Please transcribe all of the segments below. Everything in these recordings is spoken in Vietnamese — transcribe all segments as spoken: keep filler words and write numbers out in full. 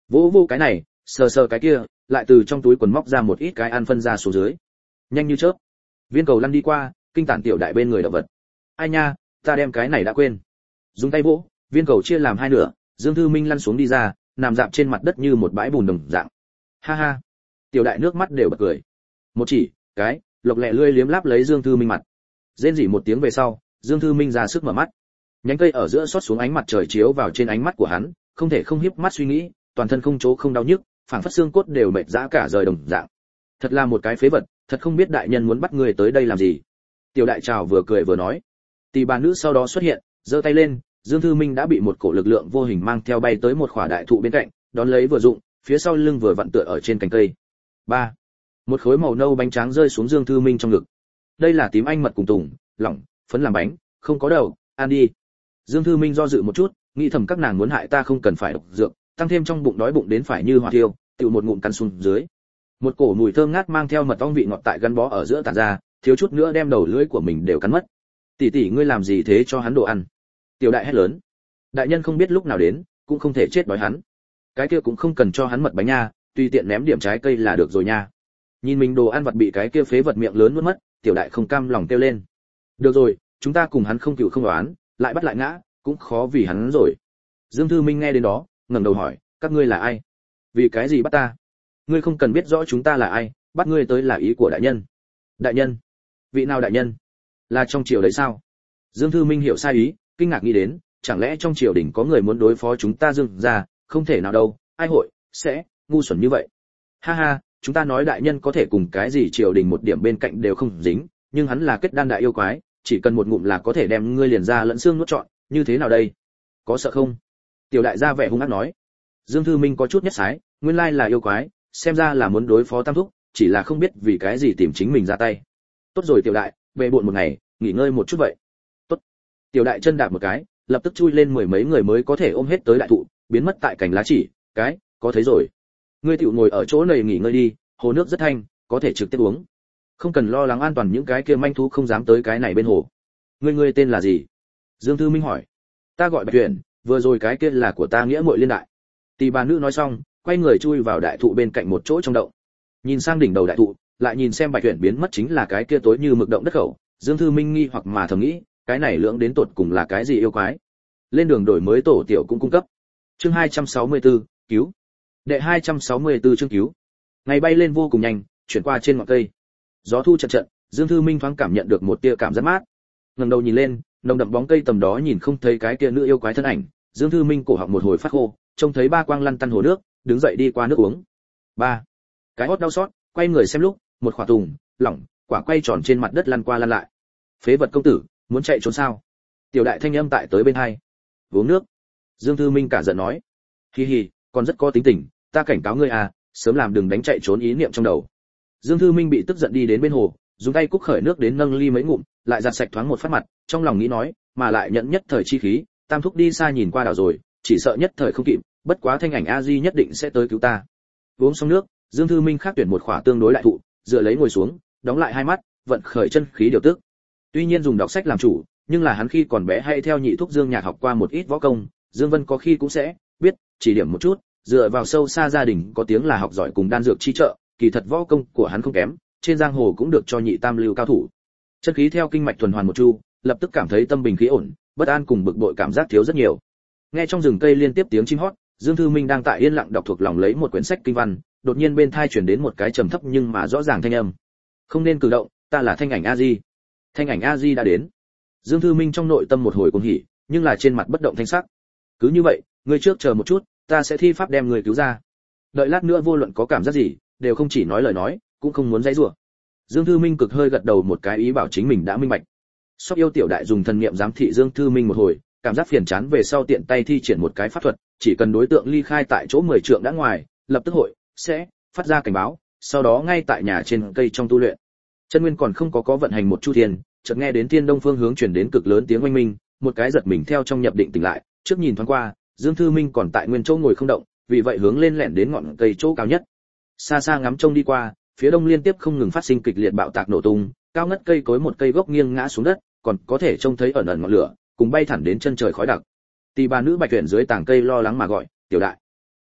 Vỗ vô cái này, sờ sờ cái kia, lại từ trong túi quần móc ra một ít cái ăn phân ra xuống dưới. Nhanh như chớp. Viên cầu lăn đi qua, kinh tản tiểu đại bên người động vật. Ai nha, ta đem cái này đã quên. Dùng tay vỗ, viên cầu chia làm hai nửa, Dương Thư Minh lăn xuống đi ra, nằm dạp trên mặt đất như một bãi bùn đồng dạng. Ha ha. Tiểu đại nước mắt đều bật cười. Một chỉ, cái, lộc lẹ lươi liếm láp lấy Dương Thư Minh mặt. Rên rỉ một tiếng về sau, Dương Thư Minh ra sức mở mắt. Nhánh cây ở giữa xót xuống ánh mặt trời chiếu vào trên ánh mắt của hắn, không thể không híp mắt suy nghĩ, toàn thân không chỗ không đau nhức, phảng phất xương cốt đều mệt rã cả rời đồng dạng. Thật là một cái phế vật, thật không biết đại nhân muốn bắt người tới đây làm gì. Tiểu đại chào vừa cười vừa nói. Tỷ bà nữ sau đó xuất hiện, giơ tay lên, Dương Thư Minh đã bị một cổ lực lượng vô hình mang theo bay tới một khỏa đại thụ bên cạnh, đón lấy vừa dụng, phía sau lưng vừa vặn tựa ở trên cành cây. Ba, một khối màu nâu bánh tráng rơi xuống Dương Thư Minh trong ngực. Đây là tím anh mật cùng tùng, lỏng, phấn làm bánh, không có đầu, ăn đi. Dương Thư Minh do dự một chút, nghĩ thầm các nàng muốn hại ta không cần phải độc dược, tăng thêm trong bụng đói bụng đến phải như hỏa thiêu, tự một ngụm cắn xuống dưới. Một cổ mùi thơm ngát mang theo mật ong vị ngọt tại gắn bó ở giữa tản ra, thiếu chút nữa đem đầu lưỡi của mình đều cắn mất. Tỷ tỷ ngươi làm gì thế cho hắn đồ ăn? Tiểu đại hét lớn. Đại nhân không biết lúc nào đến, cũng không thể chết đói hắn. Cái kia cũng không cần cho hắn mật bánh nha, tùy tiện ném điểm trái cây là được rồi nha. Nhìn mình đồ ăn vặt bị cái kia phế vật miệng lớn nuốt mất, tiểu đại không cam lòng kêu lên. Được rồi, chúng ta cùng hắn không cựu không đoán, lại bắt lại ngã, cũng khó vì hắn rồi. Dương Thư Minh nghe đến đó, ngẩng đầu hỏi, các ngươi là ai? Vì cái gì bắt ta? Ngươi không cần biết rõ chúng ta là ai, bắt ngươi tới là ý của đại nhân. Đại nhân? Vị nào đại nhân? Là trong triều đấy sao? Dương Thư Minh hiểu sai ý, kinh ngạc nghĩ đến, chẳng lẽ trong triều đình có người muốn đối phó chúng ta Dương gia? Không thể nào đâu, ai hội sẽ ngu xuẩn như vậy? Ha ha, chúng ta nói đại nhân có thể cùng cái gì triều đình một điểm bên cạnh đều không dính, nhưng hắn là kết đan đại yêu quái, chỉ cần một ngụm là có thể đem ngươi liền ra lẫn xương nuốt trọn, như thế nào đây? Có sợ không? Tiểu đại gia vẻ hung ác nói. Dương Thư Minh có chút nhất sái, nguyên lai là yêu quái, xem ra là muốn đối phó Tam thúc, chỉ là không biết vì cái gì tìm chính mình ra tay. Tốt rồi tiểu đại, về bộn một ngày, nghỉ ngơi một chút vậy. Tốt. Tiểu đại chân đạp một cái, lập tức chui lên mười mấy người mới có thể ôm hết tới đại thụ, biến mất tại cành lá chỉ, cái, có thấy rồi. Ngươi tiểu ngồi ở chỗ này nghỉ ngơi đi, hồ nước rất thanh, có thể trực tiếp uống. Không cần lo lắng an toàn những cái kia manh thú không dám tới cái này bên hồ. Ngươi ngươi tên là gì? Dương Thư Minh hỏi. Ta gọi Bạch Tuyển, vừa rồi cái kia là của ta nghĩa muội liên đại. Tỷ bà nữ nói xong, quay người chui vào đại thụ bên cạnh một chỗ trong động. Nhìn sang đỉnh đầu đại thụ, lại nhìn xem Bạch Tuyển biến mất chính là cái kia tối như mực động đất khẩu, Dương Thư Minh nghi hoặc mà thầm nghĩ, cái này lưỡng đến tột cùng là cái gì yêu quái? Lên đường đổi mới tổ tiểu cũng cung cấp. Chương hai trăm sáu mươi tư, cứu. Đệ hai trăm sáu mươi tư chương cứu. Ngày bay lên vô cùng nhanh, chuyển qua trên ngọn cây. Gió thu chợt chợt, Dương Thư Minh thoáng cảm nhận được một tia cảm giác mát. Ngẩng đầu nhìn lên, nồng đậm bóng cây tầm đó nhìn không thấy cái kia nữ yêu quái thân ảnh, Dương Thư Minh cổ họng một hồi phát khô, trông thấy ba quang lăn tăn hồ nước, đứng dậy đi qua nước uống. Ba, cái hót đau xót, quay người xem lúc, một quả tùng, lỏng, quả quay tròn trên mặt đất lăn qua lăn lại. Phế vật công tử, muốn chạy trốn sao? Tiểu đại thanh âm tại tới bên hai. Uống nước. Dương Thư Minh cả giận nói. Hi hi, còn rất có tính tình, ta cảnh cáo ngươi à, sớm làm đừng đánh chạy trốn ý niệm trong đầu. Dương Thư Minh bị tức giận đi đến bên hồ, dùng tay cúc khởi nước đến nâng ly mấy ngụm, lại giặt sạch thoáng một phát mặt, trong lòng nghĩ nói, mà lại nhận nhất thời chi khí, Tam thúc đi xa nhìn qua đảo rồi, chỉ sợ nhất thời không kịp, bất quá Thanh Ảnh A Di nhất định sẽ tới cứu ta. Uống xong nước, Dương Thư Minh khác tuyển một khỏa tương đối đại thụ, dựa lấy ngồi xuống, đóng lại hai mắt, vận khởi chân khí điều tức. Tuy nhiên dùng đọc sách làm chủ, nhưng là hắn khi còn bé hay theo nhị thúc Dương Nhạc học qua một ít võ công, Dương Vân có khi cũng sẽ biết chỉ điểm một chút, dựa vào sâu xa gia đình có tiếng là học giỏi cùng đan dược chi trợ, kỳ thật võ công của hắn không kém, trên giang hồ cũng được cho nhị tam lưu cao thủ. Chân khí theo kinh mạch tuần hoàn một chu, lập tức cảm thấy tâm bình khí ổn, bất an cùng bực bội cảm giác thiếu rất nhiều. Nghe trong rừng cây liên tiếp tiếng chim hót, Dương Thư Minh đang tại yên lặng đọc thuộc lòng lấy một quyển sách kinh văn, đột nhiên bên tai truyền đến một cái trầm thấp nhưng mà rõ ràng thanh âm. Không nên cử động, ta là Thanh Ảnh A Di. Thanh Ảnh A Di đã đến. Dương Thư Minh trong nội tâm một hồi cuồng hỉ, nhưng là trên mặt bất động thanh sắc. Cứ như vậy, ngươi trước chờ một chút, ta sẽ thi pháp đem người cứu ra. Đợi lát nữa vô luận có cảm giác gì, đều không chỉ nói lời nói, cũng không muốn dãy rủa. Dương Thư Minh cực hơi gật đầu một cái ý bảo chính mình đã minh bạch. Sóc yêu tiểu đại dùng thần niệm giám thị Dương Thư Minh một hồi, cảm giác phiền chán về sau tiện tay thi triển một cái pháp thuật, chỉ cần đối tượng ly khai tại chỗ mười trượng đã ngoài, lập tức hội sẽ phát ra cảnh báo, sau đó ngay tại nhà trên cây trong tu luyện. Chân nguyên còn không có có vận hành một chu thiên, chợt nghe đến thiên đông phương hướng truyền đến cực lớn tiếng oanh minh, một cái giật mình theo trong nhập định tỉnh lại, trước nhìn thoáng qua, Dương Thư Minh còn tại nguyên chỗ ngồi không động, vì vậy hướng lên lẻn đến ngọn cây chỗ cao nhất. Xa xa ngắm trông đi qua, phía đông liên tiếp không ngừng phát sinh kịch liệt bạo tạc nổ tung, cao ngất cây cối một cây gốc nghiêng ngã xuống đất, còn có thể trông thấy ẩn ẩn ngọn lửa, cùng bay thẳng đến chân trời khói đặc. Tỷ bà nữ Bạch Tuyển dưới tảng cây lo lắng mà gọi, "Tiểu đại."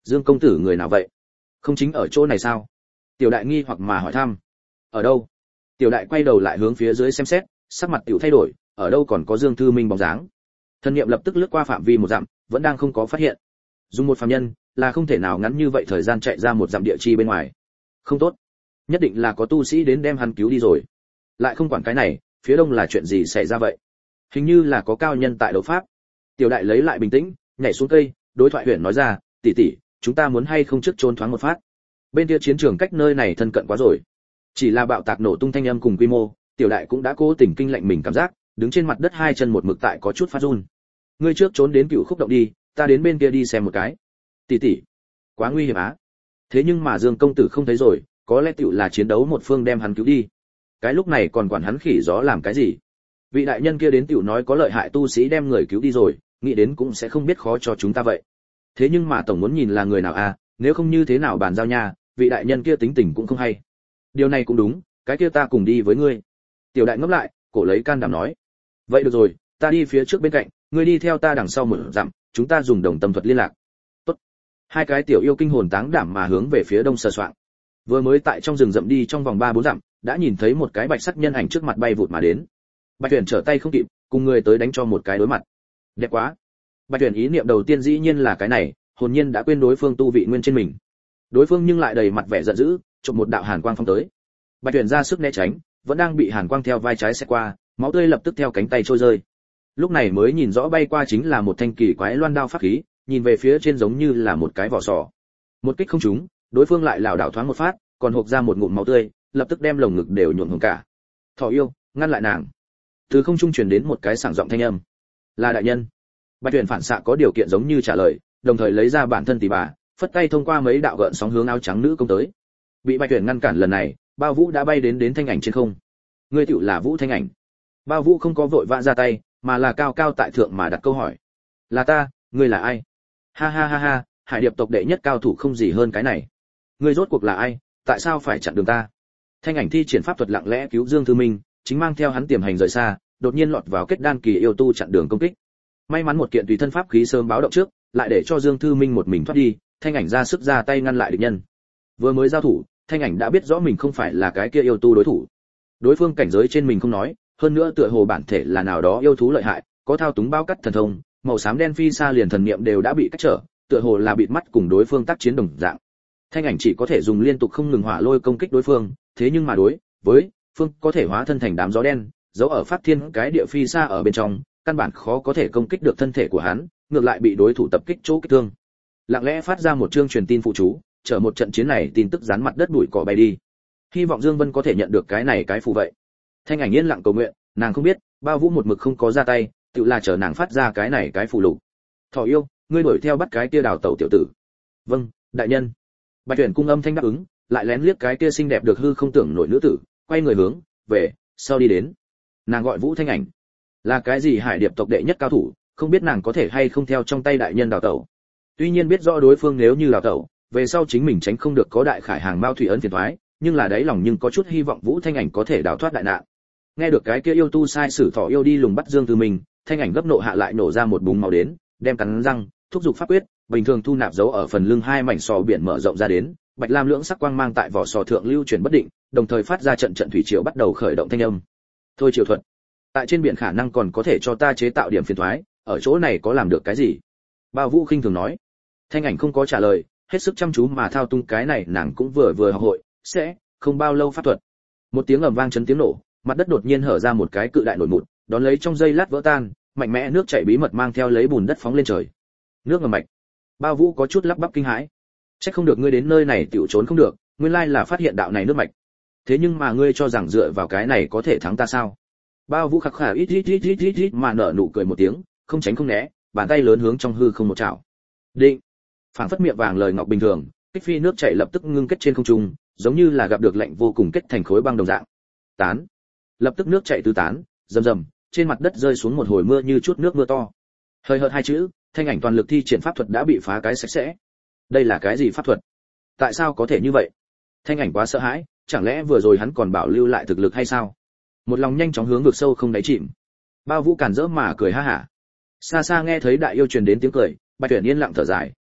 Dương công tử người nào vậy? Không chính ở chỗ này sao? Tiểu đại nghi hoặc mà hỏi thăm. Ở đâu? Tiểu đại quay đầu lại hướng phía dưới xem xét, sắc mặt tiểu thay đổi, ở đâu còn có Dương Thư Minh bóng dáng. Thân niệm lập tức lướt qua phạm vi một dặm, vẫn đang không có phát hiện. Dùng một phàm nhân, là không thể nào ngắn như vậy thời gian chạy ra một dặm địa chi bên ngoài. Không tốt, nhất định là có tu sĩ đến đem hắn cứu đi rồi. Lại không quản cái này, phía đông là chuyện gì xảy ra vậy? Hình như là có cao nhân tại đấu pháp. Tiểu đại lấy lại bình tĩnh, nhảy xuống cây, đối thoại huyền nói ra, tỷ tỷ, chúng ta muốn hay không trước trốn thoáng một phát. Bên kia chiến trường cách nơi này thân cận quá rồi. Chỉ là bạo tạc nổ tung thanh âm cùng quy mô, tiểu đại cũng đã cố tình kinh lệnh mình cảm giác, đứng trên mặt đất hai chân một mực tại có chút phát run. Ngươi trước trốn đến Cựu Khúc động đi, ta đến bên kia đi xem một cái. Tỷ tỷ, quá nguy hiểm á. Thế nhưng mà Dương công tử không thấy rồi, có lẽ tiểu là chiến đấu một phương đem hắn cứu đi. Cái lúc này còn quản hắn khỉ gió làm cái gì? Vị đại nhân kia đến tiểu nói có lợi hại tu sĩ đem người cứu đi rồi, nghĩ đến cũng sẽ không biết khó cho chúng ta vậy. Thế nhưng mà tổng muốn nhìn là người nào à, nếu không như thế nào bàn giao nha, vị đại nhân kia tính tình cũng không hay. Điều này cũng đúng, cái kia ta cùng đi với ngươi. Tiểu đại ngấp lại, cổ lấy can đảm nói. Vậy được rồi, ta đi phía trước bên cạnh, ngươi đi theo ta đằng sau một dặm, chúng ta dùng đồng tâm thuật liên lạc. Tốt. Hai cái tiểu yêu kinh hồn táng đảm mà hướng về phía đông sờ soạng. Vừa mới tại trong rừng rậm đi trong vòng ba bốn dặm, đã nhìn thấy một cái bạch sắc nhân ảnh trước mặt bay vụt mà đến. Bạch Tuyển trở tay không kịp, cùng người tới đánh cho một cái đối mặt. Đẹp quá. Bạch Tuyển ý niệm đầu tiên dĩ nhiên là cái này, hồn nhiên đã quên đối phương tu vị nguyên trên mình. Đối phương nhưng lại đầy mặt vẻ giận dữ, chụp một đạo hàn quang phong tới. Bạch Tuyển ra sức né tránh, vẫn đang bị hàn quang theo vai trái xẹt qua, máu tươi lập tức theo cánh tay trôi rơi. Lúc này mới nhìn rõ bay qua chính là một thanh kỳ quái loan đao pháp khí, nhìn về phía trên giống như là một cái vỏ sò. Một kích không trúng, đối phương lại lảo đảo thoáng một phát, còn hộc ra một ngụm máu tươi, lập tức đem lồng ngực đều nhuộm hồng cả. Thỏ yêu, ngăn lại nàng. Từ không trung truyền đến một cái sảng giọng thanh âm. Là đại nhân. Bạch Tuyển phản xạ có điều kiện giống như trả lời, đồng thời lấy ra bản thân tỷ bà, phất tay thông qua mấy đạo gợn sóng hướng áo trắng nữ công tới. Bị Bạch Tuyển ngăn cản lần này, Bao Vũ đã bay đến đến thanh ảnh trên không. Ngươi tựu là Vũ Thanh Ảnh. Bao Vũ không có vội vã ra tay, mà là cao cao tại thượng mà đặt câu hỏi. Là ta, ngươi là ai? Ha ha ha ha, Hải Điệp tộc đệ nhất cao thủ không gì hơn cái này. Ngươi rốt cuộc là ai, tại sao phải chặn đường ta? Thanh ảnh thi triển pháp thuật lặng lẽ cứu Dương Thư Minh, chính mang theo hắn tiềm hành rời xa, đột nhiên lọt vào kết đan kỳ yêu tu chặn đường công kích. May mắn một kiện tùy thân pháp khí sớm báo động trước, lại để cho Dương Thư Minh một mình thoát đi, Thanh ảnh ra sức ra tay ngăn lại địch nhân. Vừa mới giao thủ, Thanh ảnh đã biết rõ mình không phải là cái kia yêu tu đối thủ. Đối phương cảnh giới trên mình không nói, hơn nữa tựa hồ bản thể là nào đó yêu thú lợi hại, có thao túng bao cắt thần thông, màu xám đen phi xa liền thần niệm đều đã bị cách trở, tựa hồ là bịt mắt cùng đối phương tác chiến đồng dạng. Thanh ảnh chỉ có thể dùng liên tục không ngừng hỏa lôi công kích đối phương, thế nhưng mà đối với phương có thể hóa thân thành đám gió đen, giấu ở phát thiên cái địa phi xa ở bên trong, căn bản khó có thể công kích được thân thể của hắn, ngược lại bị đối thủ tập kích chỗ kích thương. Lặng lẽ phát ra một chương truyền tin phụ chú, chờ một trận chiến này tin tức dán mặt đất bụi cỏ bay đi. Hy vọng Dương Vân có thể nhận được cái này cái phù vậy. Thanh ảnh yên lặng cầu nguyện, nàng không biết, Bao Vũ một mực không có ra tay, tự là chờ nàng phát ra cái này cái phù lục. Thỏ yêu, ngươi đuổi theo bắt cái kia đào tẩu tiểu tử. Vâng, đại nhân. Bạch Tuyển cung âm thanh đáp ứng, lại lén liếc cái kia xinh đẹp được hư không tưởng nổi nữ tử, quay người hướng về sau đi đến. Nàng gọi Vũ Thanh Ảnh, là cái gì Hải Điệp tộc đệ nhất cao thủ, không biết nàng có thể hay không theo trong tay đại nhân đào tẩu. Tuy nhiên biết rõ đối phương nếu như đào tẩu, về sau chính mình tránh không được có đại khải hàng mao thủy ấn phiền toái, nhưng là đáy lòng nhưng có chút hy vọng Vũ Thanh Ảnh có thể đào thoát đại nạn. Nghe được cái kia yêu tu sai sử Thỏ yêu đi lùng bắt Dương Từ mình, Thanh Ảnh gấp nộ hạ lại nổ ra một búng máu đến, đem cắn răng, thúc giục pháp quyết, bình thường thu nạp dấu ở phần lưng hai mảnh sò biển mở rộng ra đến, bạch lam lưỡng sắc quang mang tại vỏ sò thượng lưu chuyển bất định, đồng thời phát ra trận trận thủy triều bắt đầu khởi động thanh âm. Thôi triều thuật, tại trên biển khả năng còn có thể cho ta chế tạo điểm phiền toái, ở chỗ này có làm được cái gì? Bao Vũ khinh thường nói. Thanh Ảnh không có trả lời, hết sức chăm chú mà thao tung cái này nàng cũng vừa vừa học hội, sẽ không bao lâu pháp thuật. Một tiếng ầm vang chấn tiếng nổ, mặt đất đột nhiên hở ra một cái cự đại nổi mụn, đón lấy trong giây lát vỡ tan, mạnh mẽ nước chảy bí mật mang theo lấy bùn đất phóng lên trời. Nước ngầm mạch. Bao Vũ có chút lắp bắp kinh hãi. Chắc không được ngươi đến nơi này tiểu trốn không được, nguyên lai là phát hiện đạo này nước mạch. Thế nhưng mà ngươi cho rằng dựa vào cái này có thể thắng ta sao? Bao Vũ khắc khả ít ít ít ít ít ít mà nở nụ cười một tiếng, không tránh không né, bàn tay lớn hướng trong hư không một chảo. Định. Phảng phất miệng vàng lời ngọc bình thường, kích phi nước chảy lập tức ngưng kết trên không trung, giống như là gặp được lạnh vô cùng kết thành khối băng đồng dạng. Tán. Lập tức nước chảy tứ tán, rầm rầm, trên mặt đất rơi xuống một hồi mưa như chút nước mưa to. Hơi hợt hai chữ, Thanh Ảnh toàn lực thi triển pháp thuật đã bị phá cái sạch sẽ. Đây là cái gì pháp thuật? Tại sao có thể như vậy? Thanh Ảnh quá sợ hãi, chẳng lẽ vừa rồi hắn còn bảo lưu lại thực lực hay sao? Một lòng nhanh chóng hướng vực sâu không đáy chìm. Bao Vũ càn rỡ mà cười ha hả. Xa xa nghe thấy đại yêu truyền đến tiếng cười, Bạch Tuyển yên lặng thở dài,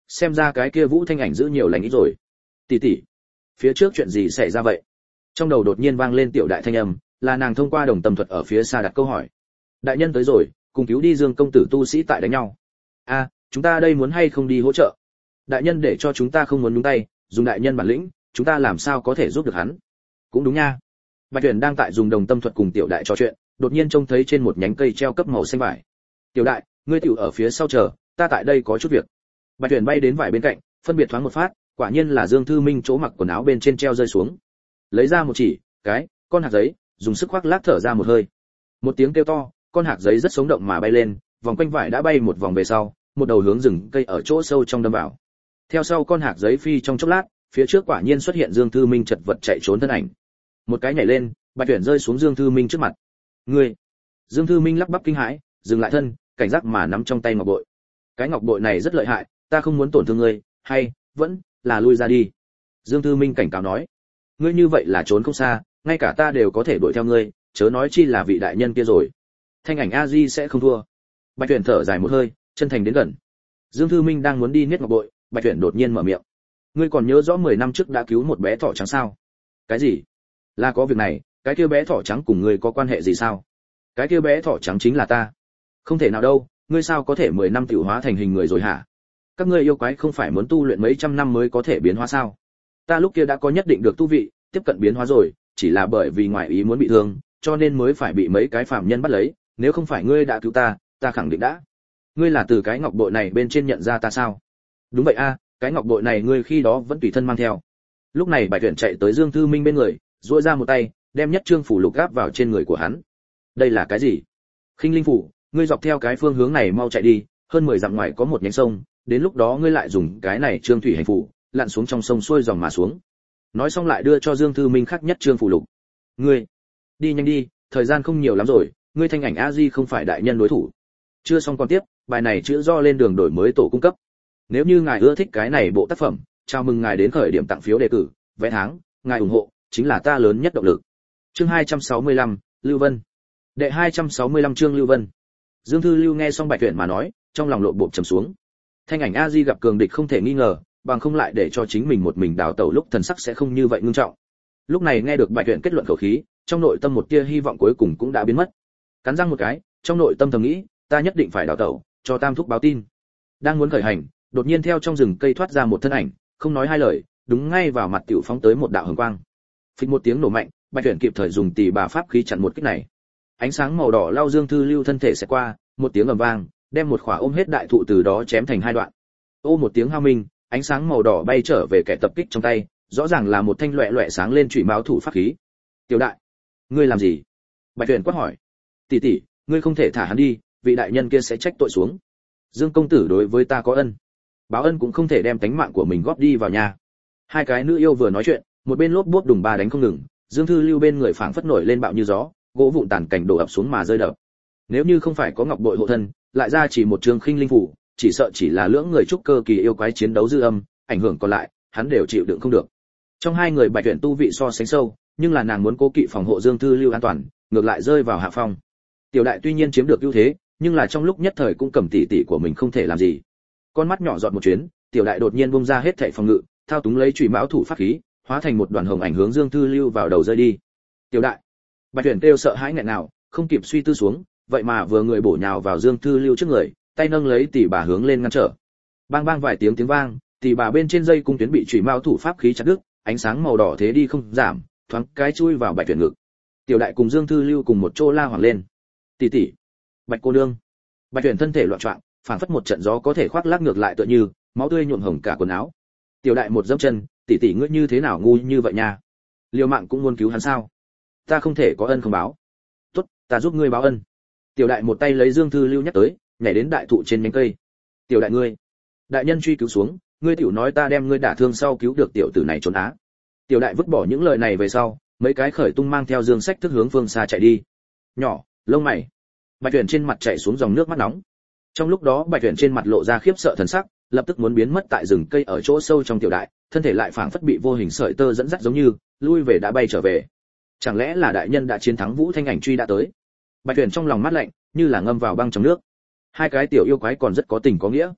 xem ra cái kia Vũ Thanh Ảnh giữ nhiều lành ít rồi. Tỷ tỷ, phía trước chuyện gì xảy ra vậy? Trong đầu đột nhiên vang lên Tiểu Đại thanh âm, là nàng thông qua đồng tâm thuật ở phía xa đặt câu hỏi. Đại nhân tới rồi, cùng cứu đi Dương công tử tu sĩ tại đánh nhau. A, à, chúng ta đây muốn hay không đi hỗ trợ? Đại nhân để cho chúng ta không muốn nhúng tay, dùng đại nhân bản lĩnh, chúng ta làm sao có thể giúp được hắn? Cũng đúng nha. Bạch Tuyển đang tại dùng đồng tâm thuật cùng Tiểu Đại trò chuyện, đột nhiên trông thấy trên một nhánh cây treo cấp màu xanh vải. Tiểu Đại, ngươi tiểu ở phía sau chờ, ta tại đây có chút việc. Bạch Tuyển bay đến vải bên cạnh, phân biệt thoáng một phát, quả nhiên là Dương Thư Minh chỗ mặc quần áo bên trên treo rơi xuống. Lấy ra một chỉ, cái, con hạt giấy, dùng sức khoác lác thở ra một hơi. Một tiếng kêu to, con hạt giấy rất sống động mà bay lên, vòng quanh vải đã bay một vòng về sau, một đầu hướng rừng cây ở chỗ sâu trong đâm vào. Theo sau con hạt giấy phi trong chốc lát, phía trước quả nhiên xuất hiện Dương Thư Minh chật vật chạy trốn thân ảnh. Một cái nhảy lên, Bạch Tuyển rơi xuống Dương Thư Minh trước mặt. "Ngươi?" Dương Thư Minh lắp bắp kinh hãi, dừng lại thân, cảnh giác mà nắm trong tay ngọc bội. "Cái ngọc bội này rất lợi hại, ta không muốn tổn thương ngươi, hay vẫn là lui ra đi." Dương Thư Minh cảnh cáo nói. "Ngươi như vậy là trốn không xa, ngay cả ta đều có thể đuổi theo ngươi, chớ nói chi là vị đại nhân kia rồi." Thanh Ảnh A Di sẽ không thua. Bạch Tuyển thở dài một hơi, chân thành đến gần. Dương Thư Minh đang muốn đi niết ngọc bội, Bạch Tuyển đột nhiên mở miệng. "Ngươi còn nhớ rõ mười năm trước đã cứu một bé thỏ trắng sao?" "Cái gì? Là có việc này, cái kia bé thỏ trắng cùng ngươi có quan hệ gì sao?" "Cái kia bé thỏ trắng chính là ta." "Không thể nào đâu, ngươi sao có thể mười năm tiểu hóa thành hình người rồi hả? Các ngươi yêu quái không phải muốn tu luyện mấy trăm năm mới có thể biến hóa sao? Ta lúc kia đã có nhất định được tu vị, tiếp cận biến hóa rồi, chỉ là bởi vì ngoại ý muốn bị thương, cho nên mới phải bị mấy cái phàm nhân bắt lấy, nếu không phải ngươi đã cứu ta, ta khẳng định đã." "Ngươi là từ cái ngọc bội này bên trên nhận ra ta sao?" "Đúng vậy a, cái ngọc bội này ngươi khi đó vẫn tùy thân mang theo." Lúc này Bạch Tuyển chạy tới Dương Thư Minh bên người, duỗi ra một tay, đem nhất trương phủ lục gáp vào trên người của hắn. "Đây là cái gì?" "Khinh linh phủ, ngươi dọc theo cái phương hướng này mau chạy đi, hơn mười dặm ngoài có một nhánh sông, đến lúc đó ngươi lại dùng cái này trương thủy hành phủ, lặn xuống trong sông xuôi dòng mà xuống." Nói xong lại đưa cho Dương Thư Minh khắc nhất trương phủ lục. "Ngươi, đi nhanh đi, thời gian không nhiều lắm rồi, ngươi Thanh Ảnh A Di không phải đại nhân đối thủ." Chưa xong còn tiếp, bài này chữa do lên đường đổi mới tổ cung cấp. Nếu như ngài ưa thích cái này bộ tác phẩm, chào mừng ngài đến khởi điểm tặng phiếu đề cử, vé tháng, ngài ủng hộ chính là ta lớn nhất động lực. Chương hai trăm sáu mươi lăm, Lưu Vân. Đệ hai trăm sáu mươi lăm chương Lưu Vân. Dương Thư Lưu nghe xong Bạch Tuyển mà nói, trong lòng lộn bộp trầm xuống. Thanh Ảnh A Di gặp cường địch không thể nghi ngờ, bằng không lại để cho chính mình một mình đào tẩu lúc thần sắc sẽ không như vậy ngưng trọng. Lúc này nghe được Bạch Tuyển kết luận khẩu khí, trong nội tâm một tia hy vọng cuối cùng cũng đã biến mất. Cắn răng một cái, trong nội tâm thầm nghĩ, ta nhất định phải đào tẩu, cho Tam thúc báo tin. Đang muốn khởi hành, đột nhiên theo trong rừng cây thoát ra một thân ảnh, không nói hai lời, đúng ngay vào mặt tiểu phóng tới một đạo hồng quang. Phịch một tiếng nổ mạnh, Bạch Tuyển kịp thời dùng tỷ bà pháp khí chặn một kích này. Ánh sáng màu đỏ lao Dương Thư Lưu thân thể sẽ qua, một tiếng ầm vang, đem một khỏa ôm hết đại thụ từ đó chém thành hai đoạn. Ô một tiếng hao minh, ánh sáng màu đỏ bay trở về kẻ tập kích trong tay, rõ ràng là một thanh loẹt loẹt sáng lên chủy máu thủ pháp khí. "Tiểu Đại, ngươi làm gì?" Bạch Tuyển quát hỏi. "Tỷ tỷ, ngươi không thể thả hắn đi, vị đại nhân kia sẽ trách tội xuống. Dương công tử đối với ta có ân, báo ân cũng không thể đem tánh mạng của mình góp đi vào nhà." Hai cái nữ yêu vừa nói chuyện, một bên lốp bốp đùng ba đánh không ngừng, Dương Thư Lưu bên người phảng phất nổi lên bạo như gió, gỗ vụn tàn cảnh đổ ập xuống mà rơi đập. Nếu như không phải có ngọc bội hộ thân, lại ra chỉ một trường khinh linh phủ, chỉ sợ chỉ là lưỡng người trúc cơ kỳ yêu quái chiến đấu dư âm, ảnh hưởng còn lại, hắn đều chịu đựng không được. Trong hai người Bạch Tuyển tu vị so sánh sâu, nhưng là nàng muốn cố kỵ phòng hộ Dương Thư Lưu an toàn, ngược lại rơi vào hạ phong. Tiểu Đại tuy nhiên chiếm được ưu thế, nhưng là trong lúc nhất thời cũng cầm tỷ tỷ của mình không thể làm gì. Con mắt nhỏ giọt một chuyến, Tiểu Đại đột nhiên bung ra hết thảy phòng ngự, thao túng lấy chủy mão thủ pháp khí, hóa thành một đoàn hồng ảnh hướng Dương Thư Lưu vào đầu rơi đi. "Tiểu Đại!" Bạch Tuyển kêu sợ hãi nghẹn nào, không kịp suy tư xuống, vậy mà vừa người bổ nhào vào Dương Thư Lưu trước người, tay nâng lấy tỷ bà hướng lên ngăn trở. Bang bang vài tiếng tiếng vang, tỷ bà bên trên dây cung tuyến bị chủy mao thủ pháp khí chặt đứt, ánh sáng màu đỏ thế đi không giảm, thoáng cái chui vào Bạch Tuyển ngực. Tiểu Đại cùng Dương Thư Lưu cùng một chỗ la hoảng lên. "Tỷ tỷ, Bạch cô nương!" Bạch Tuyển thân thể loạn choạng, phảng phất một trận gió có thể khoác lác ngược lại tựa như, máu tươi nhuộm hồng cả quần áo. Tiểu Đại một dẫm chân, "Tỷ tỷ ngươi như thế nào ngu như vậy nha? Liều mạng cũng muốn cứu hắn sao? Ta không thể có ân không báo." "Tốt, ta giúp ngươi báo ân." Tiểu Đại một tay lấy Dương Thư Lưu nhắc tới, nhảy đến đại thụ trên nhánh cây. "Tiểu Đại ngươi, đại nhân truy cứu xuống, ngươi tiểu nói ta đem ngươi đả thương sau cứu được tiểu tử này trốn á." Tiểu Đại vứt bỏ những lời này về sau, mấy cái khởi tung mang theo Dương Sách thức hướng phương xa chạy đi. "Nhỏ, lông mày." Bạch Tuyển trên mặt chảy xuống dòng nước mắt nóng. Trong lúc đó Bạch Tuyển trên mặt lộ ra khiếp sợ thần sắc, lập tức muốn biến mất tại rừng cây ở chỗ sâu trong Tiểu Đại, thân thể lại phảng phất bị vô hình sợi tơ dẫn dắt giống như, lui về đã bay trở về. Chẳng lẽ là đại nhân đã chiến thắng Vũ Thanh Ảnh truy đã tới? Bạch Tuyển trong lòng mát lạnh, như là ngâm vào băng trong nước. Hai cái tiểu yêu quái còn rất có tình có nghĩa.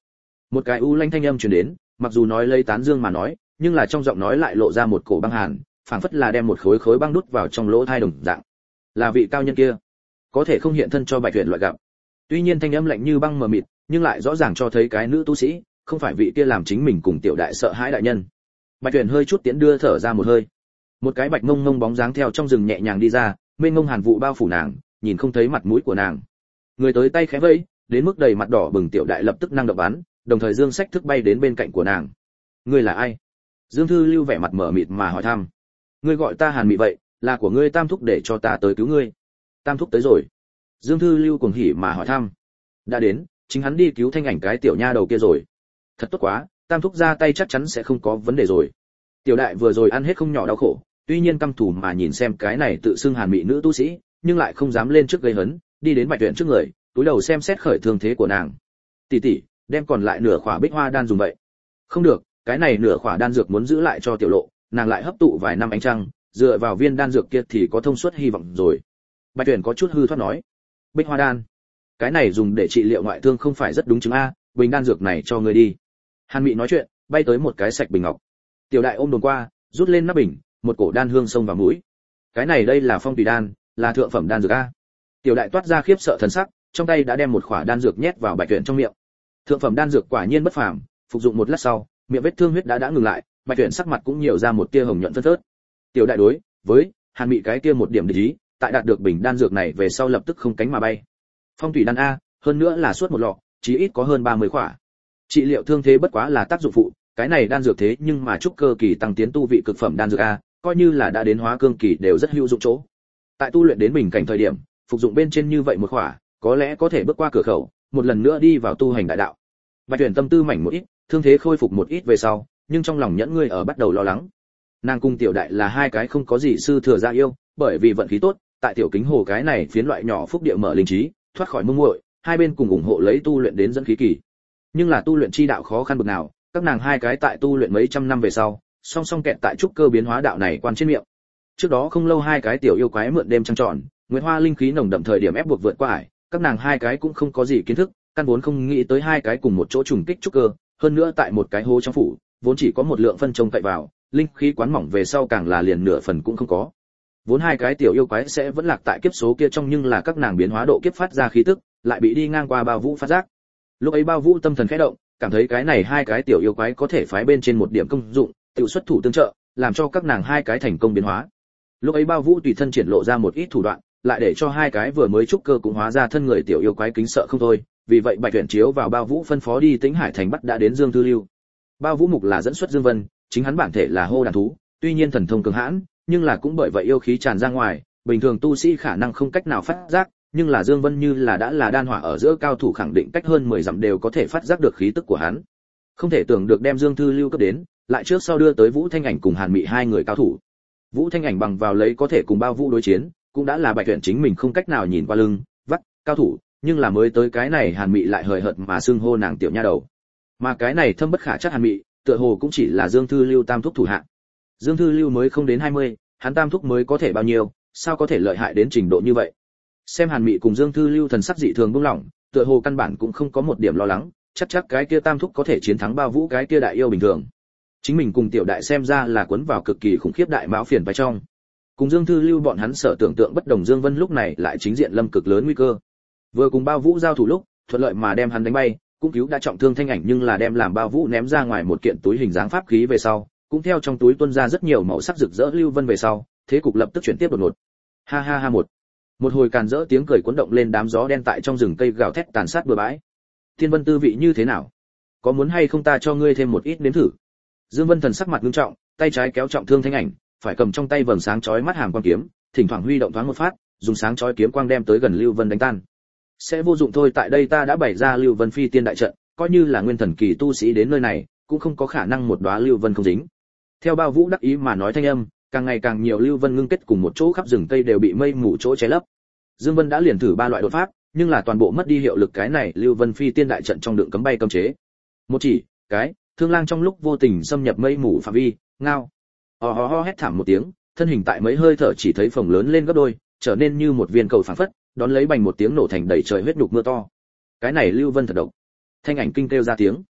Một cái u lanh thanh âm truyền đến, mặc dù nói lấy tán dương mà nói, nhưng là trong giọng nói lại lộ ra một cổ băng hàn, phảng phất là đem một khối khối băng đút vào trong lỗ tai đồng dạng. Là vị cao nhân kia, có thể không hiện thân cho Bạch Tuyển loại gặp. Tuy nhiên thanh âm lạnh như băng mờ mịt, nhưng lại rõ ràng cho thấy cái nữ tu sĩ, không phải vị kia làm chính mình cùng tiểu đại sợ hãi đại nhân. Bạch Tuyển hơi chút tiến đưa thở ra một hơi. Một cái bạch mông mông bóng dáng theo trong rừng nhẹ nhàng đi ra, mênh mông hàn vụ bao phủ nàng, nhìn không thấy mặt mũi của nàng. Người tới tay khẽ vẫy, đến mức đầy mặt đỏ bừng tiểu đại lập tức năng động bắn, đồng thời dương sách thức bay đến bên cạnh của nàng. Ngươi là ai? Dương Thư Lưu vẻ mặt mở mịt mà hỏi thăm. Ngươi gọi ta Hàn Mị vậy, là của ngươi Tam thúc để cho ta tới cứu ngươi. Tam thúc tới rồi. Dương Thư Lưu cuồng hỉ mà hỏi thăm. Đã đến, chính hắn đi cứu Thanh Ảnh cái tiểu nha đầu kia rồi. Thật tốt quá, Tam thúc ra tay chắc chắn sẽ không có vấn đề rồi. Tiểu đại vừa rồi ăn hết không nhỏ đau khổ, tuy nhiên căm thù mà nhìn xem cái này tự xưng Hàn Mị nữ tu sĩ, nhưng lại không dám lên trước gây hấn, đi đến Bạch Tuyển trước người, túi đầu xem xét khởi thương thế của nàng. Tỷ tỷ, đem còn lại nửa khỏa bích hoa đan dùng vậy. Không được, cái này nửa khỏa đan dược muốn giữ lại cho tiểu lộ, nàng lại hấp tụ vài năm ánh trăng, dựa vào viên đan dược kia thì có thông suốt hy vọng rồi. Bạch Tuyển có chút hư thoát nói. Bích hoa đan, cái này dùng để trị liệu ngoại thương không phải rất đúng chứng a, bình đan dược này cho ngươi đi. Hàn Mị nói chuyện, bay tới một cái sạch bình ngọc. Tiểu đại ôm đồn qua, rút lên nắp bình, một cổ đan hương xông vào mũi. Cái này đây là phong tùy đan, là thượng phẩm đan dược a. Tiểu đại toát ra khiếp sợ thần sắc, trong tay đã đem một khỏa đan dược nhét vào Bạch Tuyển trong miệng. Thượng phẩm đan dược quả nhiên bất phàm, phục dụng một lát sau, miệng vết thương huyết đã đã ngừng lại, Bạch Tuyển sắc mặt cũng nhiều ra một tia hồng nhuận phớt phớt. Tiểu đại đối với Hàn Mị cái kia một điểm địch ý, tại đạt được bình đan dược này về sau lập tức không cánh mà bay. Phong thủy đan a, hơn nữa là suốt một lọ, chí ít có hơn ba mươi khỏa. Trị liệu thương thế bất quá là tác dụng phụ, cái này đan dược thế nhưng mà trúc cơ kỳ tăng tiến tu vị cực phẩm đan dược a, coi như là đã đến hóa cương kỳ đều rất hữu dụng chỗ. Tại tu luyện đến bình cảnh thời điểm, phục dụng bên trên như vậy một khỏa, có lẽ có thể bước qua cửa khẩu, một lần nữa đi vào tu hành đại đạo. Bạch Tuyển tâm tư mảnh một ít, thương thế khôi phục một ít về sau, nhưng trong lòng nhẫn ngươi ở bắt đầu lo lắng. Nàng cùng tiểu đại là hai cái không có gì sư thừa gia yêu, bởi vì vận khí tốt, tại tiểu kính hồ cái này phiến loại nhỏ phúc địa mở linh trí, thoát khỏi mông muội, hai bên cùng ủng hộ lấy tu luyện đến dẫn khí kỳ. Nhưng là tu luyện chi đạo khó khăn bực nào, các nàng hai cái tại tu luyện mấy trăm năm về sau, song song kẹt tại trúc cơ biến hóa đạo này quan trên miệng. Trước đó không lâu hai cái tiểu yêu quái mượn đêm trăng tròn, nguyệt hoa linh khí nồng đậm thời điểm ép buộc vượt qua ải, các nàng hai cái cũng không có gì kiến thức, căn vốn không nghĩ tới hai cái cùng một chỗ trùng kích trúc cơ, hơn nữa tại một cái hố trong phủ, vốn chỉ có một lượng phân trông cậy vào, linh khí quán mỏng về sau càng là liền nửa phần cũng không có. Vốn hai cái tiểu yêu quái sẽ vẫn lạc tại kiếp số kia trong, nhưng là các nàng biến hóa độ kiếp phát ra khí tức, lại bị đi ngang qua Bao Vũ phát giác. Lúc ấy Bao Vũ tâm thần khẽ động, cảm thấy cái này hai cái tiểu yêu quái có thể phái bên trên một điểm công dụng, tự xuất thủ tương trợ, làm cho các nàng hai cái thành công biến hóa. Lúc ấy Bao Vũ tùy thân triển lộ ra một ít thủ đoạn, lại để cho hai cái vừa mới trúc cơ cũng hóa ra thân người tiểu yêu quái kính sợ không thôi. Vì vậy Bạch Tuyển chiếu vào Bao Vũ phân phó đi Tĩnh Hải thành bắt đã đến Dương Thư Lưu. Bao Vũ mục là dẫn xuất Dương Vân, chính hắn bản thể là hô đàn thú, tuy nhiên thần thông cường hãn, nhưng là cũng bởi vậy yêu khí tràn ra ngoài, bình thường tu sĩ khả năng không cách nào phát giác, nhưng là Dương Vân như là đã là đan hỏa ở giữa cao thủ khẳng định cách hơn mười dặm đều có thể phát giác được khí tức của hắn. Không thể tưởng được đem Dương Thư Lưu cấp đến, lại trước sau đưa tới Vũ Thanh Ảnh cùng Hàn Mị hai người cao thủ. Vũ Thanh Ảnh bằng vào lấy có thể cùng Bao Vũ đối chiến, cũng đã là Bạch Tuyển chính mình không cách nào nhìn qua lưng, vắt, cao thủ, nhưng là mới tới cái này Hàn Mị lại hời hợt mà xưng hô nàng tiểu nha đầu. Mà cái này thâm bất khả trắc Hàn Mị, tựa hồ cũng chỉ là Dương Thư Lưu tam thúc thủ hạ. Dương Thư Lưu mới không đến hai mươi, hắn tam thúc mới có thể bao nhiêu, sao có thể lợi hại đến trình độ như vậy. Xem Hàn Mị cùng Dương Thư Lưu thần sắc dị thường buông lỏng, tựa hồ căn bản cũng không có một điểm lo lắng, chắc chắc cái kia tam thúc có thể chiến thắng Bao Vũ cái kia đại yêu bình thường. Chính mình cùng tiểu đại xem ra là cuốn vào cực kỳ khủng khiếp đại mão phiền vai trong. Cùng Dương Thư Lưu bọn hắn sợ tưởng tượng bất đồng, Dương Vân lúc này lại chính diện lâm cực lớn nguy cơ. Vừa cùng Bao Vũ giao thủ lúc, thuận lợi mà đem hắn đánh bay, cũng cứu đã trọng thương Thanh Ảnh, nhưng là đem làm Bao Vũ ném ra ngoài một kiện túi hình dáng pháp khí về sau, cũng theo trong túi tuôn ra rất nhiều màu sắc rực rỡ lưu vân về sau, thế cục lập tức chuyển tiếp đột ngột. Ha ha ha một. Một hồi càn rỡ tiếng cười cuốn động lên đám gió đen tại trong rừng cây gào thét tàn sát bừa bãi. Thiên Vân tư vị như thế nào? Có muốn hay không ta cho ngươi thêm một ít nếm thử? Dương Vân thần sắc mặt nghiêm trọng, tay trái kéo trọng thương Thanh Ảnh, phải cầm trong tay vầng sáng chói mắt hàm quang kiếm, thỉnh thoảng huy động thoáng một phát, dùng sáng chói kiếm quang đem tới gần Lưu Vân đánh tan. Sẽ vô dụng thôi, tại đây ta đã bày ra Lưu Vân phi tiên đại trận, coi như là nguyên thần kỳ tu sĩ đến nơi này, cũng không có khả năng một đóa Lưu Vân không dính. Theo Bao Vũ đắc ý mà nói thanh âm, càng ngày càng nhiều Lưu Vân ngưng kết cùng một chỗ, khắp rừng cây đều bị mây mù chỗ che lấp. Dương Vân đã liền thử ba loại đột pháp, nhưng là toàn bộ mất đi hiệu lực, cái này Lưu Vân phi tiên đại trận trong đựng cấm bay cấm chế. Một chỉ, cái, Thương Lang trong lúc vô tình xâm nhập mây mù phạm vi, ngao. Ho ho ho hét thảm một tiếng, thân hình tại mấy hơi thở chỉ thấy phồng lớn lên gấp đôi, trở nên như một viên cầu phảng phất, đón lấy bành một tiếng nổ thành đầy trời huyết nhục mưa to. Cái này Lưu Vân thật độc. Thanh Ảnh kinh kêu ra tiếng.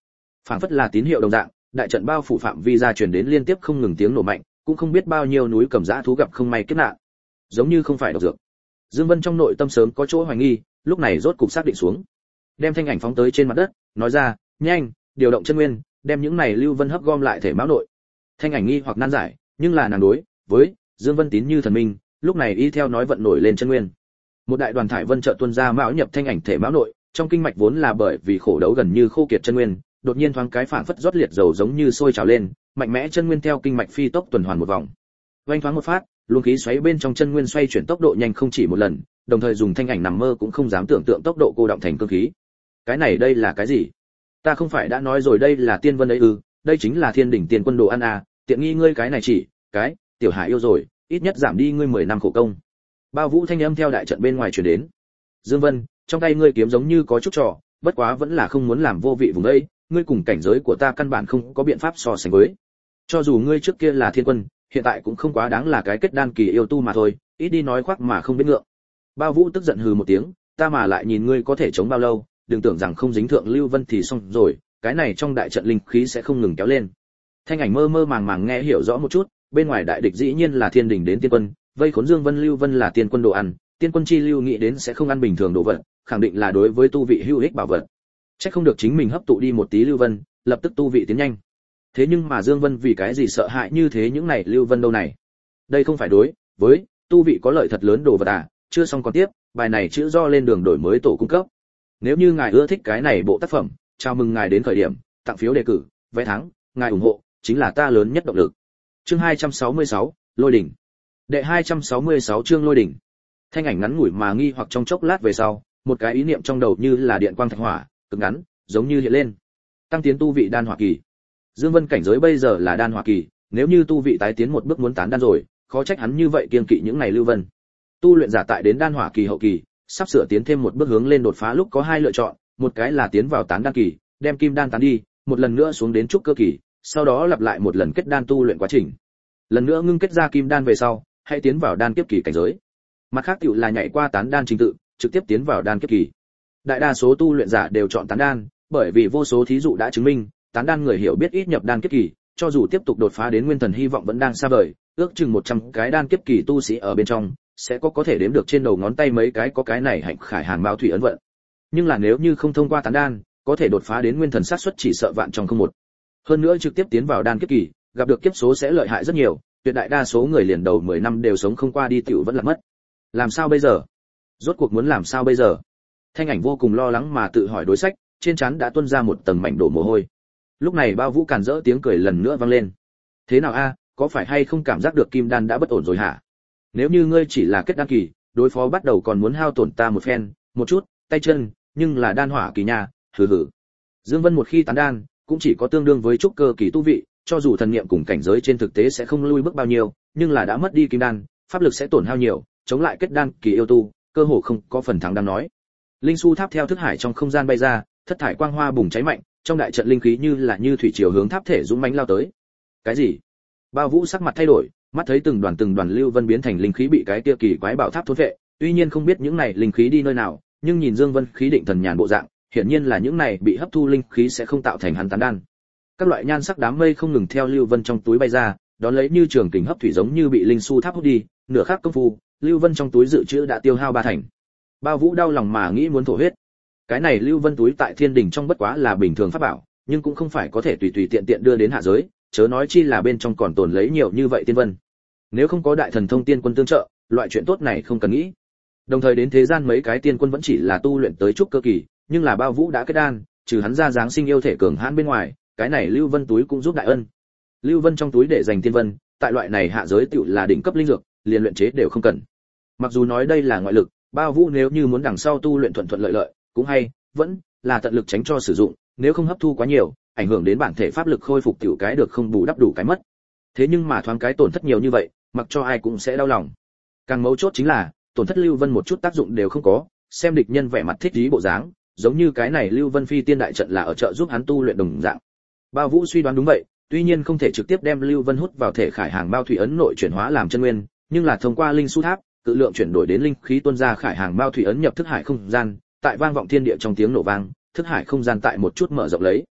Phảng phất là tín hiệu đồng dạng, đại trận bao phủ phạm vi ra truyền đến liên tiếp không ngừng tiếng nổ mạnh, cũng không biết bao nhiêu núi cầm dã thú gặp không may kiếp nạn. Giống như không phải độc dược. Dương Vân trong nội tâm sớm có chỗ hoài nghi, lúc này rốt cục xác định xuống. Đem thanh ảnh phóng tới trên mặt đất, nói ra, "Nhanh, điều động chân nguyên, đem những này lưu vân hấp gom lại thể máu nội." Thanh ảnh nghi hoặc nan giải, nhưng là nàng đối với Dương Vân tín như thần minh, lúc này y theo nói vận nổi lên chân nguyên. Một đại đoàn thải vân trợ tuôn ra mão nhập thanh ảnh thể máu nội, trong kinh mạch vốn là bởi vì khổ đấu gần như khô kiệt chân nguyên, đột nhiên thoáng cái phảng phất rót liệt dầu giống như sôi trào lên, mạnh mẽ chân nguyên theo kinh mạch phi tốc tuần hoàn một vòng. Vành thoáng một phát, luồng khí xoáy bên trong chân nguyên xoay chuyển tốc độ nhanh không chỉ một lần, đồng thời dùng thanh ảnh nằm mơ cũng không dám tưởng tượng tốc độ cô động thành cương khí. Cái này đây là cái gì? Ta không phải đã nói rồi đây là tiên vân ấy ư? Đây chính là thiên đỉnh tiền quân đồ ăn à, tiện nghi ngươi cái này chỉ, cái, tiểu Hải yêu rồi, ít nhất giảm đi ngươi mười năm khổ công. Bao Vũ thanh âm theo đại trận bên ngoài truyền đến. Dương Vân, trong tay ngươi kiếm giống như có chút trò, bất quá vẫn là không muốn làm vô vị vùng đây, ngươi cùng cảnh giới của ta căn bản không có biện pháp so sánh với. Cho dù ngươi trước kia là thiên quân, hiện tại cũng không quá đáng là cái kết đan kỳ yêu tu mà thôi, ít đi nói khoác mà không biết ngượng. Bao Vũ tức giận hừ một tiếng, ta mà lại nhìn ngươi có thể chống bao lâu, đừng tưởng rằng không dính thượng Lưu Vân thì xong rồi, cái này trong đại trận linh khí sẽ không ngừng kéo lên. Thanh ảnh mơ mơ màng màng nghe hiểu rõ một chút, bên ngoài đại địch dĩ nhiên là thiên đình đến tiên quân, vây khốn Dương Vân Lưu Vân là tiên quân đồ ăn, tiên quân chi lưu nghĩ đến sẽ không ăn bình thường đồ vật, khẳng định là đối với tu vị hữu ích bảo vật. Chắc không được chính mình hấp tụ đi một tí Lưu Vân, lập tức tu vị tiến nhanh. Thế nhưng mà Dương Vân vì cái gì sợ hãi như thế những này Lưu Vân đâu này? Đây không phải đối với tu vị có lợi thật lớn đồ vật à? Chưa xong còn tiếp, bài này chữ do lên đường đổi mới tổ cung cấp. Nếu như ngài ưa thích cái này bộ tác phẩm, chào mừng ngài đến khởi điểm, tặng phiếu đề cử, vé thắng, ngài ủng hộ chính là ta lớn nhất động lực. Chương hai trăm sáu mươi sáu, Lôi đỉnh. Đệ hai trăm sáu mươi sáu chương Lôi đỉnh. Thanh ảnh ngắn ngủi mà nghi hoặc trong chốc lát về sau, một cái ý niệm trong đầu như là điện quang thạch hỏa, cực ngắn, giống như hiện lên. Tăng tiến tu vị đan hỏa kỳ. Dương Vân cảnh giới bây giờ là đan hỏa kỳ, nếu như tu vị tái tiến một bước muốn tán đan rồi, khó trách hắn như vậy kiêng kỵ những này Lưu Vân. Tu luyện giả tại đến đan hỏa kỳ hậu kỳ, sắp sửa tiến thêm một bước hướng lên đột phá lúc có hai lựa chọn, một cái là tiến vào tán đan kỳ, đem kim đan tán đi, một lần nữa xuống đến trúc cơ kỳ, sau đó lặp lại một lần kết đan tu luyện quá trình. Lần nữa ngưng kết ra kim đan về sau, hãy tiến vào đan kiếp kỳ cảnh giới. Mặt khác tiểu là nhảy qua tán đan trình tự, trực tiếp tiến vào đan kiếp kỳ. Đại đa số tu luyện giả đều chọn tán đan, bởi vì vô số thí dụ đã chứng minh, tán đan người hiểu biết ít nhập đan kiếp kỳ, cho dù tiếp tục đột phá đến nguyên thần hy vọng vẫn đang xa vời, ước chừng một trăm cái đan kiếp kỳ tu sĩ ở bên trong, sẽ có có thể đếm được trên đầu ngón tay mấy cái có cái này hạnh khải hàng mao thủy ấn vận. Nhưng là nếu như không thông qua tán đan, có thể đột phá đến nguyên thần sát suất chỉ sợ vạn trong không một. Hơn nữa trực tiếp tiến vào đan kiếp kỳ, gặp được kiếp số sẽ lợi hại rất nhiều, tuyệt đại đa số người liền đầu mười năm đều sống không qua đi tiểu vẫn là mất. Làm sao bây giờ? Rốt cuộc muốn làm sao bây giờ? Thanh ảnh vô cùng lo lắng mà tự hỏi đối sách, trên trán đã tuôn ra một tầng mảnh đổ mồ hôi. Lúc này Bao Vũ càn rỡ tiếng cười lần nữa vang lên. Thế nào a, có phải hay không cảm giác được kim đan đã bất ổn rồi hả? Nếu như ngươi chỉ là kết đan kỳ, đối phó bắt đầu còn muốn hao tổn ta một phen, một chút, tay chân, nhưng là đan hỏa kỳ nha, hừ hừ. Dương Vân một khi tán đan, cũng chỉ có tương đương với trúc cơ kỳ tu vị, cho dù thần niệm cùng cảnh giới trên thực tế sẽ không lui bước bao nhiêu, nhưng là đã mất đi kim đan, pháp lực sẽ tổn hao nhiều, chống lại kết đan kỳ yêu tu, cơ hồ không có phần thắng đáng nói. Linh su tháp theo thức hải trong không gian bay ra, thất thải quang hoa bùng cháy mạnh, trong đại trận linh khí như là như thủy triều hướng tháp thể dũng mãnh lao tới. Cái gì? Bao Vũ sắc mặt thay đổi, mắt thấy từng đoàn từng đoàn lưu vân biến thành linh khí bị cái kia kỳ quái bảo tháp thôn vệ, tuy nhiên không biết những này linh khí đi nơi nào, nhưng nhìn Dương Vân khí định thần nhàn bộ dạng, hiển nhiên là những này bị hấp thu linh khí sẽ không tạo thành hắn tán đan. Các loại nhan sắc đám mây không ngừng theo lưu vân trong túi bay ra, đón lấy như trường kình hấp thủy giống như bị linh su tháp hút đi, nửa khắc công phu, lưu vân trong túi dự trữ đã tiêu hao ba thành. Bao Vũ đau lòng mà nghĩ muốn thổ huyết. Cái này lưu vân túi tại thiên đình trong bất quá là bình thường pháp bảo, nhưng cũng không phải có thể tùy tùy tiện tiện đưa đến hạ giới, chớ nói chi là bên trong còn tồn lấy nhiều như vậy tiên vân. Nếu không có đại thần thông tiên quân tương trợ, loại chuyện tốt này không cần nghĩ. Đồng thời đến thế gian mấy cái tiên quân vẫn chỉ là tu luyện tới trúc cơ kỳ, nhưng là Bao Vũ đã kết đan, trừ hắn ra dáng sinh yêu thể cường hãn bên ngoài, cái này lưu vân túi cũng giúp đại ân. Lưu vân trong túi để dành tiên vân, tại loại này hạ giới tựu là đỉnh cấp linh dược, liền luyện chế đều không cần. Mặc dù nói đây là ngoại lực, Bao Vũ nếu như muốn đằng sau tu luyện thuận thuận lợi lợi, cũng hay, vẫn là tận lực tránh cho sử dụng, nếu không hấp thu quá nhiều, ảnh hưởng đến bản thể pháp lực khôi phục tiểu cái được không bù đắp đủ cái mất. Thế nhưng mà thoáng cái tổn thất nhiều như vậy, mặc cho ai cũng sẽ đau lòng. Càng mấu chốt chính là, tổn thất lưu vân một chút tác dụng đều không có, xem địch nhân vẻ mặt thích ý bộ dáng, giống như cái này lưu vân phi tiên đại trận là ở trợ giúp hắn tu luyện đồng dạng. Bao Vũ suy đoán đúng vậy, tuy nhiên không thể trực tiếp đem lưu vân hút vào thể khải hàng bao thủy ấn nội chuyển hóa làm chân nguyên, nhưng là thông qua linh su tháp, tự lượng chuyển đổi đến linh khí tuôn ra khải hàng bao thủy ấn nhập thức hải không gian, tại vang vọng thiên địa trong tiếng nổ vang, thức hải không gian tại một chút mở rộng lấy.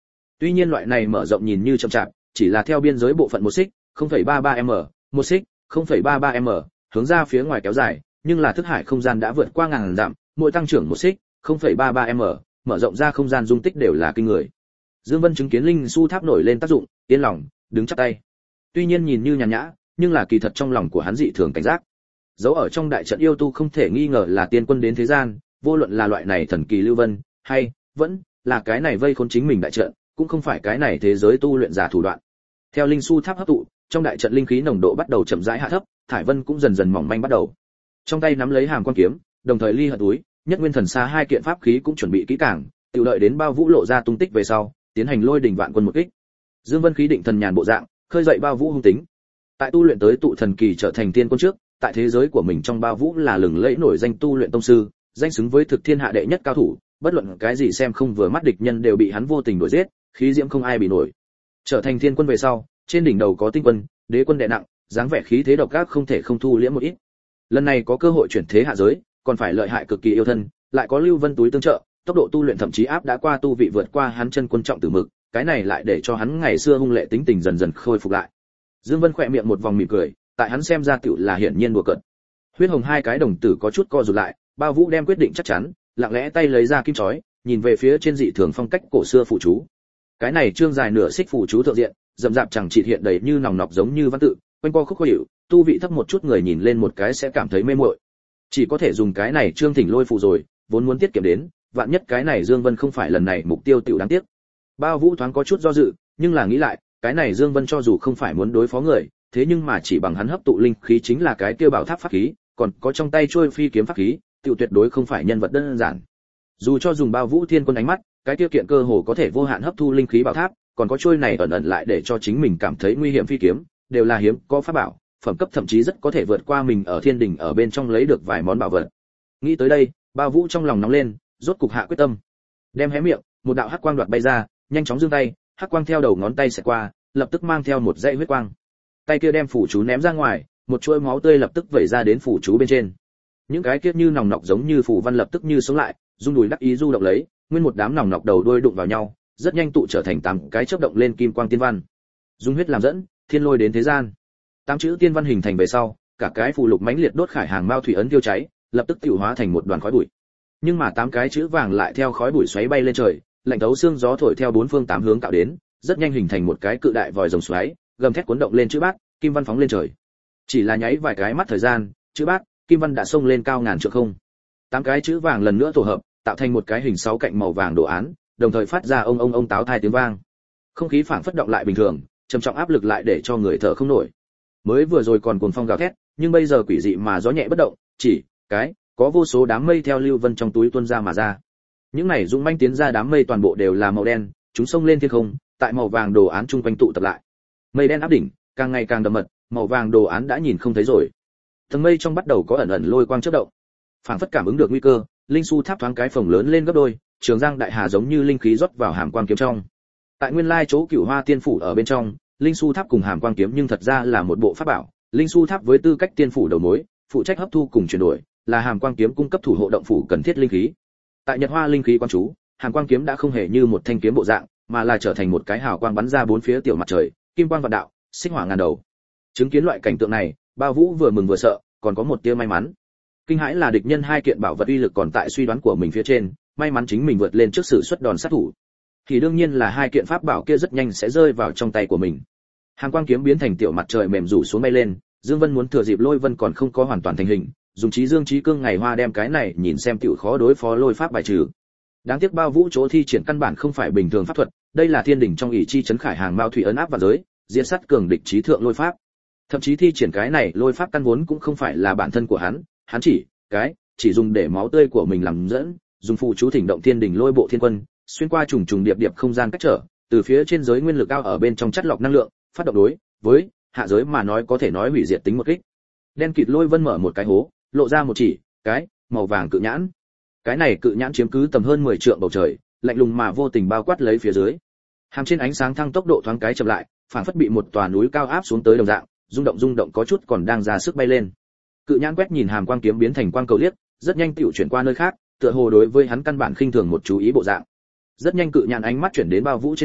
Tuy nhiên loại này mở rộng nhìn như chậm chạp, chỉ là theo biên giới bộ phận một xích, không phẩy ba ba m, một xích, không phẩy ba ba m, hướng ra phía ngoài kéo dài, nhưng là thức hải không gian đã vượt qua ngàn dặm, mỗi tăng trưởng một xích, không phẩy ba ba m, mở rộng ra không gian dung tích đều là kinh người. Dương Vân chứng kiến linh su tháp nổi lên tác dụng, yên lòng, đứng chắp tay. Tuy nhiên nhìn như nhàn nhã, nhưng là kỳ thật trong lòng của hắn dị thường cảnh giác. Dấu ở trong đại trận yêu tu không thể nghi ngờ là tiên quân đến thế gian, vô luận là loại này thần kỳ lưu vân, hay vẫn là cái này vây khốn chính mình đại trận, cũng không phải cái này thế giới tu luyện giả thủ đoạn. Theo linh su tháp hấp tụ, trong đại trận linh khí nồng độ bắt đầu chậm rãi hạ thấp, thải vân cũng dần dần mỏng manh bắt đầu. Trong tay nắm lấy hàm quan kiếm, đồng thời ly hận túi, nhất nguyên thần xa hai kiện pháp khí cũng chuẩn bị kỹ càng, tự đợi đến bao vũ lộ ra tung tích về sau, tiến hành lôi đỉnh vạn quân một kích. Dương Vân khí định thần nhàn bộ dạng, khơi dậy bao vũ hung tính. Tại tu luyện tới tụ thần kỳ trở thành tiên quân trước, tại thế giới của mình trong bao vũ là lừng lẫy nổi danh tu luyện tông sư, danh xứng với thực thiên hạ đệ nhất cao thủ, bất luận cái gì xem không vừa mắt địch nhân đều bị hắn vô tình đuổi giết, khí diễm không ai bị nổi. Trở thành thiên quân về sau, trên đỉnh đầu có tinh quân, đế quân đè nặng, dáng vẻ khí thế độc ác không thể không thu liễm một ít. Lần này có cơ hội chuyển thế hạ giới, còn phải lợi hại cực kỳ yêu thân, lại có lưu vân túi tương trợ, tốc độ tu luyện thậm chí áp đã qua tu vị vượt qua hắn chân quân trọng tử mực, cái này lại để cho hắn ngày xưa hung lệ tính tình dần dần khôi phục lại. Dương Vân khỏe miệng một vòng mỉm cười, tại hắn xem ra tựu là hiển nhiên đùa cợt. Huyết hồng hai cái đồng tử có chút co rụt lại, Bao Vũ đem quyết định chắc chắn, lặng lẽ tay lấy ra kim chói, nhìn về phía trên dị thường phong cách cổ xưa phù chú. Cái này trương dài nửa xích phù chú thượng diện, rậm rạp chẳng chỉ hiện đầy như nòng nọc giống như văn tự, quanh co khúc khó hiểu, tu vị thấp một chút người nhìn lên một cái sẽ cảm thấy mê muội. Chỉ có thể dùng cái này trương thỉnh lôi phù rồi, vốn muốn tiết kiệm đến, vạn nhất cái này Dương Vân không phải lần này mục tiêu tiểu đáng tiếc. Bao Vũ thoáng có chút do dự, nhưng là nghĩ lại, cái này Dương Vân cho dù không phải muốn đối phó người, thế nhưng mà chỉ bằng hắn hấp tụ linh khí chính là cái kia bảo tháp pháp khí, còn có trong tay trôi phi kiếm pháp khí, tiểu tuyệt đối không phải nhân vật đơn giản. Dù cho dùng Bao Vũ Thiên Quân ánh mắt, cái kia kiện cơ hồ có thể vô hạn hấp thu linh khí bảo tháp, còn có trôi này ẩn ẩn lại để cho chính mình cảm thấy nguy hiểm phi kiếm, đều là hiếm có pháp bảo, phẩm cấp thậm chí rất có thể vượt qua mình ở thiên đình ở bên trong lấy được vài món bảo vật. Nghĩ tới đây, Bao Vũ trong lòng nóng lên, rốt cục hạ quyết tâm. Đem hé miệng, một đạo hắc quang đoạt bay ra, nhanh chóng giương tay, hắc quang theo đầu ngón tay sẽ qua, lập tức mang theo một dãy huyết quang. Tay kia đem phủ chú ném ra ngoài, một chuỗi máu tươi lập tức vẩy ra đến phủ chú bên trên. Những cái kia như nòng nọc giống như phủ văn lập tức như sống lại, rung đùi đắc ý du động lấy, nguyên một đám nòng nọc đầu đuôi đụng vào nhau, rất nhanh tụ trở thành tám cái chớp động lên kim quang tiên văn. Dung huyết làm dẫn, thiên lôi đến thế gian. Tám chữ tiên văn hình thành về sau, cả cái phù lục mãnh liệt đốt khải hàng mao thủy ấn tiêu cháy, lập tức tiêu hóa thành một đoàn khói bụi. Nhưng mà tám cái chữ vàng lại theo khói bụi xoáy bay lên trời, lạnh thấu xương gió thổi theo bốn phương tám hướng tạo đến, rất nhanh hình thành một cái cự đại vòi rồng xoáy, gầm thét cuốn động lên chữ bát, kim văn phóng lên trời. Chỉ là nháy vài cái mắt thời gian, chữ bát, kim văn đã xông lên cao ngàn trượng không. Tám cái chữ vàng lần nữa tổ hợp, tạo thành một cái hình sáu cạnh màu vàng đồ án, đồng thời phát ra ông ông ông táo thai tiếng vang. Không khí phảng phất động lại bình thường, trầm trọng áp lực lại để cho người thở không nổi. Mới vừa rồi còn cuồng phong gào thét, nhưng bây giờ quỷ dị mà gió nhẹ bất động, chỉ cái có vô số đám mây theo lưu vân trong túi tuôn ra mà ra. Những này dũng manh tiến ra đám mây toàn bộ đều là màu đen, chúng xông lên thiên không, tại màu vàng đồ án chung quanh tụ tập lại. Mây đen áp đỉnh, càng ngày càng đậm mật, màu vàng đồ án đã nhìn không thấy rồi. Tầng mây trong bắt đầu có ẩn ẩn lôi quang chớp động. Phảng phất cảm ứng được nguy cơ, linh su tháp thoáng cái phồng lớn lên gấp đôi, trường giang đại hà giống như linh khí rót vào hàm quang kiếm trong. Tại nguyên lai chỗ Cửu Hoa Tiên phủ ở bên trong, linh su tháp cùng hàm quang kiếm nhưng thật ra là một bộ pháp bảo. Linh su tháp với tư cách tiên phủ đầu mối, phụ trách hấp thu cùng chuyển đổi, là hàm quang kiếm cung cấp thủ hộ động phủ cần thiết linh khí. Tại Nhật Hoa linh khí quan chú, hàm quang kiếm đã không hề như một thanh kiếm bộ dạng, mà là trở thành một cái hào quang bắn ra bốn phía tiểu mặt trời, kim quang vạn đạo, xích hỏa ngàn đầu. Chứng kiến loại cảnh tượng này, Bao Vũ vừa mừng vừa sợ, còn có một tia may mắn. Kinh hãi là địch nhân hai kiện bảo vật uy lực còn tại suy đoán của mình phía trên, may mắn chính mình vượt lên trước sự xuất đòn sát thủ. Thì đương nhiên là hai kiện pháp bảo kia rất nhanh sẽ rơi vào trong tay của mình. Hàm quang kiếm biến thành tiểu mặt trời mềm rủ xuống bay lên, Dương Vân muốn thừa dịp lôi vân còn không có hoàn toàn thành hình, dùng trí dương trí cương ngày hoa đem cái này nhìn xem tiểu khó đối phó lôi pháp bài trừ. Đáng tiếc Bao Vũ chỗ thi triển căn bản không phải bình thường pháp thuật, đây là thiên đỉnh trong ỷ chi trấn khải hàng mao thủy ấn áp vào giới, diễn sát cường địch trí thượng lôi pháp. Thậm chí thi triển cái này lôi pháp căn vốn cũng không phải là bản thân của hắn, hắn chỉ cái chỉ dùng để máu tươi của mình làm dẫn, dùng phù chú thỉnh động thiên đỉnh lôi bộ thiên quân, xuyên qua trùng trùng điệp điệp không gian cách trở, từ phía trên giới nguyên lực cao ở bên trong chất lọc năng lượng, phát động đối với hạ giới mà nói có thể nói hủy diệt tính một kích. Đen kịt lôi vân mở một cái hố, lộ ra một chỉ cái màu vàng cự nhãn. Cái này cự nhãn chiếm cứ tầm hơn mười trượng bầu trời, lạnh lùng mà vô tình bao quát lấy phía dưới. Hàm trên ánh sáng thăng tốc độ thoáng cái chậm lại, phản phất bị một tòa núi cao áp xuống tới đồng dạng, rung động rung động có chút còn đang ra sức bay lên. Cự nhãn quét nhìn hàm quang kiếm biến thành quang cầu liếc, rất nhanh tiểu chuyển qua nơi khác, tựa hồ đối với hắn căn bản khinh thường một chú ý bộ dạng. Rất nhanh cự nhãn ánh mắt chuyển đến Bao Vũ trên người,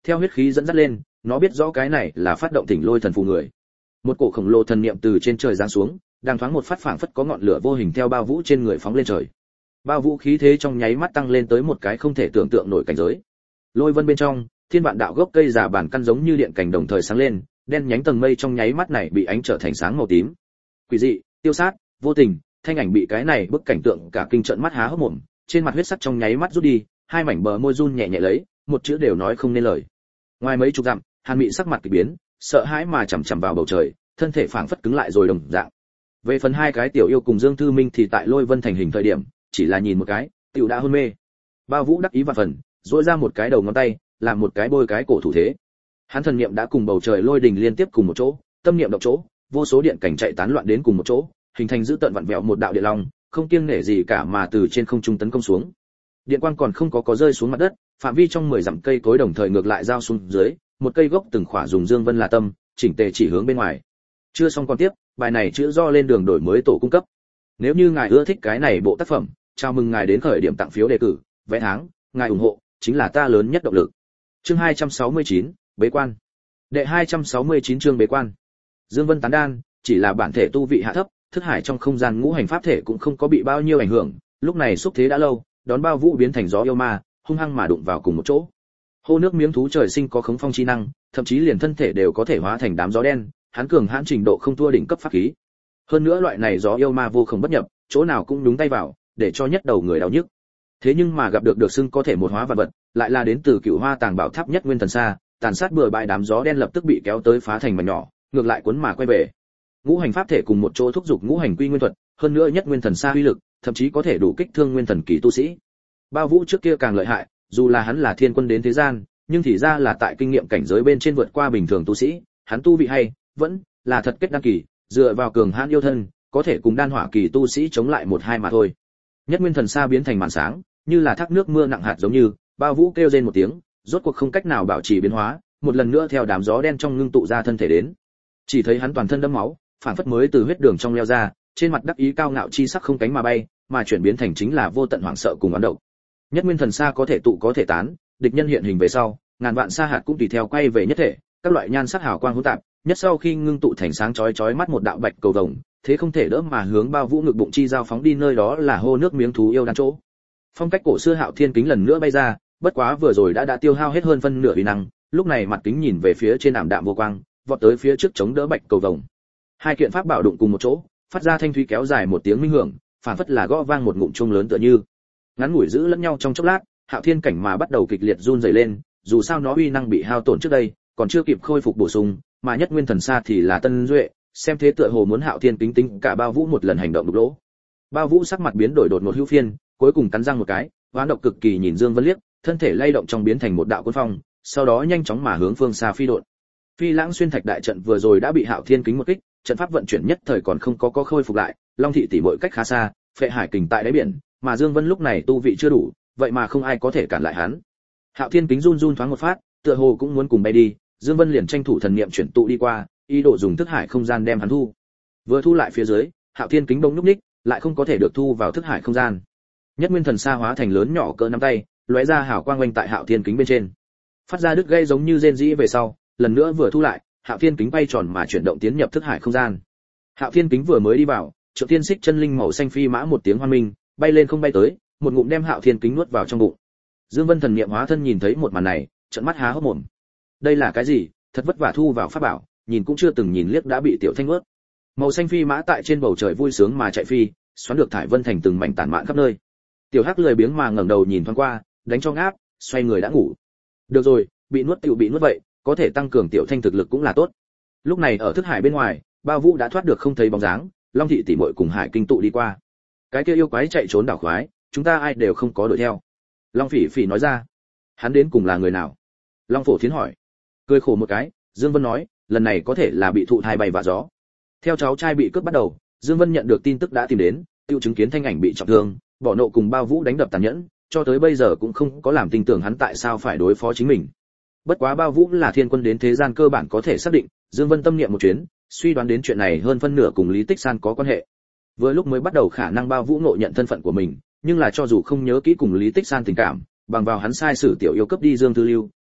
theo huyết khí dẫn dắt lên, nó biết rõ cái này là phát động Thỉnh Lôi thần phù người. Một cổ khổng lồ thần niệm từ trên trời giáng xuống, đang thoáng một phát phảng phất có ngọn lửa vô hình theo Bao Vũ trên người phóng lên trời. Bao Vũ khí thế trong nháy mắt tăng lên tới một cái không thể tưởng tượng nổi cảnh giới. Lôi vân bên trong, thiên vạn đạo gốc cây giả bản căn giống như điện cảnh đồng thời sáng lên, đen nhánh tầng mây trong nháy mắt này bị ánh trở thành sáng màu tím. Quỷ dị, tiêu sát, vô tình, thanh ảnh bị cái này bức cảnh tượng cả kinh trợn mắt há hốc mồm, trên mặt huyết sắc trong nháy mắt rút đi, hai mảnh bờ môi run nhẹ nhẹ lấy, một chữ đều nói không nên lời. Ngoài mấy chục dặm, Hàn Mị sắc mặt kỳ biến, sợ hãi mà chằm chằm vào bầu trời, thân thể phảng phất cứng lại rồi đồng dạng. Về phần hai cái tiểu yêu cùng Dương Thư Minh thì tại Lôi Vân thành hình thời điểm, chỉ là nhìn một cái, tiểu đã hôn mê. Bao Vũ đắc ý vạn phần, duỗi ra một cái đầu ngón tay, làm một cái bôi cái cổ thủ thế. Hắn thần niệm đã cùng bầu trời lôi đình liên tiếp cùng một chỗ, tâm niệm động chỗ, vô số điện cảnh chạy tán loạn đến cùng một chỗ, hình thành giữ tận vặn vẹo một đạo điện long, không kiêng nể gì cả mà từ trên không trung tấn công xuống. Điện quang còn không có có rơi xuống mặt đất, phạm vi trong mười dặm cây cối đồng thời ngược lại giao xuống dưới, một cây gốc từng khỏa dùng Dương Vân là tâm, chỉnh tề chỉ hướng bên ngoài. Chưa xong còn tiếp, bài này chữ do lên đường đổi mới tổ cung cấp. Nếu như ngài ưa thích cái này bộ tác phẩm, chào mừng ngài đến khởi điểm tặng phiếu đề cử, vé tháng, ngài ủng hộ chính là ta lớn nhất động lực. Chương hai trăm sáu mươi chín, bế quan. Đệ hai trăm sáu mươi chín chương bế quan. Dương Vân tán đan, chỉ là bản thể tu vị hạ thấp, thức hải trong không gian ngũ hành pháp thể cũng không có bị bao nhiêu ảnh hưởng, lúc này xúc thế đã lâu, đón Bao Vũ biến thành gió yêu ma, hung hăng mà đụng vào cùng một chỗ. Hô nước miếng thú trời sinh có khống phong chi năng, thậm chí liền thân thể đều có thể hóa thành đám gió đen, hắn cường hãn trình độ không thua đỉnh cấp pháp khí. Hơn nữa loại này gió yêu ma vô cùng bất nhập, chỗ nào cũng đúng tay vào, để cho nhất đầu người đau nhức. Thế nhưng mà gặp được được xưng có thể một hóa vật vật, lại là đến từ Cửu Hoa Tàng Bảo Tháp nhất nguyên thần xa, tàn sát bừa bãi đám gió đen lập tức bị kéo tới phá thành mảnh nhỏ, ngược lại cuốn mà quay về. Ngũ hành pháp thể cùng một chỗ thúc dục ngũ hành quy nguyên thuật, hơn nữa nhất nguyên thần xa uy lực, thậm chí có thể đủ kích thương nguyên thần kỳ tu sĩ. Bao Vũ trước kia càng lợi hại, dù là hắn là thiên quân đến thế gian, nhưng thì ra là tại kinh nghiệm cảnh giới bên trên vượt qua bình thường tu sĩ, hắn tu vị hay, vẫn là thật kết đan kỳ, dựa vào cường hãn yêu thân, có thể cùng đan hỏa kỳ tu sĩ chống lại một hai mà thôi. Nhất nguyên thần xa biến thành màn sáng, như là thác nước mưa nặng hạt giống như, Bao Vũ kêu rên một tiếng, rốt cuộc không cách nào bảo trì biến hóa, một lần nữa theo đám gió đen trong ngưng tụ ra thân thể đến. Chỉ thấy hắn toàn thân đẫm máu, phản phất mới từ huyết đường trong leo ra, trên mặt đắc ý cao ngạo chi sắc không cánh mà bay, mà chuyển biến thành chính là vô tận hoảng sợ cùng oán độc. Nhất nguyên thần xa có thể tụ có thể tán, địch nhân hiện hình về sau, ngàn vạn sa hạt cũng tùy theo quay về nhất thể, các loại nhan sắc hào quang hỗn tạp, nhất sau khi ngưng tụ thành sáng chói chói mắt một đạo bạch cầu vồng, thế không thể đỡ mà hướng Bao Vũ ngực bụng chi giao phóng đi, nơi đó là hô nước miếng thú yêu đan chỗ. Phong cách cổ xưa Hạo Thiên kính lần nữa bay ra, bất quá vừa rồi đã đã tiêu hao hết hơn phân nửa uy năng, lúc này mặt kính nhìn về phía trên ảm đạm vô quang, vọt tới phía trước chống đỡ bạch cầu vồng. Hai kiện pháp bảo đụng cùng một chỗ, phát ra thanh thúy kéo dài một tiếng minh hưởng, phản phất là gõ vang một ngụm chuông lớn tựa như. Ngắn ngủi giữ lẫn nhau trong chốc lát, Hạo Thiên cảnh mà bắt đầu kịch liệt run rẩy lên, dù sao nó uy năng bị hao tổn trước đây, còn chưa kịp khôi phục bổ sung, mà nhất nguyên thần xa thì là tân duệ, xem thế tựa hồ muốn Hạo Thiên kính tính cả Bao Vũ một lần hành động đục lỗ. Bao Vũ sắc mặt biến đổi đột ngột hữu phiên, cuối cùng cắn răng một cái, oán độc cực kỳ nhìn Dương Vân liếc, thân thể lay động trong biến thành một đạo cuốn phong, sau đó nhanh chóng mà hướng phương xa phi độn. Phi Lãng xuyên thạch đại trận vừa rồi đã bị Hạo Thiên kính một kích, trận pháp vận chuyển nhất thời còn không có có khôi phục lại, Long thị tỷ muội cách khá xa, Phệ Hải kình tại đáy biển, mà Dương Vân lúc này tu vị chưa đủ, vậy mà không ai có thể cản lại hắn. Hạo Thiên kính run run thoáng một phát, tựa hồ cũng muốn cùng bay đi, Dương Vân liền tranh thủ thần niệm chuyển tụ đi qua, ý đồ dùng thức hải không gian đem hắn thu. Vừa thu lại phía dưới, Hạo Thiên kính bỗng nhúc nhích, lại không có thể được thu vào thức hải không gian. Nhất nguyên thần sa hóa thành lớn nhỏ cỡ nắm tay, lóe ra hào quang quanh tại Hạo Thiên kính bên trên. Phát ra đứt gây giống như rên rỉ về sau, lần nữa vừa thu lại, Hạo Thiên kính bay tròn mà chuyển động tiến nhập thức hải không gian. Hạo Thiên kính vừa mới đi vào, Triệu Thiên Xích chân linh màu xanh phi mã một tiếng hoan minh, bay lên không bay tới, một ngụm đem Hạo Thiên kính nuốt vào trong bụng. Dương Vân thần niệm hóa thân nhìn thấy một màn này, trợn mắt há hốc mồm. Đây là cái gì? Thật vất vả thu vào pháp bảo, nhìn cũng chưa từng nhìn liếc đã bị Tiểu Thanh nuốt. Màu xanh phi mã tại trên bầu trời vui sướng mà chạy phi, xoắn được thải vân thành từng mảnh tản mạn khắp nơi. Tiểu Hắc lười biếng mà ngẩng đầu nhìn thoáng qua, đánh cho ngáp, xoay người đã ngủ. Được rồi, bị nuốt tiểu bị nuốt vậy, có thể tăng cường Tiểu Thanh thực lực cũng là tốt. Lúc này ở thức hải bên ngoài, Bao Vũ đã thoát được không thấy bóng dáng, Long thị tỷ muội cùng Hải Kinh tụ đi qua. Cái kia yêu quái chạy trốn đảo khoái, chúng ta ai đều không có đuổi theo. Long Phỉ Phỉ nói ra. Hắn đến cùng là người nào? Long Phổ Thiến hỏi. Cười khổ một cái, Dương Vân nói, lần này có thể là bị thụ thai bay vạ gió. Theo cháu trai bị cướp bắt đầu, Dương Vân nhận được tin tức đã tìm đến, tiêu chứng kiến Thanh Ảnh bị trọng thương, bỏ nộ cùng Bao Vũ đánh đập tàn nhẫn, cho tới bây giờ cũng không có làm tin tưởng hắn tại sao phải đối phó chính mình. Bất quá Bao Vũ là thiên quân đến thế gian cơ bản có thể xác định, Dương Vân tâm niệm một chuyến, suy đoán đến chuyện này hơn phân nửa cùng Lý Tích San có quan hệ. Vừa lúc mới bắt đầu khả năng Bao Vũ ngộ nhận thân phận của mình, nhưng là cho dù không nhớ kỹ cùng Lý Tích San tình cảm, bằng vào hắn sai sử tiểu yêu cấp đi Dương Tư Lưu,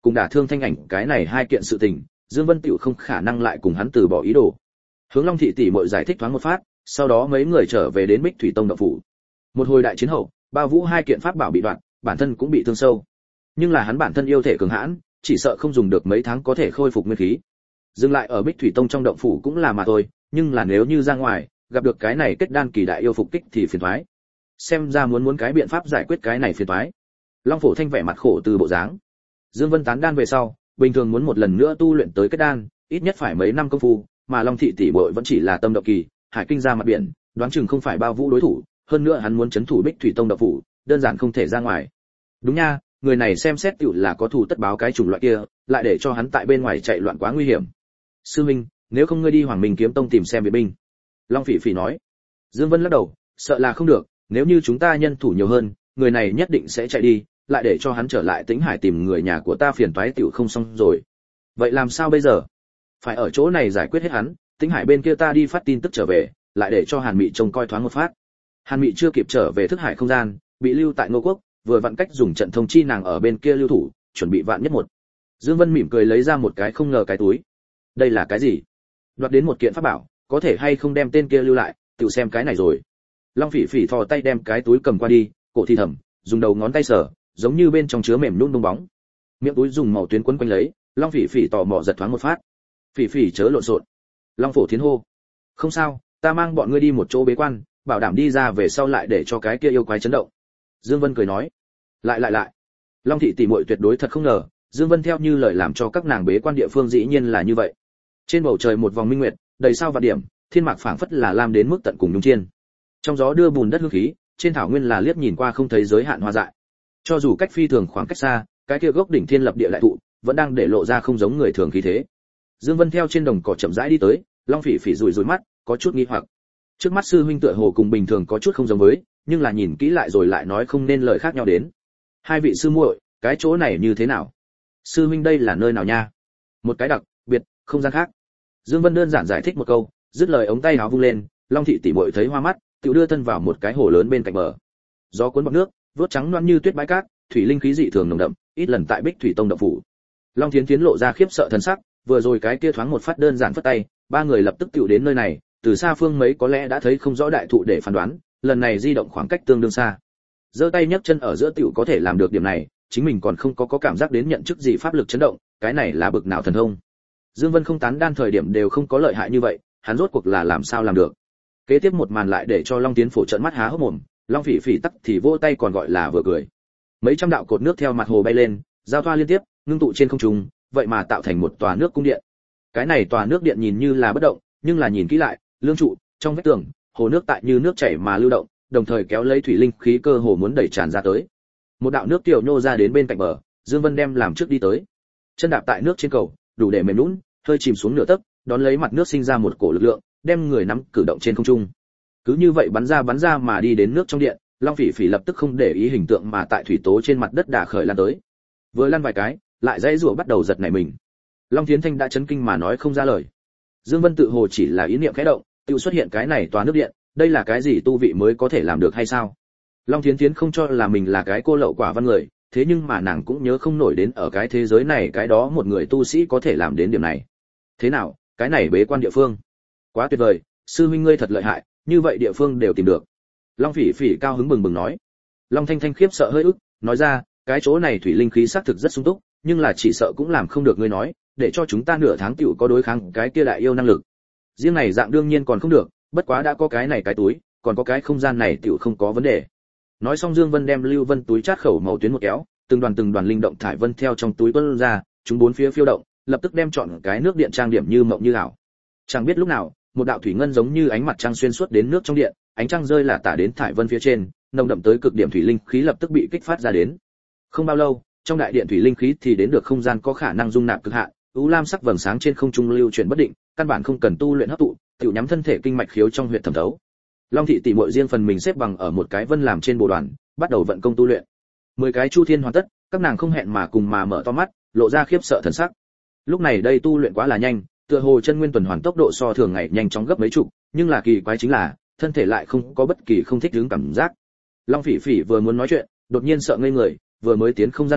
cùng đả thương thanh ảnh cái này hai kiện sự tình, Dương Vân Tiểu không khả năng lại cùng hắn từ bỏ ý đồ. Hướng Long thị tỷ muội giải thích thoáng một phát, sau đó mấy người trở về đến Bích Thủy Tông động phủ. Một hồi đại chiến hậu, Bao Vũ hai kiện pháp bảo bị đoạn, bản thân cũng bị thương sâu. Nhưng là hắn bản thân yêu thể cường hãn, chỉ sợ không dùng được mấy tháng có thể khôi phục nguyên khí. Dừng lại ở Bích Thủy Tông trong động phủ cũng là mà thôi, nhưng là nếu như ra ngoài, gặp được cái này kết đan kỳ đại yêu phục kích thì phiền toái. Xem ra muốn muốn cái biện pháp giải quyết cái này phiền toái. Long Phổ Thanh vẻ mặt khổ từ bộ dáng. Dương Vân tán đan về sau, bình thường muốn một lần nữa tu luyện tới kết đan, ít nhất phải mấy năm công phu, mà Long thị tỷ muội vẫn chỉ là tâm động kỳ, hải kinh ra mặt biển, đoán chừng không phải Bao Vũ đối thủ, hơn nữa hắn muốn chấn thủ Bích Thủy Tông động phủ, đơn giản không thể ra ngoài. Đúng nha, người này xem xét tựu là có thù tất báo cái chủng loại kia, lại để cho hắn tại bên ngoài chạy loạn quá nguy hiểm. Sư huynh, nếu không ngươi đi Hoàng Minh Kiếm Tông tìm xem viện binh. Long Phỉ Phỉ nói. Dương Vân lắc đầu, sợ là không được, nếu như chúng ta nhân thủ nhiều hơn, người này nhất định sẽ chạy đi, lại để cho hắn trở lại Tĩnh Hải tìm người nhà của ta phiền toái tiểu không xong rồi. Vậy làm sao bây giờ? Phải ở chỗ này giải quyết hết hắn, Tĩnh Hải bên kia ta đi phát tin tức trở về, lại để cho Hàn Mị trông coi thoáng một phát. Hàn Mị chưa kịp trở về thức hải không gian, bị lưu tại Ngô Quốc, vừa vặn cách dùng trận thông chi nàng ở bên kia lưu thủ, chuẩn bị vạn nhất một. Dương Vân mỉm cười lấy ra một cái không ngờ cái túi. Đây là cái gì? Đoạt đến một kiện pháp bảo, có thể hay không đem tên kia lưu lại, tự xem cái này rồi. Long Phỉ Phỉ thò tay đem cái túi cầm qua đi, cổ thì thầm, dùng đầu ngón tay sờ, giống như bên trong chứa mềm nhũn bong bóng. Miệng túi dùng màu tuyến quấn quanh lấy, Long Phỉ Phỉ tò mò giật thoáng một phát. Phỉ Phỉ chớ lộn xộn. Long Phổ Thiến hô. Không sao, ta mang bọn ngươi đi một chỗ bế quan, bảo đảm đi ra về sau lại để cho cái kia yêu quái chấn động. Dương Vân cười nói. Lại lại lại. Long thị tỷ muội tuyệt đối thật không ngờ, Dương Vân theo như lời làm cho các nàng bế quan địa phương dĩ nhiên là như vậy. Trên bầu trời một vòng minh nguyệt, đầy sao vạn điểm, thiên mạc phảng phất là lam đến mức tận cùng nhung chiên. Trong gió đưa bùn đất hương khí, trên thảo nguyên là liếc nhìn qua không thấy giới hạn hoa dại. Cho dù cách phi thường khoảng cách xa, cái kia gốc đỉnh thiên lập địa lại thụ, vẫn đang để lộ ra không giống người thường khí thế. Dương Vân theo trên đồng cỏ chậm rãi đi tới, Long Phỉ Phỉ rủi rủi mắt, có chút nghi hoặc. Trước mắt sư huynh tựa hồ cùng bình thường có chút không giống với, nhưng là nhìn kỹ lại rồi lại nói không nên lời khác nhau đến. Hai vị sư muội, cái chỗ này như thế nào? Sư huynh đây là nơi nào nha? Một cái đặc biệt, không gian khác. Dương Vân đơn giản giải thích một câu, dứt lời ống tay áo vung lên, Long thị tỷ muội thấy hoa mắt, tự đưa thân vào một cái hồ lớn bên cạnh bờ. Gió cuốn bọt nước, vốt trắng loáng như tuyết bãi cát, thủy linh khí dị thường nồng đậm, ít lần tại Bích Thủy Tông động phủ. Long Thiến Thiến lộ ra khiếp sợ thần sắc, vừa rồi cái kia thoáng một phát đơn giản phất tay, ba người lập tức tựu đến nơi này, từ xa phương mấy có lẽ đã thấy không rõ đại thụ để phán đoán, lần này di động khoảng cách tương đương xa. Giơ tay nhấc chân ở giữa tựu có thể làm được điểm này, chính mình còn không có có cảm giác đến nhận chức gì pháp lực chấn động, cái này là bực nào thần thông. Dương Vân không tán đan thời điểm đều không có lợi hại như vậy, hắn rốt cuộc là làm sao làm được. Kế tiếp một màn lại để cho Long Tiến Phổ trợn mắt há hốc mồm, Long Phỉ Phỉ tắc thì vỗ tay còn gọi là vừa cười. Mấy trăm đạo cột nước theo mặt hồ bay lên, giao thoa liên tiếp, ngưng tụ trên không trung, vậy mà tạo thành một tòa nước cung điện. Cái này tòa nước điện nhìn như là bất động, nhưng là nhìn kỹ lại, lương trụ, trong vách tường, hồ nước tại như nước chảy mà lưu động, đồng thời kéo lấy thủy linh khí cơ hồ muốn đẩy tràn ra tới. Một đạo nước tiểu nhô ra đến bên cạnh bờ, Dương Vân đem làm trước đi tới. Chân đạp tại nước trên cầu, đủ để mềm nhũn, hơi chìm xuống nửa tấc, đón lấy mặt nước sinh ra một cổ lực lượng, đem người nắm cử động trên không trung. Cứ như vậy bắn ra bắn ra mà đi đến nước trong điện, Long Phỉ Phỉ lập tức không để ý hình tượng mà tại thủy tố trên mặt đất đả khởi lan tới. Vừa lăn vài cái, lại dãy rủa bắt đầu giật nảy mình. Long Thiến Thanh đã chấn kinh mà nói không ra lời. Dương Vân tự hồ chỉ là ý niệm khẽ động, tự xuất hiện cái này tòa nước điện, đây là cái gì tu vị mới có thể làm được hay sao? Long Thiến Thiến không cho là mình là cái cô lậu quả văn người, thế nhưng mà nàng cũng nhớ không nổi đến ở cái thế giới này cái đó một người tu sĩ có thể làm đến điểm này. Thế nào, cái này bế quan địa phương? Quá tuyệt vời, sư huynh ngươi thật lợi hại, như vậy địa phương đều tìm được. Long Phỉ Phỉ cao hứng bừng bừng nói. Long Thanh Thanh khiếp sợ hơi ức, nói ra, cái chỗ này thủy linh khí xác thực rất sung túc, nhưng là chỉ sợ cũng làm không được ngươi nói, để cho chúng ta nửa tháng tiểu có đối kháng cái kia đại yêu năng lực. Riêng này dạng đương nhiên còn không được, bất quá đã có cái này cái túi, còn có cái không gian này tiểu không có vấn đề. Nói xong Dương Vân đem Lưu Vân túi chát khẩu màu tuyến một kéo, từng đoàn từng đoàn linh động thải vân theo trong túi tuôn ra, chúng bốn phía phiêu động, lập tức đem chọn cái nước điện trang điểm như mộng như ảo. Chẳng biết lúc nào, một đạo thủy ngân giống như ánh mặt trăng xuyên suốt đến nước trong điện, ánh trăng rơi là tả đến thải vân phía trên, nồng đậm tới cực điểm thủy linh khí lập tức bị kích phát ra đến. Không bao lâu, trong đại điện thủy linh khí thì đến được không gian có khả năng dung nạp cực hạn, u lam sắc vầng sáng trên không trung lưu chuyển bất định, căn bản không cần tu luyện hấp thụ, tiểu nhắm thân thể kinh mạch khiếu trong huyệt thẩm thấu. Long thị tỷ muội riêng phần mình xếp bằng ở một cái vân làm trên bồ đoàn, bắt đầu vận công tu luyện. Mười cái chu thiên hoàn tất, các nàng không hẹn mà cùng mà mở to mắt, lộ ra khiếp sợ thần sắc. Lúc này đây tu luyện quá là nhanh, tựa hồ chân nguyên tuần hoàn tốc độ so thường ngày nhanh chóng gấp mấy chục, nhưng là kỳ quái chính là, thân thể lại không có bất kỳ không thích ứng cảm giác. Long Phỉ Phỉ vừa muốn nói chuyện, đột nhiên sợ ngây người, vừa mới tiến không gian lúc,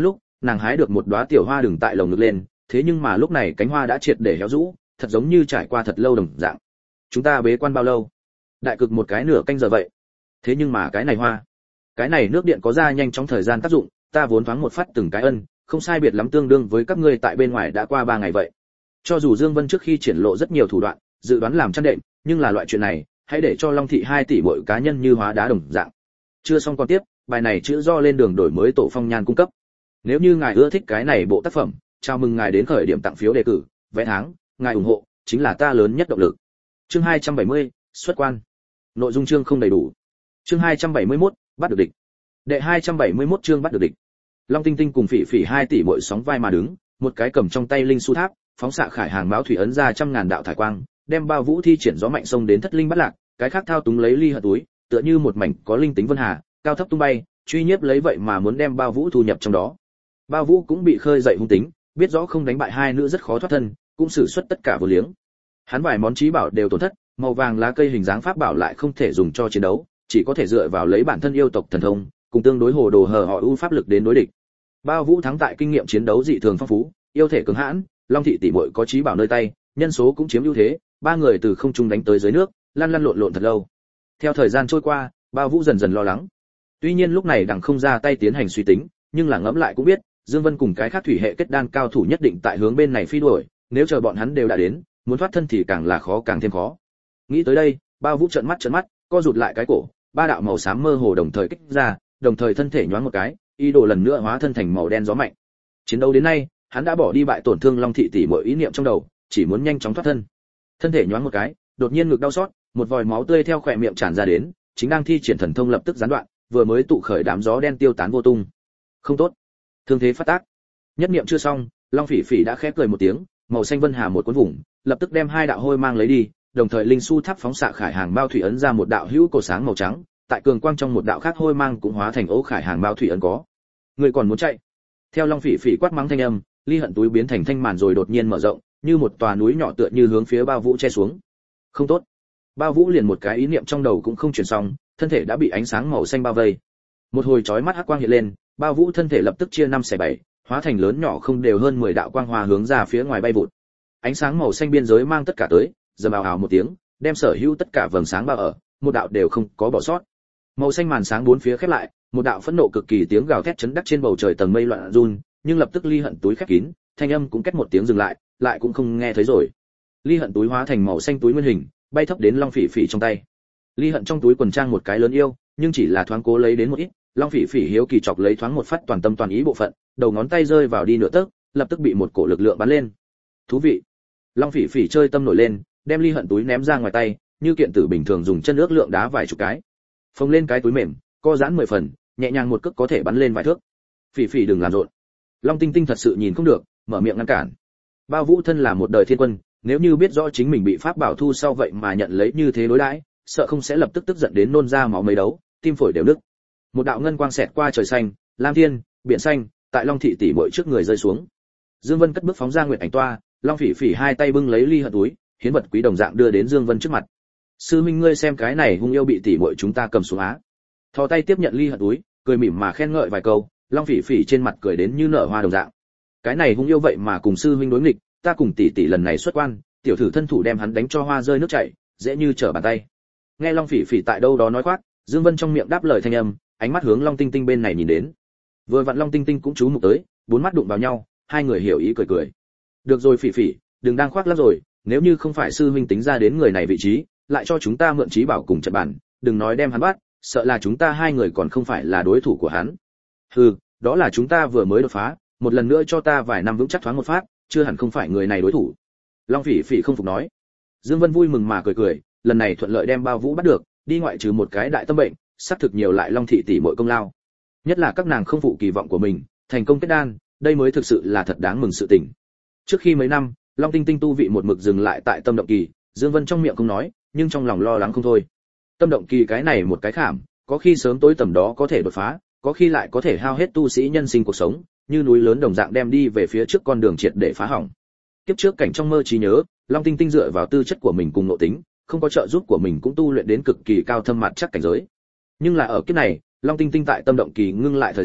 nàng hái được một đóa tiểu hoa đừng tại lồng ngực lên, thế nhưng mà lúc này cánh hoa đã triệt để héo rũ, thật giống như trải qua thật lâu đồng dạng. Chúng ta bế quan bao lâu? Đại cực một cái nửa canh giờ vậy. Thế nhưng mà cái này hoa, cái này nước điện có ra nhanh trong thời gian tác dụng, ta vốn thoáng một phát từng cái ân, không sai biệt lắm tương đương với các ngươi tại bên ngoài đã qua ba ngày vậy. Cho dù Dương Vân trước khi triển lộ rất nhiều thủ đoạn, dự đoán làm chăn đệm, nhưng là loại chuyện này, hãy để cho Long thị hai tỷ mỗi cá nhân như hóa đá đồng dạng. Chưa xong còn tiếp, bài này chữ do lên đường đổi mới tổ phong nhan cung cấp. Nếu như ngài ưa thích cái này bộ tác phẩm, chào mừng ngài đến khởi điểm tặng phiếu đề cử, vé tháng, ngài ủng hộ chính là ta lớn nhất động lực. Chương hai trăm bảy mươi, xuất quan. Nội dung chương không đầy đủ. Chương hai trăm bảy mươi mốt, bắt được địch. Đệ hai trăm bảy mươi mốt chương bắt được địch. Long Tinh Tinh cùng Phỉ Phỉ hai tỷ muội sóng vai mà đứng, một cái cầm trong tay linh su tháp, phóng xạ khải hàng báo thủy ấn ra trăm ngàn đạo thải quang, đem bao vũ thi triển gió mạnh sông đến thất linh bắt lạc, cái khác thao túng lấy ly hận túi, tựa như một mảnh có linh tính vân hà, cao thấp tung bay, truy nhiếp lấy vậy mà muốn đem bao vũ thu nhập trong đó. Bao vũ cũng bị khơi dậy hung tính, biết rõ không đánh bại hai nữ rất khó thoát thân, cũng sử xuất tất cả vô liếng. Hắn vài món trí bảo đều tổn thất, màu vàng lá cây hình dáng pháp bảo lại không thể dùng cho chiến đấu, chỉ có thể dựa vào lấy bản thân yêu tộc thần thông, cùng tương đối hồ đồ hờ họ ưu pháp lực đến đối địch. Bao vũ thắng tại kinh nghiệm chiến đấu dị thường phong phú, yêu thể cứng hãn, Long thị tỷ muội có trí bảo nơi tay, nhân số cũng chiếm ưu thế, ba người từ không trung đánh tới dưới nước, lăn lăn lộn lộn thật lâu. Theo thời gian trôi qua, Bao vũ dần dần lo lắng. Tuy nhiên lúc này đằng không ra tay tiến hành suy tính, nhưng là ngẫm lại cũng biết, Dương Vân cùng cái khác thủy hệ kết đan cao thủ nhất định tại hướng bên này phi đuổi, nếu chờ bọn hắn đều đã đến, muốn thoát thân thì càng là khó càng thêm khó. Nghĩ tới đây, Bao vũ trợn mắt trợn mắt, co rụt lại cái cổ, ba đạo màu xám mơ hồ đồng thời kích ra, đồng thời thân thể nhoáng một cái, ý đồ lần nữa hóa thân thành màu đen gió mạnh. Chiến đấu đến nay, hắn đã bỏ đi bại tổn thương Long thị tỷ mọi ý niệm trong đầu, chỉ muốn nhanh chóng thoát thân. Thân thể nhoáng một cái, đột nhiên ngực đau xót, một vòi máu tươi theo khóe miệng tràn ra đến, chính đang thi triển thần thông lập tức gián đoạn, vừa mới tụ khởi đám gió đen tiêu tán vô tung. Không tốt, thương thế phát tác. Nhất niệm chưa xong, Long Phỉ Phỉ đã khẽ cười một tiếng, màu xanh vân hà một cuốn vùng, lập tức đem hai đạo hôi mang lấy đi, đồng thời linh su tháp phóng xạ khải hàng bao thủy ấn ra một đạo hữu cổ sáng màu trắng, tại cường quang trong một đạo khác hôi mang cũng hóa thành ấu khải hàng bao thủy ấn có. Người còn muốn chạy? Theo Long Phỉ Phỉ quát mắng thanh âm, ly hận túi biến thành thanh màn rồi đột nhiên mở rộng, như một tòa núi nhỏ tựa như hướng phía Bao Vũ che xuống. Không tốt. Bao Vũ liền một cái ý niệm trong đầu cũng không chuyển xong, thân thể đã bị ánh sáng màu xanh bao vây. Một hồi chói mắt hắc quang hiện lên, Bao Vũ thân thể lập tức chia năm xẻ bảy, hóa thành lớn nhỏ không đều hơn mười đạo quang hoa hướng ra phía ngoài bay vụt. Ánh sáng màu xanh biên giới mang tất cả tới, giờ ào ào một tiếng, đem sở hữu tất cả vầng sáng bao ở, một đạo đều không có bỏ sót. Màu xanh màn sáng bốn phía khép lại, một đạo phẫn nộ cực kỳ tiếng gào thét chấn đắc trên bầu trời tầng mây loạn run, nhưng lập tức ly hận túi khép kín, thanh âm cũng két một tiếng dừng lại, lại cũng không nghe thấy rồi. Ly hận túi hóa thành màu xanh túi nguyên hình, bay thấp đến Long Phỉ Phỉ trong tay. Ly hận trong túi quần trang một cái lớn yêu, nhưng chỉ là thoáng cố lấy đến một ít, Long Phỉ Phỉ hiếu kỳ chọc lấy thoáng một phát toàn tâm toàn ý bộ phận, đầu ngón tay rơi vào đi nửa tấc, lập tức bị một cổ lực lượng bắn lên. Thú vị. Long Phỉ Phỉ chơi tâm nổi lên, đem ly hận túi ném ra ngoài tay, như kiện tử bình thường dùng chân ước lượng đá vài chục cái. Phồng lên cái túi mềm, co giãn mười phần, nhẹ nhàng một cước có thể bắn lên vài thước. Phỉ Phỉ đừng làm rộn. Long Tinh Tinh thật sự nhìn không được, mở miệng ngăn cản. Bao Vũ thân là một đời thiên quân, nếu như biết rõ chính mình bị pháp bảo thu sau vậy mà nhận lấy như thế đối đãi, sợ không sẽ lập tức tức giận đến nôn ra máu mấy đấu, tim phổi đều nứt. Một đạo ngân quang xẹt qua trời xanh, lam thiên, biển xanh, tại Long thị tỷ muội trước người rơi xuống. Dương Vân cất bước phóng ra nguyệt ảnh toa, Long Phỉ Phỉ hai tay bưng lấy ly hận túi, hiến vật quý đồng dạng đưa đến Dương Vân trước mặt. Sư minh ngươi xem cái này hung yêu bị tỷ muội chúng ta cầm xuống á. Thò tay tiếp nhận ly hận túi, cười mỉm mà khen ngợi vài câu, Long Phỉ Phỉ trên mặt cười đến như nở hoa đồng dạng. Cái này hung yêu vậy mà cùng sư huynh đối nghịch, ta cùng tỷ tỷ lần này xuất quan, tiểu thử thân thủ đem hắn đánh cho hoa rơi nước chảy, dễ như trở bàn tay. Nghe Long Phỉ Phỉ tại đâu đó nói khoác, Dương Vân trong miệng đáp lời thanh âm, ánh mắt hướng Long Tinh Tinh bên này nhìn đến. Vừa vặn Long Tinh Tinh cũng chú mục tới, bốn mắt đụng vào nhau, hai người hiểu ý cười cười. Được rồi Phỉ Phỉ, đừng đang khoác lác rồi, nếu như không phải sư huynh tính ra đến người này vị trí, lại cho chúng ta mượn trí bảo cùng trận bản, đừng nói đem hắn bắt, sợ là chúng ta hai người còn không phải là đối thủ của hắn. Hừ, đó là chúng ta vừa mới đột phá, một lần nữa cho ta vài năm vững chắc thoáng một phát, chưa hẳn không phải người này đối thủ. Long Phỉ Phỉ không phục nói. Dương Vân vui mừng mà cười cười, lần này thuận lợi đem Bao Vũ bắt được, đi ngoại trừ một cái đại tâm bệnh, xác thực nhiều lại Long thị tỷ muội công lao. Nhất là các nàng không phụ kỳ vọng của mình, thành công kết đan, đây mới thực sự là thật đáng mừng sự tình. Trước khi mấy năm, Long Tinh Tinh tu vị một mực dừng lại tại tâm động kỳ, Dương Vân trong miệng không nói, nhưng trong lòng lo lắng không thôi. Tâm động kỳ cái này một cái khảm, có khi sớm tối tầm đó có thể đột phá, có khi lại có thể hao hết tu sĩ nhân sinh cuộc sống, như núi lớn đồng dạng đem đi về phía trước con đường triệt để phá hỏng. Kiếp trước cảnh trong mơ trí nhớ, Long Tinh Tinh dựa vào tư chất của mình cùng nội tính, không có trợ giúp của mình cũng tu luyện đến cực kỳ cao thâm mặt chắc cảnh giới. Nhưng là ở kiếp này, Long Tinh Tinh tại tâm động kỳ ngưng lại thời gian,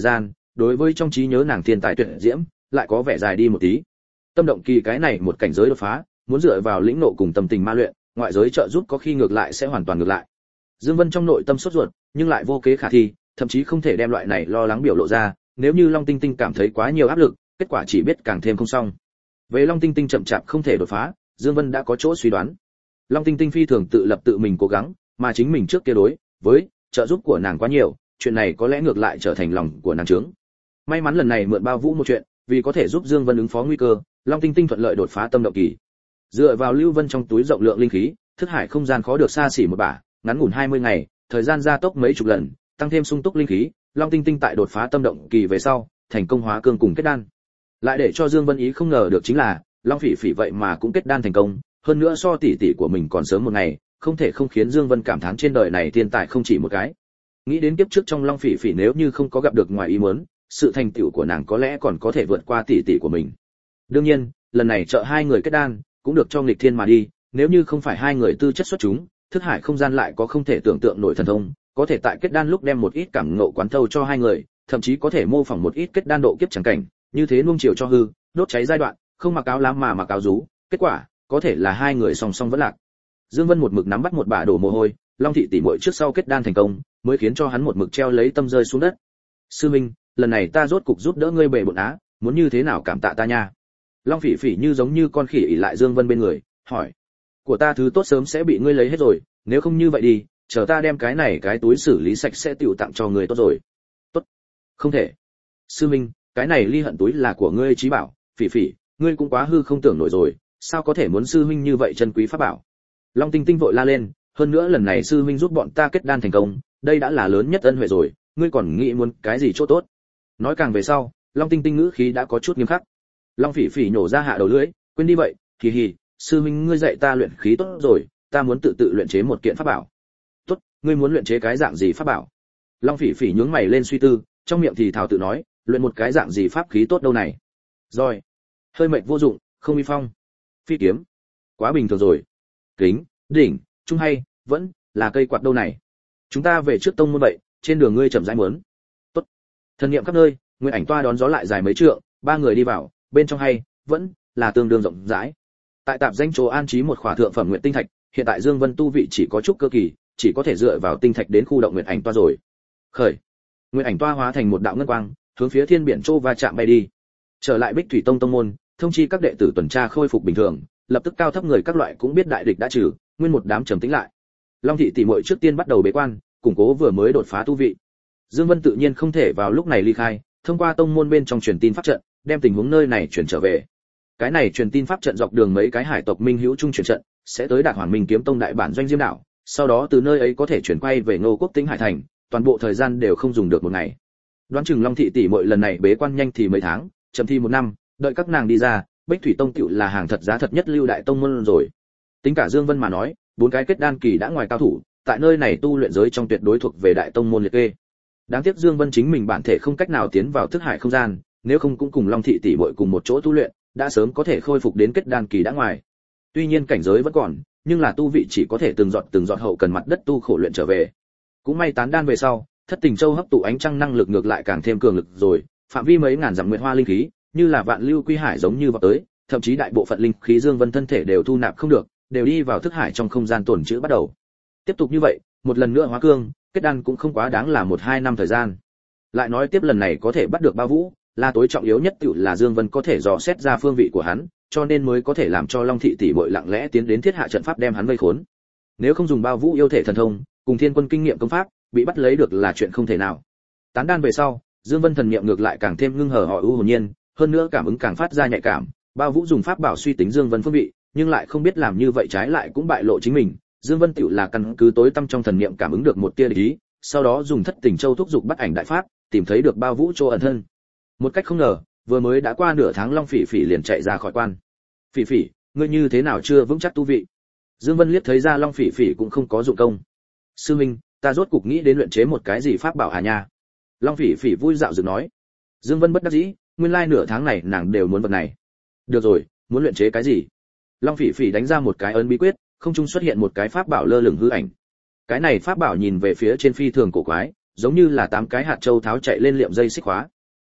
đối với trong trí nhớ nàng thiên tài tuyệt diễm lại có vẻ dài đi một tí. Tâm động kỳ cái này một cảnh giới đột phá, muốn dựa vào lĩnh nộ cùng tâm tình ma luyện, ngoại giới trợ giúp có khi ngược lại sẽ hoàn toàn ngược lại. Dương Vân trong nội tâm sốt ruột, nhưng lại vô kế khả thi, thậm chí không thể đem loại này lo lắng biểu lộ ra, nếu như Long Tinh Tinh cảm thấy quá nhiều áp lực, kết quả chỉ biết càng thêm không xong. Về Long Tinh Tinh chậm chạp không thể đột phá, Dương Vân đã có chỗ suy đoán. Long Tinh Tinh phi thường tự lập tự mình cố gắng, mà chính mình trước kia đối với trợ giúp của nàng quá nhiều, chuyện này có lẽ ngược lại trở thành lòng của nàng trướng. May mắn lần này mượn Bao Vũ một chuyện, vì có thể giúp Dương Vân ứng phó nguy cơ, Long Tinh Tinh thuận lợi đột phá tâm động kỳ. Dựa vào Lưu Vân trong túi rộng lượng linh khí, thức hải không gian khó được xa xỉ một bả, ngắn ngủn hai mươi ngày, thời gian gia tốc mấy chục lần, tăng thêm sung túc linh khí, Long Tinh Tinh tại đột phá tâm động kỳ về sau, thành công hóa cương cùng kết đan. Lại để cho Dương Vân ý không ngờ được chính là, Long Phỉ Phỉ vậy mà cũng kết đan thành công, hơn nữa so tỷ tỷ của mình còn sớm một ngày, không thể không khiến Dương Vân cảm thán trên đời này thiên tài không chỉ một cái. Nghĩ đến kiếp trước trong Long Phỉ Phỉ nếu như không có gặp được ngoài ý muốn, sự thành tựu của nàng có lẽ còn có thể vượt qua tỷ tỷ của mình. Đương nhiên, lần này trợ hai người kết đan, cũng được cho nghịch thiên mà đi, nếu như không phải hai người tư chất xuất chúng, thức hải không gian lại có không thể tưởng tượng nổi thần thông, có thể tại kết đan lúc đem một ít cảm ngộ quán thâu cho hai người, thậm chí có thể mô phỏng một ít kết đan độ kiếp chẳng cảnh, như thế nuông chiều cho hư, đốt cháy giai đoạn, không mặc áo lam mà mặc áo rú, kết quả có thể là hai người song song vẫn lạc. Dương Vân một mực nắm bắt một bả đổ mồ hôi, Long thị tỷ muội trước sau kết đan thành công, mới khiến cho hắn một mực treo lấy tâm rơi xuống đất. Sư minh, lần này ta rốt cục giúp đỡ ngươi bề bộn á, muốn như thế nào cảm tạ ta nha. Long Phỉ Phỉ như giống như con khỉ ỉ lại Dương Vân bên người, hỏi: của ta thứ tốt sớm sẽ bị ngươi lấy hết rồi, nếu không như vậy đi, chờ ta đem cái này cái túi xử lý sạch sẽ tiểu tặng cho ngươi tốt rồi. Tốt. Không thể. Sư minh, cái này ly hận túi là của ngươi Chí Bảo, Phỉ Phỉ, ngươi cũng quá hư không tưởng nổi rồi, sao có thể muốn sư huynh như vậy chân quý pháp bảo. Long Tinh Tinh vội la lên, hơn nữa lần này sư huynh giúp bọn ta kết đan thành công, đây đã là lớn nhất ân huệ rồi, ngươi còn nghĩ muốn cái gì chỗ tốt. Nói càng về sau, Long Tinh Tinh ngữ khí đã có chút nghiêm khắc. Long Phỉ Phỉ nhổ ra hạ đầu lưỡi, quên đi vậy, kỳ hì, sư huynh ngươi dạy ta luyện khí tốt rồi, ta muốn tự tự luyện chế một kiện pháp bảo. Tốt, ngươi muốn luyện chế cái dạng gì pháp bảo? Long Phỉ Phỉ nhướng mày lên suy tư, trong miệng thì thào tự nói, luyện một cái dạng gì pháp khí tốt đâu này. Rồi, hơi mệt vô dụng, không uy phong. Phi kiếm, quá bình thường rồi. Kính, đỉnh, trung hay, vẫn là cây quạt đâu này. Chúng ta về trước tông môn vậy, trên đường ngươi chậm rãi muốn. Tốt. Thần niệm khắp nơi, Nguyên Ảnh toa đón gió lại dài mấy trượng, ba người đi vào, bên trong hay, vẫn là tương đương rộng rãi. Tại tạp danh chỗ an trí một khỏa thượng phẩm nguyện tinh thạch, hiện tại Dương Vân tu vị chỉ có chút cơ kỳ, chỉ có thể dựa vào tinh thạch đến khu động Nguyên Ảnh toa rồi. Khởi. Nguyên Ảnh toa hóa thành một đạo ngân quang, hướng phía thiên biển châu va chạm bay đi. Trở lại Bích Thủy Tông tông môn, thông chi các đệ tử tuần tra khôi phục bình thường, lập tức cao thấp người các loại cũng biết đại địch đã trừ, nguyên một đám trầm tĩnh lại. Long thị tỷ muội trước tiên bắt đầu bế quan, củng cố vừa mới đột phá tu vị. Dương Vân tự nhiên không thể vào lúc này ly khai, thông qua tông môn bên trong truyền tin pháp trận, đem tình huống nơi này truyền trở về. Cái này truyền tin pháp trận dọc đường mấy cái hải tộc minh hữu trung truyền trận, sẽ tới Đạt Hoàn Minh kiếm tông đại bản doanh Diêm đảo, sau đó từ nơi ấy có thể chuyển quay về Ngô Quốc Tĩnh Hải thành, toàn bộ thời gian đều không dùng được một ngày. Đoán chừng Long thị tỷ muội lần này bế quan nhanh thì mấy tháng, chậm thì một năm, đợi các nàng đi ra, Bích Thủy Tông tiểu là hàng thật giá thật nhất lưu đại tông môn rồi. Tính cả Dương Vân mà nói, bốn cái kết đan kỳ đã ngoài cao thủ, tại nơi này tu luyện giới trong tuyệt đối thuộc về đại tông môn liệt kê. Đáng tiếc Dương Vân chính mình bản thể không cách nào tiến vào thức hải không gian, nếu không cũng cùng Long thị tỷ muội cùng một chỗ tu luyện, đã sớm có thể khôi phục đến kết đan kỳ đã ngoài. Tuy nhiên cảnh giới vẫn còn, nhưng là tu vị chỉ có thể từng giọt từng giọt hậu cần mặt đất tu khổ luyện trở về. Cũng may tán đan về sau, Thất Tình Châu hấp tụ ánh trăng năng lực ngược lại càng thêm cường lực rồi, phạm vi mấy ngàn dặm nguyệt hoa linh khí, như là vạn lưu quy hải giống như vào tới, thậm chí đại bộ phận linh khí Dương Vân thân thể đều thu nạp không được, đều đi vào thức hải trong không gian tổn trữ bắt đầu. Tiếp tục như vậy, một lần nữa hóa cương, kết đan cũng không quá đáng là một hai năm thời gian. Lại nói tiếp lần này có thể bắt được Ba Vũ, là tối trọng yếu nhất tự là Dương Vân có thể dò xét ra phương vị của hắn, cho nên mới có thể làm cho Long thị tỷ muội lặng lẽ tiến đến thiết hạ trận pháp đem hắn vây khốn. Nếu không dùng Ba Vũ yêu thể thần thông, cùng Thiên Quân kinh nghiệm công pháp, bị bắt lấy được là chuyện không thể nào. Tán đan về sau, Dương Vân thần niệm ngược lại càng thêm ngưng hở họ ưu hồn nhiên, hơn nữa cảm ứng càng phát ra nhạy cảm. Ba Vũ dùng pháp bảo suy tính Dương Vân phương vị, nhưng lại không biết làm như vậy trái lại cũng bại lộ chính mình. Dương Vân tiểu là căn cứ tối tâm trong thần niệm cảm ứng được một tia ý, sau đó dùng Thất Tình Châu thúc dục bắt ảnh đại pháp, tìm thấy được Ba Vũ chỗ ẩn thân. Một cách không ngờ, vừa mới đã qua nửa tháng Long Phỉ Phỉ liền chạy ra khỏi quan. Phỉ Phỉ, ngươi như thế nào chưa vững chắc tu vị? Dương Vân liếc thấy ra Long Phỉ Phỉ cũng không có dụng công. Sư huynh, ta rốt cục nghĩ đến luyện chế một cái gì pháp bảo à nha? Long Phỉ Phỉ vui dạo dựng nói. Dương Vân bất đắc dĩ, nguyên lai nửa tháng này nàng đều muốn vật này. Được rồi, muốn luyện chế cái gì? Long Phỉ Phỉ đánh ra một cái ấn bí quyết, không trung xuất hiện một cái pháp bảo lơ lửng hư ảnh. Cái này pháp bảo nhìn về phía trên phi thường cổ quái, giống như là tám cái hạt châu tháo chạy lên liệm dây xích khóa.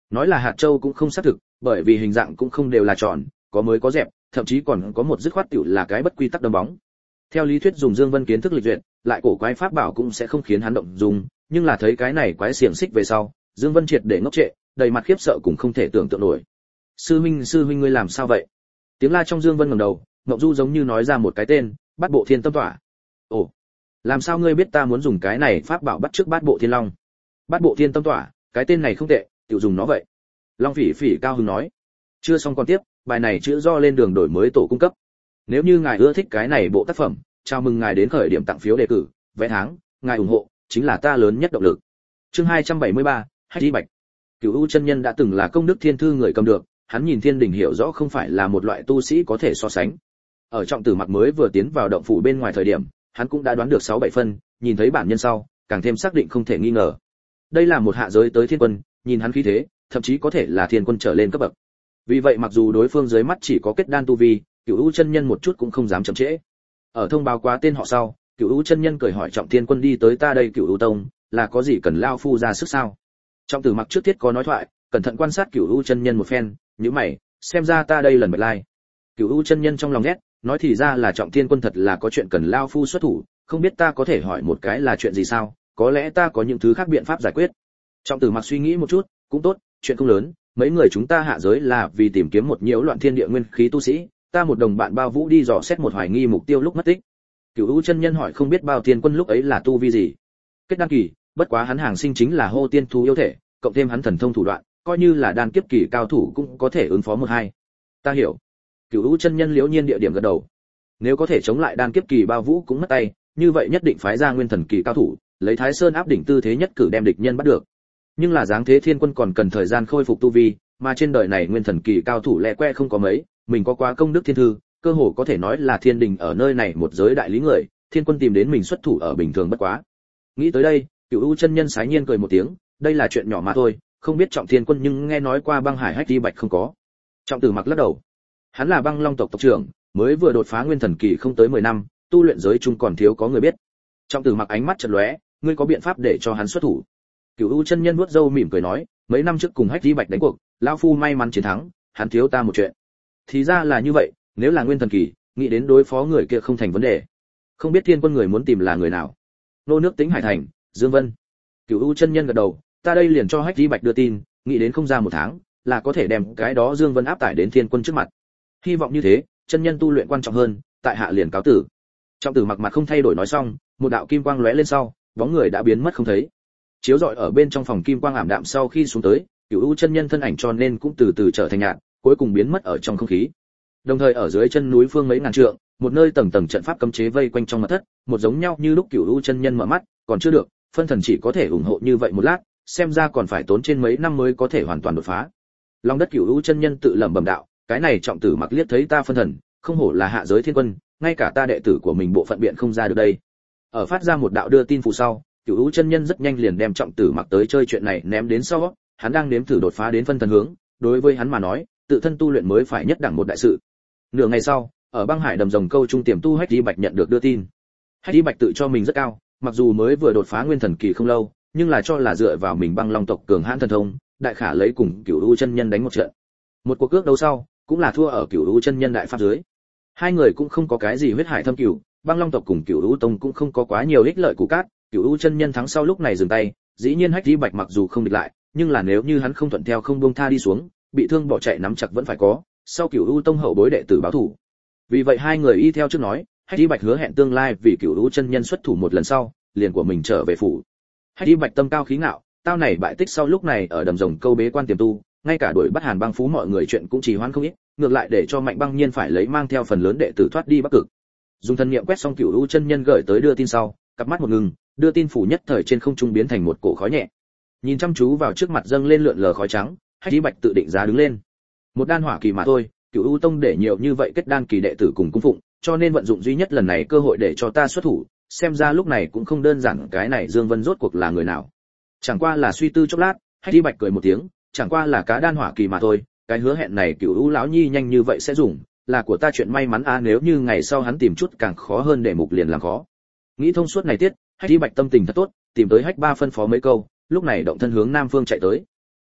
Nói là hạt châu cũng không xác thực, bởi vì hình dạng cũng không đều là tròn, có mới có dẹp, thậm chí còn có một dứt khoát tiểu là cái bất quy tắc đâm bóng. Theo lý thuyết dùng Dương Vân kiến thức lịch duyệt, lại cổ quái pháp bảo cũng sẽ không khiến hắn động dung, nhưng là thấy cái này quái xiềng xích về sau, Dương Vân triệt để ngốc trệ, đầy mặt khiếp sợ cũng không thể tưởng tượng nổi. Sư huynh, sư huynh ngươi làm sao vậy? Tiếng la trong Dương Vân ngẩng đầu, Ngộng Du giống như nói ra một cái tên, Bát Bộ Thiên Tâm Tỏa. Ồ, làm sao ngươi biết ta muốn dùng cái này pháp bảo bắt trước Bát Bộ Thiên Long? Bát Bộ Thiên Tâm Tỏa, cái tên này không tệ, tiểu dùng nó vậy. Long Phỉ Phỉ cao hứng nói. Chưa xong còn tiếp, bài này chữ do lên đường đổi mới tổ cung cấp. Nếu như ngài ưa thích cái này bộ tác phẩm, chào mừng ngài đến khởi điểm tặng phiếu đề cử, vé tháng, ngài ủng hộ chính là ta lớn nhất động lực. Chương hai trăm bảy mươi ba, Hách Di Bạch. Cửu U chân nhân đã từng là công đức thiên thư người cầm được, hắn nhìn thiên đình hiểu rõ không phải là một loại tu sĩ có thể so sánh. Ở Trọng Tử Mặc mới vừa tiến vào động phủ bên ngoài thời điểm, hắn cũng đã đoán được sáu bảy phân, nhìn thấy bản nhân sau, càng thêm xác định không thể nghi ngờ. Đây là một hạ giới tới thiên quân, nhìn hắn khí thế, thậm chí có thể là thiên quân trở lên cấp bậc. Vì vậy mặc dù đối phương dưới mắt chỉ có kết đan tu vi, Cửu U chân nhân một chút cũng không dám chậm trễ. Ở thông báo quá tên họ sau, Cửu U chân nhân cười hỏi Trọng Thiên Quân đi tới ta đây Cửu U tông, là có gì cần lao phu ra sức sao? Trọng Tử Mặc trước tiết có nói thoại, cẩn thận quan sát Cửu U chân nhân một phen, nhíu mày, xem ra ta đây lần bạch lai. Cửu U chân nhân trong lòng ghét, nói thì ra là Trọng Thiên Quân thật là có chuyện cần lao phu xuất thủ, không biết ta có thể hỏi một cái là chuyện gì sao? Có lẽ ta có những thứ khác biện pháp giải quyết. Trọng Tử Mặc suy nghĩ một chút, cũng tốt, chuyện không lớn, mấy người chúng ta hạ giới là vì tìm kiếm một nhiễu loạn thiên địa nguyên khí tu sĩ, ta một đồng bạn Bao Vũ đi dò xét một hoài nghi mục tiêu lúc mất tích. Cửu U chân nhân hỏi không biết Bao Thiên Quân lúc ấy là tu vi gì. Kết đan kỳ, bất quá hắn hàng sinh chính là hô tiên thú yêu thể, cộng thêm hắn thần thông thủ đoạn, coi như là đan kiếp kỳ cao thủ cũng có thể ứng phó một hai. Ta hiểu. Cửu U chân nhân liễu nhiên địa điểm gật đầu. Nếu có thể chống lại đan kiếp kỳ Bao Vũ cũng mất tay, như vậy nhất định phái ra nguyên thần kỳ cao thủ, lấy Thái Sơn áp đỉnh tư thế nhất cử đem địch nhân bắt được. Nhưng là dáng thế thiên quân còn cần thời gian khôi phục tu vi, mà trên đời này nguyên thần kỳ cao thủ lẻ que không có mấy, mình có quá công đức thiên thư, cơ hồ có thể nói là thiên đình ở nơi này một giới đại lý người, thiên quân tìm đến mình xuất thủ ở bình thường bất quá. Nghĩ tới đây, Cửu U chân nhân sái nhiên cười một tiếng, đây là chuyện nhỏ mà thôi, không biết Trọng Thiên Quân nhưng nghe nói qua Băng Hải Hách Di Bạch không có. Trọng Tử Mặc lắc đầu. Hắn là Băng Long tộc tộc trưởng, mới vừa đột phá nguyên thần kỳ không tới mười năm, tu luyện giới chung còn thiếu có người biết. Trọng Tử Mặc ánh mắt chợt lóe, ngươi có biện pháp để cho hắn xuất thủ? Cửu U chân nhân vuốt râu mỉm cười nói, mấy năm trước cùng Hách Di Bạch đánh cuộc, lão phu may mắn chiến thắng, hắn thiếu ta một chuyện. Thì ra là như vậy, nếu là nguyên thần kỳ, nghĩ đến đối phó người kia không thành vấn đề. Không biết thiên quân người muốn tìm là người nào? Nô nước Tĩnh Hải thành, Dương Vân. Cửu U chân nhân gật đầu, ta đây liền cho Hách Di Bạch đưa tin, nghĩ đến không ra một tháng, là có thể đem cái đó Dương Vân áp tải đến thiên quân trước mặt. Hy vọng như thế, chân nhân tu luyện quan trọng hơn, tại hạ liền cáo tử. Trọng Tử Mặc mặt không thay đổi nói xong, một đạo kim quang lóe lên sau, bóng người đã biến mất không thấy. Chiếu rọi ở bên trong phòng kim quang ảm đạm sau khi xuống tới, Cửu U chân nhân thân ảnh cho nên cũng từ từ trở thành nhạt, cuối cùng biến mất ở trong không khí. Đồng thời ở dưới chân núi phương mấy ngàn trượng, một nơi tầng tầng trận pháp cấm chế vây quanh trong mật thất, một giống nhau như lúc Cửu U chân nhân mở mắt, còn chưa được, phân thần chỉ có thể ủng hộ như vậy một lát, xem ra còn phải tốn trên mấy năm mới có thể hoàn toàn đột phá. Long đất Cửu U chân nhân tự lẩm bẩm đạo, cái này Trọng Tử Mặc liếc thấy ta phân thần, không hổ là hạ giới thiên quân, ngay cả ta đệ tử của mình bộ phận biện không ra được đây. Ở phát ra một đạo đưa tin phụ sau, Cửu U chân nhân rất nhanh liền đem Trọng Tử Mặc tới chơi chuyện này ném đến sau, hắn đang nếm thử đột phá đến phân thần hướng, đối với hắn mà nói, tự thân tu luyện mới phải nhất đẳng một đại sự. Nửa ngày sau, ở Băng Hải đầm rồng câu trung tiềm tu Hách Di Bạch nhận được đưa tin. Hách Di Bạch tự cho mình rất cao, mặc dù mới vừa đột phá nguyên thần kỳ không lâu, nhưng là cho là dựa vào mình Băng Long tộc cường hãn thần thông, đại khả lấy cùng Cửu U chân nhân đánh một trận. Một cuộc cước đấu sau, cũng là thua ở Cửu U chân nhân đại pháp dưới. Hai người cũng không có cái gì huyết hải thâm cửu, Băng Long tộc cùng Cửu U tông cũng không có quá nhiều ích lợi của cát, Cửu U chân nhân thắng sau lúc này dừng tay, dĩ nhiên Hách Di Bạch mặc dù không địch lại, nhưng là nếu như hắn không thuận theo không buông tha đi xuống, bị thương bỏ chạy nắm chặt vẫn phải có, sau Cửu U tông hậu bối đệ tử báo thủ. Vì vậy hai người y theo trước nói, Hách Di Bạch hứa hẹn tương lai vì Cửu U chân nhân xuất thủ một lần sau, liền của mình trở về phủ. Hách Di Bạch tâm cao khí ngạo, tao này bại tích sau lúc này ở đầm rồng câu bế quan tiềm tu, ngay cả đuổi bắt Hàn Băng Phú mọi người chuyện cũng trì hoãn không ít, ngược lại để cho Mạnh Băng Nhiên phải lấy mang theo phần lớn đệ tử thoát đi Bắc Cực. Dùng thần niệm quét xong Cửu U chân nhân gửi tới đưa tin sau, cặp mắt một ngừng, đưa tin phủ nhất thời trên không trung biến thành một cổ khói nhẹ. Nhìn chăm chú vào trước mặt dâng lên lượn lờ khói trắng, Hách Di Bạch tự định giá đứng lên. Một đan hỏa kỳ mà thôi, Cửu U tông để nhiều như vậy kết đan kỳ đệ tử cùng cung phụng, cho nên vận dụng duy nhất lần này cơ hội để cho ta xuất thủ, xem ra lúc này cũng không đơn giản, cái này Dương Vân rốt cuộc là người nào. Chẳng qua là suy tư chốc lát, Hách Di Bạch cười một tiếng, chẳng qua là cá đan hỏa kỳ mà thôi, cái hứa hẹn này Cửu U lão nhi nhanh như vậy sẽ dùng, là của ta chuyện may mắn a, nếu như ngày sau hắn tìm chút càng khó hơn để mục liền làm khó. Nghĩ thông suốt này tiết, Hách Di Bạch tâm tình thật tốt, tìm tới Hách Ba phân phó mấy câu, lúc này động thân hướng nam phương chạy tới.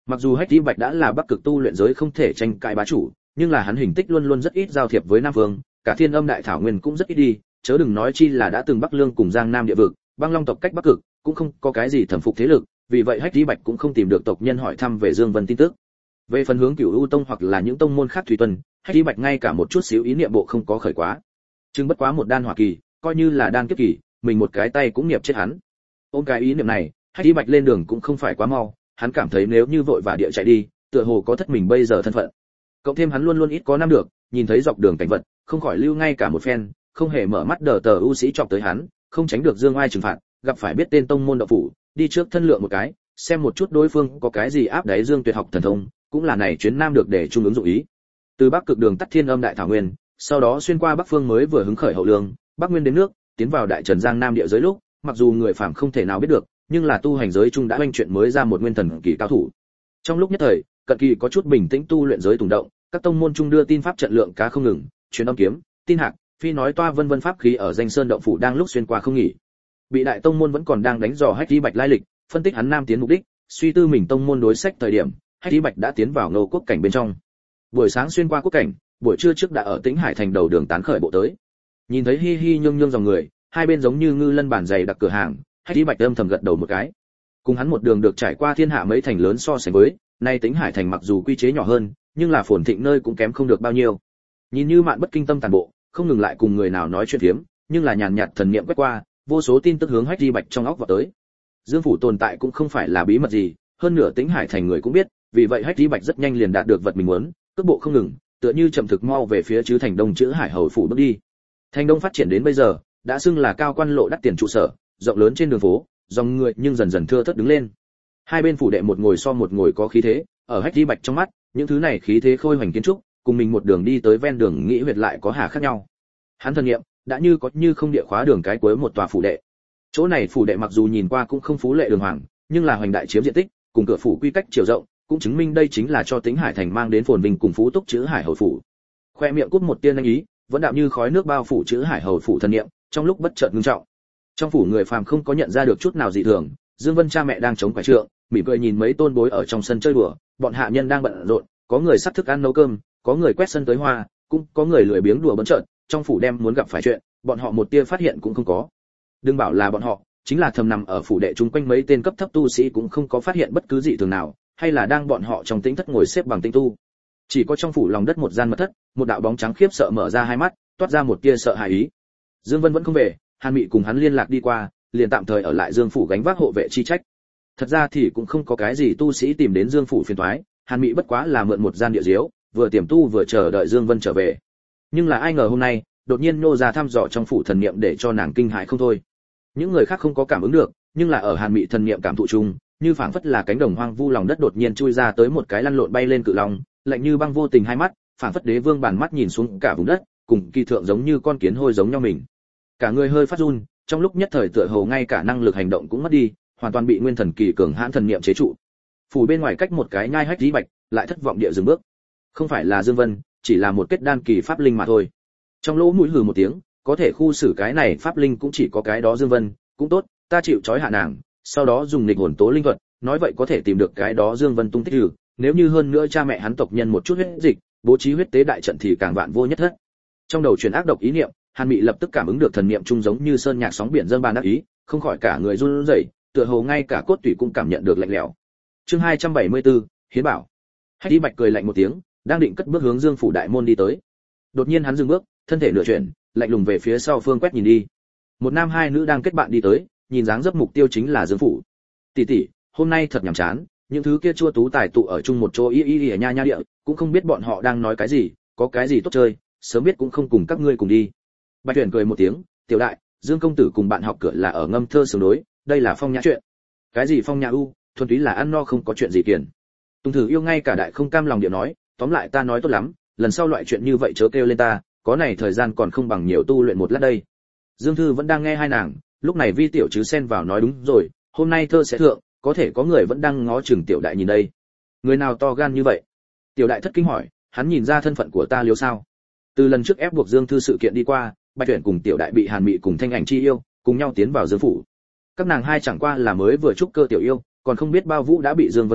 Mặc dù Hách Di Bạch đã là Bắc Cực tu luyện giới không thể tranh cãi bá chủ, nhưng là hắn hình tích luôn luôn rất ít giao thiệp với Nam Vương, cả Thiên Âm Đại Thảo Nguyên cũng rất ít đi, chớ đừng nói chi là đã từng Bắc Lương cùng Giang Nam địa vực, Băng Long tộc cách Bắc Cực, cũng không có cái gì thẩm phục thế lực, vì vậy Hách Di Bạch cũng không tìm được tộc nhân hỏi thăm về Dương Vân tin tức. Về phần hướng Cửu U Tông hoặc là những tông môn khác thủy tuần, Hách Di Bạch ngay cả một chút xíu ý niệm bộ không có khởi quá. Chừng bất quá một đan hỏa kỳ, coi như là đan kiếp kỳ, mình một cái tay cũng nghiệp chết hắn. Ôm cái ý niệm này, Hách Di Bạch lên đường cũng không phải quá mau, hắn cảm thấy nếu như vội vã địa chạy đi, tựa hồ có thất mình bây giờ thân phận. Cộng thêm hắn luôn luôn ít có năm được, nhìn thấy dọc đường cảnh vật, không khỏi lưu ngay cả một phen, không hề mở mắt đờ tờ ưu sĩ chọc tới hắn, không tránh được dương oai trừng phạt, gặp phải biết tên tông môn đạo phủ, đi trước thân lượng một cái, xem một chút đối phương có cái gì áp đáy Dương Tuyệt học thần thông, cũng là này chuyến nam được để trung ứng dụng ý. Từ Bắc Cực đường tắt Thiên Âm Đại Thảo Nguyên, sau đó xuyên qua Bắc Phương mới vừa hứng khởi hậu lương, Bắc Nguyên đến nước, tiến vào Đại Trần Giang Nam địa giới lúc, mặc dù người phàm không thể nào biết được, nhưng là tu hành giới trung đã oanh chuyện mới ra một nguyên thần kỳ cao thủ. Trong lúc nhất thời, cận kỳ có chút bình tĩnh tu luyện giới tùng động, các tông môn trung đưa tin pháp trận lượng cá không ngừng, truyền âm kiếm, tin hạc, phi nói toa vân vân pháp khí ở danh sơn động phủ đang lúc xuyên qua không nghỉ. Bị đại tông môn vẫn còn đang đánh dò Hách Di Bạch lai lịch, phân tích hắn nam tiến mục đích, suy tư mình tông môn đối sách thời điểm, Hách Di Bạch đã tiến vào Ngô quốc cảnh bên trong. Buổi sáng xuyên qua quốc cảnh, buổi trưa trước đã ở Tĩnh Hải thành đầu đường tán khởi bộ tới. Nhìn thấy hi hi nhương nhương dòng người, hai bên giống như ngư lân bản dày đặc cửa hàng, Hách Di Bạch âm thầm gật đầu một cái. Cùng hắn một đường được trải qua thiên hạ mấy thành lớn so sánh với, nay Tĩnh Hải thành mặc dù quy chế nhỏ hơn, nhưng là phồn thịnh nơi cũng kém không được bao nhiêu. Nhìn như mạn bất kinh tâm tàn bộ, không ngừng lại cùng người nào nói chuyện phiếm, nhưng là nhàn nhạt thần niệm quét qua, vô số tin tức hướng Hách Di Bạch trong óc vào tới. Dương phủ tồn tại cũng không phải là bí mật gì, hơn nửa Tĩnh Hải thành người cũng biết, vì vậy Hách Di Bạch rất nhanh liền đạt được vật mình muốn, cước bộ không ngừng, tựa như chậm thực mau về phía chứ thành đông chữ Hải hầu phủ bước đi. Thành đông phát triển đến bây giờ, đã xưng là cao quan lộ đắt tiền trụ sở, rộng lớn trên đường phố, dòng người nhưng dần dần thưa thớt đứng lên. Hai bên phủ đệ một ngồi so một ngồi có khí thế, ở Hách Di Bạch trong mắt, những thứ này khí thế khôi hoành kiến trúc, cùng mình một đường đi tới ven đường nghĩ huyệt lại có hà khác nhau. Hắn thần nghiệm, đã như có như không địa khóa đường cái cuối một tòa phủ đệ. Chỗ này phủ đệ mặc dù nhìn qua cũng không phú lệ đường hoàng, nhưng là hoành đại chiếm diện tích, cùng cửa phủ quy cách chiều rộng, cũng chứng minh đây chính là cho Tĩnh Hải thành mang đến phồn vinh cùng phú túc chữ Hải hầu phủ. Khoe miệng cút một tia anh ý, vẫn đạo như khói nước bao phủ chữ Hải hầu phủ thần niệm, trong lúc bất chợt ngưng trọng. Trong phủ người phàm không có nhận ra được chút nào dị thường, Dương Vân cha mẹ đang chống quải trượng, mỉm cười nhìn mấy tôn bối ở trong sân chơi đùa, bọn hạ nhân đang bận rộn, có người sắp thức ăn nấu cơm, có người quét sân tới hoa, cũng có người lười biếng đùa bỡn trợn, trong phủ đem muốn gặp phải chuyện, bọn họ một tia phát hiện cũng không có. Đừng bảo là bọn họ, chính là thầm nằm ở phủ đệ chung quanh mấy tên cấp thấp tu sĩ cũng không có phát hiện bất cứ dị thường nào, hay là đang bọn họ trong tĩnh thất ngồi xếp bằng tinh tu. Chỉ có trong phủ lòng đất một gian mật thất, một đạo bóng trắng khiếp sợ mở ra hai mắt, toát ra một tia sợ hãi ý. Dương Vân vẫn không về, Hàn Mị cùng hắn liên lạc đi qua, liền tạm thời ở lại Dương phủ gánh vác hộ vệ chi trách. Thật ra thì cũng không có cái gì tu sĩ tìm đến Dương phủ phiền toái, Hàn Mị bất quá là mượn một gian địa diếu, vừa tiềm tu vừa chờ đợi Dương Vân trở về. Nhưng là ai ngờ hôm nay, đột nhiên nô ra thăm dò trong phủ thần niệm để cho nàng kinh hãi không thôi. Những người khác không có cảm ứng được, nhưng là ở Hàn Mị thần niệm cảm thụ chung, như phảng phất là cánh đồng hoang vu lòng đất đột nhiên chui ra tới một cái lăn lộn bay lên cự long, lạnh như băng vô tình hai mắt, phảng phất đế vương bản mắt nhìn xuống cả vùng đất, cùng kỳ thượng giống như con kiến hôi giống nhau mình. Cả người hơi phát run, trong lúc nhất thời tựa hồ ngay cả năng lực hành động cũng mất đi, hoàn toàn bị nguyên thần kỳ cường hãn thần niệm chế trụ. Phủ bên ngoài cách một cái nhai Hách Di Bạch, lại thất vọng địa dừng bước. Không phải là Dương Vân, chỉ là một kết đan kỳ pháp linh mà thôi. Trong lỗ mũi hừ một tiếng, có thể khu xử cái này pháp linh cũng chỉ có cái đó Dương Vân, cũng tốt, ta chịu trói hạ nàng, sau đó dùng nghịch hồn tố linh thuật, nói vậy có thể tìm được cái đó Dương Vân tung tích trừ, nếu như hơn nữa cha mẹ hắn tộc nhân một chút huyết dịch, bố trí huyết tế đại trận thì càng vạn vô nhất thất. Trong đầu truyền ác độc ý niệm, Hàn Mị lập tức cảm ứng được thần niệm trung giống như sơn nhạc sóng biển dâng bàn đắc ý, không khỏi cả người run rẩy, tựa hồ ngay cả cốt tủy cũng cảm nhận được lạnh lẽo. Chương hai trăm bảy mươi tư, Hiến bảo. Hách Di Bạch cười lạnh một tiếng, đang định cất bước hướng Dương phủ đại môn đi tới. Đột nhiên hắn dừng bước, thân thể nửa chuyển, lạnh lùng về phía sau phương quét nhìn đi. Một nam hai nữ đang kết bạn đi tới, nhìn dáng dấp mục tiêu chính là Dương phủ. Tỷ tỷ, hôm nay thật nhàm chán, những thứ kia chua tú tài tụ ở chung một chỗ y y y nha nha địa, cũng không biết bọn họ đang nói cái gì, có cái gì tốt chơi, sớm biết cũng không cùng các ngươi cùng đi. Bạch Tuyển cười một tiếng, tiểu đại, Dương công tử cùng bạn học cửa là ở ngâm thơ sướng đối, đây là phong nhã chuyện. Cái gì phong nhã u, thuần túy là ăn no không có chuyện gì kiền. Tùng Thử yêu ngay cả đại không cam lòng điệu nói, tóm lại ta nói tốt lắm, lần sau loại chuyện như vậy chớ kêu lên ta, có này thời gian còn không bằng nhiều tu luyện một lát đây. Dương Thư vẫn đang nghe hai nàng, lúc này Vi tiểu chứ xen vào nói đúng rồi, hôm nay thơ sẽ thượng, có thể có người vẫn đang ngó chừng tiểu đại nhìn đây. Người nào to gan như vậy? Tiểu đại thất kinh hỏi, hắn nhìn ra thân phận của ta liếu sao? Từ lần trước ép buộc Dương Thư sự kiện đi qua, Bạch Tuyển cùng tiểu đại bị Hàn Mị cùng Thanh Ảnh chi yêu, cùng nhau tiến vào Dương phủ. Các nàng hai chẳng qua là mới vừa trúc cơ tiểu yêu, còn không biết bao vũ đã bị Dương Vân bắt,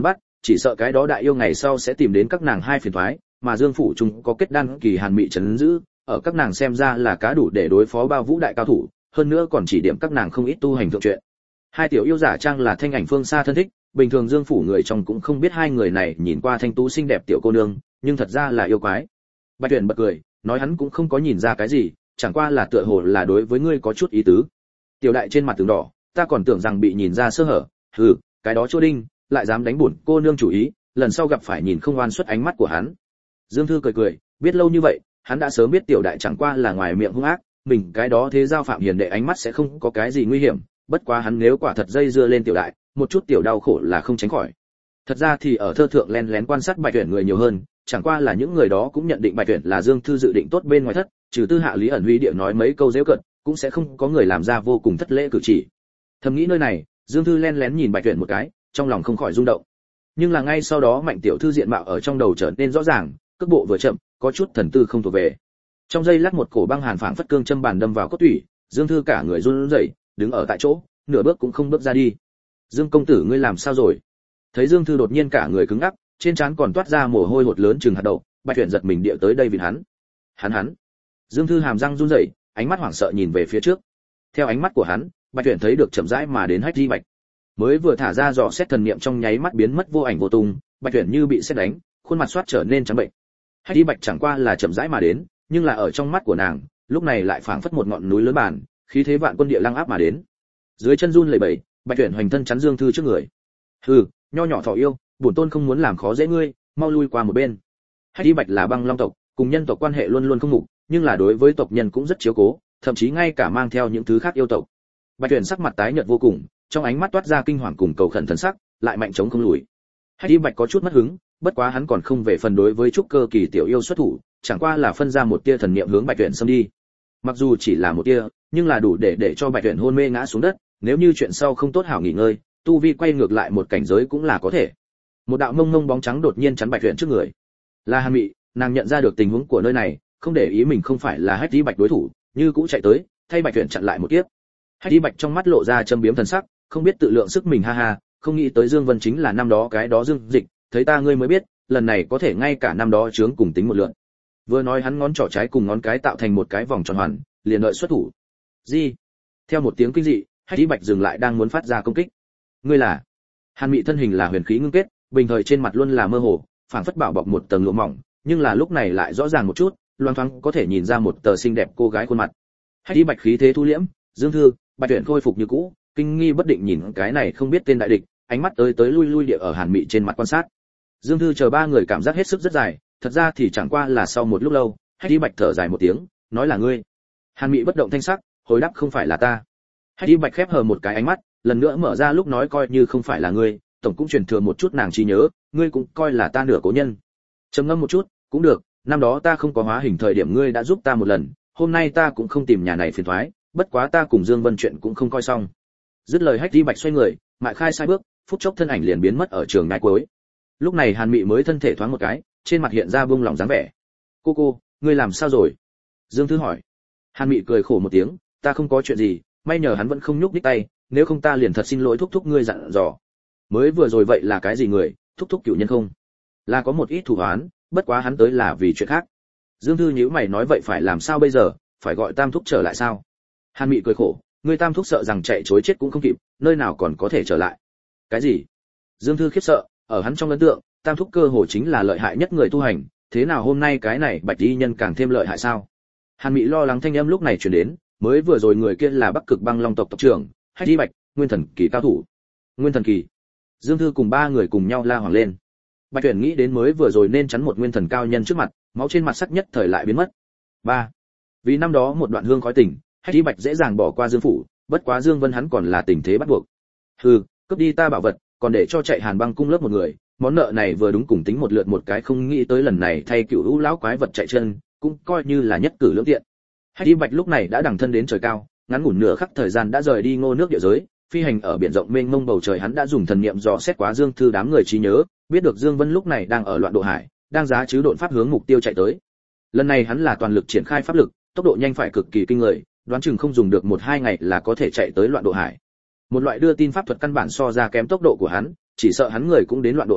chỉ sợ cái đó đại yêu ngày sau sẽ tìm đến các nàng hai phiền toái, mà Dương phủ chúng có kết đan kỳ Hàn Mị trấn giữ, ở các nàng xem ra là cá đủ để đối phó bao vũ đại cao thủ, hơn nữa còn chỉ điểm các nàng không ít tu hành thượng chuyện. Hai tiểu yêu giả trang là Thanh Ảnh phương xa thân thích, bình thường Dương phủ người trong cũng không biết hai người này nhìn qua thanh tú xinh đẹp tiểu cô nương, nhưng thật ra là yêu quái. Bạch Tuyển bật cười, nói hắn cũng không có nhìn ra cái gì, chẳng qua là tựa hồ là đối với ngươi có chút ý tứ. Tiểu đại trên mặt tường đỏ, ta còn tưởng rằng bị nhìn ra sơ hở, hừ, cái đó chỗ đinh, lại dám đánh bổn cô nương chủ ý, lần sau gặp phải nhìn không oan xuất ánh mắt của hắn. Dương Thư cười cười, biết lâu như vậy, hắn đã sớm biết tiểu đại chẳng qua là ngoài miệng hung ác, mình cái đó thế giao phạm hiền đệ ánh mắt sẽ không có cái gì nguy hiểm, bất quá hắn nếu quả thật dây dưa lên tiểu đại, một chút tiểu đau khổ là không tránh khỏi. Thật ra thì ở thơ thượng lén lén quan sát Bạch Tuyển người nhiều hơn, chẳng qua là những người đó cũng nhận định Bạch Tuyển là Dương Thư dự định tốt bên ngoài thất, trừ Tư Hạ Lý ẩn huy địa nói mấy câu giễu cợt, cũng sẽ không có người làm ra vô cùng thất lễ cử chỉ. Thầm nghĩ nơi này, Dương Thư lén lén nhìn Bạch Tuyển một cái, trong lòng không khỏi rung động. Nhưng là ngay sau đó Mạnh tiểu thư diện mạo ở trong đầu trở nên rõ ràng, cước bộ vừa chậm, có chút thần tư không thuộc về. Trong giây lát một cổ băng hàn phảng phất cương châm bàn đâm vào cốt tủy, Dương Thư cả người run rẩy, đứng ở tại chỗ, nửa bước cũng không bước ra đi. Dương công tử ngươi làm sao rồi? Thấy Dương Thư đột nhiên cả người cứng ngắc, trên trán còn toát ra mồ hôi hột lớn chừng hạt đậu, Bạch Tuyển giật mình địa tới đây vì hắn. Hắn hắn. Dương Thư hàm răng run rẩy, ánh mắt hoảng sợ nhìn về phía trước. Theo ánh mắt của hắn, Bạch Tuyển thấy được chậm rãi mà đến Hách Di Bạch. Mới vừa thả ra dò xét thần niệm trong nháy mắt biến mất vô ảnh vô tung, Bạch Tuyển như bị sét đánh, khuôn mặt xoát trở nên trắng bệnh. Hách Di Bạch chẳng qua là chậm rãi mà đến, nhưng là ở trong mắt của nàng, lúc này lại phảng phất một ngọn núi lớn bản, khí thế vạn quân địa lăng áp mà đến. Dưới chân run lẩy bẩy, Bạch Tuyển hoành thân chắn Dương Thư trước người. Hừ, nho nhỏ thỏ yêu, bổn tôn không muốn làm khó dễ ngươi, mau lui qua một bên. Hách Di Bạch là băng long tộc, cùng nhân tộc quan hệ luôn luôn không mục, nhưng là đối với tộc nhân cũng rất chiếu cố, thậm chí ngay cả mang theo những thứ khác yêu tộc. Bạch Tuyển sắc mặt tái nhợt vô cùng, trong ánh mắt toát ra kinh hoàng cùng cầu khẩn thần sắc, lại mạnh chống không lùi. Hách Di Bạch có chút mất hứng, bất quá hắn còn không về phần đối với trúc cơ kỳ tiểu yêu xuất thủ, chẳng qua là phân ra một tia thần niệm hướng Bạch Tuyển xâm đi. Mặc dù chỉ là một tia, nhưng là đủ để để cho Bạch Tuyển hôn mê ngã xuống đất, nếu như chuyện sau không tốt hảo nghỉ ngơi, tu vi quay ngược lại một cảnh giới cũng là có thể. Một đạo mông mông bóng trắng đột nhiên chắn Bạch Tuyển trước người. Là Hàn Mị, nàng nhận ra được tình huống của nơi này, không để ý mình không phải là Hách Di Bạch đối thủ, như cũ chạy tới, thay Bạch Tuyển chặn lại một kiếp. Hách Di Bạch trong mắt lộ ra châm biếm thần sắc, không biết tự lượng sức mình ha ha, không nghĩ tới Dương Vân chính là năm đó cái đó Dương Dịch, thấy ta ngươi mới biết, lần này có thể ngay cả năm đó chướng cùng tính một lượt. Vừa nói hắn ngón trỏ trái cùng ngón cái tạo thành một cái vòng tròn hoàn, liền đợi xuất thủ. Gì? Theo một tiếng kinh dị, Hách Di Bạch dừng lại đang muốn phát ra công kích. Ngươi là? Hàn Mị thân hình là huyền khí ngưng kết, bình thời trên mặt luôn là mơ hồ, phảng phất bảo bọc một tầng lụa mỏng, nhưng là lúc này lại rõ ràng một chút, loang thoáng có thể nhìn ra một tờ xinh đẹp cô gái khuôn mặt. Hách Di Bạch khí thế thu liễm, Dương Thư, Bạch Tuyển khôi phục như cũ, kinh nghi bất định nhìn cái này không biết tên đại địch, ánh mắt tới tới lui lui địa ở Hàn Mị trên mặt quan sát. Dương Thư chờ ba người cảm giác hết sức rất dài, thật ra thì chẳng qua là sau một lúc lâu, Hách Di Bạch thở dài một tiếng, nói là ngươi. Hàn Mị bất động thanh sắc, hồi đáp không phải là ta. Hách Di Bạch khép hờ một cái ánh mắt, lần nữa mở ra lúc nói coi như không phải là ngươi, tổng cũng truyền thừa một chút nàng trí nhớ, ngươi cũng coi là ta nửa cố nhân. Trầm ngâm một chút, cũng được, năm đó ta không có hóa hình thời điểm ngươi đã giúp ta một lần, hôm nay ta cũng không tìm nhà này phiền toái, bất quá ta cùng Dương Vân chuyện cũng không coi xong. Dứt lời Hách Di Bạch xoay người, mại khai sai bước, phút chốc thân ảnh liền biến mất ở trường ngai cuối. Lúc này Hàn Mị mới thân thể thoáng một cái, trên mặt hiện ra buông lỏng dáng vẻ. Cô cô, ngươi làm sao rồi? Dương Thư hỏi. Hàn Mị cười khổ một tiếng, ta không có chuyện gì, may nhờ hắn vẫn không nhúc nhích tay, nếu không ta liền thật xin lỗi thúc thúc ngươi dặn dò. Mới vừa rồi vậy là cái gì người, thúc thúc cửu nhân không? Là có một ít thủ án, bất quá hắn tới là vì chuyện khác. Dương Thư nhíu mày nói vậy phải làm sao bây giờ, phải gọi Tam thúc trở lại sao? Hàn Mị cười khổ, ngươi Tam thúc sợ rằng chạy chối chết cũng không kịp, nơi nào còn có thể trở lại? Cái gì? Dương Thư khiếp sợ, ở hắn trong ấn tượng, Tam thúc cơ hồ chính là lợi hại nhất người tu hành, thế nào hôm nay cái này Bạch Y nhân càng thêm lợi hại sao? Hàn Mị lo lắng thanh âm lúc này truyền đến, mới vừa rồi người kia là Bắc Cực Băng Long tộc tộc trưởng, Hách Di Bạch, Nguyên Thần kỳ cao thủ. Nguyên Thần kỳ? Dương Thư cùng ba người cùng nhau la hoảng lên. Bạch Tuyển nghĩ đến mới vừa rồi nên chắn một nguyên thần cao nhân trước mặt, máu trên mặt sắc nhất thời lại biến mất. ba. Vì năm đó một đoạn hương khói tình, Hách Di Bạch dễ dàng bỏ qua Dương phủ, bất quá Dương Vân hắn còn là tình thế bắt buộc. Hừ, cướp đi ta bảo vật, còn để cho chạy Hàn Băng cung lớp một người, món nợ này vừa đúng cùng tính một lượt một cái, không nghĩ tới lần này thay cựu lũ lão quái vật chạy chân, cũng coi như là nhất cử lưỡng tiện. Hách Di Bạch lúc này đã đằng thân đến trời cao, ngắn ngủn nửa khắc thời gian đã rời đi Ngô nước địa giới, phi hành ở biển rộng mênh mông bầu trời, hắn đã dùng thần niệm dò xét quá Dương Thư đám người trí nhớ, biết được Dương Vân lúc này đang ở loạn độ hải, đang giá chứ độn pháp hướng mục tiêu chạy tới. Lần này hắn là toàn lực triển khai pháp lực, tốc độ nhanh phải cực kỳ kinh người, đoán chừng không dùng được một hai ngày là có thể chạy tới loạn độ hải. Một loại đưa tin pháp thuật căn bản so ra kém tốc độ của hắn, chỉ sợ hắn người cũng đến loạn độ hải,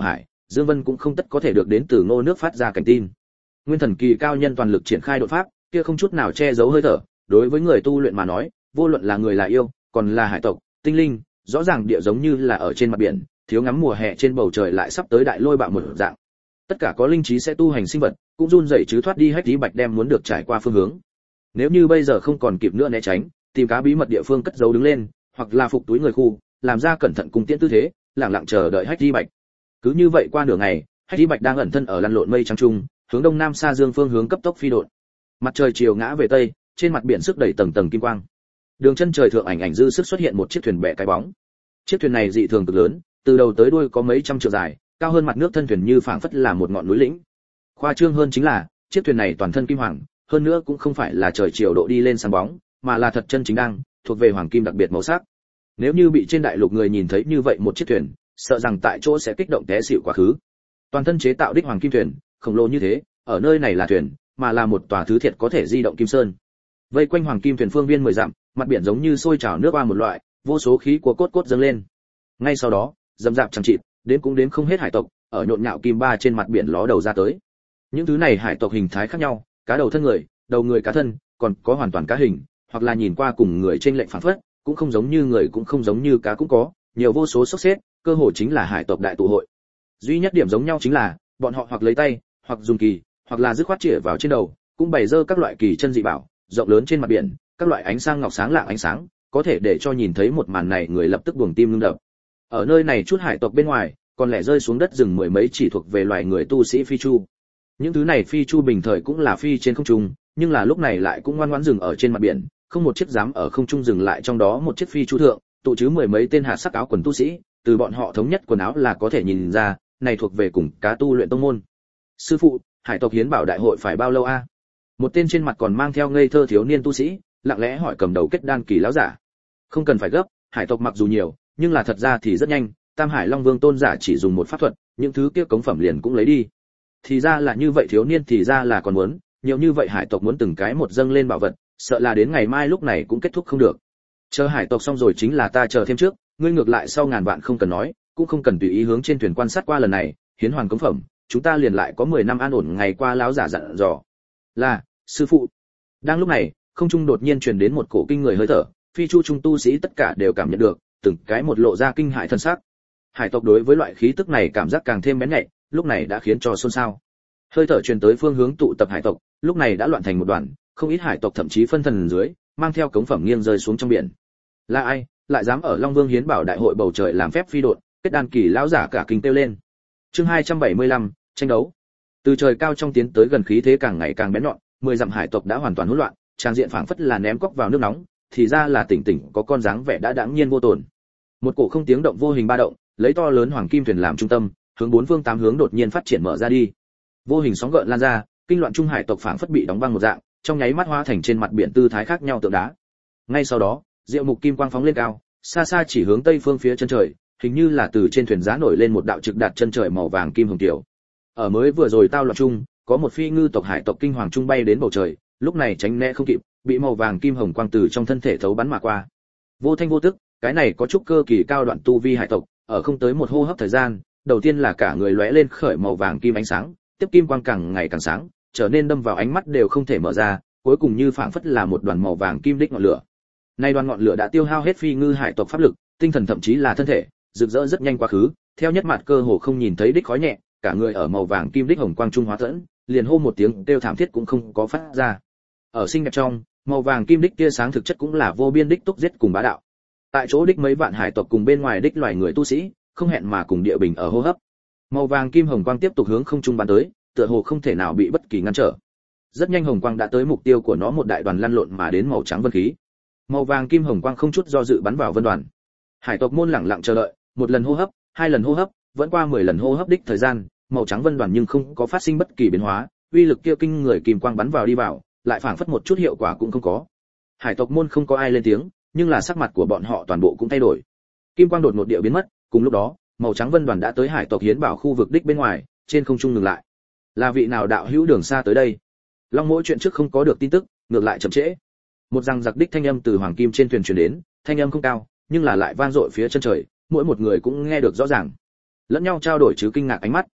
Dương Vân cũng không tất có thể được đến từ Ngô nước phát ra cảnh tin. Nguyên thần kỳ cao nhân toàn lực triển khai đột pháp, kia không chút nào che giấu hơi thở, đối với người tu luyện mà nói, vô luận là người là yêu, còn là hải tộc, tinh linh, rõ ràng địa giống như là ở trên mặt biển, thiếu ngắm mùa hè trên bầu trời lại sắp tới đại lôi bạo một dạng. Tất cả có linh trí sẽ tu hành sinh vật, cũng run rẩy chứ thoát đi hách tí bạch đem muốn được trải qua phương hướng. Nếu như bây giờ không còn kịp nữa né tránh, tìm cá bí mật địa phương cất giấu đứng lên, hoặc là phục túi người khu, làm ra cẩn thận cùng tiễn tư thế, lặng lặng chờ đợi hách tí bạch. Cứ như vậy qua nửa ngày, hách tí bạch đang ẩn thân ở lăn lộn mây trắng trung, hướng đông nam xa dương phương hướng cấp tốc phi độn. Mặt trời chiều ngã về tây, trên mặt biển sức đầy tầng tầng kim quang. Đường chân trời thượng ảnh ảnh dư sức xuất hiện một chiếc thuyền bè cái bóng. Chiếc thuyền này dị thường cực lớn, từ đầu tới đuôi có mấy trăm trượng dài, cao hơn mặt nước thân thuyền như phảng phất là một ngọn núi lĩnh. Khoa trương hơn chính là, chiếc thuyền này toàn thân kim hoàng, hơn nữa cũng không phải là trời chiều độ đi lên sáng bóng, mà là thật chân chính đang thuộc về hoàng kim đặc biệt màu sắc. Nếu như bị trên đại lục người nhìn thấy như vậy một chiếc thuyền, sợ rằng tại chỗ sẽ kích động té xỉu quá khứ. Toàn thân chế tạo đích hoàng kim thuyền, khổng lồ như thế, ở nơi này là thuyền, mà là một tòa thứ thiệt có thể di động kim sơn. Vây quanh hoàng kim thuyền phương viên mười dặm, mặt biển giống như sôi trào nước qua một loại, vô số khí của cốt cốt dâng lên. Ngay sau đó, dầm dạp chẳng chịt, đến cũng đến không hết hải tộc, ở nhộn nhạo kim ba trên mặt biển ló đầu ra tới. Những thứ này hải tộc hình thái khác nhau, cá đầu thân người, đầu người cá thân, còn có hoàn toàn cá hình, hoặc là nhìn qua cùng người trên lệnh phản phất, cũng không giống như người cũng không giống như cá cũng có, nhiều vô số sốc xếp, cơ hội chính là hải tộc đại tụ hội. Duy nhất điểm giống nhau chính là, bọn họ hoặc lấy tay, hoặc dùng kỳ, hoặc là dứt khoát chĩa vào trên đầu, cũng bày dơ các loại kỳ chân dị bảo, rộng lớn trên mặt biển, các loại ánh sáng ngọc sáng lạng ánh sáng, có thể để cho nhìn thấy một màn này người lập tức buồng tim ngưng đập. Ở nơi này chút hải tộc bên ngoài, còn lẻ rơi xuống đất rừng mười mấy chỉ thuộc về loài người tu sĩ phi chu. Những thứ này phi chu bình thời cũng là phi trên không trung, nhưng là lúc này lại cũng ngoan ngoãn dừng ở trên mặt biển, không một chiếc dám ở không trung dừng lại, trong đó một chiếc phi chu thượng, tụ chứ mười mấy tên hạt sắc áo quần tu sĩ, từ bọn họ thống nhất quần áo là có thể nhìn ra, này thuộc về cùng cá tu luyện tông môn. Sư phụ, hải tộc hiến bảo đại hội phải bao lâu a? Một tên trên mặt còn mang theo ngây thơ thiếu niên tu sĩ, lặng lẽ hỏi cầm đầu kết đan kỳ lão giả. Không cần phải gấp, hải tộc mặc dù nhiều, nhưng là thật ra thì rất nhanh, Tam Hải Long Vương tôn giả chỉ dùng một pháp thuật, những thứ kia cống phẩm liền cũng lấy đi. Thì ra là như vậy, thiếu niên thì ra là còn muốn, nhiều như vậy hải tộc muốn từng cái một dâng lên bảo vật, sợ là đến ngày mai lúc này cũng kết thúc không được. Chờ hải tộc xong rồi chính là ta chờ thêm trước, ngươi ngược lại sau ngàn vạn không cần nói, cũng không cần tùy ý hướng trên thuyền quan sát qua lần này, hiến hoàn cống phẩm, chúng ta liền lại có mười năm an ổn ngày qua, lão giả dặn dò. Là, sư phụ. Đang lúc này, không trung đột nhiên truyền đến một cổ kinh người hơi thở, phi chu trung tu sĩ tất cả đều cảm nhận được, từng cái một lộ ra kinh hãi thần sắc. Hải tộc đối với loại khí tức này cảm giác càng thêm bén nhạy, lúc này đã khiến cho xôn xao. Hơi thở truyền tới phương hướng tụ tập hải tộc, lúc này đã loạn thành một đoàn, không ít hải tộc thậm chí phân thần dưới, mang theo cống phẩm nghiêng rơi xuống trong biển. Là ai, lại dám ở Long Vương hiến bảo đại hội bầu trời làm phép phi độn? Kết đan kỳ lão giả cả kinh kêu lên. Chương hai trăm bảy mươi lăm, tranh đấu. Từ trời cao trong tiến tới gần khí thế càng ngày càng bén nhọn, mười dặm hải tộc đã hoàn toàn hỗn loạn, trang diện phảng phất là ném cóc vào nước nóng, thì ra là tỉnh tỉnh có con dáng vẻ đã đãng nhiên vô tổn. Một cổ không tiếng động vô hình ba động, lấy to lớn hoàng kim thuyền làm trung tâm, hướng bốn phương tám hướng đột nhiên phát triển mở ra đi. Vô hình sóng gợn lan ra, kinh loạn trung hải tộc phảng phất bị đóng băng một dạng, trong nháy mắt hóa thành trên mặt biển tư thái khác nhau tượng đá. Ngay sau đó, diệu mục kim quang phóng lên cao, xa xa chỉ hướng tây phương phía chân trời, hình như là từ trên thuyền giá nổi lên một đạo trực đạt chân trời màu vàng kim hồng tiểu. Ở mới vừa rồi tao loạn chung, có một phi ngư tộc hải tộc kinh hoàng trung bay đến bầu trời, lúc này tránh né không kịp, bị màu vàng kim hồng quang từ trong thân thể thấu bắn mà qua. Vô thanh vô tức, cái này có chút cơ kỳ cao đoạn tu vi hải tộc, ở không tới một hô hấp thời gian, đầu tiên là cả người lóe lên khởi màu vàng kim ánh sáng, tiếp kim quang càng ngày càng sáng, trở nên đâm vào ánh mắt đều không thể mở ra, cuối cùng như phảng phất là một đoàn màu vàng kim đích ngọn lửa. Nay đoàn ngọn lửa đã tiêu hao hết phi ngư hải tộc pháp lực, tinh thần thậm chí là thân thể, rực rỡ rất nhanh quá khứ, theo nhất mặt cơ hồ không nhìn thấy đích khói nhẹ, cả người ở màu vàng kim đích hồng quang trung hóa tẫn, liền hô một tiếng kêu thảm thiết cũng không có phát ra. Ở xinh đẹp trong, màu vàng kim đích tia sáng thực chất cũng là vô biên đích túc giết cùng bá đạo. Tại chỗ đích mấy vạn hải tộc cùng bên ngoài đích loài người tu sĩ, không hẹn mà cùng địa bình ở hô hấp. Màu vàng kim hồng quang tiếp tục hướng không trung bắn tới, tựa hồ không thể nào bị bất kỳ ngăn trở. Rất nhanh hồng quang đã tới mục tiêu của nó, một đại đoàn lăn lộn mà đến màu trắng vân khí. Màu vàng kim hồng quang không chút do dự bắn vào vân đoàn. Hải tộc môn lẳng lặng chờ đợi, một lần hô hấp, hai lần hô hấp, vẫn qua mười lần hô hấp đích thời gian, màu trắng vân đoàn nhưng không có phát sinh bất kỳ biến hóa, uy lực kia kinh người kim quang bắn vào đi vào, lại phảng phất một chút hiệu quả cũng không có. Hải tộc môn không có ai lên tiếng, nhưng là sắc mặt của bọn họ toàn bộ cũng thay đổi. Kim quang đột ngột địa biến mất, cùng lúc đó, màu trắng vân đoàn đã tới hải tộc hiến bảo khu vực đích bên ngoài, trên không trung ngừng lại. Là vị nào đạo hữu đường xa tới đây? Long mỗi chuyện trước không có được tin tức, ngược lại chậm trễ. Một răng giặc đích thanh âm từ hoàng kim trên thuyền truyền đến, thanh âm không cao, nhưng là lại vang dội phía chân trời, mỗi một người cũng nghe được rõ ràng. Lẫn nhau trao đổi chứ kinh ngạc ánh mắt,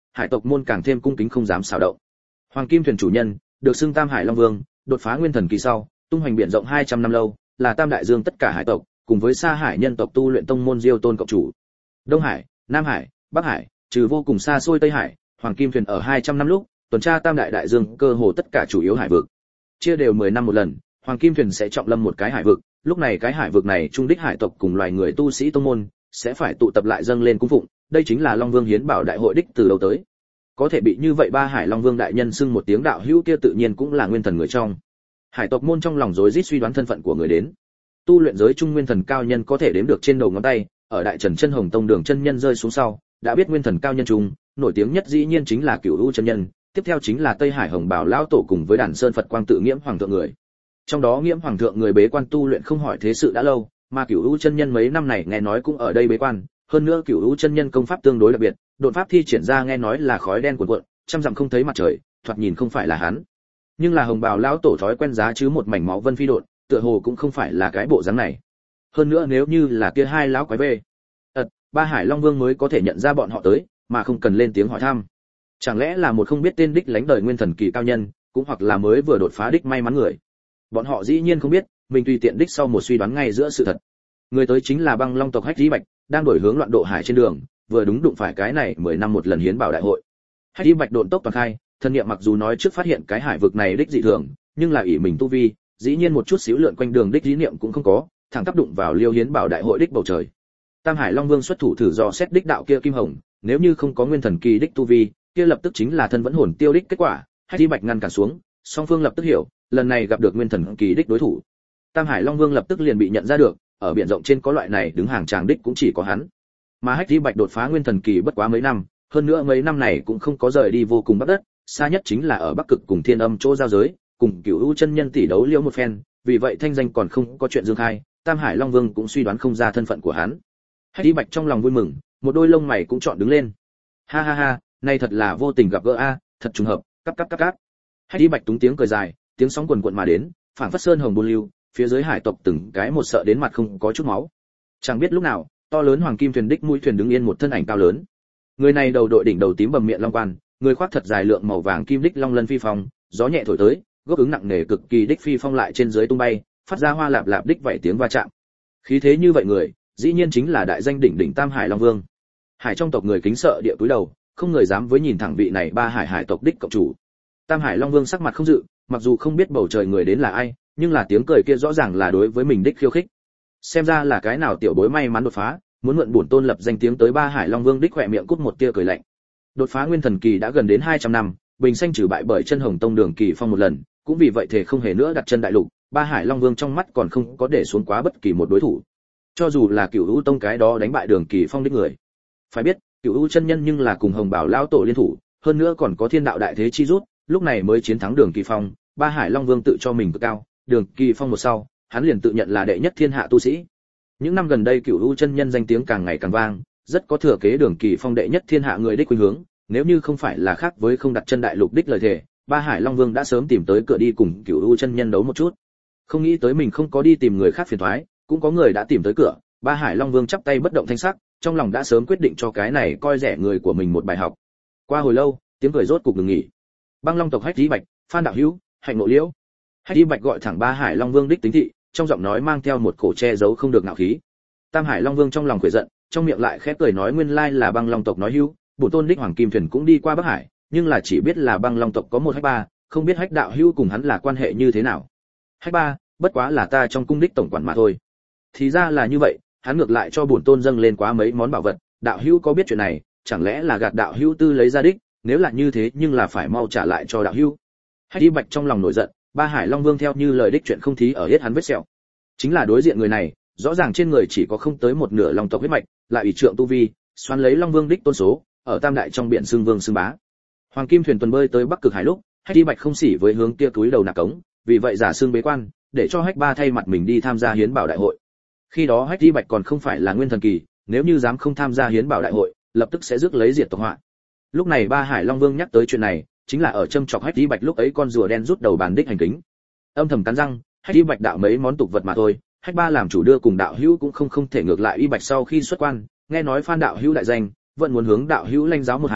hải tộc môn càng thêm cung kính không dám xảo động. Hoàng kim thuyền chủ nhân, được xưng Tam Hải Long Vương, đột phá nguyên thần kỳ sau, tung hoành biển rộng hai trăm năm lâu, là Tam Đại Dương tất cả hải tộc, cùng với Sa Hải nhân tộc tu luyện tông môn Diêu Tôn cộng chủ. Đông Hải, Nam Hải, Bắc Hải, trừ vô cùng xa xôi Tây Hải, Hoàng kim thuyền ở hai trăm năm lúc, tuần tra Tam Đại Đại Dương, cơ hồ tất cả chủ yếu hải vực. Chia đều mười năm một lần, Hoàng kim thuyền sẽ trọng lâm một cái hải vực, lúc này cái hải vực này trung đích hải tộc cùng loài người tu sĩ tông môn sẽ phải tụ tập lại dâng lên cung phụng, đây chính là Long Vương hiến bảo đại hội đích từ đầu tới. Có thể bị như vậy ba Hải Long Vương đại nhân xưng một tiếng đạo hữu kia tự nhiên cũng là nguyên thần người trong. Hải tộc môn trong lòng rối rít suy đoán thân phận của người đến. Tu luyện giới trung nguyên thần cao nhân có thể đếm được trên đầu ngón tay, ở Đại Trần Chân Hồng Tông đường chân nhân rơi xuống sau, đã biết nguyên thần cao nhân trung, nổi tiếng nhất dĩ nhiên chính là Cửu U chân nhân, tiếp theo chính là Tây Hải Hồng Bảo lão tổ cùng với Đàn Sơn Phật Quang tự Nghiễm Hoàng thượng người. Trong đó Nghiễm Hoàng thượng người bế quan tu luyện không hỏi thế sự đã lâu, mà Cửu U chân nhân mấy năm này nghe nói cũng ở đây bế quan, hơn nữa Cửu U chân nhân công pháp tương đối đặc biệt, độn pháp thi triển ra nghe nói là khói đen cuồn cuộn, trăm dặm không thấy mặt trời, thoạt nhìn không phải là hắn. Nhưng là Hồng Bào lão tổ thói quen giá chứ một mảnh máu vân phi độn, tựa hồ cũng không phải là cái bộ dáng này. Hơn nữa nếu như là kia hai lão quái bê, ật, ba Hải Long Vương mới có thể nhận ra bọn họ tới, mà không cần lên tiếng hỏi thăm. Chẳng lẽ là một không biết tên đích lánh đời nguyên thần kỳ cao nhân, cũng hoặc là mới vừa đột phá đích may mắn người. Bọn họ dĩ nhiên không biết, mình tùy tiện đích sau một suy đoán ngay giữa sự thật. Người tới chính là Băng Long tộc Hách Dĩ Bạch, đang đổi hướng loạn độ hải trên đường, vừa đúng đụng phải cái này mười năm một lần hiến bảo đại hội. Hách Dĩ Bạch độn tốc toàn khai, thân niệm mặc dù nói trước phát hiện cái hải vực này đích dị thường, nhưng là ỷ mình tu vi, dĩ nhiên một chút xíu lượn quanh đường đích lý niệm cũng không có, thẳng tác đụng vào Liêu hiến bảo đại hội đích bầu trời. Tam Hải Long Vương xuất thủ thử dò xét đích đạo kia kim hồng, nếu như không có nguyên thần kỳ đích tu vi, kia lập tức chính là thân vẫn hồn tiêu đích kết quả. Hách Dĩ Bạch ngăn cản xuống, song phương lập tức hiểu, lần này gặp được nguyên thần kỳ đích đối thủ. Tam Hải Long Vương lập tức liền bị nhận ra được, ở biển rộng trên có loại này đứng hàng tràng đích cũng chỉ có hắn. Mà Hách Dĩ Bạch đột phá nguyên thần kỳ bất quá mấy năm, hơn nữa mấy năm này cũng không có rời đi vô cùng bắc đất, xa nhất chính là ở Bắc Cực cùng Thiên Âm chỗ giao giới, cùng Cửu U chân nhân tỷ đấu liễu một phen, vì vậy thanh danh còn không có chuyện dương khai, Tam Hải Long Vương cũng suy đoán không ra thân phận của hắn. Hách Dĩ Bạch trong lòng vui mừng, một đôi lông mày cũng chọn đứng lên. Ha ha ha, nay thật là vô tình gặp gỡ a, thật trùng hợp, cắp cắp cắp cắp. Hách Dĩ Bạch túng tiếng cười dài, tiếng sóng quần quần mà đến, phảng phất sơn hồng buôn lưu, phía dưới hải tộc từng cái một sợ đến mặt không có chút máu. Chẳng biết lúc nào, to lớn hoàng kim thuyền đích mũi thuyền đứng yên một thân ảnh cao lớn. Người này đầu đội đỉnh đầu tím bầm miệng long quan, người khoác thật dài lượng màu vàng kim đích long lân phi phong, gió nhẹ thổi tới, gốc ứng nặng nề cực kỳ đích phi phong lại trên dưới tung bay, phát ra hoa lạp lạp đích vảy tiếng va chạm. Khí thế như vậy người, dĩ nhiên chính là đại danh đỉnh đỉnh Tam Hải Long Vương. Hải trong tộc người kính sợ địa cúi đầu, không người dám với nhìn thẳng vị này ba hải hải tộc đích cộng chủ. Tam Hải Long Vương sắc mặt không dự, mặc dù không biết bầu trời người đến là ai, nhưng là tiếng cười kia rõ ràng là đối với mình đích khiêu khích. Xem ra là cái nào tiểu bối may mắn đột phá, muốn mượn bổn tôn lập danh tiếng tới ba Hải Long Vương đích khỏe miệng cút một tia cười lạnh. Đột phá nguyên thần kỳ đã gần đến hai trăm năm, bình sanh trừ bại bởi Chân Hồng Tông Đường Kỳ Phong một lần, cũng vì vậy thể không hề nữa đặt chân đại lục, ba Hải Long Vương trong mắt còn không có để xuống quá bất kỳ một đối thủ. Cho dù là Cửu U Tông cái đó đánh bại Đường Kỳ Phong đích người. Phải biết, Cửu U chân nhân nhưng là cùng Hồng Bảo lão tổ liên thủ, hơn nữa còn có Thiên Đạo đại thế chi rút, lúc này mới chiến thắng Đường Kỳ Phong, ba Hải Long Vương tự cho mình cực cao, Đường Kỳ Phong một sau, hắn liền tự nhận là đệ nhất thiên hạ tu sĩ. Những năm gần đây Cửu U chân nhân danh tiếng càng ngày càng vang, rất có thừa kế Đường Kỳ Phong đệ nhất thiên hạ người đích khuynh hướng, nếu như không phải là khác với không đặt chân đại lục đích lời thề, ba Hải Long Vương đã sớm tìm tới cửa đi cùng Cửu U chân nhân đấu một chút. Không nghĩ tới mình không có đi tìm người khác phiền toái, cũng có người đã tìm tới cửa, ba Hải Long Vương chắp tay bất động thanh sắc, trong lòng đã sớm quyết định cho cái này coi rẻ người của mình một bài học. Qua hồi lâu, tiếng cười rốt cục ngừng nghỉ. Băng Long tộc Hách Dĩ Bạch, Phan đạo hữu, hạnh ngộ liễu. Hách Dĩ Bạch gọi thẳng ba Hải Long Vương đích tính thị, trong giọng nói mang theo một cổ che giấu không được ngạo khí. Tam Hải Long Vương trong lòng quỷ giận, trong miệng lại khẽ cười nói nguyên lai là Băng Long tộc nói hữu, bổn tôn đích hoàng kim thuyền cũng đi qua Bắc Hải, nhưng là chỉ biết là Băng Long tộc có một Hách ba, không biết Hách đạo hữu cùng hắn là quan hệ như thế nào. Hách ba, bất quá là ta trong cung đích tổng quản mà thôi. Thì ra là như vậy, hắn ngược lại cho bổn tôn dâng lên quá mấy món bảo vật, đạo hữu có biết chuyện này, chẳng lẽ là gạt đạo hữu tư lấy ra đích, nếu là như thế nhưng là phải mau trả lại cho đạo hữu. Hách Dĩ Bạch trong lòng nổi giận, ba Hải Long Vương theo như lời đích chuyện không thí ở hết hắn vết sẹo. Chính là đối diện người này, rõ ràng trên người chỉ có không tới một nửa long tộc huyết mạch, lại ủy trượng tu vi, xoắn lấy Long Vương đích tôn số, ở tam đại trong biển xương vương xương bá. Hoàng kim thuyền tuần bơi tới Bắc Cực Hải lúc, Hách Dĩ Bạch không xỉ với hướng kia túi đầu nạp cống, vì vậy giả xương bế quan, để cho Hách ba thay mặt mình đi tham gia hiến bảo đại hội. Khi đó Hách Dĩ Bạch còn không phải là nguyên thần kỳ, nếu như dám không tham gia hiến bảo đại hội, lập tức sẽ rước lấy diệt tộc họa. Lúc này ba Hải Long Vương nhắc tới chuyện này, chính là ở châm chọc Hách Dĩ Bạch lúc ấy con rùa đen rút đầu bàn đích hành kính. Âm thầm cắn răng, Hách Dĩ Bạch đạo mấy món tục vật mà thôi, Hách ba làm chủ đưa cùng đạo hữu cũng không không thể ngược lại Y Bạch sau khi xuất quan, nghe nói Phan đạo hữu đại danh, vẫn muốn hướng đạo hữu lãnh giáo một hai,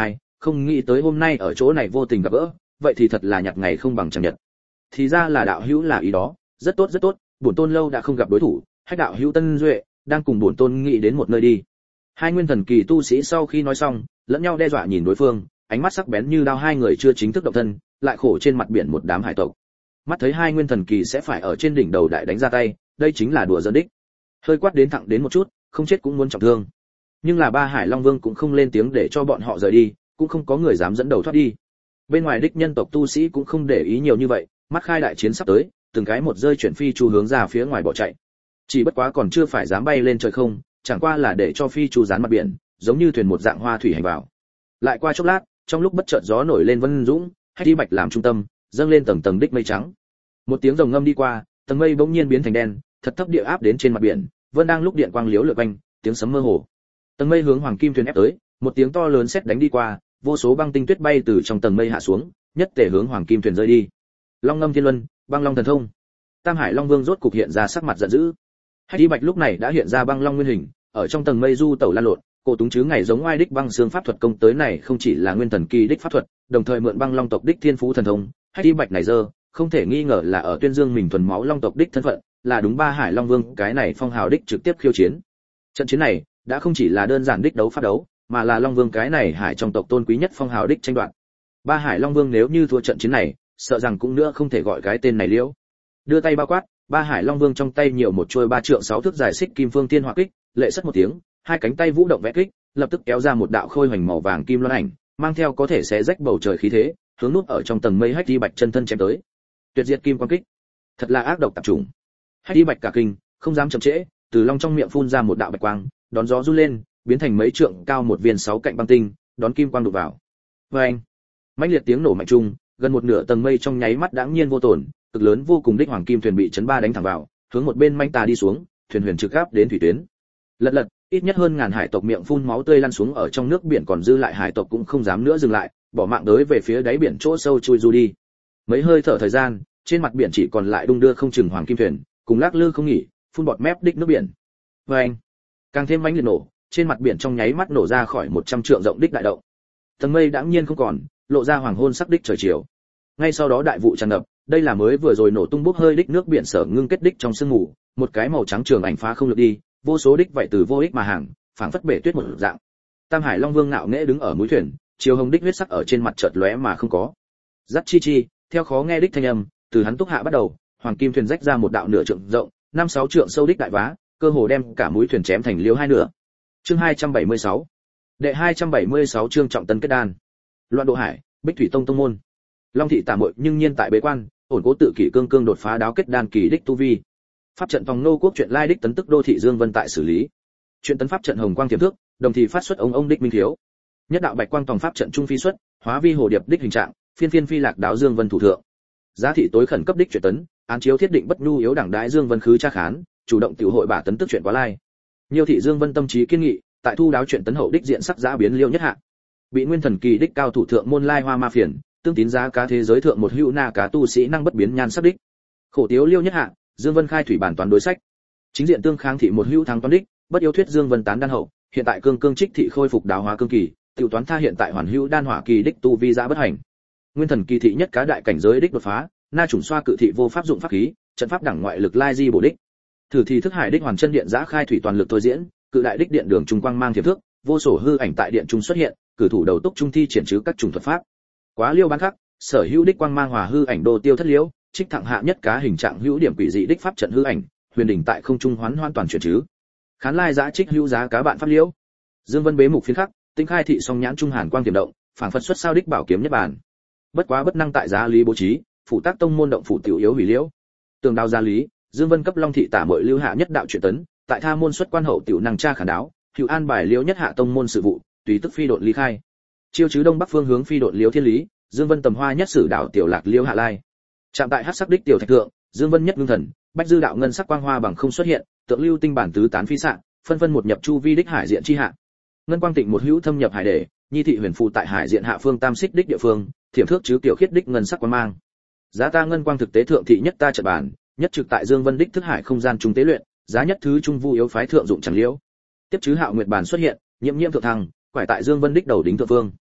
không nghĩ tới hôm nay ở chỗ này vô tình gặp gỡ, vậy thì thật là nhặt ngày không bằng chẳng nhật. Thì ra là đạo hữu là ý đó, rất tốt rất tốt, bổn tôn lâu đã không gặp đối thủ, hách đạo hữu Tân Duệ, đang cùng bổn tôn nghĩ đến một nơi đi. Hai nguyên thần kỳ tu sĩ sau khi nói xong, lẫn nhau đe dọa nhìn đối phương, ánh mắt sắc bén như đao, hai người chưa chính thức động thân, lại khổ trên mặt biển một đám hải tộc. Mắt thấy hai nguyên thần kỳ sẽ phải ở trên đỉnh đầu đại đánh ra tay, đây chính là đùa giỡn đích. Hơi quát đến thẳng đến một chút, không chết cũng muốn trọng thương. Nhưng là ba Hải Long Vương cũng không lên tiếng để cho bọn họ rời đi, cũng không có người dám dẫn đầu thoát đi. Bên ngoài đích nhân tộc tu sĩ cũng không để ý nhiều như vậy, mắt khai đại chiến sắp tới, từng cái một rơi chuyển phi chu hướng ra phía ngoài bỏ chạy. Chỉ bất quá còn chưa phải dám bay lên trời không, chẳng qua là để cho phi chu dán mặt biển, giống như thuyền một dạng hoa thủy hành vào. Lại qua chốc lát, trong lúc bất chợt gió nổi lên vân dũng, hách đi bạch làm trung tâm, dâng lên tầng tầng đích mây trắng. Một tiếng rồng ngâm đi qua, tầng mây bỗng nhiên biến thành đen, thật thấp địa áp đến trên mặt biển, vân đang lúc điện quang liếu lượn quanh, tiếng sấm mơ hồ. Tầng mây hướng hoàng kim thuyền ép tới, một tiếng to lớn sét đánh đi qua, vô số băng tinh tuyết bay từ trong tầng mây hạ xuống, nhất tề hướng hoàng kim thuyền rơi đi. Long ngâm thiên luân, băng long thần thông. Tam Hải Long Vương rốt cục hiện ra sắc mặt giận dữ. Hách đi bạch lúc này đã hiện ra băng long nguyên hình, ở trong tầng mây du tẩu lan lộn, cổ túng chứ ngày giống oai đích băng xương pháp thuật công tới này không chỉ là nguyên thần kỳ đích pháp thuật, đồng thời mượn băng long tộc đích thiên phú thần thông. Hách đi bạch này dơ, không thể nghi ngờ là ở tuyên dương mình thuần máu long tộc đích thân phận, là đúng ba Hải Long Vương cái này phong hào đích trực tiếp khiêu chiến. Trận chiến này đã không chỉ là đơn giản đích đấu pháp đấu, mà là Long Vương cái này hải trong tộc tôn quý nhất phong hào đích tranh đoạt. Ba Hải Long Vương nếu như thua trận chiến này, sợ rằng cũng nữa không thể gọi cái tên này liễu. Đưa tay bao quát, ba Hải Long Vương trong tay nhiều một chuôi ba trượng sáu thước dài xích kim phương tiên hỏa kích, lệ sất một tiếng, hai cánh tay vũ động vẽ kích, lập tức kéo ra một đạo khôi hoành màu vàng kim loan ảnh, mang theo có thể xé rách bầu trời khí thế, hướng nút ở trong tầng mây hách đi bạch chân thân chém tới. Tuyệt diệt kim quang kích, thật là ác độc tạp chủng. Hách đi bạch cả kinh, không dám chậm trễ, từ long trong miệng phun ra một đạo bạch quang, đón gió du lên, biến thành mấy trượng cao một viên sáu cạnh băng tinh, đón kim quang đụng vào. Oeng! Mãnh liệt tiếng nổ mạnh trung, gần một nửa tầng mây trong nháy mắt đãng nhiên vô tổn, cực lớn vô cùng đích hoàng kim thuyền bị chấn ba đánh thẳng vào, hướng một bên manh tà đi xuống, thuyền huyền trực gáp đến thủy tuyến. Lật lật, ít nhất hơn ngàn hải tộc miệng phun máu tươi lăn xuống ở trong nước biển, còn dư lại hải tộc cũng không dám nữa dừng lại, bỏ mạng đới về phía đáy biển chỗ sâu chui du đi. Mấy hơi thở thời gian, trên mặt biển chỉ còn lại đung đưa không chừng hoàng kim thuyền, cùng lắc lư không nghỉ, phun bọt mép đích nước biển. Oeng! Càng thêm mãnh liệt nổ, trên mặt biển trong nháy mắt nổ ra khỏi một trăm trượng rộng đích đại động. Tầng mây đãng nhiên không còn, lộ ra hoàng hôn sắc đích trời chiều. Ngay sau đó đại vụ tràn ngập, đây là mới vừa rồi nổ tung bốc hơi đích nước biển sở ngưng kết đích trong sương mù, một cái màu trắng trường ảnh phá không lược đi, vô số đích vậy từ vô ích mà hàng, phảng phất bể tuyết một dạng. Tam Hải Long Vương ngạo nghễ đứng ở mũi thuyền, chiều hồng đích huyết sắc ở trên mặt chợt lóe mà không có. Dắt chi chi, theo khó nghe đích thanh âm, từ hắn túc hạ bắt đầu, hoàng kim thuyền rách ra một đạo nửa trượng rộng, năm sáu trượng sâu đích đại vá, cơ hồ đem cả mũi thuyền chém thành liếu hai nửa. Chương hai trăm bảy mươi sáu. Đệ hai trăm bảy mươi sáu chương trọng tân kết đan. Loạn độ hải, Bích Thủy Tông tông môn. Long thị tả muội nhưng nhiên tại bế quan, ổn cố tự kỷ cương cương đột phá đáo kết đan kỳ đích tu vi. Pháp trận phòng nô quốc chuyện lai đích tấn tức đô thị Dương Vân tại xử lý. Chuyện tấn pháp trận hồng quang tiềm thước, đồng thì phát xuất ông ông đích minh thiếu. Nhất đạo bạch quang tòng pháp trận trung phi xuất, hóa vi hồ điệp đích hình trạng, phiên phiên phi lạc đáo Dương Vân thủ thượng. Giá thị tối khẩn cấp đích chuyện tấn, án chiếu thiết định bất nhu yếu đảng đại Dương Vân khứ tra khán, chủ động tiểu hội bả tấn tức chuyện quá lai. Nhiều thị Dương Vân tâm trí kiên nghị, tại thu đáo chuyện tấn hậu đích diện sắc giá biến liêu nhất hạ. Bị nguyên thần kỳ đích cao thủ thượng môn lai hoa ma phiền, tương tín giá cá thế giới thượng một hữu na cá tu sĩ năng bất biến nhan sắc đích. Khổ tiếu liêu nhất hạ, Dương Vân khai thủy bản toán đối sách. Chính diện tương kháng thị một hữu thắng toán đích, bất yêu thuyết Dương Vân tán đan hậu, hiện tại cương cương trích thị khôi phục đáo hóa cương kỳ, tiểu toán tha hiện tại hoàn hữu đan hỏa kỳ đích tu vi giá bất hành. Nguyên thần kỳ thị nhất cá đại cảnh giới đích đột phá, na chủng xoa cự thị vô pháp dụng pháp khí, trận pháp đẳng ngoại lực lai di bổ đích. Thử thì thức hải đích hoàn chân điện giã khai thủy toàn lực thôi diễn, cự đại đích điện đường trung quang mang thiệp thước, vô sổ hư ảnh tại điện trung xuất hiện, cử thủ đầu túc trung thi triển chứ các chủng thuật pháp. Quá liêu bán khắc, sở hữu đích quang mang hòa hư ảnh đô tiêu thất liễu, trích thẳng hạ nhất cá hình trạng hữu điểm quỷ dị đích pháp trận hư ảnh, huyền đỉnh tại không trung hoán hoàn toàn chuyển chứ. Khán lai giã trích hữu giá cá bạn pháp liễu. Dương Vân bế mục phiến khắc, tinh khai thị song nhãn trung hàn quang tiềm động, phảng phất xuất sao đích bảo kiếm nhất bản. Bất quá bất năng tại giá lý bố trí, phụ tác tông môn động phủ tiểu yếu hủy liễu. Tường đao gia lý, Dương Vân cấp Long thị tả muội lưu hạ nhất đạo chuyện tấn, tại tha môn xuất quan hậu tiểu năng tra khả đáo, hữu an bài liễu nhất hạ tông môn sự vụ, tùy tức phi độn ly khai. Chiêu chứ đông bắc phương hướng phi độn liễu thiên lý, Dương Vân tầm hoa nhất sử đạo tiểu lạc liễu hạ lai. Chạm tại hắc sắc đích tiểu thạch thượng, Dương Vân nhất ngưng thần, bách dư đạo ngân sắc quang hoa bằng không xuất hiện, tượng lưu tinh bản tứ tán phi xạ, phân phân một nhập chu vi đích hải diện chi hạ. Ngân quang tịnh một hữu thâm nhập hải để, nhi thị huyền phù tại hải diện hạ phương tam xích đích địa phương, thiểm thước chứ tiểu khiết đích ngân sắc quang mang. Giá ta ngân quang thực tế thượng thị nhất ta trận bản, nhất trực tại Dương Vân đích thức hải không gian trung tế luyện, giá nhất thứ trung vu yếu phái thượng dụng chẳng liễu. Tiếp chứ hạo nguyệt bản xuất hiện, nhiễm nhiễm thượng thăng, quải tại Dương Vân đích đầu đính thượng phương.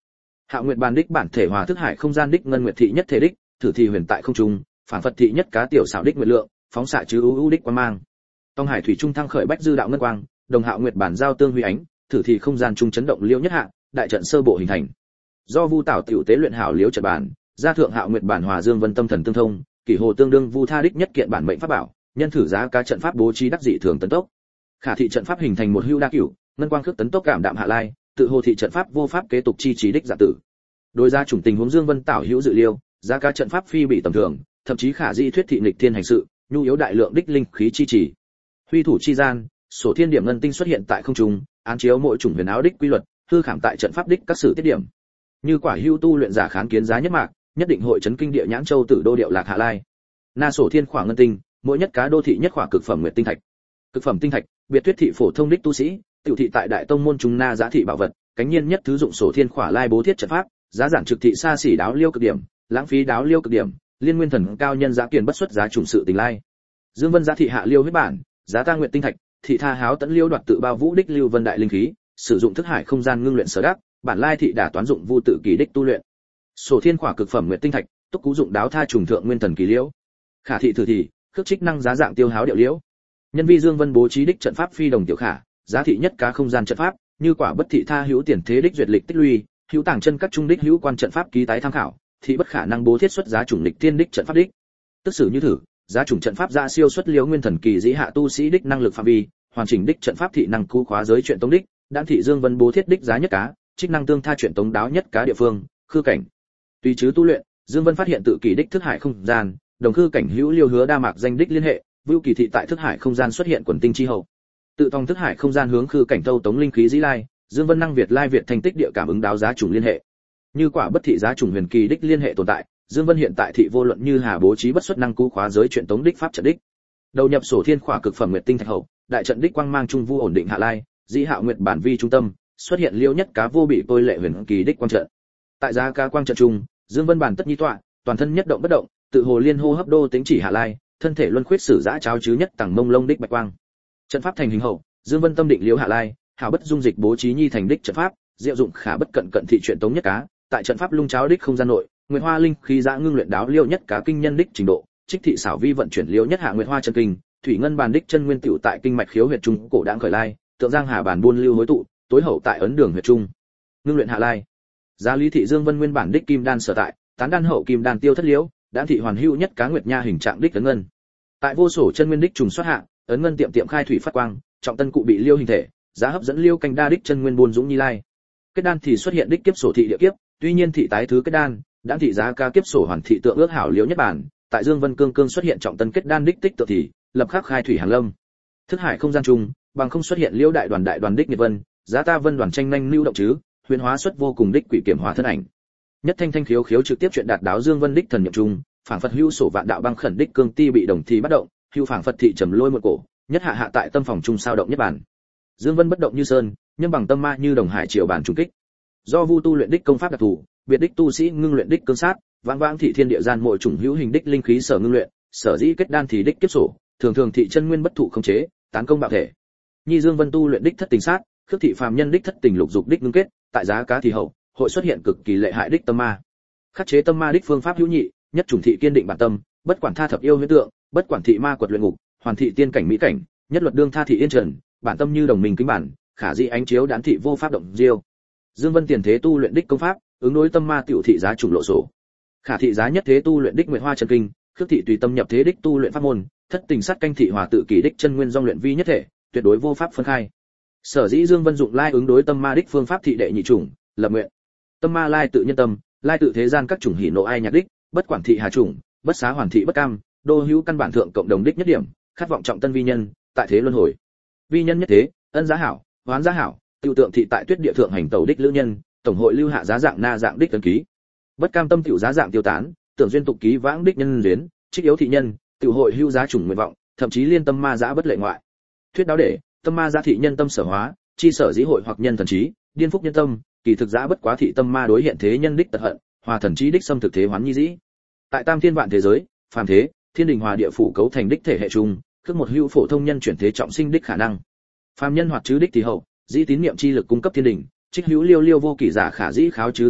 Hạo Nguyệt bàn đích bản thể hòa thức hải không gian đích ngân nguyệt thị nhất thể đích, thử thì huyền tại không trung, phản phật thị nhất cá tiểu xảo đích nguyệt lượng, phóng xạ chứ ưu ưu đích quang mang. Tông hải thủy trung thăng khởi bách dư đạo ngân quang, đồng Hạo Nguyệt bản giao tương huy ánh, thử thì không gian trung chấn động liêu nhất hạ, đại trận sơ bộ hình thành. Do Vu Tảo tiểu tế luyện hảo liếu trận bản, gia thượng Hạo Nguyệt bản hòa Dương Vân tâm thần tương thông, kỷ hồ tương đương Vu Tha đích nhất kiện bản mệnh pháp bảo, nhân thử giá cá trận pháp bố trí đắc dị thường tấn tốc. Khả thị trận pháp hình thành một hưu đa cửu, ngân quang khước tấn tốc cảm đạm hạ lai, tự hồ thị trận pháp vô pháp kế tục chi trí đích giả tử. Đối ra chủng tình huống Dương Vân tảo hữu dự liêu, giá cá trận pháp phi bị tầm thường, thậm chí khả di thuyết thị nghịch thiên hành sự, nhu yếu đại lượng đích linh khí chi trì. Huy thủ chi gian, sổ thiên điểm ngân tinh xuất hiện tại không trung, án chiếu mỗi chủng huyền áo đích quy luật, hư khảm tại trận pháp đích các sự tiết điểm. Như quả hưu tu luyện giả kháng kiến giá nhất mạc, nhất định hội chấn kinh địa nhãn châu tử đô điệu lạc hạ lai. Na sổ thiên khỏa ngân tinh, mỗi nhất cá đô thị nhất khỏa cực phẩm nguyệt tinh thạch. Cực phẩm tinh thạch, biệt thuyết thị phổ thông đích tu sĩ, tiểu thị tại đại tông môn trung na giá thị bảo vật, cánh nhiên nhất thứ dụng sổ thiên khỏa lai bố thiết trận pháp, giá giản trực thị xa xỉ đáo liêu cực điểm, lãng phí đáo liêu cực điểm, liên nguyên thần cao nhân giá kiền bất xuất giá trùng sự tình lai. Dương Vân giá thị hạ liêu huyết bản, giá ta nguyệt tinh thạch, thị tha háo tấn liêu đoạt tự bao vũ đích lưu vân đại linh khí, sử dụng thức hải không gian ngưng luyện sở đắc, bản lai thị đả toán dụng vu tự kỳ đích tu luyện. Sổ thiên khỏa cực phẩm nguyệt tinh thạch, túc cú dụng đáo tha trùng thượng nguyên thần kỳ liễu. Khả thị thử thị, khước trích năng giá dạng tiêu háo điệu liễu. Nhân vi Dương Vân bố trí đích trận pháp phi đồng tiểu khả, giá thị nhất cá không gian trận pháp, như quả bất thị tha hữu tiền thế đích duyệt lịch tích lũy, hữu tàng chân các trung đích hữu quan trận pháp ký tái tham khảo, thị bất khả năng bố thiết xuất giá chủng lịch tiên đích trận pháp đích. Tức sử như thử, giá chủng trận pháp ra siêu xuất liễu nguyên thần kỳ dĩ hạ tu sĩ đích năng lực phạm vi, hoàn chỉnh đích trận pháp thị năng cú khóa giới chuyện tống đích, đan thị Dương Vân bố thiết đích giá nhất cá, trích năng tương tha chuyện tống đáo nhất cá địa phương, khư cảnh. Tùy chứ tu luyện, Dương Vân phát hiện tự kỳ đích thức hải không gian, đồng khư cảnh hữu liêu hứa đa mạc danh đích liên hệ, vưu kỳ thị tại thức hải không gian xuất hiện quần tinh chi hậu. Tự thông thức hải không gian hướng khư cảnh thâu tống linh khí dĩ lai, Dương Vân năng Việt lai Việt thành tích địa cảm ứng đáo giá chủng liên hệ. Như quả bất thị giá chủng huyền kỳ đích liên hệ tồn tại, Dương Vân hiện tại thị vô luận như hà bố trí bất xuất năng cú khóa giới chuyện tống đích pháp trận đích. Đầu nhập sổ thiên khỏa cực phẩm nguyệt tinh thạch hậu, đại trận đích quang mang trung vu ổn định hạ lai, dĩ Hạo Nguyệt bản vi trung tâm, xuất hiện liêu nhất cá vô bị tôi lệ huyền kỳ đích quang trận. Tại giá cá quang trận trung, Dương Vân bản tất nhi tọa, toàn thân nhất động bất động, tự hồ liên hô hấp đô tính chỉ hạ lai, thân thể luân khuyết sử dã cháo chứ nhất tầng mông lông đích bạch quang. Trận pháp thành hình hậu, Dương Vân tâm định liễu hạ lai, hảo bất dung dịch bố trí nhi thành đích trận pháp, diệu dụng khả bất cận cận thị chuyện tống nhất cá, tại trận pháp lung cháo đích không gian nội, nguyệt hoa linh khí dã ngưng luyện đáo liêu nhất cá kinh nhân đích trình độ, trích thị xảo vi vận chuyển liễu nhất hạ nguyệt hoa chân kinh, thủy ngân bàn đích chân nguyên tiểu tại kinh mạch khiếu huyệt trung cổ đãng khởi lai, tượng giang hà bản buôn lưu hối tụ, tối hậu tại ấn đường huyệt trung. Ngưng luyện hạ lai. Giá lý thị Dương Vân nguyên bản đích kim đan sở tại, tán đan hậu kim đan tiêu thất liễu, đan thị hoàn hữu nhất cá nguyệt nha hình trạng đích ấn ngân. Tại vô sổ chân nguyên đích trùng xuất hạ, ấn ngân tiệm tiệm khai thủy phát quang, trọng tân cụ bị liêu hình thể, giá hấp dẫn liêu canh đa đích chân nguyên buôn dũng nhi lai. Kết đan thì xuất hiện đích kiếp sổ thị địa kiếp, tuy nhiên thị tái thứ kết đan, đan thị giá ca kiếp sổ hoàn thị tượng ước hảo liễu nhất bản, tại Dương Vân cương cương xuất hiện trọng tân kết đan đích tích tự thì, lập khắc khai thủy hàng lâm. Thức hải không gian trung, bằng không xuất hiện liễu đại đoàn đại đoàn đích nhiệt vân, giá ta vân đoàn tranh nhanh lưu động chứ, huyền hóa xuất vô cùng đích quỷ kiểm hóa thân ảnh. Nhất thanh thanh khiếu khiếu trực tiếp chuyện đạt đáo Dương Vân đích thần nhập trung, phảng phật hữu sổ vạn đạo băng khẩn đích cương ti bị đồng thì bắt động, hữu phảng phật thị trầm lôi một cổ, nhất hạ hạ tại tâm phòng trung sao động nhất bản. Dương Vân bất động như sơn, nhưng bằng tâm ma như đồng hải triều bản trung kích. Do vu tu luyện đích công pháp đặc thù, biệt đích tu sĩ ngưng luyện đích cương sát, vãng vãng thị thiên địa gian mỗi chủng hữu hình đích linh khí sở ngưng luyện, sở dĩ kết đan thì đích kiếp sổ, thường thường thị chân nguyên bất thụ không chế, tán công bạo thể. Nhi Dương Vân tu luyện đích thất tình sát, khước thị phàm nhân đích thất tình lục dục đích ngưng kết, tại giá cá thì hậu, hội xuất hiện cực kỳ lệ hại đích tâm ma. Khắc chế tâm ma đích phương pháp hữu nhị, nhất chủng thị kiên định bản tâm, bất quản tha thập yêu huyễn tượng, bất quản thị ma quật luyện ngục, hoàn thị tiên cảnh mỹ cảnh, nhất luật đương tha thị yên trần, bản tâm như đồng minh kính bản, khả dĩ ánh chiếu đán thị vô pháp động diêu. Dương Vân tiền thế tu luyện đích công pháp, ứng đối tâm ma tiểu thị giá chủng lộ sổ. Khả thị giá nhất thế tu luyện đích nguyệt hoa chân kinh, khước thị tùy tâm nhập thế đích tu luyện pháp môn, thất tình sát canh thị hòa tự kỷ đích chân nguyên dòng luyện vi nhất thể, tuyệt đối vô pháp phân khai. Sở dĩ Dương Vân dụng lai ứng đối tâm ma đích phương pháp thị đệ nhị chủng, lập nguyện. Tâm ma lai tự nhân tâm, lai tự thế gian các chủng hỉ nộ ai nhạc đích, bất quản thị hà chủng, bất xá hoàn thị bất cam, đô hữu căn bản thượng cộng đồng đích nhất điểm, khát vọng trọng tân vi nhân, tại thế luân hồi. Vi nhân nhất thế, ân giá hảo, hoán giá hảo, tiêu tượng thị tại tuyết địa thượng hành tẩu đích lữ nhân, tổng hội lưu hạ giá dạng na dạng đích ấn ký. Bất cam tâm tiểu giá dạng tiêu tán, tưởng duyên tục ký vãng đích nhân duyên, trích yếu thị nhân, tiểu hội hưu giá chủng nguyện vọng, thậm chí liên tâm ma giá bất lệ ngoại. Thuyết đáo để, tâm ma giá thị nhân tâm sở hóa, chi sở dĩ hội hoặc nhân thần trí, điên phúc nhân tâm, kỳ thực giá bất quá thị tâm ma đối hiện thế nhân đích tật hận, hòa thần trí đích xâm thực thế hoán nhi dĩ. Tại tam thiên vạn thế giới, phàm thế, thiên đình hòa địa phủ cấu thành đích thể hệ chung, khước một hữu phổ thông nhân chuyển thế trọng sinh đích khả năng. Phàm nhân hoặc chứ đích thì hậu, dĩ tín niệm chi lực cung cấp thiên đình, trích hữu liêu liêu vô kỳ giả khả dĩ kháo chứ tu luyện,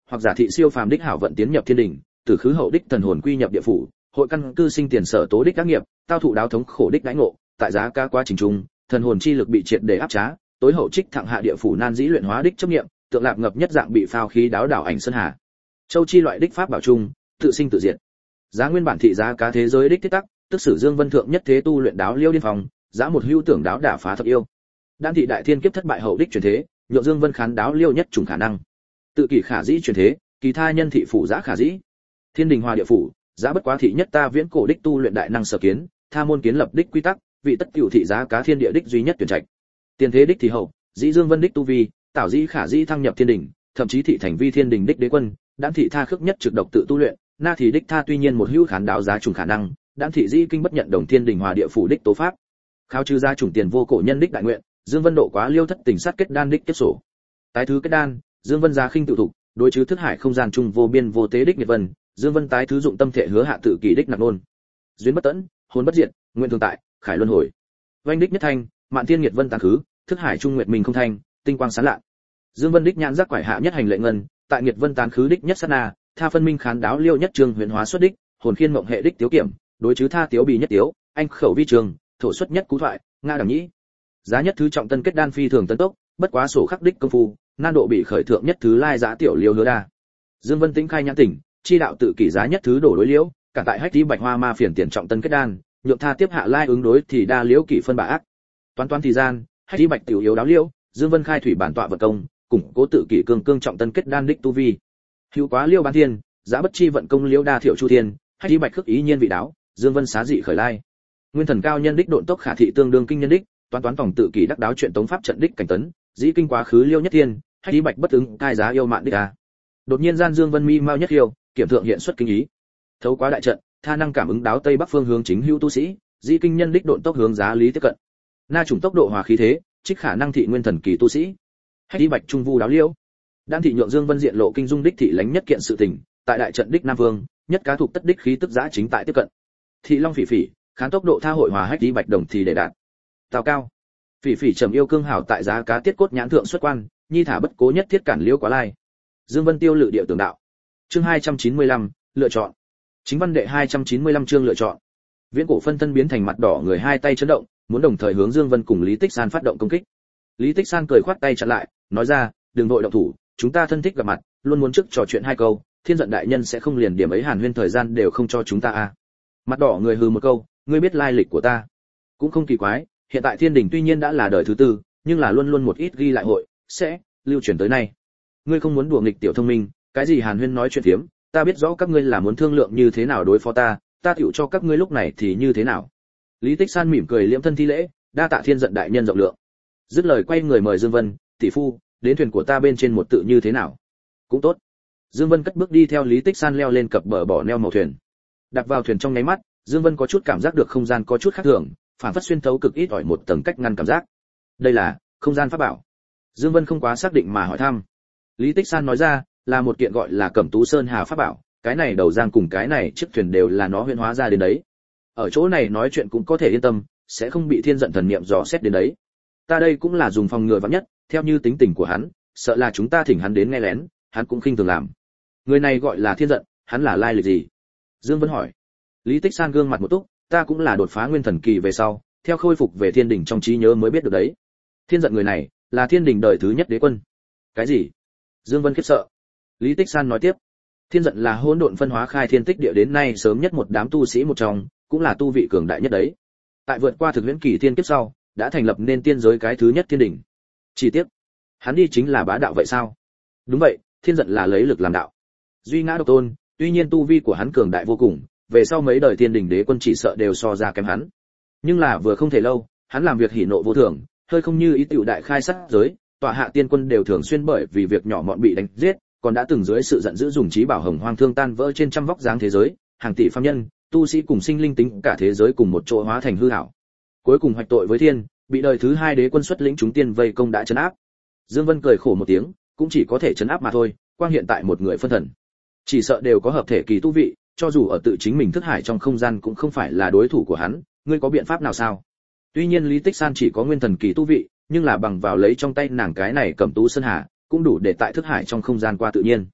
hoặc giả thị siêu phàm đích hảo vận tiến nhập thiên đình, tử khứ hậu đích thần hồn quy nhập địa phủ, hội căn cư sinh tiền sở tố đích các nghiệp, tao thụ đáo thống khổ đích đãi ngộ, tại giá ca quá trình trung, thần hồn chi lực bị triệt để áp chế, tối hậu trích thẳng hạ địa phủ nan dĩ luyện hóa đích chấp niệm, tượng lạp ngập nhất dạng bị phao khí đáo đảo ảnh sơn hà. Châu chi loại đích pháp bảo trung, tự sinh tự diệt. Giá nguyên bản thị giá cá thế giới đích thiết tắc, tức sử Dương Vân thượng nhất thế tu luyện đáo liêu điên phòng, giá một hưu tưởng đáo đả phá thập yêu. Đan thị đại thiên kiếp thất bại hậu đích chuyển thế, nhượng Dương Vân khán đáo liêu nhất trùng khả năng. Tự kỷ khả dĩ chuyển thế, kỳ tha nhân thị phủ giá khả dĩ. Thiên đình hòa địa phủ, giá bất quá thị nhất ta viễn cổ đích tu luyện đại năng sở kiến, tha môn kiến lập đích quy tắc, vị tất cửu thị giá cá thiên địa đích duy nhất tuyển trạch. Tiền thế đích thì hậu, dĩ Dương Vân đích tu vi, tảo dĩ khả dĩ thăng nhập thiên đình, thậm chí thị thành vi thiên đình đích đế quân, đan thị tha khước nhất trực độc tự tu luyện, na thị đích tha tuy nhiên một hữu khán đáo giá trùng khả năng, đan thị dĩ kinh bất nhận đồng thiên đình hòa địa phủ đích tố pháp. Khao trừ gia trùng tiền vô cổ nhân đích đại nguyện, Dương Vân độ quá liêu thất tình sát kết đan đích tiếp sổ. Tái thứ kết đan, Dương Vân giá khinh tự thục, đối chứ thức hải không gian trung vô biên vô tế đích nhiệt vân, Dương Vân tái thứ dụng tâm thể hứa hạ tự kỳ đích nạp nôn. Duyên bất tẫn, hồn bất diệt, nguyện thường tại, khải luân hồi. Vanh đích nhất thanh, mạn thiên nhiệt vân tán khứ, thức hải trung nguyệt mình không thanh, tinh quang sáng lạ. Dương Vân đích nhãn giác quải hạ nhất hành lệ ngân, tại nhiệt vân tán khứ đích nhất sát na, tha phân minh khán đáo liêu nhất trường huyền hóa xuất đích, hồn khiên mộng hệ đích tiếu kiểm, đối chứ tha tiếu bì nhất tiếu, anh khẩu vi trường, thổ xuất nhất cú thoại, nga đẳng nhĩ. Giá nhất thứ trọng tân kết đan phi thường tấn tốc, bất quá sổ khắc đích công phu, nan độ bị khởi thượng nhất thứ lai giá tiểu liêu hứa đa. Dương Vân tĩnh khai nhãn tỉnh, chi đạo tự kỷ giá nhất thứ đổ đối liễu, cả tại hách tí bạch hoa ma phiền tiền trọng tân kết đan, nhượng tha tiếp hạ lai ứng đối thì đa liễu kỷ phân bạ ác. Toán toán thì gian, hách tí bạch tiểu yếu đáo liễu, Dương Vân khai thủy bản tọa vận công, củng cố tự kỷ cương cương trọng tân kết đan đích tu vi. Hữu quá liễu bán thiên, giá bất chi vận công liễu đa thiệu chu thiên, hách tí bạch khước ý nhiên vị đáo, Dương Vân xá dị khởi lai. Nguyên thần cao nhân đích độn tốc khả thị tương đương kinh nhân đích, toán toán phòng tự kỷ đắc đáo chuyện tống pháp trận đích cảnh tấn, dĩ kinh quá khứ liêu nhất thiên, hách tí bạch bất ứng cai giá yêu mạn đích a. Đột nhiên gian Dương Vân mi mau nhất hiêu, kiểm thượng hiện xuất kinh ý. Thấu quá đại trận, tha năng cảm ứng đáo tây bắc phương hướng chính hữu tu sĩ, dĩ kinh nhân đích độn tốc hướng giá lý tiếp cận. Na trùng tốc độ hòa khí thế, trích khả năng thị nguyên thần kỳ tu sĩ. Hách tí bạch trung vu đáo liêu. Đan thị nhượng Dương Vân diện lộ kinh dung đích thị lánh nhất kiện sự tình, tại đại trận đích nam vương, nhất cá thuộc tất đích khí tức giá chính tại tiếp cận. Thị long phỉ phỉ, khán tốc độ tha hội hòa hách tí bạch đồng thì để đạt. Tào cao. Phỉ phỉ trầm yêu cương hảo tại giá cá tiết cốt nhãn thượng xuất quan, nhi thả bất cố nhất thiết cản liễu quá lai. Dương Vân tiêu lự địa tưởng đạo. Chương hai trăm chín mươi lăm, lựa chọn. Chính văn đệ hai trăm chín mươi lăm chương lựa chọn. Viễn cổ phân thân biến thành mặt đỏ người hai tay chấn động, muốn đồng thời hướng Dương Vân cùng Lý Tích San phát động công kích. Lý Tích San cười khoát tay chặn lại, nói ra, đừng vội động thủ, chúng ta thân thích gặp mặt, luôn muốn trước trò chuyện hai câu, Thiên giận đại nhân sẽ không liền điểm ấy hàn huyên thời gian đều không cho chúng ta à? Mặt đỏ người hừ một câu, ngươi biết lai lịch của ta, cũng không kỳ quái, hiện tại Thiên đình tuy nhiên đã là đời thứ tư, nhưng là luôn luôn một ít ghi lại hội sẽ lưu truyền tới nay. Ngươi không muốn đùa nghịch tiểu thông minh, cái gì hàn huyên nói chuyện phiếm, ta biết rõ các ngươi là muốn thương lượng như thế nào đối phó ta, ta tựu cho các ngươi lúc này thì như thế nào. Lý Tích San mỉm cười liễm thân thi lễ, đa tạ Thiên giận đại nhân rộng lượng. Dứt lời quay người mời Dương Vân, tỷ phu, đến thuyền của ta bên trên một tự như thế nào? Cũng tốt. Dương Vân cất bước đi theo Lý Tích San leo lên cập bờ bỏ neo màu thuyền. Đặt vào thuyền trong nháy mắt, Dương Vân có chút cảm giác được không gian có chút khác thường, phản phất xuyên thấu cực ít ỏi một tầng cách ngăn cảm giác. Đây là không gian pháp bảo. Dương Vân không quá xác định mà hỏi thăm. Lý Tích San nói ra, là một kiện gọi là Cẩm Tú Sơn Hà pháp bảo, cái này đầu giang cùng cái này chiếc thuyền đều là nó huyễn hóa ra đến đấy. Ở chỗ này nói chuyện cũng có thể yên tâm, sẽ không bị Thiên giận thần niệm dò xét đến đấy. Ta đây cũng là dùng phòng ngừa vạn nhất, theo như tính tình của hắn, sợ là chúng ta thỉnh hắn đến nghe lén, hắn cũng khinh thường làm. Người này gọi là Thiên giận, hắn là lai lịch gì? Dương Vân hỏi. Lý Tích San gương mặt một túc, ta cũng là đột phá nguyên thần kỳ về sau, theo khôi phục về thiên đình trong trí nhớ mới biết được đấy. Thiên giận người này là thiên đình đời thứ nhất đế quân. Cái gì? Dương Vân khiếp sợ. Lý Tích San nói tiếp, Thiên giận là hỗn độn phân hóa khai thiên tích địa đến nay sớm nhất một đám tu sĩ một trong, cũng là tu vị cường đại nhất đấy. Tại vượt qua thực huyễn kỳ thiên kiếp sau, đã thành lập nên tiên giới cái thứ nhất thiên đình. Chi tiết, hắn đi chính là bá đạo vậy sao? Đúng vậy, Thiên giận là lấy lực làm đạo. Duy ngã độc tôn, tuy nhiên tu vi của hắn cường đại vô cùng, về sau mấy đời thiên đình đế quân chỉ sợ đều so ra kém hắn. Nhưng là vừa không thể lâu, hắn làm việc hỉ nộ vô thường, hơi không như ý tiểu đại khai sát giới, tọa hạ tiên quân đều thường xuyên bởi vì việc nhỏ mọn bị đánh giết, còn đã từng dưới sự giận dữ dùng trí bảo hồng hoang thương tan vỡ trên trăm vóc dáng thế giới, hàng tỷ phàm nhân, tu sĩ cùng sinh linh tính cả thế giới cùng một chỗ hóa thành hư ảo. Cuối cùng hoạch tội với thiên, bị đời thứ hai đế quân xuất lĩnh chúng tiên vây công đã trấn áp. Dương Vân cười khổ một tiếng, cũng chỉ có thể trấn áp mà thôi, quang hiện tại một người phân thần, chỉ sợ đều có hợp thể kỳ tu vị, cho dù ở tự chính mình thức hải trong không gian cũng không phải là đối thủ của hắn, ngươi có biện pháp nào sao? Tuy nhiên Lý Tích San chỉ có nguyên thần kỳ tu vị, nhưng là bằng vào lấy trong tay nàng cái này Cẩm Tú Sơn Hà, cũng đủ để tại thức hải trong không gian qua tự nhiên.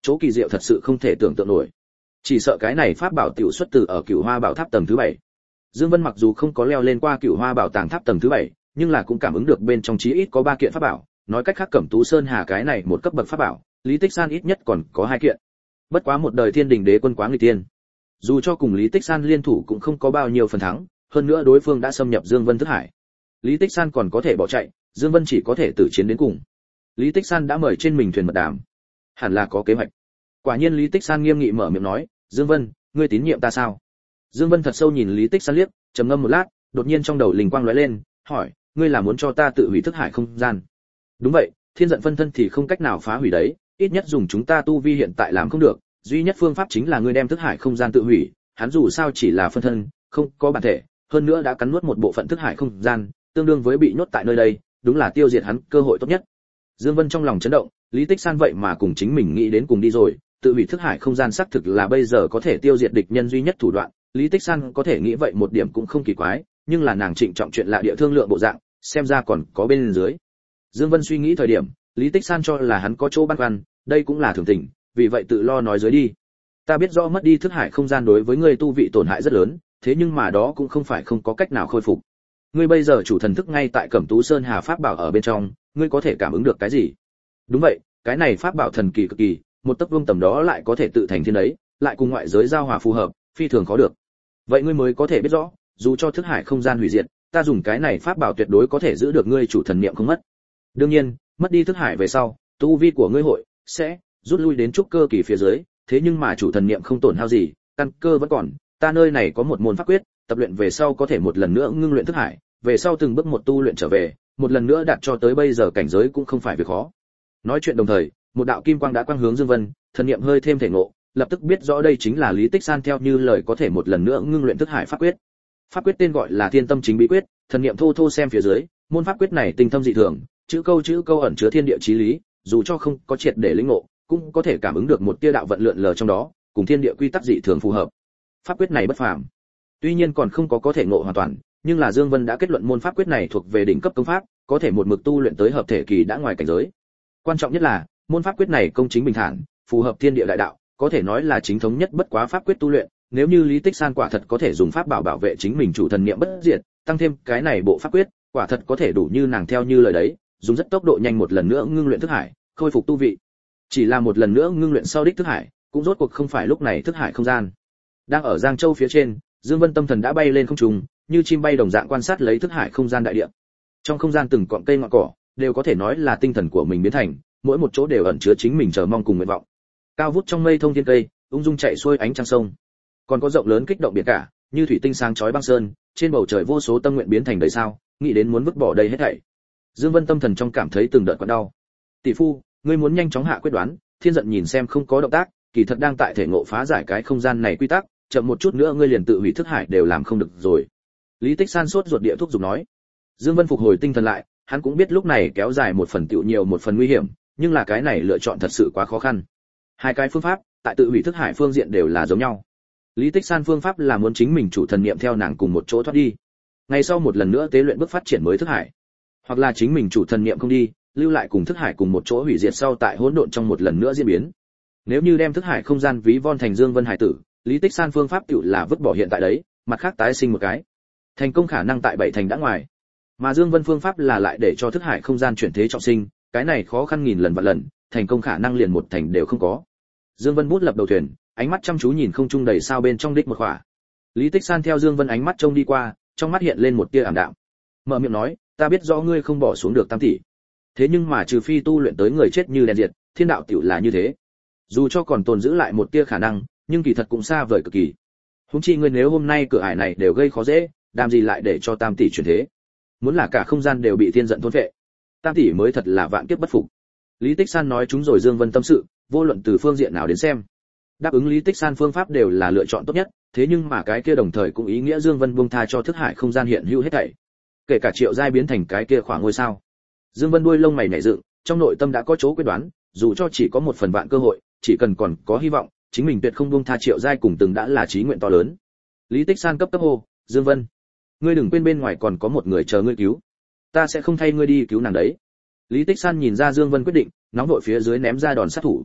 chỗ kỳ diệu thật sự không thể tưởng tượng nổi. Chỉ sợ cái này pháp bảo tiểu xuất từ ở Cửu Hoa Bảo Tháp tầng thứ bảy. Dương Vân mặc dù không có leo lên qua Cửu Hoa Bảo Tàng Tháp tầng thứ bảy, nhưng là cũng cảm ứng được bên trong chí ít có ba kiện pháp bảo, nói cách khác Cẩm Tú Sơn Hà cái này một cấp bậc pháp bảo, Lý Tích San ít nhất còn có hai kiện. Bất quá một đời Thiên Đình Đế quân quá nguy tiên. Dù cho cùng Lý Tích San liên thủ cũng không có bao nhiêu phần thắng, hơn nữa đối phương đã xâm nhập Dương Vân thức hải. Lý Tích San còn có thể bỏ chạy, Dương Vân chỉ có thể tử chiến đến cùng. Lý Tích San đã mời trên mình thuyền mật đàm, hẳn là có kế hoạch. Quả nhiên Lý Tích San nghiêm nghị mở miệng nói, "Dương Vân, ngươi tín nhiệm ta sao?" Dương Vân thật sâu nhìn Lý Tích San liếc, trầm ngâm một lát, đột nhiên trong đầu linh quang lóe lên, hỏi, "Ngươi là muốn cho ta tự hủy thức hải không gian?" "Đúng vậy, thiên giận phân thân thì không cách nào phá hủy đấy, ít nhất dùng chúng ta tu vi hiện tại làm không được, duy nhất phương pháp chính là ngươi đem thức hải không gian tự hủy, hắn dù sao chỉ là phân thân, không có bản thể, hơn nữa đã cắn nuốt một bộ phận thức hải không gian, tương đương với bị nhốt tại nơi đây, đúng là tiêu diệt hắn cơ hội tốt nhất." Dương Vân trong lòng chấn động, Lý Tích San vậy mà cùng chính mình nghĩ đến cùng đi rồi, tự hủy thức hải không gian xác thực là bây giờ có thể tiêu diệt địch nhân duy nhất thủ đoạn, Lý Tích San có thể nghĩ vậy một điểm cũng không kỳ quái, nhưng là nàng trịnh trọng chuyện lạ địa thương lượng bộ dạng, xem ra còn có bên dưới. Dương Vân suy nghĩ thời điểm, Lý Tích San cho là hắn có chỗ băn khoăn, đây cũng là thường tình, vì vậy tự lo nói dưới đi. "Ta biết rõ mất đi thức hải không gian đối với ngươi tu vị tổn hại rất lớn, thế nhưng mà đó cũng không phải không có cách nào khôi phục. Ngươi bây giờ chủ thần thức ngay tại Cẩm Tú Sơn Hà pháp bảo ở bên trong, ngươi có thể cảm ứng được cái gì?" "Đúng vậy, cái này pháp bảo thần kỳ cực kỳ, một tấc vuông tầm đó lại có thể tự thành thiên đấy, lại cùng ngoại giới giao hòa phù hợp, phi thường khó được. Vậy ngươi mới có thể biết rõ, dù cho thức hải không gian hủy diệt, ta dùng cái này pháp bảo tuyệt đối có thể giữ được ngươi chủ thần niệm không mất. Đương nhiên, mất đi thức hải về sau, tu vi của ngươi hội sẽ rút lui đến trúc cơ kỳ phía dưới, thế nhưng mà chủ thần niệm không tổn hao gì, căn cơ vẫn còn, ta nơi này có một môn pháp quyết, tập luyện về sau có thể một lần nữa ngưng luyện thức hải, về sau từng bước một tu luyện trở về, một lần nữa đạt cho tới bây giờ cảnh giới cũng không phải việc khó." Nói chuyện đồng thời, một đạo kim quang đã quang hướng Dương Vân, thần niệm hơi thêm thể ngộ, lập tức biết rõ đây chính là Lý Tích San theo như lời có thể một lần nữa ngưng luyện thức hải pháp quyết. Pháp quyết tên gọi là Thiên Tâm Chính Bí Quyết, thần niệm thô thô xem phía dưới, môn pháp quyết này tinh thâm dị thường, chữ câu chữ câu ẩn chứa thiên địa chí lý, dù cho không có triệt để lĩnh ngộ, cũng có thể cảm ứng được một tia đạo vận lượn lờ trong đó, cùng thiên địa quy tắc dị thường phù hợp. Pháp quyết này bất phàm. Tuy nhiên còn không có có thể ngộ hoàn toàn, nhưng là Dương Vân đã kết luận môn pháp quyết này thuộc về đỉnh cấp công pháp, có thể một mực tu luyện tới hợp thể kỳ đã ngoài cảnh giới. Quan trọng nhất là, môn pháp quyết này công chính bình thản, phù hợp thiên địa đại đạo, có thể nói là chính thống nhất bất quá pháp quyết tu luyện, nếu như Lý Tích San quả thật có thể dùng pháp bảo bảo vệ chính mình chủ thần niệm bất diệt, tăng thêm cái này bộ pháp quyết, quả thật có thể đủ như nàng theo như lời đấy, dùng rất tốc độ nhanh một lần nữa ngưng luyện thức hải, khôi phục tu vị. Chỉ là một lần nữa ngưng luyện sau đích thức hải, cũng rốt cuộc không phải lúc này thức hải không gian. Đang ở Giang Châu phía trên, Dương Vân tâm thần đã bay lên không trung, như chim bay đồng dạng quan sát lấy thức hải không gian đại địa. Trong không gian từng cọng cây ngọn cỏ, đều có thể nói là tinh thần của mình biến thành, mỗi một chỗ đều ẩn chứa chính mình chờ mong cùng nguyện vọng. Cao vút trong mây thông thiên cây, ung dung chạy xuôi ánh trăng sông. Còn có rộng lớn kích động biển cả, như thủy tinh sáng chói băng sơn, trên bầu trời vô số tâm nguyện biến thành đầy sao, nghĩ đến muốn vứt bỏ đây hết thảy. Dương Vân tâm thần trong cảm thấy từng đợt quặn đau. "Tỷ phu, ngươi muốn nhanh chóng hạ quyết đoán." Thiên giận nhìn xem không có động tác, kỳ thật đang tại thể ngộ phá giải cái không gian này quy tắc, chậm một chút nữa ngươi liền tự hủy thức hải đều làm không được rồi. Lý Tích San sốt ruột địa thúc giục nói. Dương Vân phục hồi tinh thần lại, hắn cũng biết lúc này kéo dài một phần tiểu nhiều một phần nguy hiểm, nhưng là cái này lựa chọn thật sự quá khó khăn. Hai cái phương pháp, tại tự hủy thức hải phương diện đều là giống nhau. Lý Tích San phương pháp là muốn chính mình chủ thần niệm theo nàng cùng một chỗ thoát đi. Ngày sau một lần nữa tế luyện bước phát triển mới thức hải. Hoặc là chính mình chủ thần niệm không đi, lưu lại cùng thức hải cùng một chỗ hủy diệt sau tại hỗn độn trong một lần nữa diễn biến. Nếu như đem thức hải không gian ví von thành Dương Vân hải tử, Lý Tích San phương pháp tiểu là vứt bỏ hiện tại đấy, mặt khác tái sinh một cái. Thành công khả năng tại bảy thành đã ngoài. Mà Dương Vân phương pháp là lại để cho thức hải không gian chuyển thế trọng sinh, cái này khó khăn nghìn lần vạn lần, thành công khả năng liền một thành đều không có. Dương Vân bút lập đầu thuyền, ánh mắt chăm chú nhìn không trung đầy sao bên trong đích một khỏa. Lý Tích San theo Dương Vân ánh mắt trông đi qua, trong mắt hiện lên một tia ảm đạm. Mở miệng nói, "Ta biết rõ ngươi không bỏ xuống được tam tỷ. Thế nhưng mà trừ phi tu luyện tới người chết như đèn diệt, thiên đạo tiểu là như thế. Dù cho còn tồn giữ lại một tia khả năng, nhưng kỳ thật cũng xa vời cực kỳ. Huống chi ngươi nếu hôm nay cửa ải này đều gây khó dễ, làm gì lại để cho tam tỷ chuyển thế? Muốn là cả không gian đều bị thiên giận thôn phệ, tam tỷ mới thật là vạn kiếp bất phục." Lý Tích San nói chúng rồi Dương Vân tâm sự, vô luận từ phương diện nào đến xem, đáp ứng Lý Tích San phương pháp đều là lựa chọn tốt nhất, thế nhưng mà cái kia đồng thời cũng ý nghĩa Dương Vân buông tha cho thức hải không gian hiện hữu hết thảy, kể cả Triệu Giai biến thành cái kia khoảng ngôi sao. Dương Vân đuôi lông mày nhảy dựng, trong nội tâm đã có chỗ quyết đoán, dù cho chỉ có một phần vạn cơ hội, chỉ cần còn có hy vọng, chính mình tuyệt không buông tha Triệu Giai cùng từng đã là chí nguyện to lớn. Lý Tích San cấp cấp hô, "Dương Vân, ngươi đừng quên bên ngoài còn có một người chờ ngươi cứu, ta sẽ không thay ngươi đi cứu nàng đấy." Lý Tích San nhìn ra Dương Vân quyết định, nóng vội phía dưới ném ra đòn sát thủ.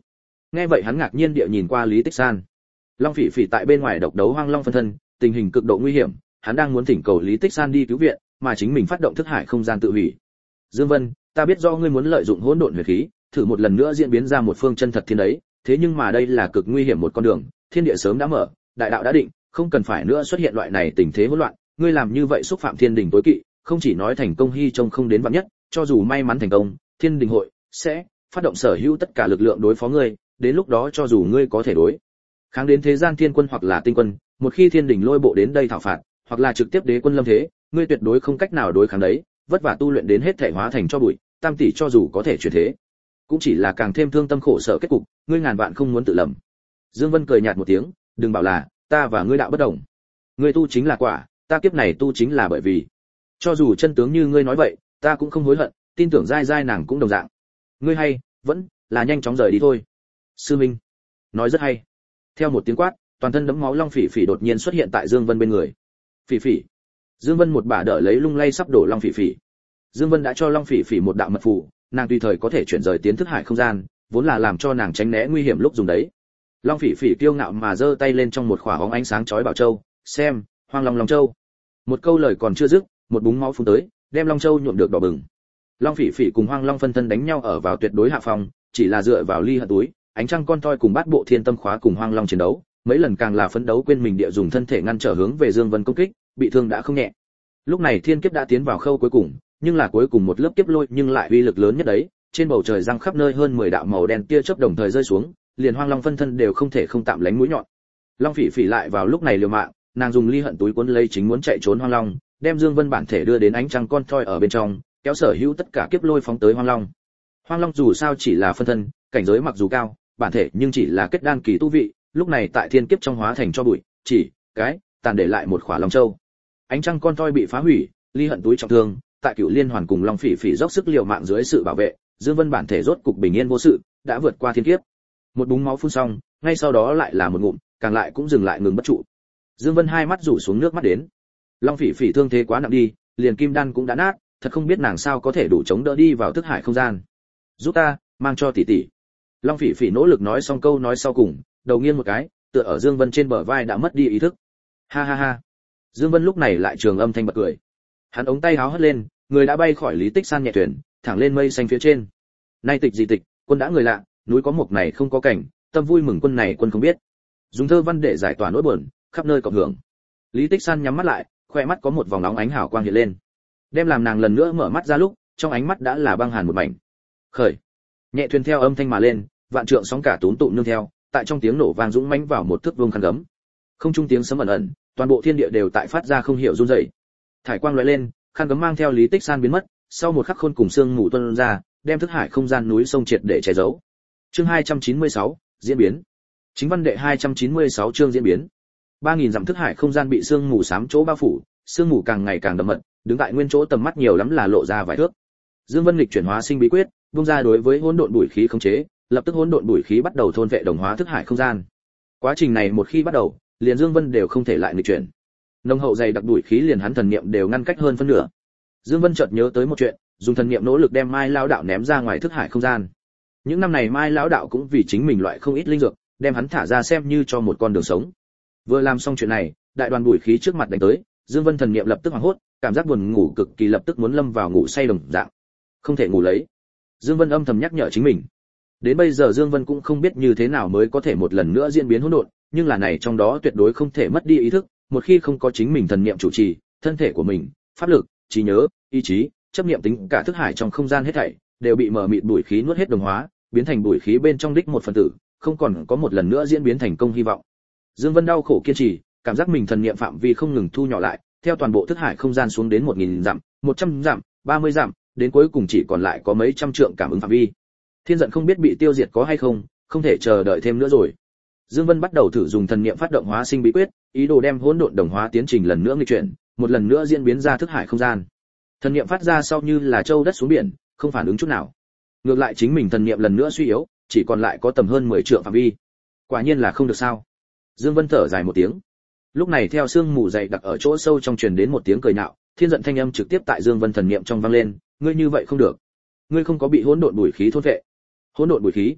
Nghe vậy hắn ngạc nhiên địa nhìn qua Lý Tích San. Long Phỉ Phỉ tại bên ngoài độc đấu hoang long phân thân, tình hình cực độ nguy hiểm, hắn đang muốn thỉnh cầu Lý Tích San đi cứu viện, mà chính mình phát động thức hải không gian tự hủy. Dương Vân, ta biết do ngươi muốn lợi dụng hỗn độn huyết khí, thử một lần nữa diễn biến ra một phương chân thật thiên đấy, thế nhưng mà đây là cực nguy hiểm một con đường, thiên địa sớm đã mở, đại đạo đã định, không cần phải nữa xuất hiện loại này tình thế hỗn loạn, ngươi làm như vậy xúc phạm thiên đình tối kỵ, không chỉ nói thành công hy trông không đến vạn nhất, cho dù may mắn thành công, thiên đình hội sẽ phát động sở hữu tất cả lực lượng đối phó ngươi, đến lúc đó cho dù ngươi có thể đối kháng đến thế gian thiên quân hoặc là tinh quân, một khi thiên đình lôi bộ đến đây thảo phạt, hoặc là trực tiếp đế quân lâm thế, ngươi tuyệt đối không cách nào đối kháng đấy, vất vả tu luyện đến hết thể hóa thành cho bụi, tam tỷ cho dù có thể chuyển thế, cũng chỉ là càng thêm thương tâm khổ sở kết cục, ngươi ngàn vạn không muốn tự lầm. Dương Vân cười nhạt một tiếng, đừng bảo là ta và ngươi đạo bất đồng. Ngươi tu chính là quả, ta kiếp này tu chính là bởi vì. Cho dù chân tướng như ngươi nói vậy, ta cũng không hối hận, tin tưởng dai dai nàng cũng đồng dạng. Ngươi hay, vẫn là nhanh chóng rời đi thôi. Sư Minh, nói rất hay. Theo một tiếng quát, toàn thân đẫm máu Long Phỉ Phỉ đột nhiên xuất hiện tại Dương Vân bên người. Phỉ Phỉ. Dương Vân một bà đỡ lấy lung lay sắp đổ Long Phỉ Phỉ. Dương Vân đã cho Long Phỉ Phỉ một đạo mật phù, nàng tùy thời có thể chuyển rời tiến thức hải không gian, vốn là làm cho nàng tránh né nguy hiểm lúc dùng đấy. Long Phỉ Phỉ kiêu ngạo mà giơ tay lên trong một khỏa bóng ánh sáng chói bảo châu, xem, Hoang Long Long Châu. Một câu lời còn chưa dứt, một búng máu phun tới, đem Long Châu nhuộm được đỏ bừng. Long Phỉ Phỉ cùng Hoang Long phân thân đánh nhau ở vào tuyệt đối hạ phòng, chỉ là dựa vào ly hận túi, ánh trăng con toi cùng bát bộ thiên tâm khóa cùng Hoang Long chiến đấu, mấy lần càng là phấn đấu quên mình địa dùng thân thể ngăn trở hướng về Dương Vân công kích, bị thương đã không nhẹ. Lúc này thiên kiếp đã tiến vào khâu cuối cùng, nhưng là cuối cùng một lớp kiếp lôi nhưng lại uy lực lớn nhất đấy, trên bầu trời răng khắp nơi hơn mười đạo màu đen tia chớp đồng thời rơi xuống, liền Hoang Long phân thân đều không thể không tạm lánh mũi nhọn. Long Phỉ Phỉ lại vào lúc này liều mạng, nàng dùng ly hận túi cuốn lấy chính muốn chạy trốn Hoang Long, đem Dương Vân bản thể đưa đến ánh trăng con toi ở bên trong, kéo sở hữu tất cả kiếp lôi phóng tới Hoang Long. Hoang Long dù sao chỉ là phân thân, cảnh giới mặc dù cao, bản thể nhưng chỉ là kết đan kỳ tu vị, lúc này tại thiên kiếp trong hóa thành cho bụi, chỉ cái tàn để lại một khỏa Long Châu. Ánh trăng con toi bị phá hủy, ly hận túi trọng thương, tại Cửu Liên Hoàn cùng Long Phỉ Phỉ dốc sức liều mạng dưới sự bảo vệ, Dương Vân bản thể rốt cục bình yên vô sự, đã vượt qua thiên kiếp. Một búng máu phun xong, ngay sau đó lại là một ngụm, càng lại cũng dừng lại ngừng bất trụ. Dương Vân hai mắt rủ xuống nước mắt đến. Long Phỉ Phỉ thương thế quá nặng đi, liền kim đan cũng đã nát, thật không biết nàng sao có thể đủ chống đỡ đi vào thức hải không gian. Giúp ta, mang cho tỷ tỷ. Long Phỉ Phỉ nỗ lực nói xong câu nói sau cùng, đầu nghiêng một cái, tựa ở Dương Vân trên bờ vai đã mất đi ý thức. Ha ha ha. Dương Vân lúc này lại trường âm thanh bật cười. Hắn ống tay háo hất lên, người đã bay khỏi Lý Tích San nhẹ thuyền, thẳng lên mây xanh phía trên. Nay tịch gì tịch, quân đã người lạ, núi có mộc này không có cảnh, tâm vui mừng quân này quân không biết. Dùng thơ văn để giải tỏa nỗi buồn, khắp nơi cộng hưởng. Lý Tích San nhắm mắt lại, khoe mắt có một vòng nóng ánh hào quang hiện lên. Đem làm nàng lần nữa mở mắt ra lúc, trong ánh mắt đã là băng hàn một mảnh. Khởi. Nhẹ thuyền theo âm thanh mà lên, vạn trượng sóng cả túm tụm nương theo, tại trong tiếng nổ vang dũng mãnh vào một thước vuông khăn gấm. Không trung tiếng sấm ẩn ẩn, toàn bộ thiên địa đều tại phát ra không hiểu run rẩy. Thải quang lóe lên, khăn gấm mang theo Lý Tích San biến mất, sau một khắc khôn cùng xương mù tuôn ra, đem thức hải không gian núi sông triệt để che giấu. Chương hai trăm chín mươi sáu, diễn biến. Chính văn đệ hai trăm chín mươi sáu chương diễn biến. ba nghìn dặm thức hải không gian bị sương mù xám chỗ bao phủ, sương mù càng ngày càng đậm mật, đứng tại nguyên chỗ tầm mắt nhiều lắm là lộ ra vài thước. Dương Vân lịch chuyển hóa sinh bí quyết, bung ra đối với hỗn độn bụi khí khống chế, lập tức hỗn độn bụi khí bắt đầu thôn vệ đồng hóa thức hải không gian. Quá trình này một khi bắt đầu, liền Dương Vân đều không thể lại nghịch chuyển. Nông hậu dày đặc bụi khí liền hắn thần niệm đều ngăn cách hơn phân nửa. Dương Vân chợt nhớ tới một chuyện, dùng thần niệm nỗ lực đem Mai lão đạo ném ra ngoài thức hải không gian. Những năm này Mai lão đạo cũng vì chính mình loại không ít linh dược, đem hắn thả ra xem như cho một con đường sống. Vừa làm xong chuyện này, đại đoàn bụi khí trước mặt đánh tới, Dương Vân thần niệm lập tức hoảng hốt, cảm giác buồn ngủ cực kỳ lập tức muốn lâm vào ngủ say đồng dạng. Không thể ngủ lấy. Dương Vân âm thầm nhắc nhở chính mình. Đến bây giờ Dương Vân cũng không biết như thế nào mới có thể một lần nữa diễn biến hỗn độn, nhưng là này trong đó tuyệt đối không thể mất đi ý thức, một khi không có chính mình thần niệm chủ trì, thân thể của mình, pháp lực, trí nhớ, ý chí, chấp niệm tính cả thức hải trong không gian hết thảy đều bị mờ mịt bụi khí nuốt hết đồng hóa, biến thành bụi khí bên trong đích một phần tử, không còn có một lần nữa diễn biến thành công hy vọng. Dương Vân đau khổ kiên trì, cảm giác mình thần niệm phạm vi không ngừng thu nhỏ lại, theo toàn bộ thức hải không gian xuống đến một nghìn dặm, một trăm dặm, ba mươi dặm, đến cuối cùng chỉ còn lại có mấy trăm trượng cảm ứng phạm vi. Thiên giận không biết bị tiêu diệt có hay không, không thể chờ đợi thêm nữa rồi. Dương Vân bắt đầu thử dùng thần niệm phát động hóa sinh bí quyết, ý đồ đem hỗn độn đồng hóa tiến trình lần nữa nghịch chuyển, một lần nữa diễn biến ra thức hải không gian. Thần niệm phát ra sau như là châu đất xuống biển, không phản ứng chút nào. Ngược lại chính mình thần niệm lần nữa suy yếu, chỉ còn lại có tầm hơn mười trượng phạm vi. Quả nhiên là không được sao. Dương Vân thở dài một tiếng. Lúc này theo sương mù dày đặc ở chỗ sâu trong truyền đến một tiếng cười nhạo, thiên giận thanh âm trực tiếp tại Dương Vân thần niệm trong vang lên, ngươi như vậy không được. Ngươi không có bị hỗn độn bùi khí thôn vệ. Hỗn độn bùi khí?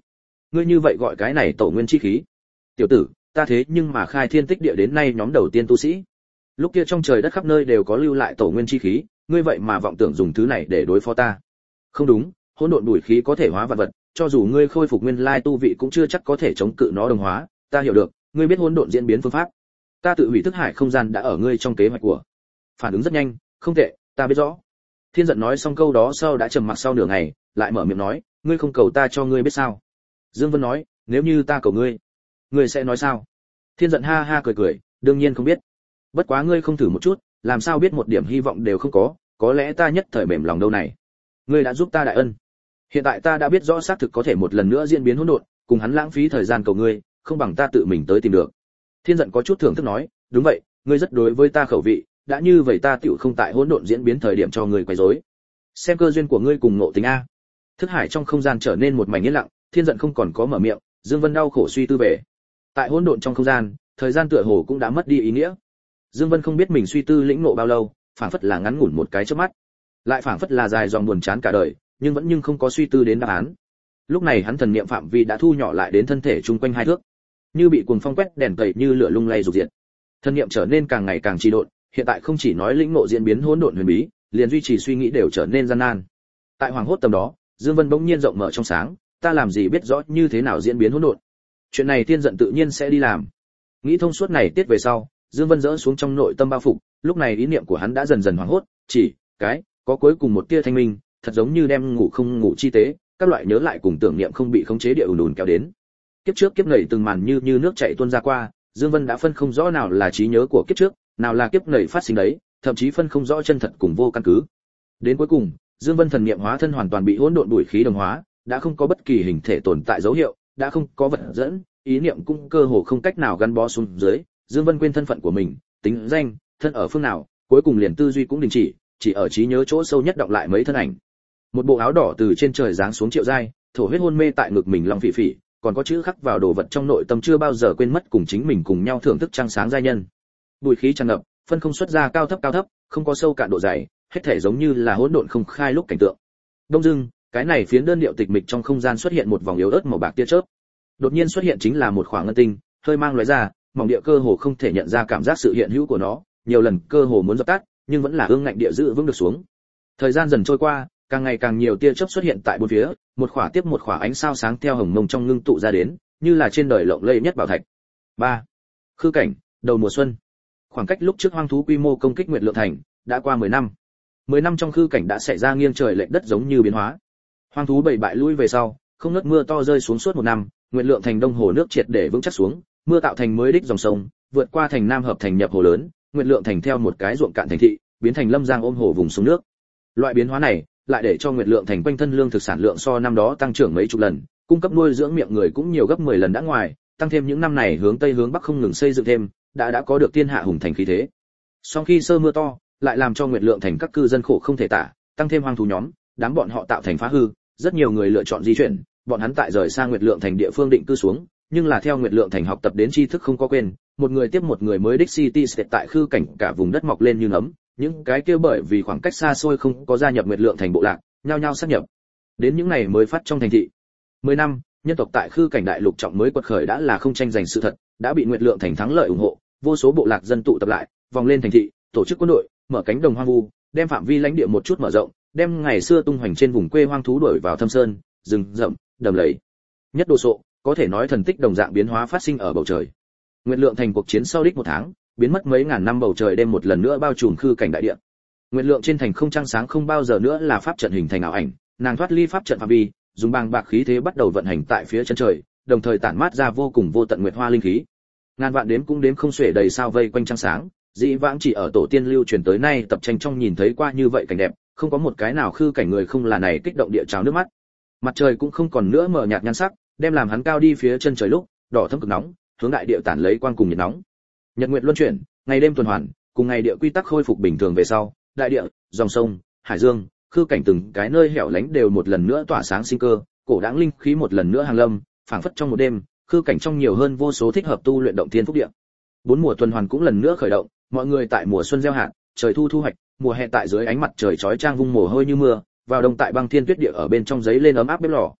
ngươi như vậy gọi cái này tổ nguyên chi khí? Tiểu tử, ta thế nhưng mà khai thiên tích địa đến nay nhóm đầu tiên tu sĩ. Lúc kia trong trời đất khắp nơi đều có lưu lại tổ nguyên chi khí, ngươi vậy mà vọng tưởng dùng thứ này để đối phó ta. Không đúng, hỗn độn bùi khí có thể hóa vạn vật, cho dù ngươi khôi phục nguyên lai tu vị cũng chưa chắc có thể chống cự nó đồng hóa, ta hiểu được, ngươi biết hỗn độn diễn biến phương pháp. Ta tự hủy thức hải không gian đã ở ngươi trong kế hoạch của. Phản ứng rất nhanh, không tệ, ta biết rõ. Thiên giận nói xong câu đó sau đã trầm mặc sau nửa ngày, lại mở miệng nói, ngươi không cầu ta cho ngươi biết sao? Dương Vân nói, nếu như ta cầu ngươi, ngươi sẽ nói sao? Thiên giận ha ha cười cười, đương nhiên không biết. Bất quá ngươi không thử một chút, làm sao biết một điểm hy vọng đều không có, có lẽ ta nhất thời mềm lòng đâu này. Ngươi đã giúp ta đại ân. Hiện tại ta đã biết rõ xác thực có thể một lần nữa diễn biến hỗn độn, cùng hắn lãng phí thời gian cầu ngươi, không bằng ta tự mình tới tìm được. Thiên giận có chút thưởng thức nói, đúng vậy, ngươi rất đối với ta khẩu vị, đã như vậy ta tựu không tại hỗn độn diễn biến thời điểm cho ngươi quấy rối. Xem cơ duyên của ngươi cùng ngộ tính a. Thức hải trong không gian trở nên một mảnh yên lặng, Thiên giận không còn có mở miệng, Dương Vân đau khổ suy tư về. Tại hỗn độn trong không gian, thời gian tựa hồ cũng đã mất đi ý nghĩa. Dương Vân không biết mình suy tư lĩnh ngộ bao lâu, phảng phất là ngắn ngủn một cái chớp mắt, lại phảng phất là dài dòng buồn chán cả đời, nhưng vẫn nhưng không có suy tư đến đáp án. Lúc này hắn thần niệm phạm vi đã thu nhỏ lại đến thân thể chung quanh hai thước, như bị cuồng phong quét đèn cầy như lửa lung lay rục diệt. Thần niệm trở nên càng ngày càng trì độn, hiện tại không chỉ nói lĩnh ngộ diễn biến hỗn độn huyền bí, liền duy trì suy nghĩ đều trở nên gian nan. Tại hoàng hốt tầm đó, Dương Vân bỗng nhiên rộng mở trong sáng, ta làm gì biết rõ như thế nào diễn biến hỗn độn. Chuyện này Thiên giận tự nhiên sẽ đi làm. Nghĩ thông suốt này tiết về sau, Dương Vân dỡ xuống trong nội tâm bao phục, lúc này ý niệm của hắn đã dần dần hoảng hốt, chỉ cái có cuối cùng một tia thanh minh, thật giống như đem ngủ không ngủ chi tế, các loại nhớ lại cùng tưởng niệm không bị khống chế địa ùn ùn kéo đến. Kiếp trước kiếp nảy từng màn như như nước chảy tuôn ra qua, Dương Vân đã phân không rõ nào là trí nhớ của kiếp trước, nào là kiếp nảy phát sinh đấy, thậm chí phân không rõ chân thật cùng vô căn cứ. Đến cuối cùng, Dương Vân thần niệm hóa thân hoàn toàn bị hỗn độn đuổi khí đồng hóa, đã không có bất kỳ hình thể tồn tại dấu hiệu, đã không có vật dẫn, ý niệm cũng cơ hồ không cách nào gắn bó xuống dưới. Dương Vân quên thân phận của mình, tính danh, thân ở phương nào, cuối cùng liền tư duy cũng đình chỉ, chỉ ở trí nhớ chỗ sâu nhất đọng lại mấy thân ảnh. Một bộ áo đỏ từ trên trời giáng xuống Triệu Giai, thổ huyết hôn mê tại ngực mình Long Phỉ Phỉ, còn có chữ khắc vào đồ vật trong nội tâm chưa bao giờ quên mất cùng chính mình cùng nhau thưởng thức trăng sáng giai nhân. Bùi khí tràn ngập, phân không xuất ra cao thấp cao thấp, không có sâu cạn độ dày, hết thể giống như là hỗn độn không khai lúc cảnh tượng. Đông dưng, cái này phiến đơn điệu tịch mịch trong không gian xuất hiện một vòng yếu ớt màu bạc tia chớp. Đột nhiên xuất hiện chính là một khoảng ngân tinh, hơi mang lóe ra, mỏng địa cơ hồ không thể nhận ra cảm giác sự hiện hữu của nó, nhiều lần cơ hồ muốn dập tắt, nhưng vẫn là ương ngạnh địa giữ vững được xuống. Thời gian dần trôi qua, càng ngày càng nhiều tia chớp xuất hiện tại bốn phía, một khỏa tiếp một khỏa ánh sao sáng theo hồng mông trong ngưng tụ ra đến, như là trên đời lộng lẫy nhất bảo thạch. ba. Khư cảnh, đầu mùa xuân. Khoảng cách lúc trước hoang thú quy mô công kích Nguyệt Lượng Thành đã qua mười năm. mười năm trong khư cảnh đã xảy ra nghiêng trời lệch đất giống như biến hóa. Hoang thú bảy bại lui về sau, không ngớt mưa to rơi xuống suốt một năm, Nguyệt Lượng Thành đông hồ nước triệt để vững chắc xuống, mưa tạo thành mới đích dòng sông, vượt qua thành Nam hợp thành nhập hồ lớn, Nguyệt Lượng Thành theo một cái ruộng cạn thành thị, biến thành lâm giang ôm hồ vùng xuống nước. Loại biến hóa này lại để cho Nguyệt Lượng Thành quanh thân lương thực sản lượng so năm đó tăng trưởng mấy chục lần, cung cấp nuôi dưỡng miệng người cũng nhiều gấp mười lần đã ngoài, tăng thêm những năm này hướng tây hướng bắc không ngừng xây dựng thêm, đã đã có được thiên hạ hùng thành khí thế. Sau khi sơ mưa to, lại làm cho Nguyệt Lượng Thành các cư dân khổ không thể tả, tăng thêm hoang thú nhóm, đám bọn họ tạo thành phá hư, rất nhiều người lựa chọn di chuyển, bọn hắn tại rời sang Nguyệt Lượng Thành địa phương định cư xuống, nhưng là theo Nguyệt Lượng Thành học tập đến tri thức không có quên, một người tiếp một người mới đích city state tại khư cảnh cả vùng đất mọc lên như nấm, những cái kia bởi vì khoảng cách xa xôi không có gia nhập Nguyệt Lượng Thành bộ lạc, nhao nhao sát nhập. Đến những này mới phát trong thành thị. mười năm, nhân tộc tại khư cảnh đại lục trọng mới quật khởi đã là không tranh giành sự thật, đã bị Nguyệt Lượng Thành thắng lợi ủng hộ, vô số bộ lạc dân tụ tập lại, vòng lên thành thị, tổ chức quân đội, mở cánh đồng hoang vu, đem phạm vi lãnh địa một chút mở rộng, đem ngày xưa tung hoành trên vùng quê hoang thú đuổi vào thâm sơn, rừng rậm, đầm lầy. Nhất đồ sộ, có thể nói thần tích đồng dạng biến hóa phát sinh ở bầu trời. Nguyệt Lượng Thành cuộc chiến sau đích một tháng, biến mất mấy ngàn năm bầu trời đêm một lần nữa bao trùm khư cảnh đại địa. Nguyệt Lượng trên thành không trăng sáng không bao giờ nữa là pháp trận hình thành ảo ảnh, nàng thoát ly pháp trận phạm vi, dùng bàng bạc khí thế bắt đầu vận hành tại phía chân trời, đồng thời tản mát ra vô cùng vô tận nguyệt hoa linh khí. Ngàn vạn đếm cũng đếm không xuể đầy sao vây quanh trăng sáng, dĩ vãng chỉ ở tổ tiên lưu truyền tới nay tập tranh trong nhìn thấy qua như vậy cảnh đẹp, không có một cái nào khư cảnh người không là này kích động địa trào nước mắt. Mặt trời cũng không còn nữa mờ nhạt nhan sắc, đem làm hắn cao đi phía chân trời lúc, đỏ thẫm cực nóng, hướng đại địa tản lấy quang cùng nhiệt nóng. Nhật nguyệt luân chuyển, ngày đêm tuần hoàn, cùng ngày địa quy tắc khôi phục bình thường về sau, đại địa, dòng sông, hải dương, khư cảnh từng cái nơi hẻo lánh đều một lần nữa tỏa sáng sinh cơ, cổ đãng linh khí một lần nữa hàng lâm, phảng phất trong một đêm, khư cảnh trong nhiều hơn vô số thích hợp tu luyện động thiên phúc địa. Bốn mùa tuần hoàn cũng lần nữa khởi động, mọi người tại mùa xuân gieo hạt, trời thu thu hoạch, mùa hè tại dưới ánh mặt trời chói chang vung mồ hôi như mưa, vào đông tại băng thiên tuyết địa ở bên trong giấy lên ấm áp bếp lò.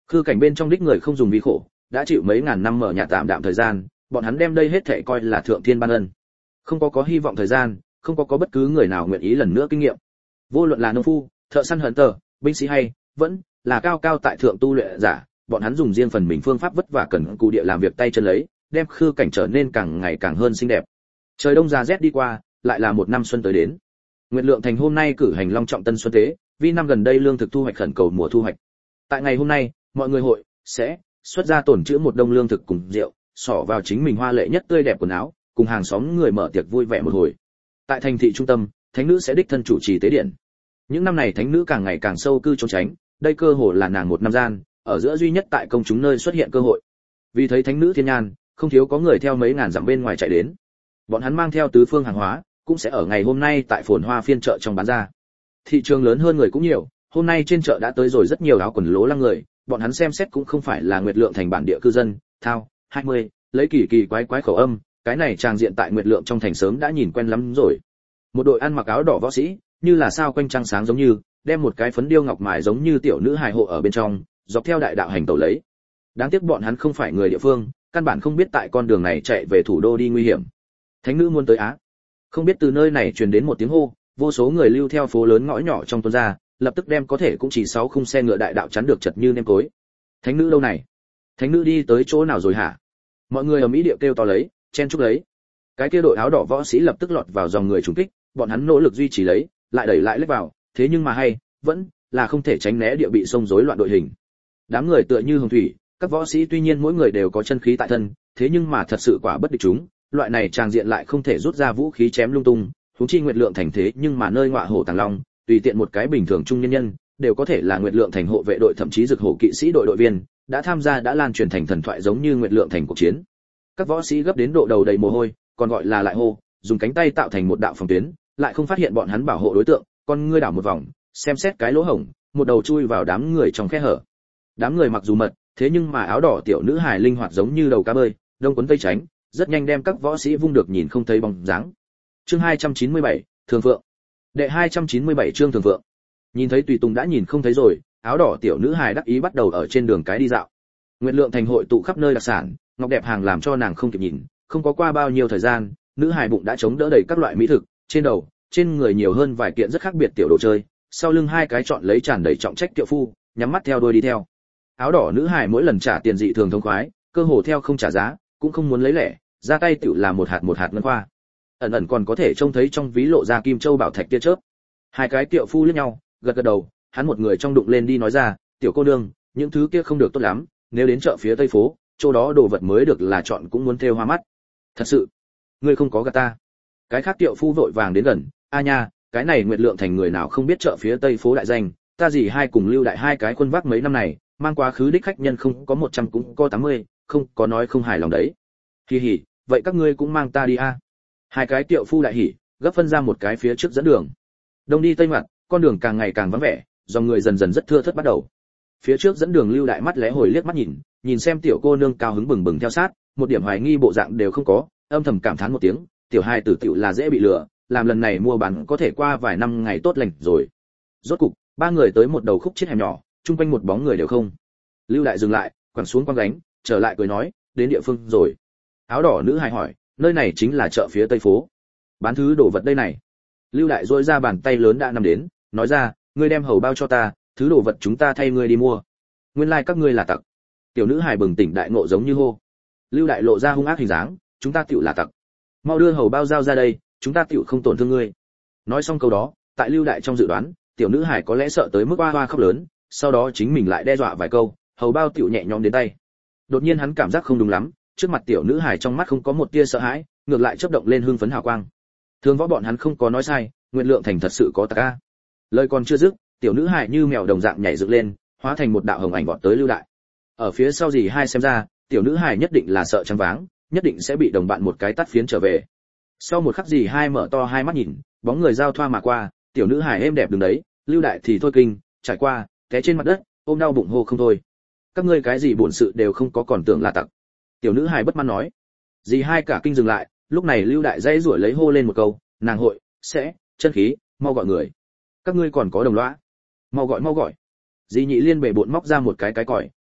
Khư cảnh bên trong đích người không dùng vi khổ, đã chịu mấy ngàn năm mở nhà tạm đạm thời gian, bọn hắn đem đây hết thảy coi là thượng thiên ban ân. Không có có hy vọng thời gian, không có có bất cứ người nào nguyện ý lần nữa kinh nghiệm. Vô luận là nông phu, thợ săn hận tờ, binh sĩ hay vẫn là cao cao tại thượng tu luyện giả, bọn hắn dùng riêng phần mình phương pháp vất vả cần cù địa làm việc tay chân lấy, đem khư cảnh trở nên càng ngày càng hơn xinh đẹp. Trời đông giá rét đi qua, lại là một năm xuân tới đến. Nguyệt Lượng thành hôm nay cử hành long trọng tân xuân tế, vì năm gần đây lương thực thu hoạch khẩn cầu mùa thu hoạch. Tại ngày hôm nay, mọi người hội sẽ xuất ra tổn trữ một đông lương thực cùng rượu, xỏ vào chính mình hoa lệ nhất tươi đẹp quần áo, cùng hàng xóm người mở tiệc vui vẻ một hồi. Tại thành thị trung tâm, thánh nữ sẽ đích thân chủ trì tế điện. Những năm này thánh nữ càng ngày càng sâu cư trốn tránh, đây cơ hồ là nàng một năm gian, ở giữa duy nhất tại công chúng nơi xuất hiện cơ hội. Vì thấy thánh nữ thiên nhan, không thiếu có người theo mấy ngàn dặm bên ngoài chạy đến. Bọn hắn mang theo tứ phương hàng hóa, cũng sẽ ở ngày hôm nay tại phồn hoa phiên chợ trong bán ra. Thị trường lớn hơn người cũng nhiều, hôm nay trên chợ đã tới rồi rất nhiều áo quần lố lăng người, bọn hắn xem xét cũng không phải là Nguyệt Lượng thành bản địa cư dân, thao, hai mươi, lấy kỳ kỳ quái quái khẩu âm, cái này tràng diện tại Nguyệt Lượng trong thành sớm đã nhìn quen lắm rồi. Một đội ăn mặc áo đỏ võ sĩ, như là sao quanh trăng sáng giống như, đem một cái phấn điêu ngọc mài giống như tiểu nữ hài hộ ở bên trong, dọc theo đại đạo hành tẩu lấy. Đáng tiếc bọn hắn không phải người địa phương, căn bản không biết tại con đường này chạy về thủ đô đi nguy hiểm. Thánh nữ muốn tới Á. Không biết từ nơi này truyền đến một tiếng hô, vô số người lưu theo phố lớn ngõ nhỏ trong tuôn ra, lập tức đem có thể cũng chỉ sáu khung xe ngựa đại đạo chắn được chật như nêm cối. Thánh nữ đâu này? Thánh nữ đi tới chỗ nào rồi hả? Mọi người ở mỹ điệu kêu to lấy, chen chúc lấy. Cái kia đội áo đỏ võ sĩ lập tức lọt vào dòng người trùng kích, bọn hắn nỗ lực duy trì lấy, lại đẩy lại lách vào, thế nhưng mà hay, vẫn là không thể tránh né địa bị xông rối loạn đội hình. Đám người tựa như hồng thủy, các võ sĩ tuy nhiên mỗi người đều có chân khí tại thân, thế nhưng mà thật sự quả bất địch chúng, loại này tràng diện lại không thể rút ra vũ khí chém lung tung, huống chi Nguyệt Lượng thành thế nhưng mà nơi ngọa hổ tàng long, tùy tiện một cái bình thường trung nhân nhân đều có thể là Nguyệt Lượng thành hộ vệ đội thậm chí dực hổ kỵ sĩ đội đội viên, đã tham gia đã lan truyền thành thần thoại giống như Nguyệt Lượng thành cuộc chiến. Các võ sĩ gấp đến độ đầu đầy mồ hôi, còn gọi là lại hô, dùng cánh tay tạo thành một đạo phòng tuyến, lại không phát hiện bọn hắn bảo hộ đối tượng, con ngươi đảo một vòng, xem xét cái lỗ hổng, một đầu chui vào đám người trong khe hở. Đám người mặc dù mật, thế nhưng mà áo đỏ tiểu nữ hài linh hoạt giống như đầu cá bơi, đông cuốn tây tránh, rất nhanh đem các võ sĩ vung được nhìn không thấy bóng dáng. Chương hai trăm chín mươi bảy, Thường Phượng. Đệ hai trăm chín mươi bảy chương Thường Phượng. Nhìn thấy tùy tùng đã nhìn không thấy rồi, áo đỏ tiểu nữ hài đắc ý bắt đầu ở trên đường cái đi dạo. Nguyệt Lượng thành hội tụ khắp nơi đặc sản, ngọc đẹp hàng làm cho nàng không kịp nhìn, không có qua bao nhiêu thời gian, nữ hài bụng đã chống đỡ đầy các loại mỹ thực, trên đầu, trên người nhiều hơn vài kiện rất khác biệt tiểu đồ chơi, sau lưng hai cái chọn lấy tràn đầy trọng trách kiệu phu, nhắm mắt theo đuôi đi theo. Áo đỏ nữ hài mỗi lần trả tiền dị thường thông khoái, cơ hồ theo không trả giá, cũng không muốn lấy lẻ, ra tay tiểu là một hạt một hạt ngân khoa. Ẩn ẩn còn có thể trông thấy trong ví lộ ra kim châu bảo thạch tia chớp. Hai cái kiệu phu liếc nhau, gật gật đầu, hắn một người trong đụng lên đi nói ra, "Tiểu cô nương, những thứ kia không được tốt lắm, nếu đến chợ phía Tây phố, chỗ đó đồ vật mới được là chọn cũng muốn thêu hoa mắt." "Thật sự? Ngươi không có gạt ta?" Cái khác kiệu phu vội vàng đến gần, "A nha, cái này Nguyệt Lượng thành người nào không biết chợ phía Tây phố đại danh, ta gì hai cùng lưu đại hai cái quân vác mấy năm này, mang quá khứ đích khách nhân không có một trăm cũng có tám mươi, không có nói không hài lòng đấy." "Kỳ hỉ, vậy các ngươi cũng mang ta đi a." Hai cái kiệu phu đại hỉ, gấp phân ra một cái phía trước dẫn đường. Đông đi tây mặt, con đường càng ngày càng vắng vẻ, dòng người dần dần rất thưa thớt bắt đầu. Phía trước dẫn đường lưu đại mắt lẽ hồi liếc mắt nhìn, nhìn xem tiểu cô nương cao hứng bừng bừng theo sát, một điểm hoài nghi bộ dạng đều không có, âm thầm cảm thán một tiếng, tiểu hai tử tiểu là dễ bị lừa, làm lần này mua bán có thể qua vài năm ngày tốt lành rồi. Rốt cục, ba người tới một đầu khúc chết hẻm nhỏ, chung quanh một bóng người đều không. Lưu đại dừng lại, quẳng xuống quăng gánh, trở lại cười nói, đến địa phương rồi. Áo đỏ nữ hài hỏi, nơi này chính là chợ phía Tây phố. Bán thứ đồ vật đây này. Lưu đại duỗi ra bàn tay lớn đã nằm đến, nói ra, ngươi đem hầu bao cho ta, thứ đồ vật chúng ta thay ngươi đi mua. Nguyên lai like các ngươi là tặc. Tiểu nữ hài bừng tỉnh đại ngộ giống như hô. Lưu đại lộ ra hung ác hình dáng, chúng ta tiểu là tặc. Mau đưa hầu bao giao ra đây, chúng ta tiểu không tổn thương ngươi. Nói xong câu đó, tại Lưu đại trong dự đoán, tiểu nữ hài có lẽ sợ tới mức oa oa khóc lớn, sau đó chính mình lại đe dọa vài câu, hầu bao tiểu nhẹ nhõm đến tay. Đột nhiên hắn cảm giác không đúng lắm, trước mặt tiểu nữ hài trong mắt không có một tia sợ hãi, ngược lại chớp động lên hưng phấn hào quang. Thường võ bọn hắn không có nói sai, Nguyệt Lượng thành thật sự có tặc a. Lời còn chưa dứt, tiểu nữ hài như mèo đồng dạng nhảy dựng lên, hóa thành một đạo hồng ảnh vọt tới Lưu đại. Ở phía sau gì hai xem ra, tiểu nữ hài nhất định là sợ trắng váng, nhất định sẽ bị đồng bạn một cái tát phiến trở về. Sau một khắc gì hai mở to hai mắt nhìn, bóng người giao thoa mà qua, tiểu nữ hài êm đẹp đứng đấy, Lưu đại thì thôi kinh, trải qua, té trên mặt đất, ôm đau bụng hô không thôi. Các ngươi cái gì bổn sự đều không có còn tưởng là tặc. Tiểu nữ hài bất mãn nói. Dì hai cả kinh dừng lại, lúc này Lưu đại dãy rủi lấy hô lên một câu, nàng hội sẽ chân khí, mau gọi người. Các ngươi còn có đồng lõa, mau gọi mau gọi. Dì nhị liên bể bộn móc ra một cái cái còi,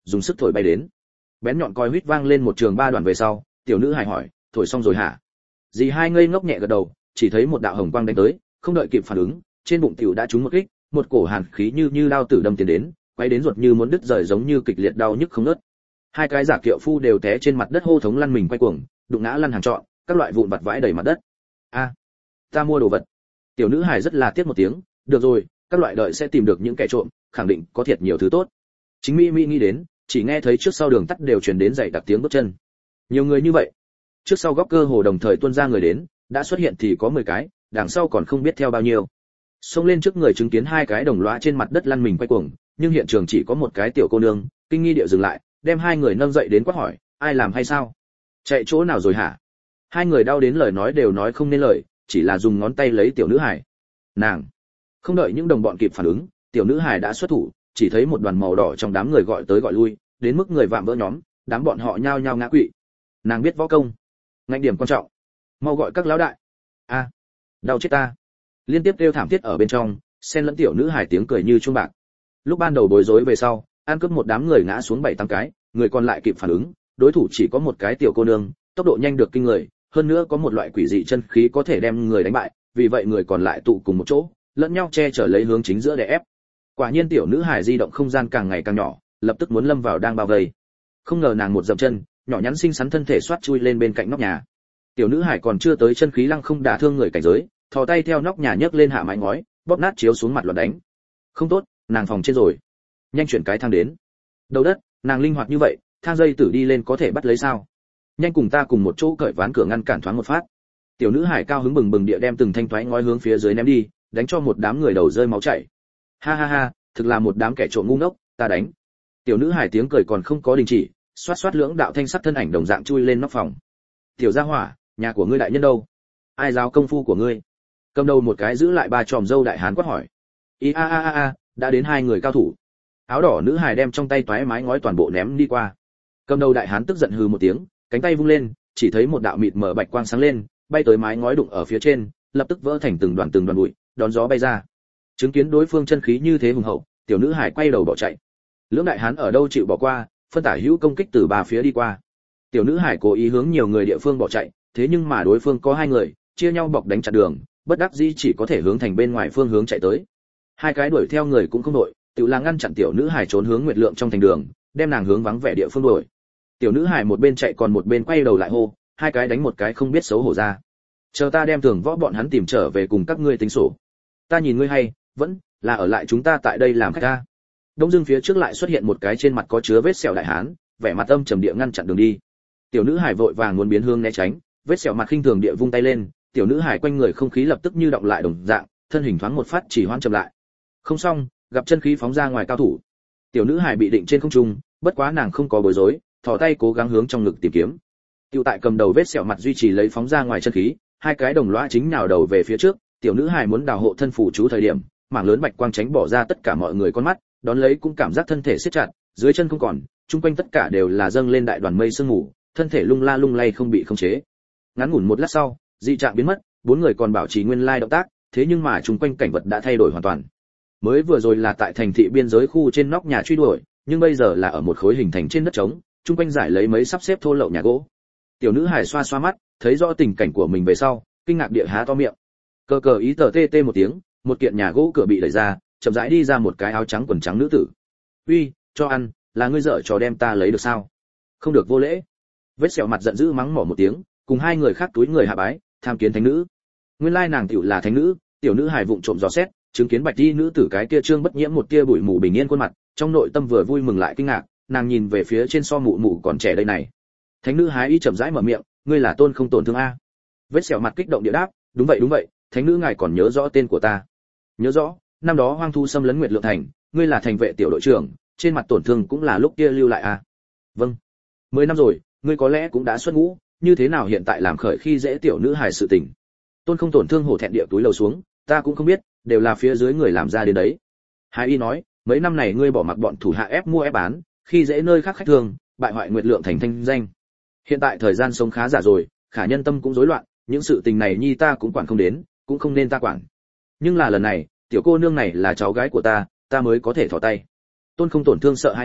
dùng sức thổi bay đến. Bén nhọn còi huýt vang lên một trường ba đoạn về sau, tiểu nữ hài hỏi, thổi xong rồi hả? Dì hai ngây ngốc nhẹ gật đầu, chỉ thấy một đạo hồng quang đánh tới, không đợi kịp phản ứng, trên bụng tiểu đã trúng một kích, một cổ hàn khí như như đao tử đâm tiến đến, quay đến ruột như muốn đứt rời giống như kịch liệt đau nhức không ngớt. Hai cái giả kiệu phu đều té trên mặt đất hô thống lăn mình quay cuồng, đụng ngã lăn hàng trọn, các loại vụn vặt vãi đầy mặt đất. A, ta mua đồ vật. Tiểu nữ hài rất là tiếc một tiếng, được rồi, các loại đợi sẽ tìm được những kẻ trộm, khẳng định có thiệt nhiều thứ tốt. Chính Mỹ Mỹ nghĩ đến, chỉ nghe thấy trước sau đường tắt đều truyền đến dậy đặc tiếng bước chân. Nhiều người như vậy, trước sau góc cơ hồ đồng thời tuôn ra người đến, đã xuất hiện thì có mười cái, đằng sau còn không biết theo bao nhiêu. Xông lên trước người chứng kiến hai cái đồng lõa trên mặt đất lăn mình quay cuồng, nhưng hiện trường chỉ có một cái tiểu cô nương, kinh nghi điệu dừng lại, đem hai người nâng dậy đến quát hỏi, ai làm hay sao? Chạy chỗ nào rồi hả? Hai người đau đến lời nói đều nói không nên lời, chỉ là dùng ngón tay lấy tiểu nữ hải. Nàng, không đợi những đồng bọn kịp phản ứng, tiểu nữ hải đã xuất thủ, chỉ thấy một đoàn màu đỏ trong đám người gọi tới gọi lui, đến mức người vạm vỡ nhóm, đám bọn họ nhao nhao ngã quỵ. Nàng biết võ công, ngạnh điểm quan trọng, mau gọi các lão đại. A, đau chết ta! Liên tiếp kêu thảm thiết ở bên trong, xen lẫn tiểu nữ hải tiếng cười như chuông bạc. Lúc ban đầu bối rối về sau, ăn cướp một đám người ngã xuống bảy tám cái, người còn lại kịp phản ứng, đối thủ chỉ có một cái tiểu cô nương, tốc độ nhanh được kinh người, hơn nữa có một loại quỷ dị chân khí có thể đem người đánh bại, vì vậy người còn lại tụ cùng một chỗ, lẫn nhau che chở lấy hướng chính giữa để ép. Quả nhiên tiểu nữ hải di động không gian càng ngày càng nhỏ, lập tức muốn lâm vào đang bao vây. Không ngờ nàng một dậm chân, nhỏ nhắn xinh xắn thân thể xoát chui lên bên cạnh nóc nhà. Tiểu nữ hải còn chưa tới chân khí lăng không đả thương người cảnh giới, thò tay theo nóc nhà nhấc lên hạ mái ngói, bóp nát chiếu xuống mặt loạn đánh. Không tốt, nàng phòng trên rồi. Nhanh chuyển cái thang đến. Đầu đất, nàng linh hoạt như vậy, thang dây tử đi lên có thể bắt lấy sao? Nhanh cùng ta cùng một chỗ cởi ván cửa ngăn cản thoáng một phát. Tiểu nữ hải cao hứng bừng bừng địa đem từng thanh thoái ngói hướng phía dưới ném đi, đánh cho một đám người đầu rơi máu chảy. Ha ha ha, thực là một đám kẻ trộm ngu ngốc, ta đánh. Tiểu nữ hải tiếng cười còn không có đình chỉ, xoát xoát lưỡng đạo thanh sắc thân ảnh đồng dạng chui lên nóc phòng. Tiểu gia hỏa, nhà của ngươi đại nhân đâu? Ai giáo công phu của ngươi? Cầm đầu một cái giữ lại ba tròm dâu đại hán quát hỏi. Y a a a a, đã đến hai người cao thủ. Áo đỏ nữ hài đem trong tay toái mái ngói toàn bộ ném đi qua. Cầm đầu đại hán tức giận hừ một tiếng, cánh tay vung lên, chỉ thấy một đạo mịt mờ bạch quang sáng lên, bay tới mái ngói đụng ở phía trên, lập tức vỡ thành từng đoàn từng đoàn bụi, đón gió bay ra. Chứng kiến đối phương chân khí như thế hùng hậu, tiểu nữ hài quay đầu bỏ chạy. Lưỡng đại hán ở đâu chịu bỏ qua, phân tả hữu công kích từ ba phía đi qua. Tiểu nữ hài cố ý hướng nhiều người địa phương bỏ chạy, thế nhưng mà đối phương có hai người, chia nhau bọc đánh chặn đường, bất đắc dĩ chỉ có thể hướng thành bên ngoài phương hướng chạy tới. Hai cái đuổi theo người cũng không đội, tự là ngăn chặn tiểu nữ hài trốn hướng Nguyệt Lượng trong thành đường, đem nàng hướng vắng vẻ địa phương đuổi. Tiểu nữ hài một bên chạy còn một bên quay đầu lại hô, hai cái đánh một cái không biết xấu hổ ra. Chờ ta đem Thường Võ bọn hắn tìm trở về cùng các ngươi tính sổ. Ta nhìn ngươi hay, vẫn là ở lại chúng ta tại đây làm khách ta. Đông Dương phía trước lại xuất hiện một cái trên mặt có chứa vết sẹo đại hán, vẻ mặt âm trầm địa ngăn chặn đường đi. Tiểu nữ hài vội vàng muốn biến hướng né tránh, vết sẹo mặt khinh thường địa vung tay lên, tiểu nữ hài quanh người không khí lập tức như động lại đồng dạng, thân hình thoáng một phát chỉ hoãn chậm lại. Không xong, gặp chân khí phóng ra ngoài cao thủ. Tiểu nữ hài bị định trên không trung, bất quá nàng không có bối rối, thò tay cố gắng hướng trong ngực tìm kiếm. Tiểu tại cầm đầu vết sẹo mặt duy trì lấy phóng ra ngoài chân khí, hai cái đồng lõa chính nhào đầu về phía trước, tiểu nữ hài muốn đào hộ thân phủ chú thời điểm, mảng lớn bạch quang tránh bỏ ra tất cả mọi người con mắt, đón lấy cũng cảm giác thân thể siết chặt, dưới chân không còn, chung quanh tất cả đều là dâng lên đại đoàn mây sương mù, thân thể lung la lung lay không bị khống chế. Ngắn ngủn một lát sau, dị trạng biến mất, bốn người còn bảo trì nguyên lai động tác, thế nhưng mà chung quanh cảnh vật đã thay đổi hoàn toàn. Mới vừa rồi là tại thành thị biên giới khu trên nóc nhà truy đuổi, nhưng bây giờ là ở một khối hình thành trên đất trống, chung quanh giải lấy mấy sắp xếp thô lậu nhà gỗ. Tiểu nữ hài xoa xoa mắt, thấy rõ tình cảnh của mình về sau, kinh ngạc địa há to miệng. Cờ cờ ý tờ tê tê một tiếng, một kiện nhà gỗ cửa bị đẩy ra, chậm rãi đi ra một cái áo trắng quần trắng nữ tử. "Uy, cho ăn, là ngươi dở trò đem ta lấy được sao? Không được vô lễ." Vết sẹo mặt giận dữ mắng mỏ một tiếng, cùng hai người khác túi người hạ bái, tham kiến thánh nữ. Nguyên lai nàng tiểu là thánh nữ, tiểu nữ hài vụng trộm dò xét, chứng kiến bạch y nữ tử cái kia trương bất nhiễm một tia bụi mù bình yên khuôn mặt, trong nội tâm vừa vui mừng lại kinh ngạc, nàng nhìn về phía trên so mụ mụ còn trẻ đây này. Thánh nữ hái y chậm rãi mở miệng, ngươi là Tôn Không Tổn Thương a? Vết sẹo mặt kích động địa đáp, đúng vậy đúng vậy, thánh nữ ngài còn nhớ rõ tên của ta? Nhớ rõ, năm đó hoang thu xâm lấn Nguyệt Lượng thành, ngươi là thành vệ tiểu đội trưởng, trên mặt tổn thương cũng là lúc kia lưu lại a? Vâng. Mười năm rồi, ngươi có lẽ cũng đã xuất ngũ, như thế nào hiện tại làm khởi khi dễ tiểu nữ hài sự tình? Tôn Không Tổn Thương hổ thẹn địa túi lầu xuống, ta cũng không biết, đều là phía dưới người làm ra đến đấy. Hải y nói, mấy năm này ngươi bỏ mặc bọn thủ hạ ép mua ép bán, khi dễ nơi khác khách thường, bại hoại Nguyệt Lượng thành thanh danh. Hiện tại thời gian sống khá giả rồi, khả nhân tâm cũng rối loạn, những sự tình này nhi ta cũng quản không đến, cũng không nên ta quản. Nhưng là lần này, tiểu cô nương này là cháu gái của ta, ta mới có thể thò tay. Tôn Không Tổn Thương sợ hai nói,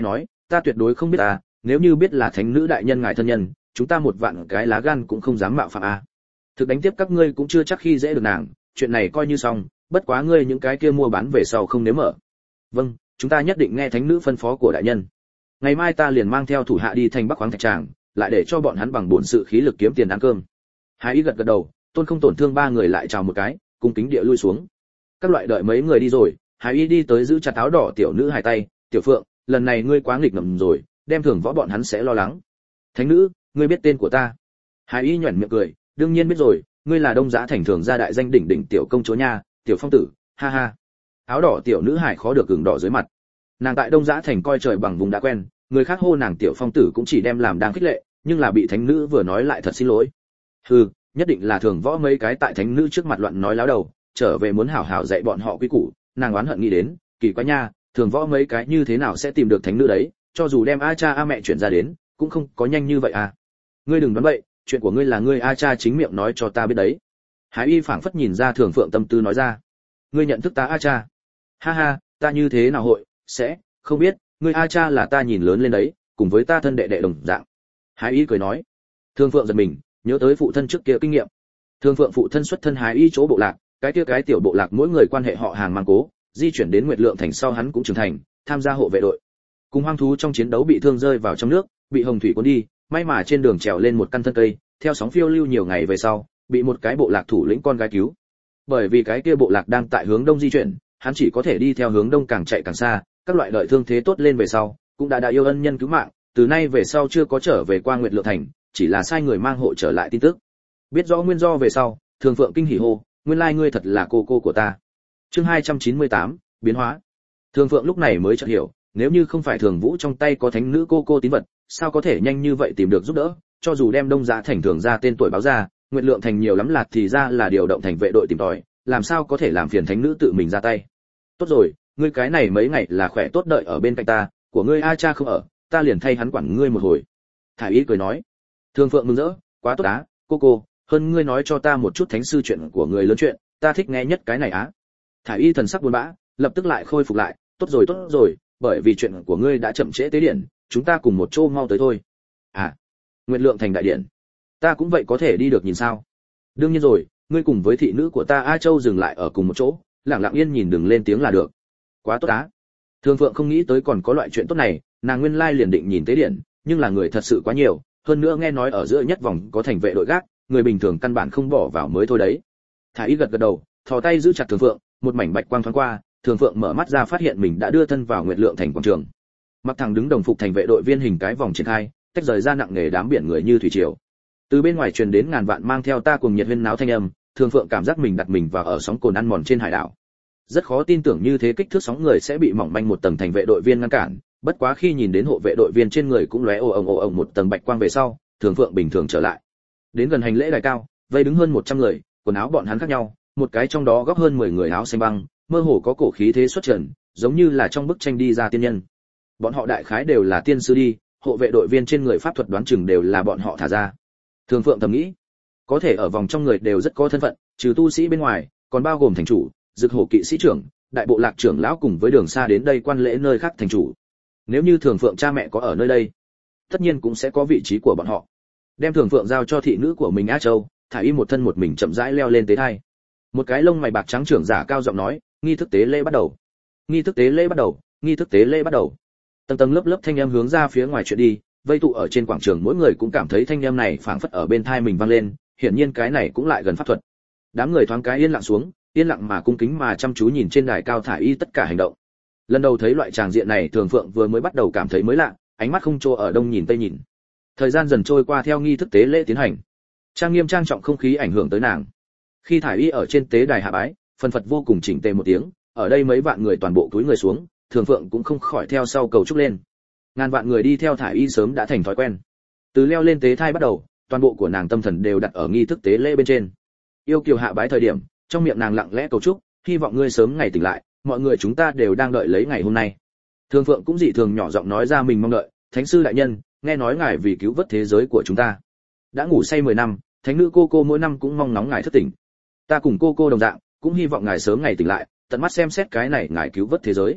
ta tuyệt đối không biết à, nếu như biết là thánh nữ đại nhân ngài thân nhân, chúng ta một vạn cái lá gan cũng không dám mạo phạm à. Thực đánh tiếp các ngươi cũng chưa chắc khi dễ được nàng, chuyện này coi như xong, bất quá ngươi những cái kia mua bán về sau không nếm mở. Vâng, chúng ta nhất định nghe thánh nữ phân phó của đại nhân. Ngày mai ta liền mang theo thủ hạ đi thành Bắc khoáng thạch tràng, lại để cho bọn hắn bằng bổn sự khí lực kiếm tiền ăn cơm. Hải Y gật gật đầu, Tôn không tổn thương ba người lại chào một cái, cung kính địa lui xuống. Các loại đợi mấy người đi rồi, Hải Y đi tới giữ chặt áo đỏ tiểu nữ hài tay, "Tiểu Phượng, lần này ngươi quá nghịch ngợm rồi, đem thưởng võ bọn hắn sẽ lo lắng." "Thánh nữ, ngươi biết tên của ta?" Hải Y nhuyễn miệng cười, "Đương nhiên biết rồi, ngươi là Đông Giá thành thường gia đại danh đỉnh đỉnh tiểu công chúa nha, tiểu phong tử, ha ha." Áo đỏ tiểu nữ hài khó được ửng đỏ dưới mặt. Nàng tại Đông Giá thành coi trời bằng vùng đã quen, người khác hô nàng tiểu phong tử cũng chỉ đem làm đang khích lệ, nhưng là bị thánh nữ vừa nói lại thật xin lỗi. Hừ, nhất định là thường võ mấy cái tại thánh nữ trước mặt loạn nói láo đầu, trở về muốn hảo hảo dạy bọn họ quy củ. Nàng oán hận nghĩ đến, kỳ quái nha, thường võ mấy cái như thế nào sẽ tìm được thánh nữ đấy, cho dù đem a cha a mẹ chuyển ra đến, cũng không có nhanh như vậy à. Ngươi đừng đoán bậy, chuyện của ngươi là ngươi a cha chính miệng nói cho ta biết đấy. Hải Y phảng phất nhìn ra Thường Phượng tâm tư nói ra. Ngươi nhận thức ta a cha? Ha ha, ta như thế nào hội sẽ không biết, ngươi a cha là ta nhìn lớn lên đấy, cùng với ta thân đệ đệ đồng dạng. Hải Y cười nói. Thường Phượng giật mình, nhớ tới phụ thân trước kia kinh nghiệm. Thường Phượng phụ thân xuất thân Hải Y chỗ bộ lạc, cái kia cái tiểu bộ lạc mỗi người quan hệ họ hàng mang cố, di chuyển đến Nguyệt Lượng thành sau hắn cũng trưởng thành, tham gia hộ vệ đội. Cùng hoang thú trong chiến đấu bị thương rơi vào trong nước, bị hồng thủy cuốn đi, may mà trên đường trèo lên một căn thân cây, theo sóng phiêu lưu nhiều ngày về sau, bị một cái bộ lạc thủ lĩnh con gái cứu. Bởi vì cái kia bộ lạc đang tại hướng đông di chuyển, hắn chỉ có thể đi theo hướng đông càng chạy càng xa, các loại đợi thương thế tốt lên về sau, cũng đã đã yêu ân nhân cứu mạng, từ nay về sau chưa có trở về qua Nguyệt Lượng thành, chỉ là sai người mang hộ trở lại tin tức. Biết rõ nguyên do về sau, Thường Phượng kinh hỉ hô, nguyên lai ngươi thật là cô cô của ta. Chương hai trăm chín mươi tám, biến hóa. Thường Phượng lúc này mới chợt hiểu, nếu như không phải Thường Vũ trong tay có thánh nữ cô cô tín vật, sao có thể nhanh như vậy tìm được giúp đỡ, cho dù đem Đông Giá thành thường ra tên tuổi báo ra, Nguyệt Lượng thành nhiều lắm là thì ra là điều động thành vệ đội tìm tòi, làm sao có thể làm phiền thánh nữ tự mình ra tay. Tốt rồi, ngươi cái này mấy ngày là khỏe tốt đợi ở bên cạnh ta, của ngươi a cha không ở, ta liền thay hắn quản ngươi một hồi. Thải Y cười nói. Thường Phượng mừng rỡ, quá tốt á, cô cô, hơn ngươi nói cho ta một chút thánh sư chuyện của người lớn chuyện, ta thích nghe nhất cái này á. Thải Y thần sắc buồn bã, lập tức lại khôi phục lại, tốt rồi tốt rồi, bởi vì chuyện của ngươi đã chậm trễ tế điện, chúng ta cùng một chỗ mau tới thôi. À, Nguyệt Lượng thành đại điện, ta cũng vậy có thể đi được nhìn sao? Đương nhiên rồi, ngươi cùng với thị nữ của ta A Châu dừng lại ở cùng một chỗ, lặng lặng yên nhìn đừng lên tiếng là được. Quá tốt á. Thường Phượng không nghĩ tới còn có loại chuyện tốt này, nàng nguyên lai liền định nhìn tế điện, nhưng là người thật sự quá nhiều, hơn nữa nghe nói ở giữa nhất vòng có thành vệ đội gác, người bình thường căn bản không bỏ vào mới thôi đấy. Thải Y gật gật đầu, thò tay giữ chặt Thường Phượng, một mảnh bạch quang thoáng qua, Thường Phượng mở mắt ra phát hiện mình đã đưa thân vào Nguyệt Lượng thành quảng trường. Mặc thẳng đứng đồng phục thành vệ đội viên hình cái vòng triển khai, tách rời ra nặng nề đám biển người như thủy triều. Từ bên ngoài truyền đến ngàn vạn mang theo ta cùng nhiệt huyên náo thanh âm, Thường Phượng cảm giác mình đặt mình vào ở sóng cồn ăn mòn trên hải đảo. Rất khó tin tưởng như thế kích thước sóng người sẽ bị mỏng manh một tầng thành vệ đội viên ngăn cản, bất quá khi nhìn đến hộ vệ đội viên trên người cũng lóe ồ ồng ồ ồng một tầng bạch quang về sau, Thường Phượng bình thường trở lại. Đến gần hành lễ đài cao, vây đứng hơn một trăm người, quần áo bọn hắn khác nhau, một cái trong đó góp hơn mười người áo xanh băng, mơ hồ có cổ khí thế xuất trần, giống như là trong bức tranh đi ra tiên nhân. Bọn họ đại khái đều là tiên sư đi, hộ vệ đội viên trên người pháp thuật đoán chừng đều là bọn họ thả ra. Thường Phượng thầm nghĩ, có thể ở vòng trong người đều rất có thân phận, trừ tu sĩ bên ngoài, còn bao gồm thành chủ, Dực Hổ kỵ sĩ trưởng, đại bộ lạc trưởng lão cùng với đường xa đến đây quan lễ nơi khác thành chủ. Nếu như Thường Phượng cha mẹ có ở nơi đây, tất nhiên cũng sẽ có vị trí của bọn họ. Đem Thường Phượng giao cho thị nữ của mình A Châu, Thải Y một thân một mình chậm rãi leo lên tế thai. Một cái lông mày bạc trắng trưởng giả cao giọng nói, nghi thức tế lễ bắt đầu. Nghi thức tế lễ bắt đầu, nghi thức tế lễ bắt đầu. Tầng tầng lớp lớp thanh âm hướng ra phía ngoài chuyện đi, vây tụ ở trên quảng trường mỗi người cũng cảm thấy thanh âm này phảng phất ở bên tai mình vang lên, hiển nhiên cái này cũng lại gần pháp thuật. Đám người thoáng cái yên lặng xuống, yên lặng mà cung kính mà chăm chú nhìn trên đài cao Thải Y tất cả hành động. Lần đầu thấy loại tràng diện này, Thường Phượng vừa mới bắt đầu cảm thấy mới lạ, ánh mắt không chỗ ở đông nhìn tây nhìn. Thời gian dần trôi qua theo nghi thức tế lễ tiến hành, trang nghiêm trang trọng không khí ảnh hưởng tới nàng. Khi Thải Y ở trên tế đài hạ bái, phần phật vô cùng chỉnh tề một tiếng, ở đây mấy vạn người toàn bộ cúi người xuống, Thường Phượng cũng không khỏi theo sau cầu chúc lên. Ngàn vạn người đi theo Thải Y sớm đã thành thói quen. Từ leo lên tế thai bắt đầu, toàn bộ của nàng tâm thần đều đặt ở nghi thức tế lễ bên trên. Yêu kiều hạ bái thời điểm, trong miệng nàng lặng lẽ cầu chúc, hy vọng ngươi sớm ngày tỉnh lại, mọi người chúng ta đều đang đợi lấy ngày hôm nay. Thường Phượng cũng dị thường nhỏ giọng nói ra mình mong đợi, thánh sư đại nhân, nghe nói ngài vì cứu vớt thế giới của chúng ta đã ngủ say mười năm, thánh nữ cô cô mỗi năm cũng mong nóng ngài thức tỉnh. Ta cùng cô cô đồng dạng, cũng hy vọng ngài sớm ngày tỉnh lại, tận mắt xem xét cái này ngài cứu vớt thế giới.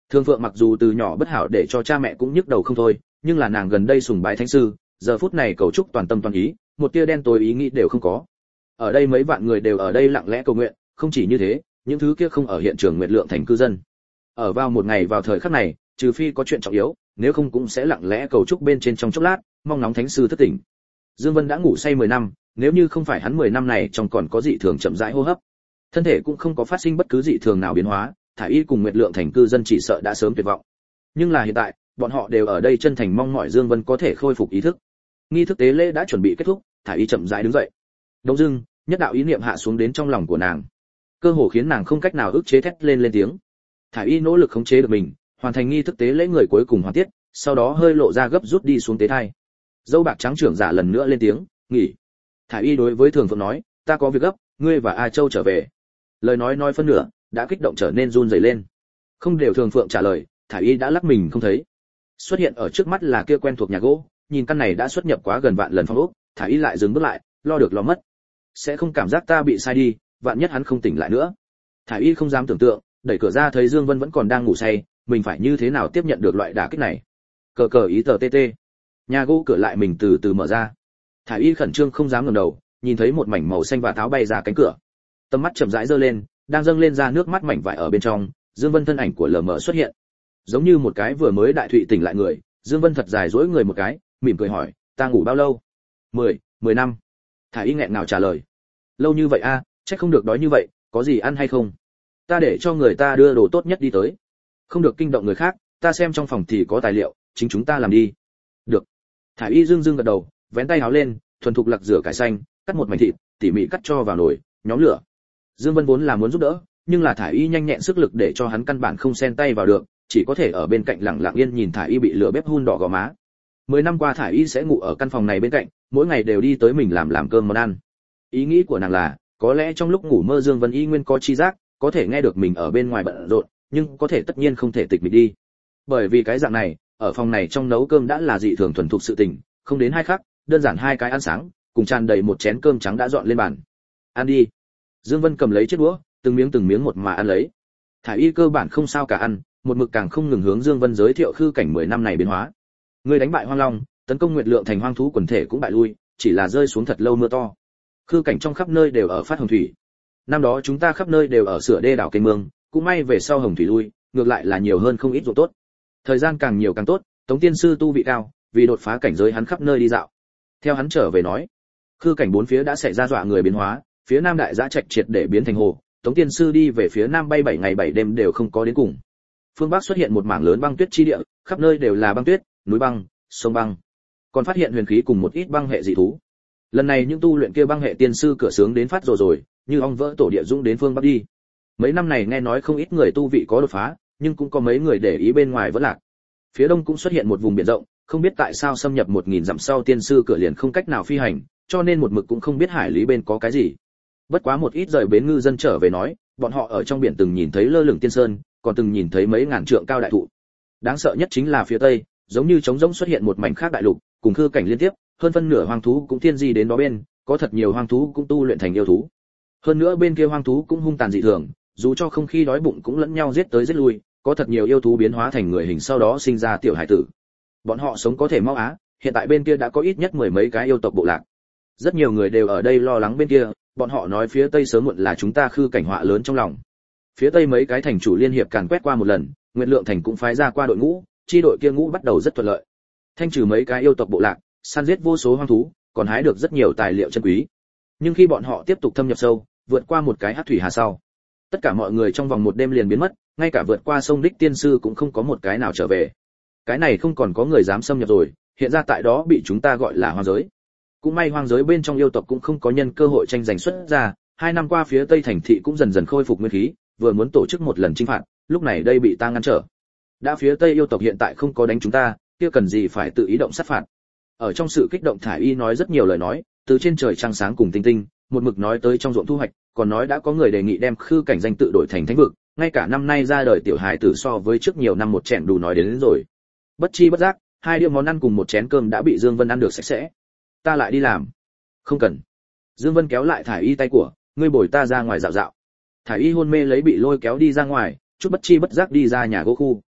Thương Phượng mặc dù từ nhỏ bất hảo để cho cha mẹ cũng nhức đầu không thôi, nhưng là nàng gần đây sùng bái thánh sư, giờ phút này cầu chúc toàn tâm toàn ý, một tia đen tối ý nghĩ đều không có. Ở đây mấy vạn người đều ở đây lặng lẽ cầu nguyện, không chỉ như thế, những thứ kia không ở hiện trường Nguyệt Lượng thành cư dân. Ở vào một ngày vào thời khắc này, trừ phi có chuyện trọng yếu, nếu không cũng sẽ lặng lẽ cầu chúc bên trên trong chốc lát, mong nóng thánh sư thất tỉnh. Dương Vân đã ngủ say mười năm, nếu như không phải hắn mười năm này trong còn có dị thường chậm rãi hô hấp, thân thể cũng không có phát sinh bất cứ dị thường nào biến hóa, thải y cùng Nguyệt Lượng thành cư dân chỉ sợ đã sớm tuyệt vọng. Nhưng là hiện tại, bọn họ đều ở đây chân thành mong mỏi Dương Vân có thể khôi phục ý thức. Nghi thức tế lễ đã chuẩn bị kết thúc, thải y chậm rãi đứng dậy. Đông dưng, nhất đạo ý niệm hạ xuống đến trong lòng của nàng, cơ hồ khiến nàng không cách nào ức chế thét lên lên tiếng. Thải y nỗ lực khống chế được mình, hoàn thành nghi thức tế lễ người cuối cùng hoàn tiết, sau đó hơi lộ ra gấp rút đi xuống tế thai. Dâu bạc trắng trưởng giả lần nữa lên tiếng, nghỉ. Thải y đối với Thường Phượng nói, ta có việc gấp, ngươi và A Châu trở về. Lời nói nói phân nửa, đã kích động trở nên run rẩy lên. Không đều Thường Phượng trả lời, Thải y đã lắc mình không thấy. Xuất hiện ở trước mắt là kia quen thuộc nhà gỗ, nhìn căn này đã xuất nhập quá gần vạn lần phong ốc, Thải y lại dừng bước lại, lo được lo mất. Sẽ không cảm giác ta bị sai đi, vạn nhất hắn không tỉnh lại nữa. Thải y không dám tưởng tượng, đẩy cửa ra thấy Dương Vân vẫn còn đang ngủ say, mình phải như thế nào tiếp nhận được loại đả kích này. Cờ cờ ý tờ tê tê. Nhà gỗ cửa lại mình từ từ mở ra. Thải y khẩn trương không dám ngẩng đầu, nhìn thấy một mảnh màu xanh và tháo bay ra cánh cửa. Tầm mắt chậm rãi giơ lên, đang dâng lên ra nước mắt mảnh vải ở bên trong, Dương Vân thân ảnh của lờ mờ xuất hiện. Giống như một cái vừa mới đại thụy tỉnh lại người, Dương Vân thật dài duỗi người một cái, mỉm cười hỏi, ta ngủ bao lâu? Mười, mười năm. Thải y nghẹn ngào trả lời. Lâu như vậy a, à, chắc không được đói như vậy, có gì ăn hay không? Ta để cho người ta đưa đồ tốt nhất đi tới. Không được kinh động người khác, ta xem trong phòng thì có tài liệu, chính chúng ta làm đi. Được. Thải y dương dương gật đầu, vén tay áo lên, thuần thục lặc rửa cải xanh, cắt một mảnh thịt, tỉ mỉ cắt cho vào nồi, nhóm lửa. Dương Vân vốn là muốn giúp đỡ, nhưng là Thải y nhanh nhẹn sức lực để cho hắn căn bản không xen tay vào được, chỉ có thể ở bên cạnh lặng lặng yên nhìn Thải y bị lửa bếp hun đỏ gò má. Mười năm qua Thải y sẽ ngủ ở căn phòng này bên cạnh, mỗi ngày đều đi tới mình làm làm cơm món ăn. Ý nghĩ của nàng là, có lẽ trong lúc ngủ mơ Dương Vân y nguyên có chi giác, có thể nghe được mình ở bên ngoài bận rộn, nhưng có thể tất nhiên không thể tịch mịch đi. Bởi vì cái dạng này, ở phòng này trong nấu cơm đã là dị thường thuần thục sự tình, không đến hai khắc, đơn giản hai cái ăn sáng, cùng tràn đầy một chén cơm trắng đã dọn lên bàn. Ăn đi. Dương Vân cầm lấy chiếc đũa, từng miếng từng miếng một mà ăn lấy. Thải y cơ bản không sao cả ăn, một mực càng không ngừng hướng Dương Vân giới thiệu khư cảnh mười năm này biến hóa. Người đánh bại Hoang Long, tấn công Nguyệt Lượng thành hoang thú quần thể cũng bại lui, chỉ là rơi xuống thật lâu mưa to. Khư cảnh trong khắp nơi đều ở phát hồng thủy. Năm đó chúng ta khắp nơi đều ở sửa đê đảo kênh mương, cũng may về sau hồng thủy lui, ngược lại là nhiều hơn không ít ruộng tốt. Thời gian càng nhiều càng tốt, Tống tiên sư tu vị cao, vì đột phá cảnh giới hắn khắp nơi đi dạo. Theo hắn trở về nói, khư cảnh bốn phía đã xảy ra dọa người biến hóa, phía nam đại giã trạch triệt để biến thành hồ, Tống tiên sư đi về phía nam bay bảy ngày bảy đêm đều không có đến cùng. Phương bắc xuất hiện một mảng lớn băng tuyết chi địa, khắp nơi đều là băng tuyết, núi băng, sông băng. Còn phát hiện huyền khí cùng một ít băng hệ dị thú. Lần này những tu luyện kia băng hệ tiên sư cửa sướng đến phát rồi rồi, như ong vỡ tổ địa dũng đến phương bắc đi. Mấy năm này nghe nói không ít người tu vị có đột phá, nhưng cũng có mấy người để ý bên ngoài vẫn lạc. Phía đông cũng xuất hiện một vùng biển rộng, không biết tại sao xâm nhập một nghìn dặm sau tiên sư cửa liền không cách nào phi hành, cho nên một mực cũng không biết hải lý bên có cái gì. Bất quá một ít rời bến ngư dân trở về nói, bọn họ ở trong biển từng nhìn thấy lơ lửng tiên sơn, còn từng nhìn thấy mấy ngàn trượng cao đại thụ. Đáng sợ nhất chính là phía tây, giống như trống rỗng xuất hiện một mảnh khác đại lục, cùng khư cảnh liên tiếp, hơn phân nửa hoang thú cũng thiên di đến đó bên, có thật nhiều hoang thú cũng tu luyện thành yêu thú. Hơn nữa bên kia hoang thú cũng hung tàn dị thường, dù cho không khí đói bụng cũng lẫn nhau giết tới giết lui, có thật nhiều yêu thú biến hóa thành người hình sau đó sinh ra tiểu hải tử. Bọn họ sống có thể mau á, hiện tại bên kia đã có ít nhất mười mấy cái yêu tộc bộ lạc. Rất nhiều người đều ở đây lo lắng bên kia, bọn họ nói phía tây sớm muộn là chúng ta khư cảnh họa lớn trong lòng. Phía tây mấy cái thành chủ liên hiệp càn quét qua một lần, Nguyệt Lượng thành cũng phái ra qua đội ngũ, chi đội kia ngũ bắt đầu rất thuận lợi. Thanh trừ mấy cái yêu tộc bộ lạc, săn giết vô số hoang thú, còn hái được rất nhiều tài liệu chân quý. Nhưng khi bọn họ tiếp tục thâm nhập sâu, vượt qua một cái hắc thủy hà sau, tất cả mọi người trong vòng một đêm liền biến mất, ngay cả vượt qua sông đích tiên sư cũng không có một cái nào trở về. Cái này không còn có người dám xâm nhập rồi, hiện ra tại đó bị chúng ta gọi là hoang giới. Cũng may hoang giới bên trong yêu tộc cũng không có nhân cơ hội tranh giành xuất ra, hai năm qua phía tây thành thị cũng dần dần khôi phục nguyên khí, vừa muốn tổ chức một lần chinh phạt, lúc này đây bị ta ngăn trở. Đã phía tây yêu tộc hiện tại không có đánh chúng ta, kia cần gì phải tự ý động sát phạt. Ở trong sự kích động Thải y nói rất nhiều lời nói, từ trên trời trăng sáng cùng tinh tinh, một mực nói tới trong ruộng thu hoạch, còn nói đã có người đề nghị đem khư cảnh danh tự đổi thành thánh vực, ngay cả năm nay ra đời tiểu hài tử so với trước nhiều năm một chén đủ nói đến, đến rồi. Bất chi bất giác, hai đĩa món ăn cùng một chén cơm đã bị Dương Vân ăn được sạch sẽ. Ta lại đi làm. Không cần. Dương Vân kéo lại Thải y tay của, ngươi bồi ta ra ngoài dạo dạo. Thải y hôn mê lấy bị lôi kéo đi ra ngoài, chút bất chi bất giác đi ra nhà gỗ khu.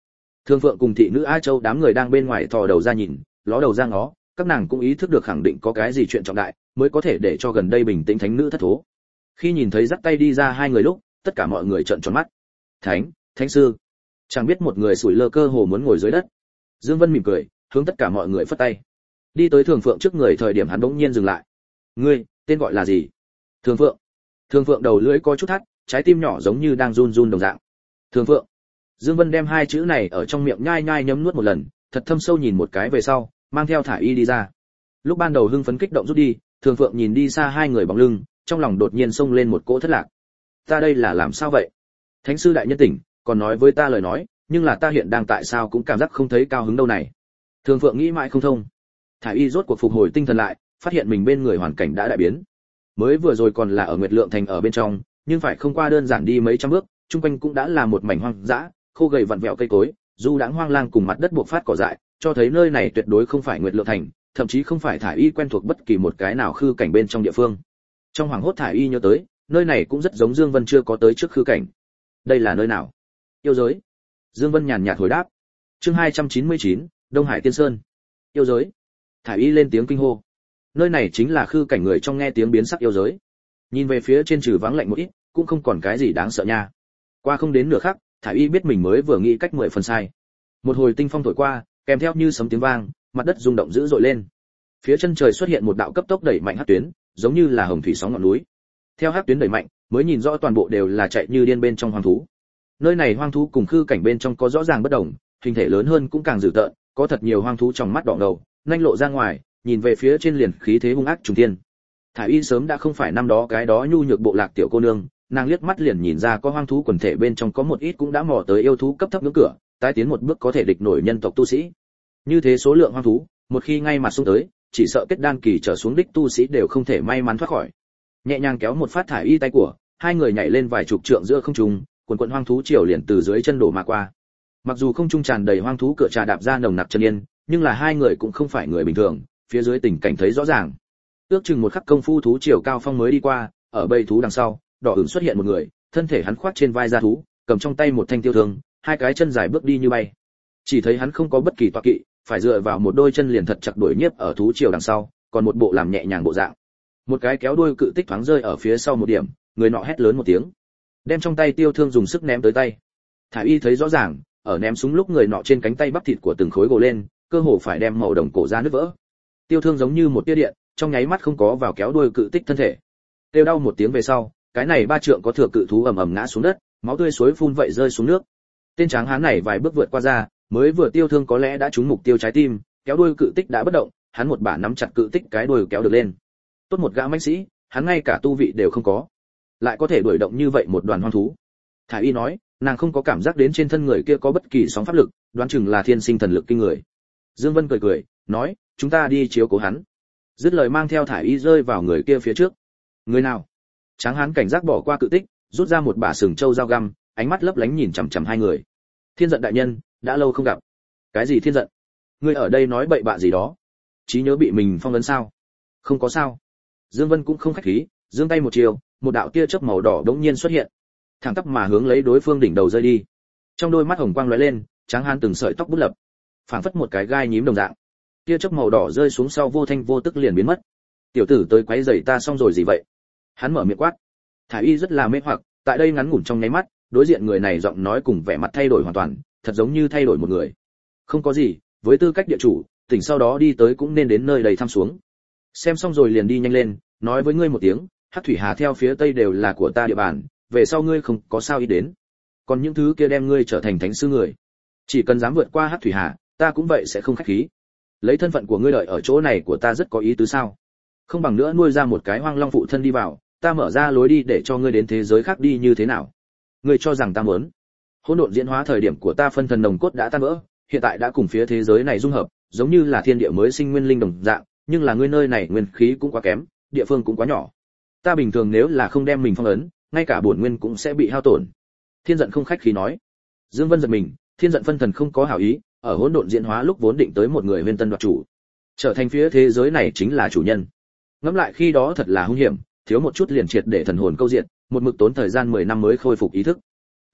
Thương Phượng cùng thị nữ A Châu đám người đang bên ngoài thò đầu ra nhìn, ló đầu ra ngó, các nàng cũng ý thức được khẳng định có cái gì chuyện trọng đại, mới có thể để cho gần đây bình tĩnh thánh nữ thất thố. Khi nhìn thấy dắt tay đi ra hai người lúc, tất cả mọi người trợn tròn mắt. Thánh, thánh sư. Chẳng biết một người sủi lơ cơ hồ muốn ngồi dưới đất. Dương Vân mỉm cười, hướng tất cả mọi người phất tay. Đi tới Thường Phượng trước người, thời điểm hắn bỗng nhiên dừng lại. Ngươi, tên gọi là gì? Thường Phượng. Thường Phượng đầu lưỡi có chút thắt, trái tim nhỏ giống như đang run run đồng dạng. Thường Phượng. Dương Vân đem hai chữ này ở trong miệng nhai nhai nhấm nuốt một lần, thật thâm sâu nhìn một cái về sau, mang theo thả y đi ra. Lúc ban đầu hưng phấn kích động rút đi, Thường Phượng nhìn đi xa hai người bóng lưng, trong lòng đột nhiên xông lên một cỗ thất lạc. Ta đây là làm sao vậy? Thánh sư đại nhân tỉnh, còn nói với ta lời nói, nhưng là ta hiện đang tại sao cũng cảm giác không thấy cao hứng đâu này. Thường Phượng nghĩ mãi không thông. Thả y rốt cuộc phục hồi tinh thần lại, phát hiện mình bên người hoàn cảnh đã đại biến. Mới vừa rồi còn là ở Nguyệt Lượng thành ở bên trong, nhưng phải không qua đơn giản đi mấy trăm bước, chung quanh cũng đã là một mảnh hoang dã, khô gầy vặn vẹo cây cối, du đãng hoang lang cùng mặt đất buộc phát cỏ dại, cho thấy nơi này tuyệt đối không phải Nguyệt Lượng thành, thậm chí không phải Thả y quen thuộc bất kỳ một cái nào khư cảnh bên trong địa phương. Trong hoàng hốt Thả y nhớ tới, nơi này cũng rất giống Dương Vân chưa có tới trước khư cảnh. Đây là nơi nào? Yêu giới. Dương Vân nhàn nhạt hồi đáp. Chương hai trăm chín mươi chín, Đông Hải Tiên Sơn. Yêu giới. Thả y lên tiếng kinh hô. Nơi này chính là khư cảnh, người trong nghe tiếng biến sắc yêu giới. Nhìn về phía trên trừ vắng lạnh một ít, cũng không còn cái gì đáng sợ nha. Qua không đến nửa khắc, Thả y biết mình mới vừa nghĩ cách mười phần sai. Một hồi tinh phong thổi qua, kèm theo như sấm tiếng vang, mặt đất rung động dữ dội lên. Phía chân trời xuất hiện một đạo cấp tốc đẩy mạnh hắc tuyến, giống như là hồng thủy sóng ngọn núi. Theo hắc tuyến đẩy mạnh, mới nhìn rõ toàn bộ đều là chạy như điên bên trong hoang thú. Nơi này hoang thú cùng khư cảnh bên trong có rõ ràng bất đồng, hình thể lớn hơn cũng càng dữ tợn, có thật nhiều hoang thú trong mắt đỏ ngầu, nhanh lộ ra ngoài, nhìn về phía trên liền khí thế hung ác trùng thiên. Thả y sớm đã không phải năm đó cái đó nhu nhược bộ lạc tiểu cô nương, nàng liếc mắt liền nhìn ra có hoang thú quần thể bên trong có một ít cũng đã mò tới yêu thú cấp thấp ngưỡng cửa, tái tiến một bước có thể địch nổi nhân tộc tu sĩ. Như thế số lượng hoang thú, một khi ngay mặt xuống tới, chỉ sợ kết đan kỳ trở xuống đích tu sĩ đều không thể may mắn thoát khỏi. Nhẹ nhàng kéo một phát Thả y tay của, hai người nhảy lên vài chục trượng giữa không trung, quần quần hoang thú triều liền từ dưới chân đổ mà qua. Mặc dù không trung tràn đầy hoang thú cửa trà đạp ra nồng nặc chân yên, nhưng là hai người cũng không phải người bình thường, phía dưới tình cảnh thấy rõ ràng. Ước chừng một khắc công phu thú triều cao phong mới đi qua, ở bầy thú đằng sau, đỏ ửng xuất hiện một người, thân thể hắn khoác trên vai da thú, cầm trong tay một thanh tiêu thương, hai cái chân dài bước đi như bay. Chỉ thấy hắn không có bất kỳ tọa kỵ, phải dựa vào một đôi chân liền thật chặt đuổi nhiếp ở thú triều đằng sau, còn một bộ làm nhẹ nhàng bộ dạng. Một cái kéo đuôi cự tích thoáng rơi ở phía sau một điểm, người nọ hét lớn một tiếng, đem trong tay tiêu thương dùng sức ném tới tay. Thả y thấy rõ ràng, ở ném súng lúc người nọ trên cánh tay bắp thịt của từng khối gồ lên, cơ hồ phải đem màu đồng cổ ra nứt vỡ. Tiêu thương giống như một tia điện, trong nháy mắt không có vào kéo đuôi cự tích thân thể. Kêu đau một tiếng về sau, cái này ba trượng có thừa cự thú ầm ầm ngã xuống đất, máu tươi suối phun vậy rơi xuống nước. Tên tráng hán này vài bước vượt qua ra, mới vừa tiêu thương có lẽ đã trúng mục tiêu trái tim, kéo đuôi cự tích đã bất động, hắn một bả nắm chặt cự tích cái đuôi kéo được lên. Tốt một gã mãnh sĩ, hắn ngay cả tu vị đều không có, lại có thể đuổi động như vậy một đoàn hoang thú. Thả y nói, nàng không có cảm giác đến trên thân người kia có bất kỳ sóng pháp lực, đoán chừng là thiên sinh thần lực kinh người. Dương Vân cười cười, nói, chúng ta đi chiếu cố hắn. Dứt lời mang theo Thả y rơi vào người kia phía trước. Người nào? Tráng hán cảnh giác bỏ qua cự tích, rút ra một bả sừng trâu dao găm, ánh mắt lấp lánh nhìn chằm chằm hai người. Thiên giận đại nhân, đã lâu không gặp. Cái gì thiên giận? Ngươi ở đây nói bậy bạ gì đó? Trí nhớ bị mình phong ấn sao? Không có sao. Dương Vân cũng không khách khí, giương tay một chiều, một đạo tia chớp màu đỏ đống nhiên xuất hiện, thẳng tắp mà hướng lấy đối phương đỉnh đầu rơi đi. Trong đôi mắt hồng quang lóe lên, tráng hán từng sợi tóc bút lập, phảng phất một cái gai nhím đồng dạng. Tia chớp màu đỏ rơi xuống sau vô thanh vô tức liền biến mất. Tiểu tử tới quấy rầy ta xong rồi gì vậy? Hắn mở miệng quát. Thả y rất là mê hoặc, tại đây ngắn ngủn trong nháy mắt, đối diện người này giọng nói cùng vẻ mặt thay đổi hoàn toàn, thật giống như thay đổi một người. Không có gì, với tư cách địa chủ, tỉnh sau đó đi tới cũng nên đến nơi đầy thăm xuống. Xem xong rồi liền đi nhanh lên, nói với ngươi một tiếng, Hắc Thủy Hà theo phía tây đều là của ta địa bàn, về sau ngươi không có sao ý đến. Còn những thứ kia đem ngươi trở thành thánh sư người, chỉ cần dám vượt qua Hắc Thủy Hà, ta cũng vậy sẽ không khách khí. Lấy thân phận của ngươi đợi ở chỗ này của ta rất có ý tứ sao? Không bằng nữa nuôi ra một cái hoang long phụ thân đi vào, ta mở ra lối đi để cho ngươi đến thế giới khác đi như thế nào? Ngươi cho rằng ta muốn? Hỗn độn diễn hóa thời điểm của ta phân thần nồng cốt đã tan vỡ, hiện tại đã cùng phía thế giới này dung hợp, giống như là thiên địa mới sinh nguyên linh đồng dạng, nhưng là ngươi nơi này nguyên khí cũng quá kém, địa phương cũng quá nhỏ. Ta bình thường nếu là không đem mình phong ấn, ngay cả bổn nguyên cũng sẽ bị hao tổn. Thiên giận không khách khí nói. Dương Vân giật mình, thiên giận phân thần không có hảo ý, ở hỗn độn diễn hóa lúc vốn định tới một người nguyên tân đoạt chủ, trở thành phía thế giới này chính là chủ nhân. Ngẫm lại khi đó thật là hung hiểm, thiếu một chút liền triệt để thần hồn câu diện, một mực tốn thời gian mười năm mới khôi phục ý thức.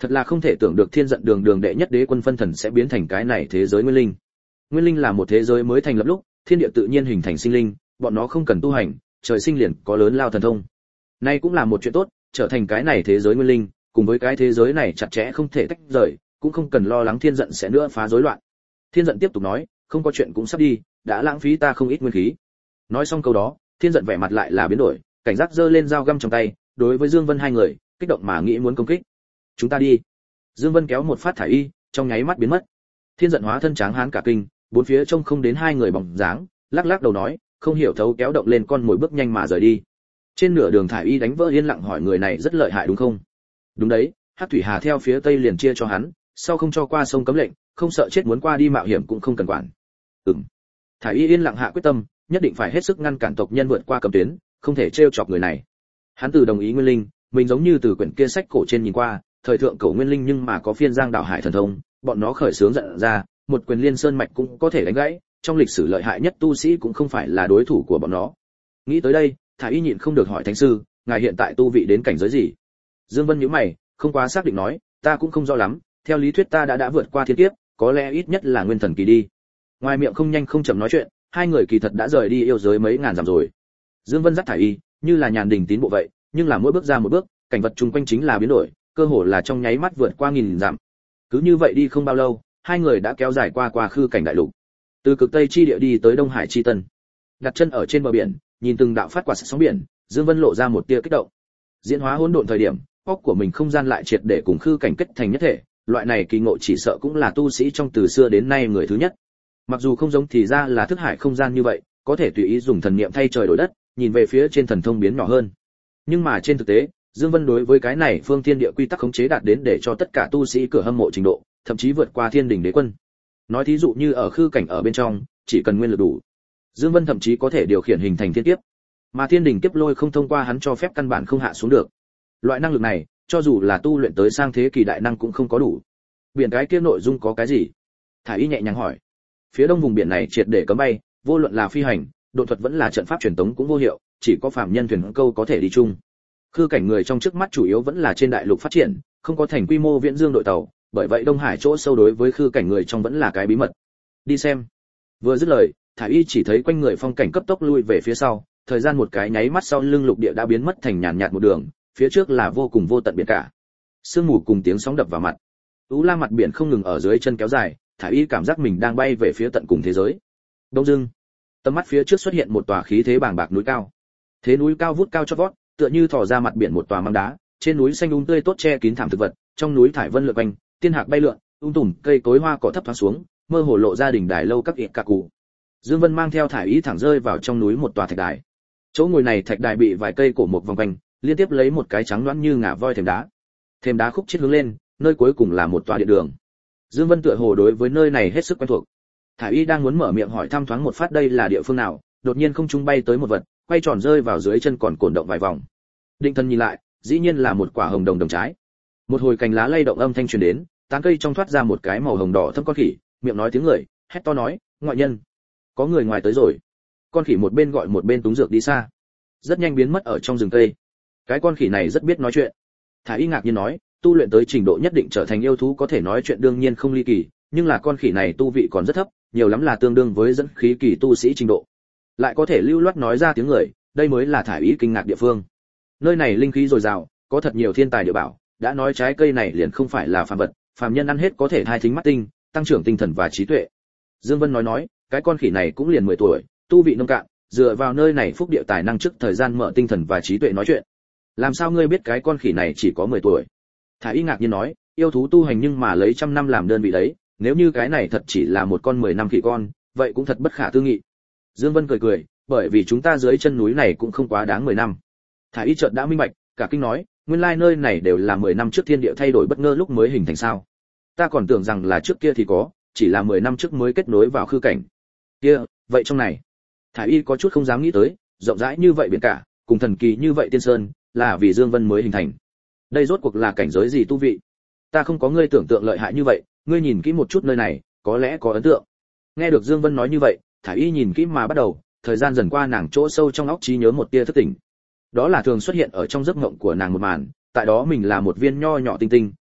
Thật là không thể tưởng được Thiên Dận đường đường đệ nhất đế quân phân thần sẽ biến thành cái này thế giới nguyên linh. Nguyên linh là một thế giới mới thành lập lúc, thiên địa tự nhiên hình thành sinh linh, bọn nó không cần tu hành, trời sinh liền có lớn lao thần thông. Nay cũng là một chuyện tốt, trở thành cái này thế giới nguyên linh, cùng với cái thế giới này chặt chẽ không thể tách rời, cũng không cần lo lắng Thiên Dận sẽ nữa phá rối loạn. Thiên Dận tiếp tục nói, không có chuyện cũng sắp đi, đã lãng phí ta không ít nguyên khí. Nói xong câu đó, Thiên Dận vẻ mặt lại là biến đổi, cảnh giác giơ lên dao găm trong tay, đối với Dương Vân hai người, kích động mà nghĩ muốn công kích. Chúng ta đi. Dương Vân kéo một phát thải y, trong nháy mắt biến mất. Thiên Dận hóa thân tráng hán cả kinh, bốn phía trông không đến hai người bóng dáng, lắc lắc đầu nói, không hiểu thấu kéo động lên con mồi bước nhanh mà rời đi. Trên nửa đường thải y đánh vỡ yên lặng hỏi người này rất lợi hại đúng không? Đúng đấy, Hắc Thủy Hà theo phía tây liền chia cho hắn, sau không cho qua sông cấm lệnh, không sợ chết muốn qua đi mạo hiểm cũng không cần quản. Ừm. Thải y yên lặng hạ quyết tâm, nhất định phải hết sức ngăn cản tộc nhân vượt qua cấm tuyến, không thể trêu chọc người này. Hắn từ đồng ý nguyên linh, mình giống như từ quyển kia sách cổ trên nhìn qua, thời thượng cổ nguyên linh nhưng mà có phiên giang đảo hải thần thông, bọn nó khởi sướng giận ra, một quyền liên sơn mạch cũng có thể đánh gãy, trong lịch sử lợi hại nhất tu sĩ cũng không phải là đối thủ của bọn nó. Nghĩ tới đây, Thải y nhịn không được hỏi thánh sư, ngài hiện tại tu vị đến cảnh giới gì? Dương Vân nhíu mày, không quá xác định nói, ta cũng không rõ lắm, theo lý thuyết ta đã đã vượt qua thiên kiếp, có lẽ ít nhất là nguyên thần kỳ đi. Ngoài miệng không nhanh không chậm nói chuyện, hai người kỳ thật đã rời đi yêu giới mấy ngàn dặm rồi. Dương Vân dắt Thải y, như là nhàn đình tín bộ vậy, nhưng là mỗi bước ra một bước, cảnh vật chung quanh chính là biến đổi, cơ hồ là trong nháy mắt vượt qua nghìn dặm. Cứ như vậy đi không bao lâu, hai người đã kéo dài qua qua khư cảnh đại lục, từ cực tây chi địa đi tới đông hải chi tân. Đặt chân ở trên bờ biển, nhìn từng đạo phát quả sóng biển, Dương Vân lộ ra một tia kích động. Diễn hóa hỗn độn thời điểm, óc của mình không gian lại triệt để cùng khư cảnh kết thành nhất thể, loại này kỳ ngộ chỉ sợ cũng là tu sĩ trong từ xưa đến nay người thứ nhất. Mặc dù không giống thì ra là thức hải không gian như vậy, có thể tùy ý dùng thần niệm thay trời đổi đất, nhìn về phía trên thần thông biến nhỏ hơn. Nhưng mà trên thực tế, Dương Vân đối với cái này phương thiên địa quy tắc khống chế đạt đến để cho tất cả tu sĩ cửa hâm mộ trình độ, thậm chí vượt qua thiên đình đế quân. Nói thí dụ như ở khư cảnh ở bên trong, chỉ cần nguyên lực đủ, Dương Vân thậm chí có thể điều khiển hình thành thiên kiếp, mà thiên đình kiếp lôi không thông qua hắn cho phép căn bản không hạ xuống được. Loại năng lực này, cho dù là tu luyện tới sang thế kỳ đại năng cũng không có đủ. Biển cái kia nội dung có cái gì? Thải y nhẹ nhàng hỏi. Phía đông vùng biển này triệt để cấm bay, vô luận là phi hành, độ thuật vẫn là trận pháp truyền tống cũng vô hiệu, chỉ có phàm nhân thuyền câu có thể đi chung. Khư cảnh người trong trước mắt chủ yếu vẫn là trên đại lục phát triển, không có thành quy mô viễn dương đội tàu, bởi vậy Đông Hải chỗ sâu đối với khư cảnh người trong vẫn là cái bí mật. Đi xem. Vừa dứt lời, Thải y chỉ thấy quanh người phong cảnh cấp tốc lui về phía sau, thời gian một cái nháy mắt sau lưng lục địa đã biến mất thành nhàn nhạt một đường, phía trước là vô cùng vô tận biển cả. Sương mù cùng tiếng sóng đập vào mặt. U la mặt biển không ngừng ở dưới chân kéo dài, Thải y cảm giác mình đang bay về phía tận cùng thế giới. Đông dưng, tầm mắt phía trước xuất hiện một tòa khí thế bàng bạc núi cao. Thế núi cao vút cao chót vót, tựa như thò ra mặt biển một tòa măng đá, trên núi xanh um tươi tốt che kín thảm thực vật, trong núi thải vân lượn quanh, tiên hạc bay lượn, um tùm, cây cối hoa cỏ thấp thoáng xuống, mơ hồ lộ ra đỉnh đài lâu các yệt cả cụ. Dương Vân mang theo Thải y thẳng rơi vào trong núi một tòa thạch đài. Chỗ ngồi này thạch đài bị vài cây cổ một vòng quanh, liên tiếp lấy một cái trắng loãng như ngả voi thềm đá. Thềm đá khúc chiết hướng lên, nơi cuối cùng là một tòa điện đường. Dương Vân tựa hồ đối với nơi này hết sức quen thuộc. Thải y đang muốn mở miệng hỏi thăm thoáng một phát đây là địa phương nào, đột nhiên không trung bay tới một vật, quay tròn rơi vào dưới chân còn cổn động vài vòng. Định thần nhìn lại, dĩ nhiên là một quả hồng đồng đồng trái. Một hồi cành lá lay động âm thanh truyền đến, tán cây trong thoát ra một cái màu hồng đỏ thâm con khỉ, miệng nói tiếng người, hét to nói, ngoại nhân, có người ngoài tới rồi. Con khỉ một bên gọi một bên túng dược đi xa, rất nhanh biến mất ở trong rừng cây. Cái con khỉ này rất biết nói chuyện. Thải y ngạc nhiên nói, tu luyện tới trình độ nhất định trở thành yêu thú có thể nói chuyện đương nhiên không ly kỳ, nhưng là con khỉ này tu vị còn rất thấp, nhiều lắm là tương đương với dẫn khí kỳ tu sĩ trình độ, lại có thể lưu loát nói ra tiếng người, đây mới là Thải y kinh ngạc địa phương. Nơi này linh khí dồi dào, có thật nhiều thiên tài địa bảo, đã nói trái cây này liền không phải là phàm vật, phàm nhân ăn hết có thể thai thính mắt tinh, tăng trưởng tinh thần và trí tuệ. Dương Vân nói nói, cái con khỉ này cũng liền mười tuổi, tu vị nông cạn, dựa vào nơi này phúc địa tài năng trước thời gian mở tinh thần và trí tuệ nói chuyện. Làm sao ngươi biết cái con khỉ này chỉ có mười tuổi? Thải y ngạc nhiên nói, yêu thú tu hành nhưng mà lấy trăm năm làm đơn vị đấy, nếu như cái này thật chỉ là một con mười năm khỉ con, vậy cũng thật bất khả tư nghị. Dương Vân cười cười, bởi vì chúng ta dưới chân núi này cũng không quá đáng mười năm. Thải y chợt đã minh bạch, cả kinh nói, nguyên lai nơi này đều là mười năm trước thiên địa thay đổi bất ngờ lúc mới hình thành sao? Ta còn tưởng rằng là trước kia thì có, chỉ là mười năm trước mới kết nối vào khư cảnh. Kia, vậy trong này, Thải y có chút không dám nghĩ tới, rộng rãi như vậy biển cả, cùng thần kỳ như vậy tiên sơn, là vì Dương Vân mới hình thành. Đây rốt cuộc là cảnh giới gì tu vị? Ta không có ngươi tưởng tượng lợi hại như vậy, ngươi nhìn kỹ một chút nơi này, có lẽ có ấn tượng. Nghe được Dương Vân nói như vậy, Thải y nhìn kỹ mà bắt đầu, thời gian dần qua nàng chỗ sâu trong óc trí nhớ một tia thức tỉnh. Đó là thường xuất hiện ở trong giấc mộng của nàng một màn, tại đó mình là một viên nho nhỏ tinh tinh,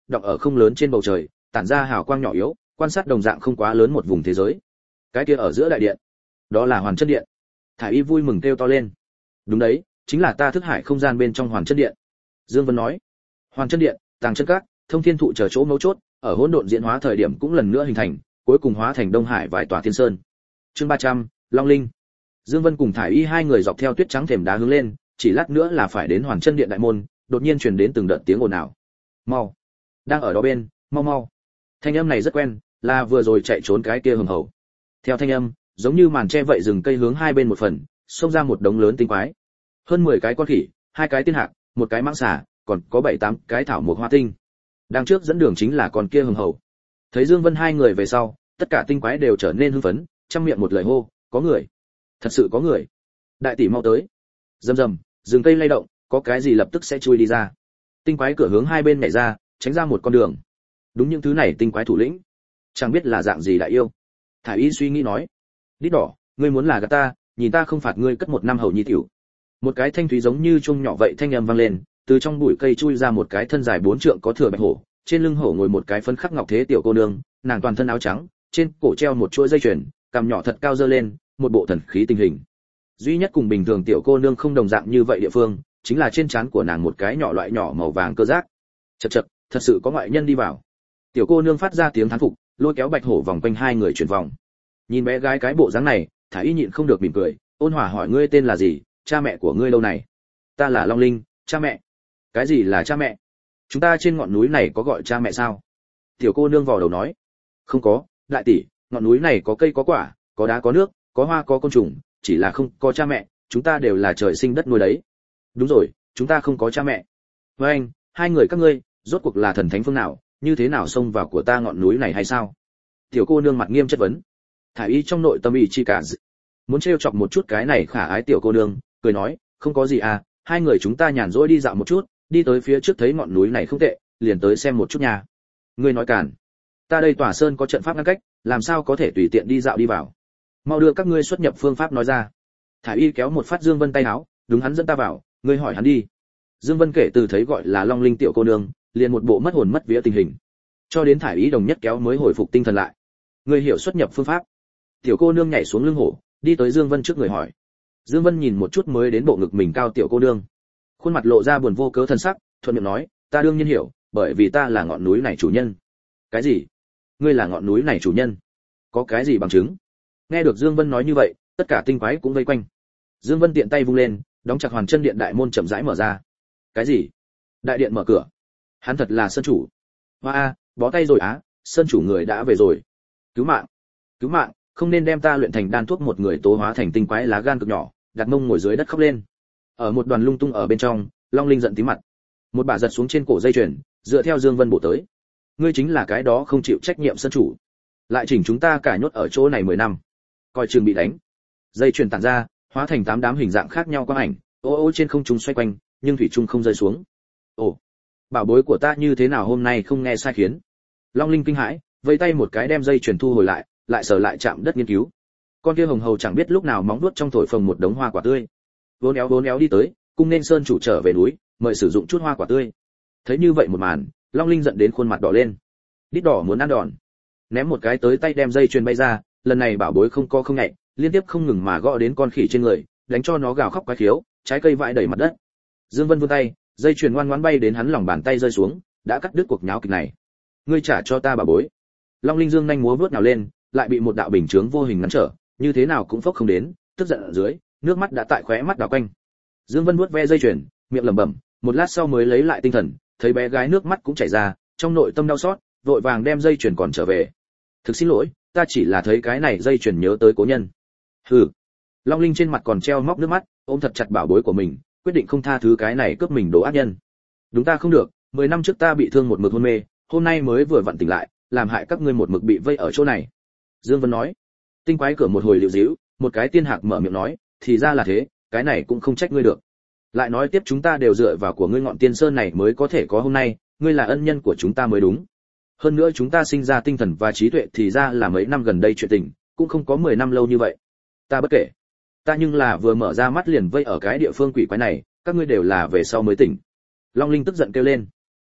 đọng ở không lớn trên bầu trời, tản ra hào quang nhỏ yếu, quan sát đồng dạng không quá lớn một vùng thế giới. Cái kia ở giữa đại điện, đó là Hoàn Chân Điện. Thải Y vui mừng kêu to lên. Đúng đấy, chính là ta thức hải không gian bên trong Hoàn Chân Điện. Dương Vân nói. Hoàn Chân Điện, Tàng Chân Các, Thông Thiên Thụ chờ chỗ mấu chốt, ở hỗn độn diễn hóa thời điểm cũng lần nữa hình thành, cuối cùng hóa thành Đông Hải vài tòa thiên sơn. Chương ba trăm, Long Linh. Dương Vân cùng Thải Y hai người dọc theo tuyết trắng thềm đá hướng lên, chỉ lát nữa là phải đến Hoàn Chân Điện đại môn, đột nhiên truyền đến từng đợt tiếng ồn ào. Mau, đang ở đó bên, mau mau. Thanh âm này rất quen, là vừa rồi chạy trốn cái kia hùng hầu. Theo thanh âm, giống như màn che vậy rừng cây hướng hai bên một phần, xông ra một đống lớn tinh quái. Hơn mười cái con khỉ, hai cái tiên hạc, một cái mãng xà, còn có bảy tám cái thảo mộc hoa tinh. Đang trước dẫn đường chính là con kia hùng hầu. Thấy Dương Vân hai người về sau, tất cả tinh quái đều trở nên hưng phấn, trăm miệng một lời hô, có người. Thật sự có người. Đại tỷ mau tới. Rầm rầm, rừng cây lay động, có cái gì lập tức sẽ chui đi ra. Tinh quái cửa hướng hai bên nhảy ra, tránh ra một con đường. Đúng những thứ này tinh quái thủ lĩnh, chẳng biết là dạng gì đại yêu. Thải Y suy nghĩ nói, đít đỏ, ngươi muốn là gạt ta, nhìn ta không phạt ngươi cất một năm hầu nhi tiểu. Một cái thanh thúy giống như chuông nhỏ vậy thanh âm vang lên, từ trong bụi cây chui ra một cái thân dài bốn trượng có thừa bạch hổ, trên lưng hổ ngồi một cái phấn khắc ngọc thế tiểu cô nương, nàng toàn thân áo trắng, trên cổ treo một chuỗi dây chuyền, cằm nhỏ thật cao dơ lên, một bộ thần khí tinh hình. Duy nhất cùng bình thường tiểu cô nương không đồng dạng như vậy địa phương, chính là trên trán của nàng một cái nhỏ loại nhỏ màu vàng cơ giác. Chậc chậc, thật sự có ngoại nhân đi vào. Tiểu cô nương phát ra tiếng thán phục, lôi kéo bạch hổ vòng quanh hai người chuyển vòng. Nhìn bé gái cái bộ dáng này, Thải Y nhịn không được mỉm cười, ôn hòa hỏi ngươi tên là gì, cha mẹ của ngươi đâu này? Ta là Long Linh, cha mẹ. Cái gì là cha mẹ? Chúng ta trên ngọn núi này có gọi cha mẹ sao? Tiểu cô nương vò đầu nói. Không có, đại tỷ, ngọn núi này có cây có quả, có đá có nước, có hoa có côn trùng, chỉ là không có cha mẹ, chúng ta đều là trời sinh đất nuôi đấy. Đúng rồi, chúng ta không có cha mẹ. Với anh, hai người các ngươi, rốt cuộc là thần thánh phương nào, như thế nào xông vào của ta ngọn núi này hay sao? Tiểu cô nương mặt nghiêm chất vấn. Thải Y trong nội tâm ý chi cả d... muốn trêu chọc một chút cái này khả ái tiểu cô nương, cười nói, không có gì à, hai người chúng ta nhàn rỗi đi dạo một chút, đi tới phía trước thấy ngọn núi này không tệ, liền tới xem một chút nha. Ngươi nói cản, ta đây tòa sơn có trận pháp ngăn cách, làm sao có thể tùy tiện đi dạo đi vào? Mau đưa các ngươi xuất nhập phương pháp nói ra. Thải Y kéo một phát Dương Vân tay áo, đúng hắn dẫn ta vào, ngươi hỏi hắn đi. Dương Vân kể từ thấy gọi là Long Linh tiểu cô nương, liền một bộ mất hồn mất vía tình hình, cho đến Thải Y đồng nhất kéo mới hồi phục tinh thần lại. Ngươi hiểu xuất nhập phương pháp? Tiểu cô nương nhảy xuống lưng hổ, đi tới Dương Vân trước người hỏi. Dương Vân nhìn một chút mới đến bộ ngực mình cao tiểu cô nương, khuôn mặt lộ ra buồn vô cớ thần sắc, thuận miệng nói, ta đương nhiên hiểu, bởi vì ta là ngọn núi này chủ nhân. Cái gì? Ngươi là ngọn núi này chủ nhân? Có cái gì bằng chứng? Nghe được Dương Vân nói như vậy, tất cả tinh quái cũng vây quanh. Dương Vân tiện tay vung lên, đóng chặt Hoàn Chân Điện đại môn chậm rãi mở ra. Cái gì? Đại điện mở cửa? Hắn thật là sơn chủ? Hoa a, bó tay rồi á, sơn chủ người đã về rồi. Cứu mạng! Cứu mạng! Không nên đem ta luyện thành đan thuốc một người tố hóa thành tinh quái lá gan cực nhỏ, đặt mông ngồi dưới đất khóc lên. Ở một đoàn lung tung ở bên trong, Long Linh giận tím mặt, một bà giật xuống trên cổ dây chuyền, dựa theo Dương Vân bổ tới. Ngươi chính là cái đó không chịu trách nhiệm sơn chủ, lại chỉnh chúng ta cả nhốt ở chỗ này mười năm, coi chừng bị đánh. Dây chuyền tản ra, hóa thành tám đám hình dạng khác nhau quang ảnh, ô ô trên không trung xoay quanh, nhưng thủy trung không rơi xuống. Ồ, bảo bối của ta như thế nào hôm nay không nghe sai khiến? Long Linh kinh hãi, vẫy tay một cái đem dây chuyền thu hồi lại, lại sờ lại chạm đất nghiên cứu. Con kia hồng hầu chẳng biết lúc nào móng vuốt trong thổi phồng một đống hoa quả tươi, vốn éo vốn éo đi tới, cung nên sơn chủ trở về núi, mời sử dụng chút hoa quả tươi. Thấy như vậy một màn, Long Linh giận đến khuôn mặt đỏ lên. Đít đỏ muốn ăn đòn, ném một cái tới tay đem dây chuyền bay ra, lần này bảo bối không co không nhạy, liên tiếp không ngừng mà gõ đến con khỉ trên người, đánh cho nó gào khóc quái khiếu, trái cây vãi đầy mặt đất. Dương Vân vươn tay, dây chuyền ngoan ngoãn bay đến hắn lòng bàn tay rơi xuống, đã cắt đứt cuộc nháo kịch này. Ngươi trả cho ta bảo bối. Long Linh dương nhanh múa vớt nào lên, lại bị một đạo bình chướng vô hình ngăn trở, như thế nào cũng phốc không đến, tức giận ở dưới, nước mắt đã tại khóe mắt đảo quanh. Dương Vân vuốt ve dây chuyền, miệng lẩm bẩm, một lát sau mới lấy lại tinh thần, thấy bé gái nước mắt cũng chảy ra, trong nội tâm đau xót, vội vàng đem dây chuyền còn trở về. Thực xin lỗi, ta chỉ là thấy cái này dây chuyền nhớ tới cố nhân. Hừ. Long Linh trên mặt còn treo móc nước mắt, ôm thật chặt bảo bối của mình, quyết định không tha thứ cái này cướp mình đồ ác nhân. Đúng ta không được, mười năm trước ta bị thương một mực hôn mê, hôm nay mới vừa vặn tỉnh lại, làm hại các ngươi một mực bị vây ở chỗ này. Dương Vân nói. Tinh quái cửa một hồi liễu díu, một cái tiên hạc mở miệng nói, thì ra là thế, cái này cũng không trách ngươi được. Lại nói tiếp chúng ta đều dựa vào của ngươi ngọn tiên sơn này mới có thể có hôm nay, ngươi là ân nhân của chúng ta mới đúng. Hơn nữa chúng ta sinh ra tinh thần và trí tuệ thì ra là mấy năm gần đây chuyện tình, cũng không có mười năm lâu như vậy. Ta bất kể. Ta nhưng là vừa mở ra mắt liền vây ở cái địa phương quỷ quái này, các ngươi đều là về sau mới tỉnh. Long Linh tức giận kêu lên.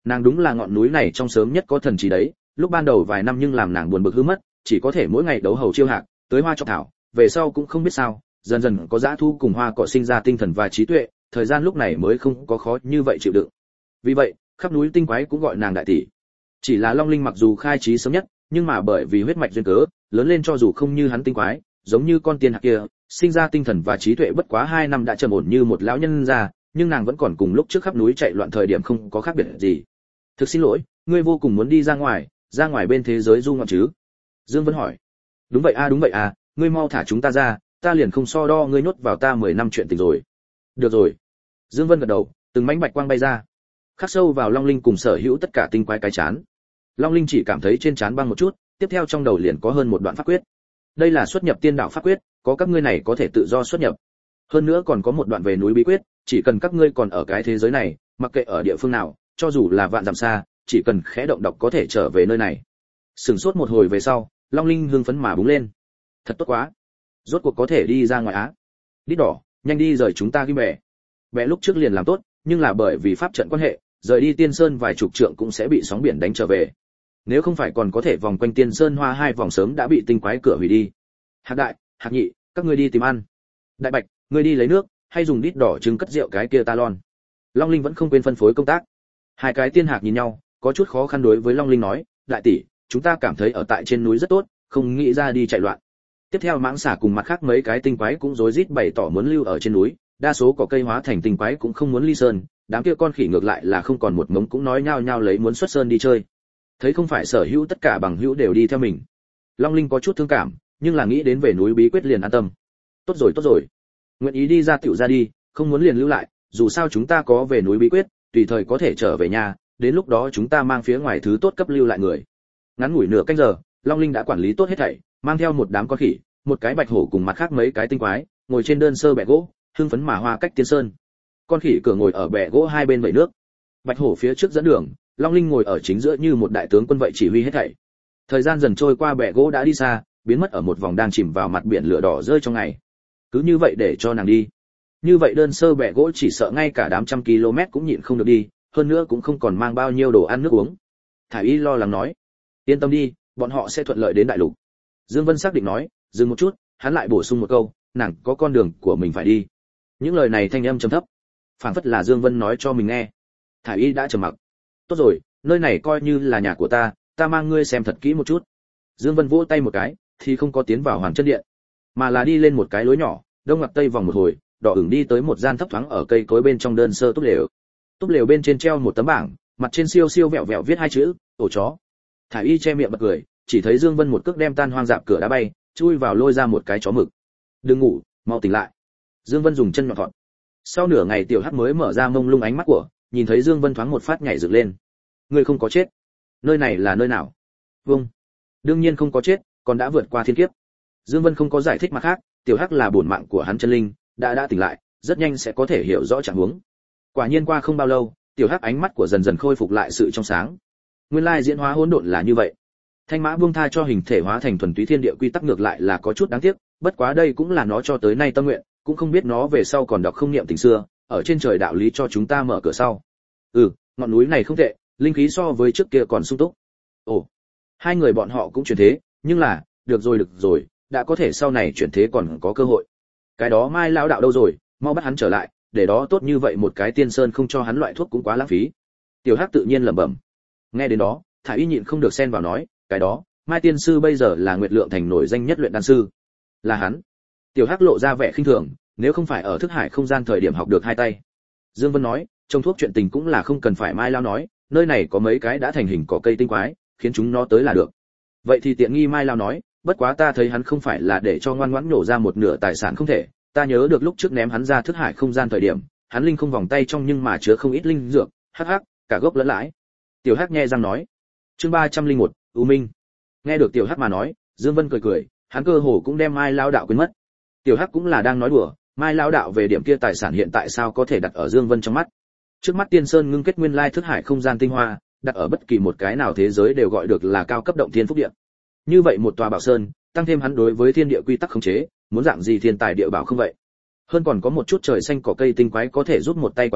Nàng đúng là ngọn núi này trong sớm nhất có thần trí đấy, lúc ban đầu vài năm nhưng làm nàng buồn bực hư mất, chỉ có thể mỗi ngày đấu hầu chiêu hạc, tới hoa chọc thảo, về sau cũng không biết sao, dần dần có dã thu cùng hoa cỏ sinh ra tinh thần và trí tuệ, thời gian lúc này mới không có khó như vậy chịu đựng. Vì vậy, khắp núi tinh quái cũng gọi nàng đại tỷ. Chỉ là Long Linh mặc dù khai trí sớm nhất, nhưng mà bởi vì huyết mạch duyên cớ, lớn lên cho dù không như hắn tinh quái, giống như con tiên hạc kia, sinh ra tinh thần và trí tuệ bất quá hai năm đã trầm ổn như một lão nhân già, nhưng nàng vẫn còn cùng lúc trước khắp núi chạy loạn thời điểm không có khác biệt gì. Thực xin lỗi, ngươi vô cùng muốn đi ra ngoài, ra ngoài bên thế giới du ngoạn chứ? Dương Vân hỏi. Đúng vậy a, đúng vậy a, ngươi mau thả chúng ta ra, ta liền không so đo ngươi nhốt vào ta mười năm chuyện tình rồi. Được rồi. Dương Vân gật đầu, từng mảnh bạch quang bay ra, khắc sâu vào Long Linh cùng sở hữu tất cả tinh quái cái chán. Long Linh chỉ cảm thấy trên chán băng một chút, tiếp theo trong đầu liền có hơn một đoạn pháp quyết. Đây là xuất nhập tiên đạo pháp quyết, có các ngươi này có thể tự do xuất nhập. Hơn nữa còn có một đoạn về núi bí quyết, chỉ cần các ngươi còn ở cái thế giới này, mặc kệ ở địa phương nào, cho dù là vạn dặm xa, chỉ cần khẽ động đọc có thể trở về nơi này. Sừng sốt một hồi về sau, Long Linh hưng phấn mà búng lên. Thật tốt quá, rốt cuộc có thể đi ra ngoài á. Đít đỏ, nhanh đi rời chúng ta Kim Bè. Bè lúc trước liền làm tốt, nhưng là bởi vì pháp trận quan hệ, rời đi Tiên Sơn vài chục trượng cũng sẽ bị sóng biển đánh trở về. Nếu không phải còn có thể vòng quanh Tiên Sơn hoa hai vòng sớm đã bị tinh quái cửa hủy đi. Hạc đại, Hạc nhị, các ngươi đi tìm ăn. Đại bạch, ngươi đi lấy nước, hay dùng đít đỏ trứng cất rượu cái kia ta lon. Long Linh vẫn không quên phân phối công tác. Hai cái tiên hạc nhìn nhau, có chút khó khăn đối với Long Linh nói, đại tỷ, chúng ta cảm thấy ở tại trên núi rất tốt, không nghĩ ra đi chạy loạn. Tiếp theo mãng xà cùng mặt khác mấy cái tinh quái cũng rối rít bày tỏ muốn lưu ở trên núi, đa số có cây hóa thành tinh quái cũng không muốn ly sơn, đám kia con khỉ ngược lại là không còn một ngống cũng nói nhao nhao lấy muốn xuất sơn đi chơi. Thấy không phải sở hữu tất cả bằng hữu đều đi theo mình, Long Linh có chút thương cảm, nhưng là nghĩ đến về núi bí quyết liền an tâm. Tốt rồi tốt rồi, nguyện ý đi ra tiểu ra đi, không muốn liền lưu lại, dù sao chúng ta có về núi bí quyết, tùy thời có thể trở về nhà, đến lúc đó chúng ta mang phía ngoài thứ tốt cấp lưu lại người. Ngắn ngủi nửa canh giờ, Long Linh đã quản lý tốt hết thảy, mang theo một đám con khỉ, một cái bạch hổ cùng mặt khác mấy cái tinh quái, ngồi trên đơn sơ bè gỗ, hưng phấn mà hoa cách Tiên Sơn. Con khỉ cửa ngồi ở bè gỗ hai bên vẩy nước, bạch hổ phía trước dẫn đường, Long Linh ngồi ở chính giữa như một đại tướng quân vậy chỉ huy hết thảy. Thời gian dần trôi qua, bè gỗ đã đi xa, biến mất ở một vòng đang chìm vào mặt biển lửa đỏ rơi trong ngày. Cứ như vậy để cho nàng đi. Như vậy đơn sơ bè gỗ chỉ sợ ngay cả đám trăm km cũng nhịn không được đi, hơn nữa cũng không còn mang bao nhiêu đồ ăn nước uống. Thải Y lo lắng nói, yên tâm đi, bọn họ sẽ thuận lợi đến đại lục. Dương Vân xác định nói, dừng một chút, hắn lại bổ sung một câu, nàng có con đường của mình phải đi. Những lời này thanh âm trầm thấp, phảng phất là Dương Vân nói cho mình nghe. Thải Y đã trầm mặc. Tốt rồi, nơi này coi như là nhà của ta, ta mang ngươi xem thật kỹ một chút. Dương Vân vỗ tay một cái, thì không có tiến vào Hoàng Chân Điện, mà là đi lên một cái lối nhỏ, đông ngoặt tây vòng một hồi, đỏ ửng đi tới một gian thấp thoáng ở cây cối bên trong đơn sơ túp lều. Túp lều bên trên treo một tấm bảng, mặt trên siêu siêu vẹo vẹo viết hai chữ, ổ chó. Thải Y che miệng bật cười, chỉ thấy Dương Vân một cước đem tan hoang dạp cửa đá bay, chui vào lôi ra một cái chó mực. Đừng ngủ, mau tỉnh lại. Dương Vân dùng chân nhọn thọt. Sau nửa ngày tiểu hắc mới mở ra mông lung ánh mắt của, nhìn thấy Dương Vân thoáng một phát nhảy dựng lên. Ngươi không có chết. Nơi này là nơi nào? Vâng. Đương nhiên không có chết, còn đã vượt qua thiên kiếp. Dương Vân không có giải thích mặt khác, tiểu hắc là bổn mạng của hắn chân linh, đã đã tỉnh lại, rất nhanh sẽ có thể hiểu rõ trạng huống. Quả nhiên qua không bao lâu, tiểu hắc ánh mắt của dần dần khôi phục lại sự trong sáng. Nguyên lai diễn hóa hỗn độn là như vậy. Thanh mã buông tha cho hình thể hóa thành thuần túy thiên địa quy tắc ngược lại là có chút đáng tiếc, bất quá đây cũng là nó cho tới nay tâm nguyện, cũng không biết nó về sau còn đọc không niệm tình xưa, ở trên trời đạo lý cho chúng ta mở cửa sau. Ừ, ngọn núi này không tệ, linh khí so với trước kia còn sung túc. Ồ, hai người bọn họ cũng chuyển thế, nhưng là, được rồi được rồi, đã có thể sau này chuyển thế còn có cơ hội. Cái đó Mai lão đạo đâu rồi, mau bắt hắn trở lại, để đó tốt như vậy một cái Tiên Sơn không cho hắn loại thuốc cũng quá lãng phí. Tiểu Hắc tự nhiên lẩm bẩm. Nghe đến đó, Thải Y nhịn không được xen vào nói, cái đó, Mai tiên sư bây giờ là Nguyệt Lượng thành nổi danh nhất luyện đan sư. Là hắn. Tiểu Hắc lộ ra vẻ khinh thường, nếu không phải ở thức hải không gian thời điểm học được hai tay. Dương Vân nói, trong thuốc chuyện tình cũng là không cần phải Mai lão nói, nơi này có mấy cái đã thành hình cỏ cây tinh quái, khiến chúng nó tới là được. Vậy thì tiện nghi Mai lão nói, bất quá ta thấy hắn không phải là để cho ngoan ngoãn nhổ ra một nửa tài sản không thể, ta nhớ được lúc trước ném hắn ra thức hải không gian thời điểm, hắn linh không vòng tay trong nhưng mà chứa không ít linh dược, hắc hắc, cả gốc lẫn lãi. Tiểu Hắc nghe răng nói. Chương ba trăm lẻ một, U Minh. Nghe được Tiểu Hắc mà nói, Dương Vân cười cười, hắn cơ hồ cũng đem Mai lão đạo quên mất. Tiểu Hắc cũng là đang nói đùa, Mai lão đạo về điểm kia tài sản hiện tại sao có thể đặt ở Dương Vân trong mắt. Trước mắt Tiên Sơn ngưng kết nguyên lai thức hải không gian tinh hoa, đặt ở bất kỳ một cái nào thế giới đều gọi được là cao cấp động thiên phúc địa. Như vậy một tòa bảo sơn, tăng thêm hắn đối với thiên địa quy tắc khống chế, muốn dạng gì thiên tài địa bảo không vậy. Hơn còn có một chút trời xanh cỏ cây tinh quái có thể giúp một tay quản lý,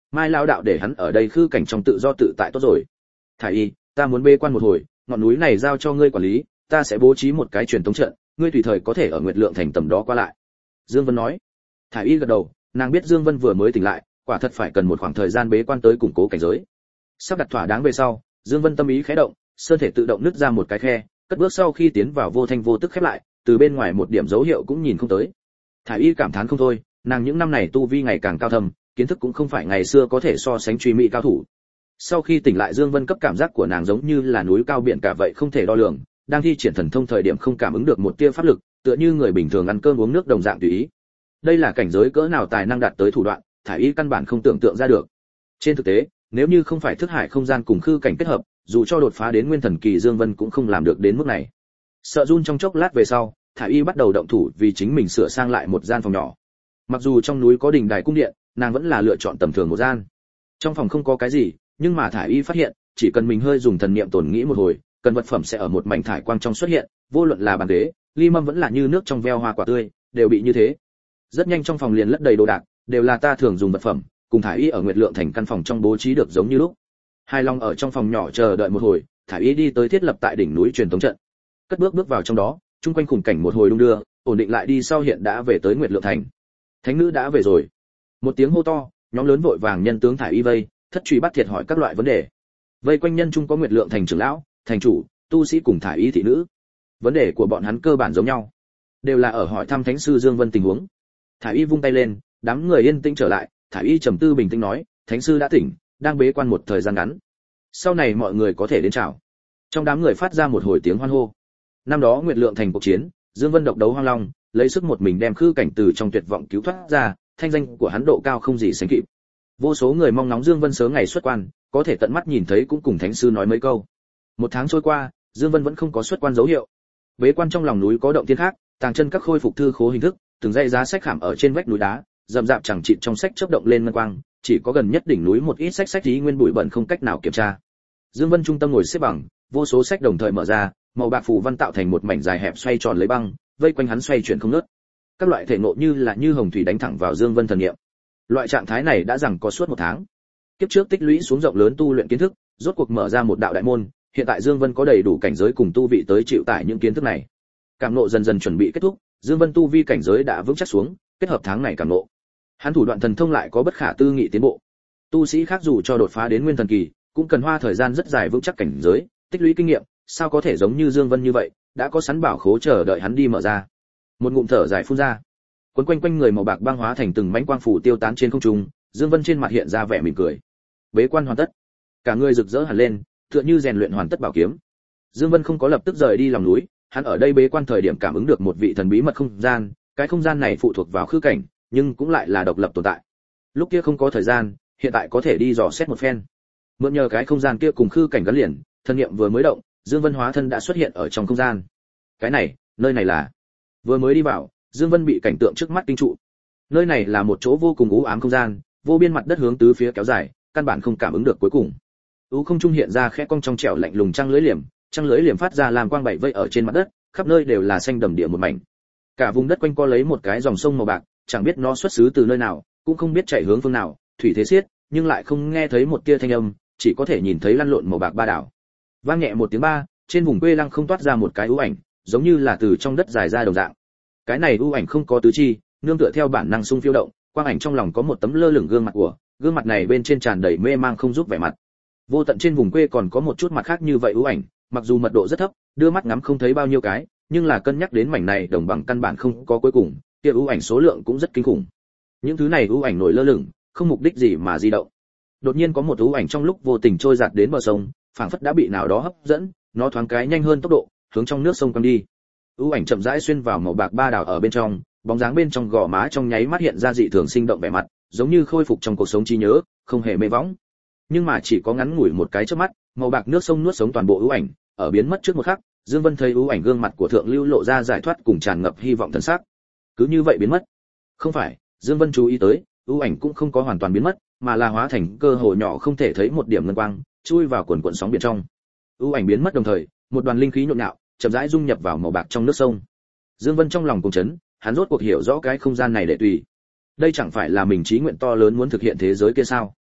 mai lao đạo để hắn ở đây khư cảnh trong tự do tự tại tốt rồi. Thải y, ta muốn bê quan một hồi, ngọn núi này giao cho ngươi quản lý, ta sẽ bố trí một cái truyền tống trận, ngươi tùy thời có thể ở Nguyệt Lượng thành tầm đó qua lại. Dương Vân nói. Thải y gật đầu, nàng biết Dương Vân vừa mới tỉnh lại, quả thật phải cần một khoảng thời gian bế quan tới củng cố cảnh giới. Sắp đặt thỏa đáng về sau, Dương Vân tâm ý khẽ động, sơn thể tự động nứt ra một cái khe, cất bước sau khi tiến vào vô thanh vô tức khép lại, từ bên ngoài một điểm dấu hiệu cũng nhìn không tới. Thải y cảm thán không thôi, nàng những năm này tu vi ngày càng cao thâm, kiến thức cũng không phải ngày xưa có thể so sánh truy mỹ cao thủ. Sau khi tỉnh lại Dương Vân cấp cảm giác của nàng giống như là núi cao biển cả vậy không thể đo lường, đang thi triển thần thông thời điểm không cảm ứng được một tia pháp lực, tựa như người bình thường ăn cơm uống nước đồng dạng tùy ý. Đây là cảnh giới cỡ nào tài năng đạt tới thủ đoạn, Thải y căn bản không tưởng tượng ra được. Trên thực tế, nếu như không phải thức hải không gian cùng khư cảnh kết hợp, dù cho đột phá đến nguyên thần kỳ Dương Vân cũng không làm được đến mức này. Sợ run trong chốc lát về sau, Thải y bắt đầu động thủ vì chính mình sửa sang lại một gian phòng nhỏ. Mặc dù trong núi có đình đài cung điện, nàng vẫn là lựa chọn tầm thường một gian. Trong phòng không có cái gì, nhưng mà Thải y phát hiện, chỉ cần mình hơi dùng thần niệm tổn nghĩ một hồi, cần vật phẩm sẽ ở một mảnh thải quang trong xuất hiện, vô luận là bàn ghế, ly mâm vẫn là như nước trong veo hoa quả tươi, đều bị như thế. Rất nhanh trong phòng liền lấp đầy đồ đạc, đều là ta thường dùng vật phẩm, cùng Thải y ở Nguyệt Lượng thành căn phòng trong bố trí được giống như lúc. Hai Long ở trong phòng nhỏ chờ đợi một hồi, Thải y đi tới thiết lập tại đỉnh núi truyền tống trận. Cất bước bước vào trong đó, chung quanh khung cảnh một hồi đung đưa, ổn định lại đi sau hiện đã về tới Nguyệt Lượng thành. Thánh nữ đã về rồi. Một tiếng hô to, nhóm lớn vội vàng nhân tướng Thải y vây, thất truy bắt thiệt hỏi các loại vấn đề. Vây quanh nhân chung có Nguyệt Lượng thành trưởng lão, thành chủ, tu sĩ cùng Thải y thị nữ. Vấn đề của bọn hắn cơ bản giống nhau, đều là ở hỏi thăm thánh sư Dương Vân tình huống. Thải y vung tay lên, đám người yên tĩnh trở lại, Thải y trầm tư bình tĩnh nói, thánh sư đã tỉnh, đang bế quan một thời gian ngắn. Sau này mọi người có thể đến chào. Trong đám người phát ra một hồi tiếng hoan hô. Năm đó Nguyệt Lượng thành cuộc chiến, Dương Vân độc đấu hoang long, lấy sức một mình đem khư cảnh từ trong tuyệt vọng cứu thoát ra, thanh danh của hắn độ cao không gì sánh kịp. Vô số người mong ngóng Dương Vân sớm ngày xuất quan, có thể tận mắt nhìn thấy cũng cùng thánh sư nói mấy câu. Một tháng trôi qua, Dương Vân vẫn không có xuất quan dấu hiệu. Bế quan trong lòng núi có động thiên khác, tàng chân các khôi phục thư khố hình thức, từng dãy giá sách khảm ở trên vách núi đá, rậm rạp chẳng chịt trong sách chớp động lên ngân quang, chỉ có gần nhất đỉnh núi một ít sách sách tí nguyên bụi bẩn không cách nào kiểm tra. Dương Vân trung tâm ngồi xếp bằng, vô số sách đồng thời mở ra, màu bạc phù văn tạo thành một mảnh dài hẹp xoay tròn lấy băng, vây quanh hắn xoay chuyển không ngớt. Các loại thể ngộ như là như hồng thủy đánh thẳng vào Dương Vân thần niệm. Loại trạng thái này đã rằng có suốt một tháng. Kiếp trước tích lũy xuống rộng lớn tu luyện kiến thức, rốt cuộc mở ra một đạo đại môn, hiện tại Dương Vân có đầy đủ cảnh giới cùng tu vị tới chịu tải những kiến thức này. Cảm ngộ dần dần chuẩn bị kết thúc, Dương Vân tu vi cảnh giới đã vững chắc xuống, kết hợp tháng này cảm ngộ. Hắn thủ đoạn thần thông lại có bất khả tư nghị tiến bộ. Tu sĩ khác dù cho đột phá đến nguyên thần kỳ, cũng cần hoa thời gian rất dài vững chắc cảnh giới, tích lũy kinh nghiệm, sao có thể giống như Dương Vân như vậy, đã có sẵn bảo khố chờ đợi hắn đi mở ra. Một ngụm thở dài phun ra, quấn quanh quanh người màu bạc băng hóa thành từng mảnh quang phủ tiêu tán trên không trung, Dương Vân trên mặt hiện ra vẻ mỉm cười. Bế quan hoàn tất, cả người rực rỡ hẳn lên, tựa như rèn luyện hoàn tất bảo kiếm. Dương Vân không có lập tức rời đi lòng núi, hắn ở đây bế quan thời điểm cảm ứng được một vị thần bí mật không gian, cái không gian này phụ thuộc vào khư cảnh, nhưng cũng lại là độc lập tồn tại. Lúc kia không có thời gian, hiện tại có thể đi dò xét một phen. Mượn nhờ cái không gian kia cùng khư cảnh gắn liền, thân niệm vừa mới động, Dương Vân hóa thân đã xuất hiện ở trong không gian. Cái này, nơi này là. Vừa mới đi vào, Dương Vân bị cảnh tượng trước mắt kinh trụ. Nơi này là một chỗ vô cùng u ám không gian, vô biên mặt đất hướng tứ phía kéo dài, căn bản không cảm ứng được cuối cùng. U không trung hiện ra khẽ cong trong trẻo lạnh lùng trăng lưới liềm, trăng lưới liềm phát ra làm quang bảy vây ở trên mặt đất, khắp nơi đều là xanh đầm địa một mảnh. Cả vùng đất quanh co lấy một cái dòng sông màu bạc, chẳng biết nó xuất xứ từ nơi nào, cũng không biết chảy hướng phương nào, thủy thế xiết, nhưng lại không nghe thấy một tia thanh âm, chỉ có thể nhìn thấy lăn lộn màu bạc ba đảo. Vang nhẹ một tiếng ba, trên vùng quê lăng không toát ra một cái ưu ảnh, giống như là từ trong đất dài ra đồng dạng. Cái này ưu ảnh không có tứ chi, nương tựa theo bản năng xung phiêu động, quang ảnh trong lòng có một tấm lơ lửng gương mặt của, gương mặt này bên trên tràn đầy mê mang không giúp vẻ mặt. Vô tận trên vùng quê còn có một chút mặt khác như vậy ưu ảnh, mặc dù mật độ rất thấp, đưa mắt ngắm không thấy bao nhiêu cái, nhưng là cân nhắc đến mảnh này đồng bằng căn bản không có cuối cùng, kia ưu ảnh số lượng cũng rất kinh khủng. Những thứ này ưu ảnh nổi lơ lửng, không mục đích gì mà di động. Đột nhiên có một ưu ảnh trong lúc vô tình trôi giạt đến bờ sông, phảng phất đã bị nào đó hấp dẫn, nó thoáng cái nhanh hơn tốc độ, hướng trong nước sông quăng đi. Ưu ảnh chậm rãi xuyên vào màu bạc ba đảo ở bên trong, bóng dáng bên trong gò má trong nháy mắt hiện ra dị thường sinh động vẻ mặt, giống như khôi phục trong cuộc sống trí nhớ, không hề mê võng. Nhưng mà chỉ có ngắn ngủi một cái chớp mắt, màu bạc nước sông nuốt sống toàn bộ ưu ảnh, ở biến mất trước một khắc, Dương Vân thấy ưu ảnh gương mặt của thượng lưu lộ ra giải thoát cùng tràn ngập hy vọng thần sắc. Cứ như vậy biến mất. Không phải, Dương Vân chú ý tới, ưu ảnh cũng không có hoàn toàn biến mất, mà là hóa thành cơ hồ nhỏ không thể thấy một điểm ngân quang, chui vào cuộn cuộn sóng biển trong. Ưu ảnh biến mất đồng thời, một đoàn linh khí nhộn nhạo, chậm rãi dung nhập vào màu bạc trong nước sông. Dương Vân trong lòng cuồng chấn, hắn rốt cuộc hiểu rõ cái không gian này để tùy. Đây chẳng phải là mình chí nguyện to lớn muốn thực hiện thế giới kia sao?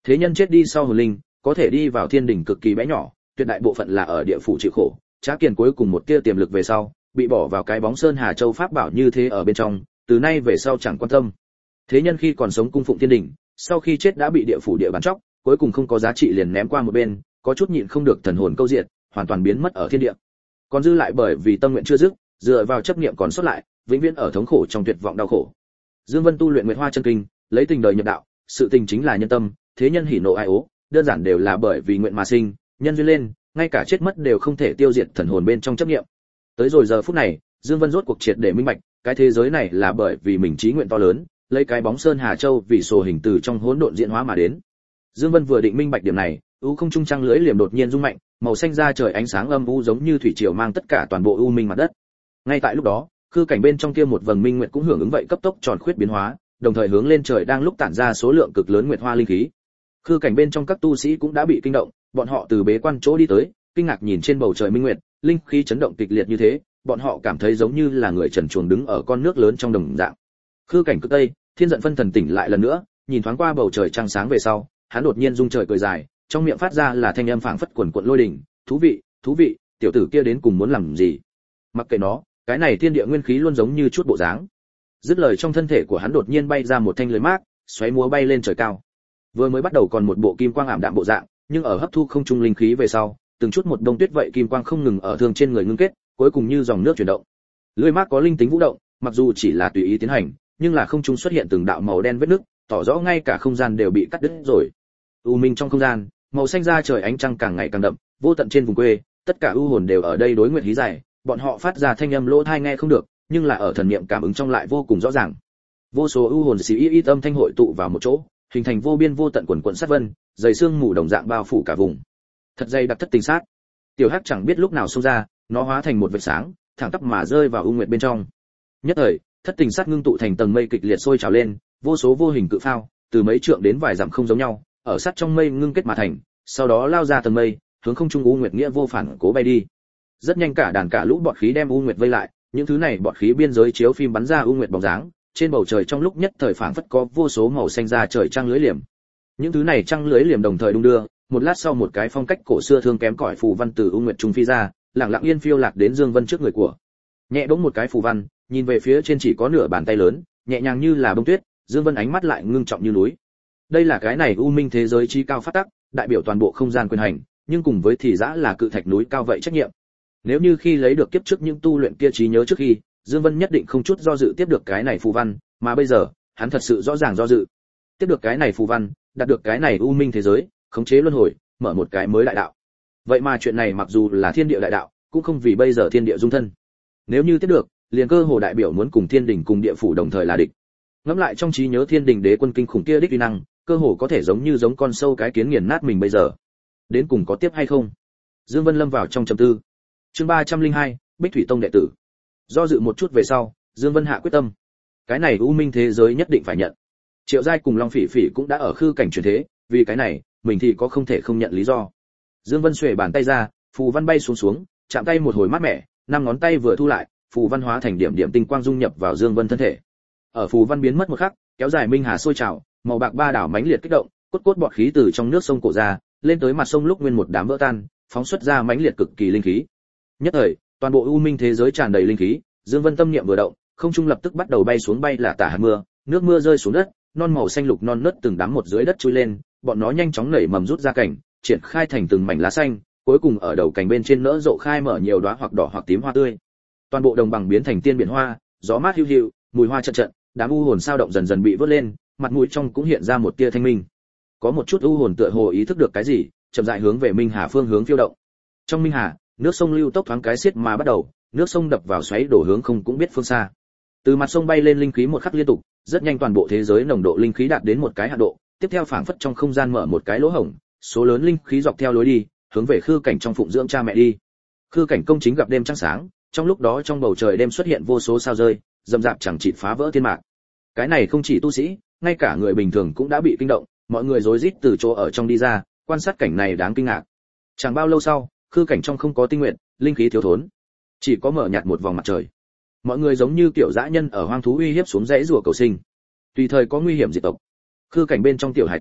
Thế nhân chết đi sau hồn linh, có thể đi vào thiên đỉnh cực kỳ bé nhỏ, tuyệt đại bộ phận là ở địa phủ chịu khổ, Trá Kiền cuối cùng một tia tiềm lực về sau, bị bỏ vào cái bóng Sơn Hà Châu pháp bảo như thế ở bên trong, từ nay về sau chẳng quan tâm. Thế nhân khi còn sống cung phụng thiên đỉnh, sau khi chết đã bị địa phủ địa bàn chóc, cuối cùng không có giá trị liền ném qua một bên, có chút nhịn không được thần hồn câu diệt, hoàn toàn biến mất ở thiên địa. Còn dư lại bởi vì tâm nguyện chưa dứt, dựa vào chấp niệm còn sót lại, vĩnh viễn ở thống khổ trong tuyệt vọng đau khổ. Dương Vân tu luyện Nguyệt Hoa chân kinh, lấy tình đời nhập đạo, sự tình chính là nhân tâm, thế nhân hỉ nộ ai ố, đơn giản đều là bởi vì nguyện mà sinh, nhân duyên lên, ngay cả chết mất đều không thể tiêu diệt thần hồn bên trong chấp niệm. Tới rồi giờ phút này, Dương Vân rốt cuộc triệt để minh bạch, cái thế giới này là bởi vì mình chí nguyện to lớn, lấy cái bóng Sơn Hà Châu vì sổ hình từ trong hỗn độn diễn hóa mà đến. Dương Vân vừa định minh bạch điểm này, u không trung trăng lưỡi liềm đột nhiên rung mạnh, màu xanh ra trời ánh sáng âm u giống như thủy triều mang tất cả toàn bộ u minh mặt đất. Ngay tại lúc đó, khư cảnh bên trong kia một vầng minh nguyệt cũng hưởng ứng vậy cấp tốc tròn khuyết biến hóa, đồng thời hướng lên trời đang lúc tản ra số lượng cực lớn nguyệt hoa linh khí. Khư cảnh bên trong các tu sĩ cũng đã bị kinh động, bọn họ từ bế quan chỗ đi tới, kinh ngạc nhìn trên bầu trời minh nguyệt, linh khí chấn động kịch liệt như thế, bọn họ cảm thấy giống như là người trần truồng đứng ở con nước lớn trong đồng dạng. Khư cảnh cực tây, Thiên Giận phân thần tỉnh lại lần nữa, nhìn thoáng qua bầu trời trăng sáng về sau, hắn đột nhiên rung trời cười dài, trong miệng phát ra là thanh âm phảng phất quần quật lôi đình, thú vị, thú vị, tiểu tử kia đến cùng muốn làm gì? Mặc kệ nó, cái này thiên địa nguyên khí luôn giống như chút bộ dáng. Dứt lời trong thân thể của hắn đột nhiên bay ra một thanh lưới mác, xoáy múa bay lên trời cao. Vừa mới bắt đầu còn một bộ kim quang ảm đạm bộ dạng, nhưng ở hấp thu không trung linh khí về sau, từng chút một đông tuyết vậy kim quang không ngừng ở thương trên người ngưng kết, cuối cùng như dòng nước chuyển động. Lưới mác có linh tính vũ động, mặc dù chỉ là tùy ý tiến hành, nhưng là không trung xuất hiện từng đạo màu đen vết nứt, tỏ rõ ngay cả không gian đều bị cắt đứt rồi. U minh trong không gian, màu xanh da trời ánh trăng càng ngày càng đậm, vô tận trên vùng quê, tất cả u hồn đều ở đây đối nguyện hí giải, bọn họ phát ra thanh âm lỗ tai nghe không được, nhưng là ở thần niệm cảm ứng trong lại vô cùng rõ ràng. Vô số u hồn xí y y âm thanh hội tụ vào một chỗ, hình thành vô biên vô tận quần quần sát vân, dày xương mù đồng dạng bao phủ cả vùng. Thật dày đặc thất tình sát. Tiểu Hắc chẳng biết lúc nào xông ra, nó hóa thành một vệt sáng, thẳng tắp mà rơi vào u nguyệt bên trong. Nhất thời, thất tình sát ngưng tụ thành tầng mây kịch liệt sôi trào lên, vô số vô hình cự phao, từ mấy trượng đến vài dặm không giống nhau, ở sát trong mây ngưng kết mà thành, sau đó lao ra tầng mây, hướng không trung u nguyệt nghĩa vô phản cố bay đi. Rất nhanh cả đàn cả lũ bọt khí đem u nguyệt vây lại, những thứ này bọt khí biên giới chiếu phim bắn ra u nguyệt bóng dáng, trên bầu trời trong lúc nhất thời phảng phất có vô số màu xanh ra trời trăng lưới liềm. Những thứ này trăng lưới liềm đồng thời đung đưa, một lát sau một cái phong cách cổ xưa thương kém cỏi phù văn từ u nguyệt trung phi ra, lặng lặng yên phiêu lạc đến Dương Vân trước người của. Nhẹ bỗng một cái phù văn, nhìn về phía trên chỉ có nửa bàn tay lớn, nhẹ nhàng như là bông tuyết, Dương Vân ánh mắt lại ngưng trọng như núi. Đây là cái này u minh thế giới chi cao phát tắc, đại biểu toàn bộ không gian quyền hành, nhưng cùng với thì dã là cự thạch núi cao vậy trách nhiệm. Nếu như khi lấy được kiếp trước những tu luyện kia trí nhớ trước khi, Dương Vân nhất định không chút do dự tiếp được cái này phù văn, mà bây giờ, hắn thật sự rõ ràng do dự. Tiếp được cái này phù văn, đạt được cái này u minh thế giới, khống chế luân hồi, mở một cái mới đại đạo. Vậy mà chuyện này mặc dù là thiên địa đại đạo, cũng không vì bây giờ thiên địa dung thân. Nếu như tiếp được, liền cơ hồ đại biểu muốn cùng thiên đình cùng địa phủ đồng thời là địch. Ngẫm lại trong trí nhớ thiên đình đế quân kinh khủng kia đích uy năng, cơ hồ có thể giống như giống con sâu cái kiến nghiền nát mình bây giờ. Đến cùng có tiếp hay không? Dương Vân lâm vào trong trầm tư. Chương ba trăm lẻ hai, Bích Thủy Tông đệ tử. Do dự một chút về sau, Dương Vân hạ quyết tâm. Cái này u minh thế giới nhất định phải nhận. Triệu Giai cùng Long Phỉ Phỉ cũng đã ở khư cảnh chuyển thế, vì cái này, mình thì có không thể không nhận lý do. Dương Vân xuề bàn tay ra, phù văn bay xuống xuống, chạm tay một hồi mát mẻ, năm ngón tay vừa thu lại, phù văn hóa thành điểm điểm tinh quang dung nhập vào Dương Vân thân thể. Ở phù văn biến mất một khắc, kéo dài minh hà sôi trào, màu bạc ba đảo mãnh liệt kích động, cốt cốt bọt khí từ trong nước sông cổ ra, lên tới mặt sông lúc nguyên một đám vỡ tan, phóng xuất ra mãnh liệt cực kỳ linh khí. Nhất thời, toàn bộ u minh thế giới tràn đầy linh khí, Dương Vân tâm niệm vừa động, không trung lập tức bắt đầu bay xuống bay là tả hạt mưa, nước mưa rơi xuống đất, non màu xanh lục non nớt từng đám một dưới đất chui lên, bọn nó nhanh chóng nảy mầm rút ra cảnh, triển khai thành từng mảnh lá xanh, cuối cùng ở đầu cành bên trên nở rộ khai mở nhiều đóa hoặc đỏ hoặc tím hoa tươi. Toàn bộ đồng bằng biến thành tiên biển hoa, gió mát hiu hiu, mùi hoa trận trận, đám u hồn sao động dần dần bị vớt lên, mặt mũi trong cũng hiện ra một tia thanh minh. Có một chút u hồn tựa hồ ý thức được cái gì, chậm rãi hướng về Minh Hà phương hướng phiêu động. Trong Minh Hà, nước sông lưu tốc thoáng cái xiết mà bắt đầu, nước sông đập vào xoáy đổ hướng không cũng biết phương xa. Từ mặt sông bay lên linh khí một khắc liên tục, rất nhanh toàn bộ thế giới nồng độ linh khí đạt đến một cái hạn độ, tiếp theo phảng phất trong không gian mở một cái lỗ hổng, số lớn linh khí dọc theo lối đi, hướng về khư cảnh trong phụng dưỡng cha mẹ đi. Khư cảnh công chính gặp đêm trăng sáng, trong lúc đó trong bầu trời đêm xuất hiện vô số sao rơi, rầm rạp chẳng chịt phá vỡ thiên mạc. Cái này không chỉ tu sĩ, ngay cả người bình thường cũng đã bị kinh động, mọi người rối rít từ chỗ ở trong đi ra, quan sát cảnh này đáng kinh ngạc. Chẳng bao lâu sau, khư cảnh trong không có tinh nguyện, linh khí thiếu thốn, chỉ có mở nhạt một vòng mặt trời. Mọi người giống như tiểu dã nhân ở hoang thú uy hiếp xuống rẽ rùa cầu sinh, tùy thời có nguy hiểm diệt tộc. Khư cảnh bên trong tiểu hải tử,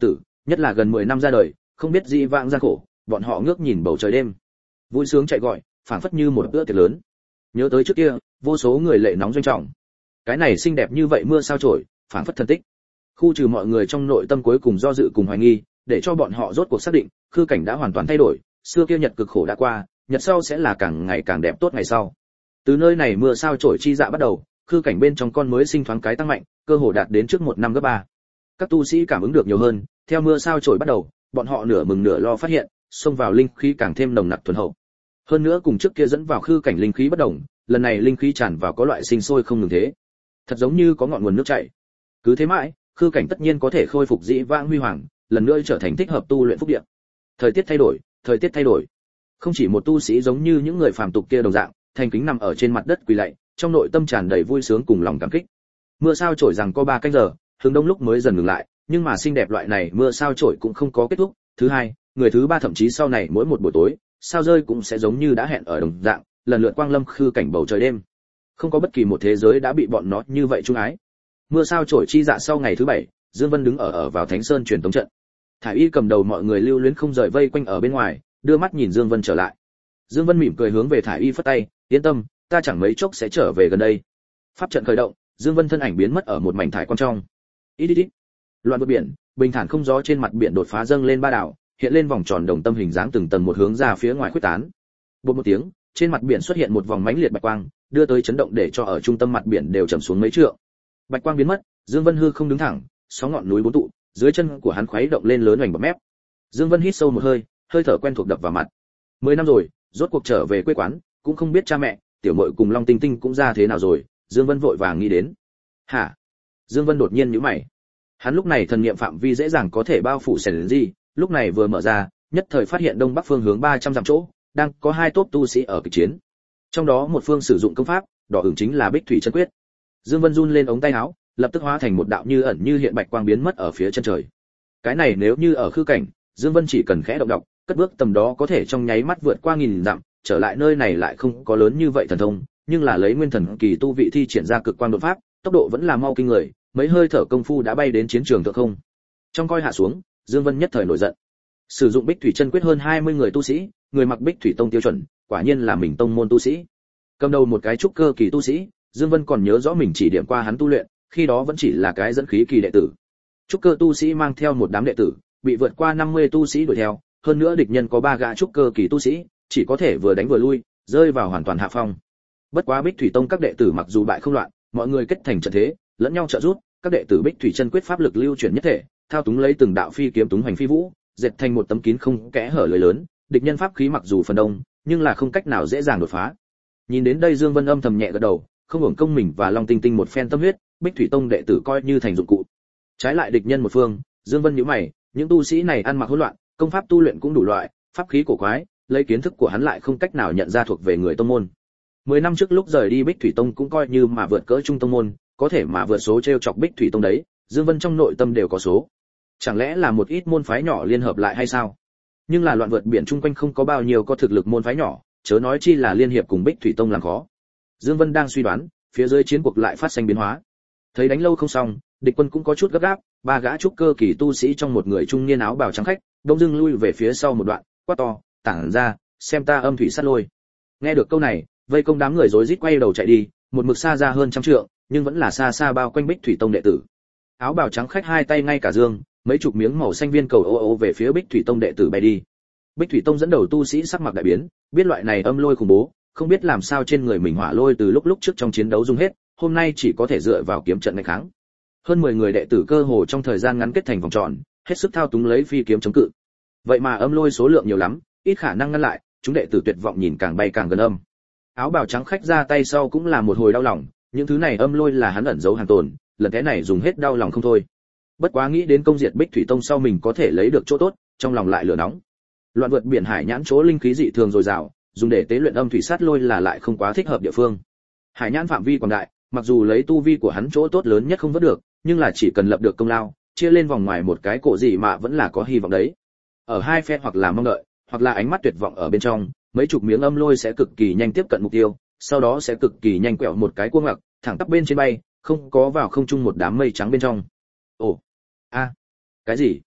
nhất là gần mười năm ra đời, không biết gì vãng gian khổ, bọn họ ngước nhìn bầu trời đêm, vui sướng chạy gọi, phảng phất như một bữa tiệc lớn. Nhớ tới trước kia, vô số người lệ nóng doanh trọng. Cái này xinh đẹp như vậy mưa sao chổi, phảng phất thần tích. Khu trừ mọi người trong nội tâm cuối cùng do dự cùng hoài nghi, để cho bọn họ rốt cuộc xác định, khư cảnh đã hoàn toàn thay đổi, xưa kia nhật cực khổ đã qua, nhật sau sẽ là càng ngày càng đẹp tốt ngày sau. Từ nơi này mưa sao chổi chi dạ bắt đầu, khư cảnh bên trong con mới sinh thoáng cái tăng mạnh, cơ hồ đạt đến trước một năm gấp ba. Các tu sĩ cảm ứng được nhiều hơn, theo mưa sao chổi bắt đầu, bọn họ nửa mừng nửa lo phát hiện, xông vào linh khí càng thêm nồng nặc thuần hậu. Hơn nữa cùng trước kia dẫn vào khư cảnh linh khí bất đồng, lần này linh khí tràn vào có loại sinh sôi không ngừng thế, thật giống như có ngọn nguồn nước chảy. Cứ thế mãi, khư cảnh tất nhiên có thể khôi phục dĩ vãng huy hoàng, lần nữa trở thành thích hợp tu luyện phúc địa. Thời tiết thay đổi, thời tiết thay đổi. Không chỉ một tu sĩ giống như những người phàm tục kia đồng dạng, thành kính nằm ở trên mặt đất quỳ lạy, trong nội tâm tràn đầy vui sướng cùng lòng cảm kích. Mưa sao chổi rằng có ba canh giờ, hướng đông lúc mới dần ngừng lại, nhưng mà xinh đẹp loại này mưa sao chổi cũng không có kết thúc. Thứ hai, người thứ ba thậm chí sau này mỗi một buổi tối, sao rơi cũng sẽ giống như đã hẹn ở đồng dạng, lần lượt quang lâm khư cảnh bầu trời đêm. Không có bất kỳ một thế giới đã bị bọn nó như vậy chung ái. Mưa sao chổi chi dạ sau ngày thứ bảy, Dương Vân đứng ở ở vào Thánh Sơn truyền tống trận. Thải Y cầm đầu mọi người lưu luyến không rời vây quanh ở bên ngoài, đưa mắt nhìn Dương Vân trở lại. Dương Vân mỉm cười hướng về Thải Y phất tay, yên tâm, ta chẳng mấy chốc sẽ trở về gần đây. Pháp trận khởi động, Dương Vân thân ảnh biến mất ở một mảnh thải quan trong. Ít ít ít. Loạn vượt biển, bình thản không gió trên mặt biển đột phá dâng lên ba đảo, hiện lên vòng tròn đồng tâm hình dáng từng tầng một hướng ra phía ngoài khuếch tán. Bột một tiếng, trên mặt biển xuất hiện một vòng mãnh liệt bạch quang, đưa tới chấn động để cho ở trung tâm mặt biển đều trầm xuống mấy trượng. Bạch quang biến mất, Dương Vân hư không đứng thẳng, sóng ngọn núi bốn tụ, dưới chân của hắn khuấy động lên lớn hoành bọt mép. Dương Vân hít sâu một hơi, hơi thở quen thuộc đập vào mặt. Mười năm rồi, rốt cuộc trở về quê quán, cũng không biết cha mẹ, tiểu muội cùng Long Tinh Tinh cũng ra thế nào rồi, Dương Vân vội vàng nghĩ đến. Hả? Dương Vân đột nhiên nhíu mày. Hắn lúc này thần niệm phạm vi dễ dàng có thể bao phủ sển gì, lúc này vừa mở ra, nhất thời phát hiện đông bắc phương hướng ba trăm dặm chỗ, đang có hai tốp tu sĩ ở kịch chiến. Trong đó một phương sử dụng công pháp, đỏ ửng chính là Bích Thủy chân quyết. Dương Vân run lên ống tay áo, lập tức hóa thành một đạo như ẩn như hiện bạch quang biến mất ở phía chân trời. Cái này nếu như ở khư cảnh, Dương Vân chỉ cần khẽ động động, cất bước tầm đó có thể trong nháy mắt vượt qua nghìn dặm, trở lại nơi này lại không có lớn như vậy thần thông, nhưng là lấy nguyên thần kỳ tu vị thi triển ra cực quang đột pháp, tốc độ vẫn là mau kinh người, mấy hơi thở công phu đã bay đến chiến trường thượng không. Trong coi hạ xuống, Dương Vân nhất thời nổi giận. Sử dụng Bích Thủy chân quyết hơn hai mươi người tu sĩ, người mặc Bích Thủy tông tiêu chuẩn, quả nhiên là mình tông môn tu sĩ. Cầm đầu một cái trúc cơ kỳ tu sĩ, Dương Vân còn nhớ rõ mình chỉ điểm qua hắn tu luyện, khi đó vẫn chỉ là cái dẫn khí kỳ đệ tử. Trúc cơ tu sĩ mang theo một đám đệ tử, bị vượt qua năm mươi tu sĩ đuổi theo, hơn nữa địch nhân có ba gã trúc cơ kỳ tu sĩ, chỉ có thể vừa đánh vừa lui, rơi vào hoàn toàn hạ phong. Bất quá Bích Thủy tông các đệ tử mặc dù bại không loạn, mọi người kết thành trận thế, lẫn nhau trợ giúp, các đệ tử Bích Thủy chân quyết pháp lực lưu chuyển nhất thể, thao túng lấy từng đạo phi kiếm túng hành phi vũ, dệt thành một tấm kín không kẽ hở lưới lớn, địch nhân pháp khí mặc dù phần đông, nhưng là không cách nào dễ dàng đột phá. Nhìn đến đây Dương Vân âm thầm nhẹ gật đầu, không hưởng công mình và Long Tinh Tinh một phen tâm huyết, Bích Thủy tông đệ tử coi như thành dụng cụ. Trái lại địch nhân một phương, Dương Vân nhíu mày, những tu sĩ này ăn mặc hỗn loạn, công pháp tu luyện cũng đủ loại, pháp khí cổ quái, lấy kiến thức của hắn lại không cách nào nhận ra thuộc về người tông môn. Mười năm trước lúc rời đi Bích Thủy tông cũng coi như mà vượt cỡ trung tông môn, có thể mà vượt số treo chọc Bích Thủy tông đấy, Dương Vân trong nội tâm đều có số. Chẳng lẽ là một ít môn phái nhỏ liên hợp lại hay sao? Nhưng là loạn vượt biển chung quanh không có bao nhiêu có thực lực môn phái nhỏ, chớ nói chi là liên hiệp cùng Bích Thủy tông làm khó. Dương Vân đang suy đoán, phía dưới chiến cuộc lại phát sinh biến hóa. Thấy đánh lâu không xong, địch quân cũng có chút gấp gáp, ba gã trúc cơ kỳ tu sĩ trong một người trung niên áo bào trắng khách, đông dưng lui về phía sau một đoạn, quát to, tản ra, xem ta âm thủy sát lôi. Nghe được câu này, vây công đám người rối rít quay đầu chạy đi, một mực xa ra hơn trăm trượng, nhưng vẫn là xa xa bao quanh Bích Thủy tông đệ tử. Áo bào trắng khách hai tay ngay cả dương, mấy chục miếng màu xanh viên cầu ô ô về phía Bích Thủy tông đệ tử bay đi. Bích Thủy tông dẫn đầu tu sĩ sắc mặt đại biến, biết loại này âm lôi khủng bố, không biết làm sao trên người mình hỏa lôi từ lúc lúc trước trong chiến đấu dùng hết, hôm nay chỉ có thể dựa vào kiếm trận nghênh kháng. Hơn mười người đệ tử cơ hồ trong thời gian ngắn kết thành vòng tròn, hết sức thao túng lấy phi kiếm chống cự. Vậy mà âm lôi số lượng nhiều lắm, ít khả năng ngăn lại, chúng đệ tử tuyệt vọng nhìn càng bay càng gần âm. Áo bào trắng khách ra tay sau cũng là một hồi đau lòng, những thứ này âm lôi là hắn ẩn giấu hàng tồn, lần thế này dùng hết đau lòng không thôi. Bất quá nghĩ đến công diệt Bích Thủy tông sau mình có thể lấy được chỗ tốt, trong lòng lại lửa nóng. Loạn vượt biển hải nhãn chỗ linh khí dị thường dồi dào, dùng để tế luyện âm thủy sát lôi là lại không quá thích hợp địa phương. Hải nhãn phạm vi quảng đại, mặc dù lấy tu vi của hắn chỗ tốt lớn nhất không vớt được, nhưng là chỉ cần lập được công lao, chia lên vòng ngoài một cái cổ gì mà vẫn là có hy vọng đấy. Ở hai phe hoặc là mong đợi, hoặc là ánh mắt tuyệt vọng ở bên trong, mấy chục miếng âm lôi sẽ cực kỳ nhanh tiếp cận mục tiêu, sau đó sẽ cực kỳ nhanh quẹo một cái cuông ngoặc, thẳng tắp bên trên bay, không có vào không trung một đám mây trắng bên trong. Ồ, a, cái gì?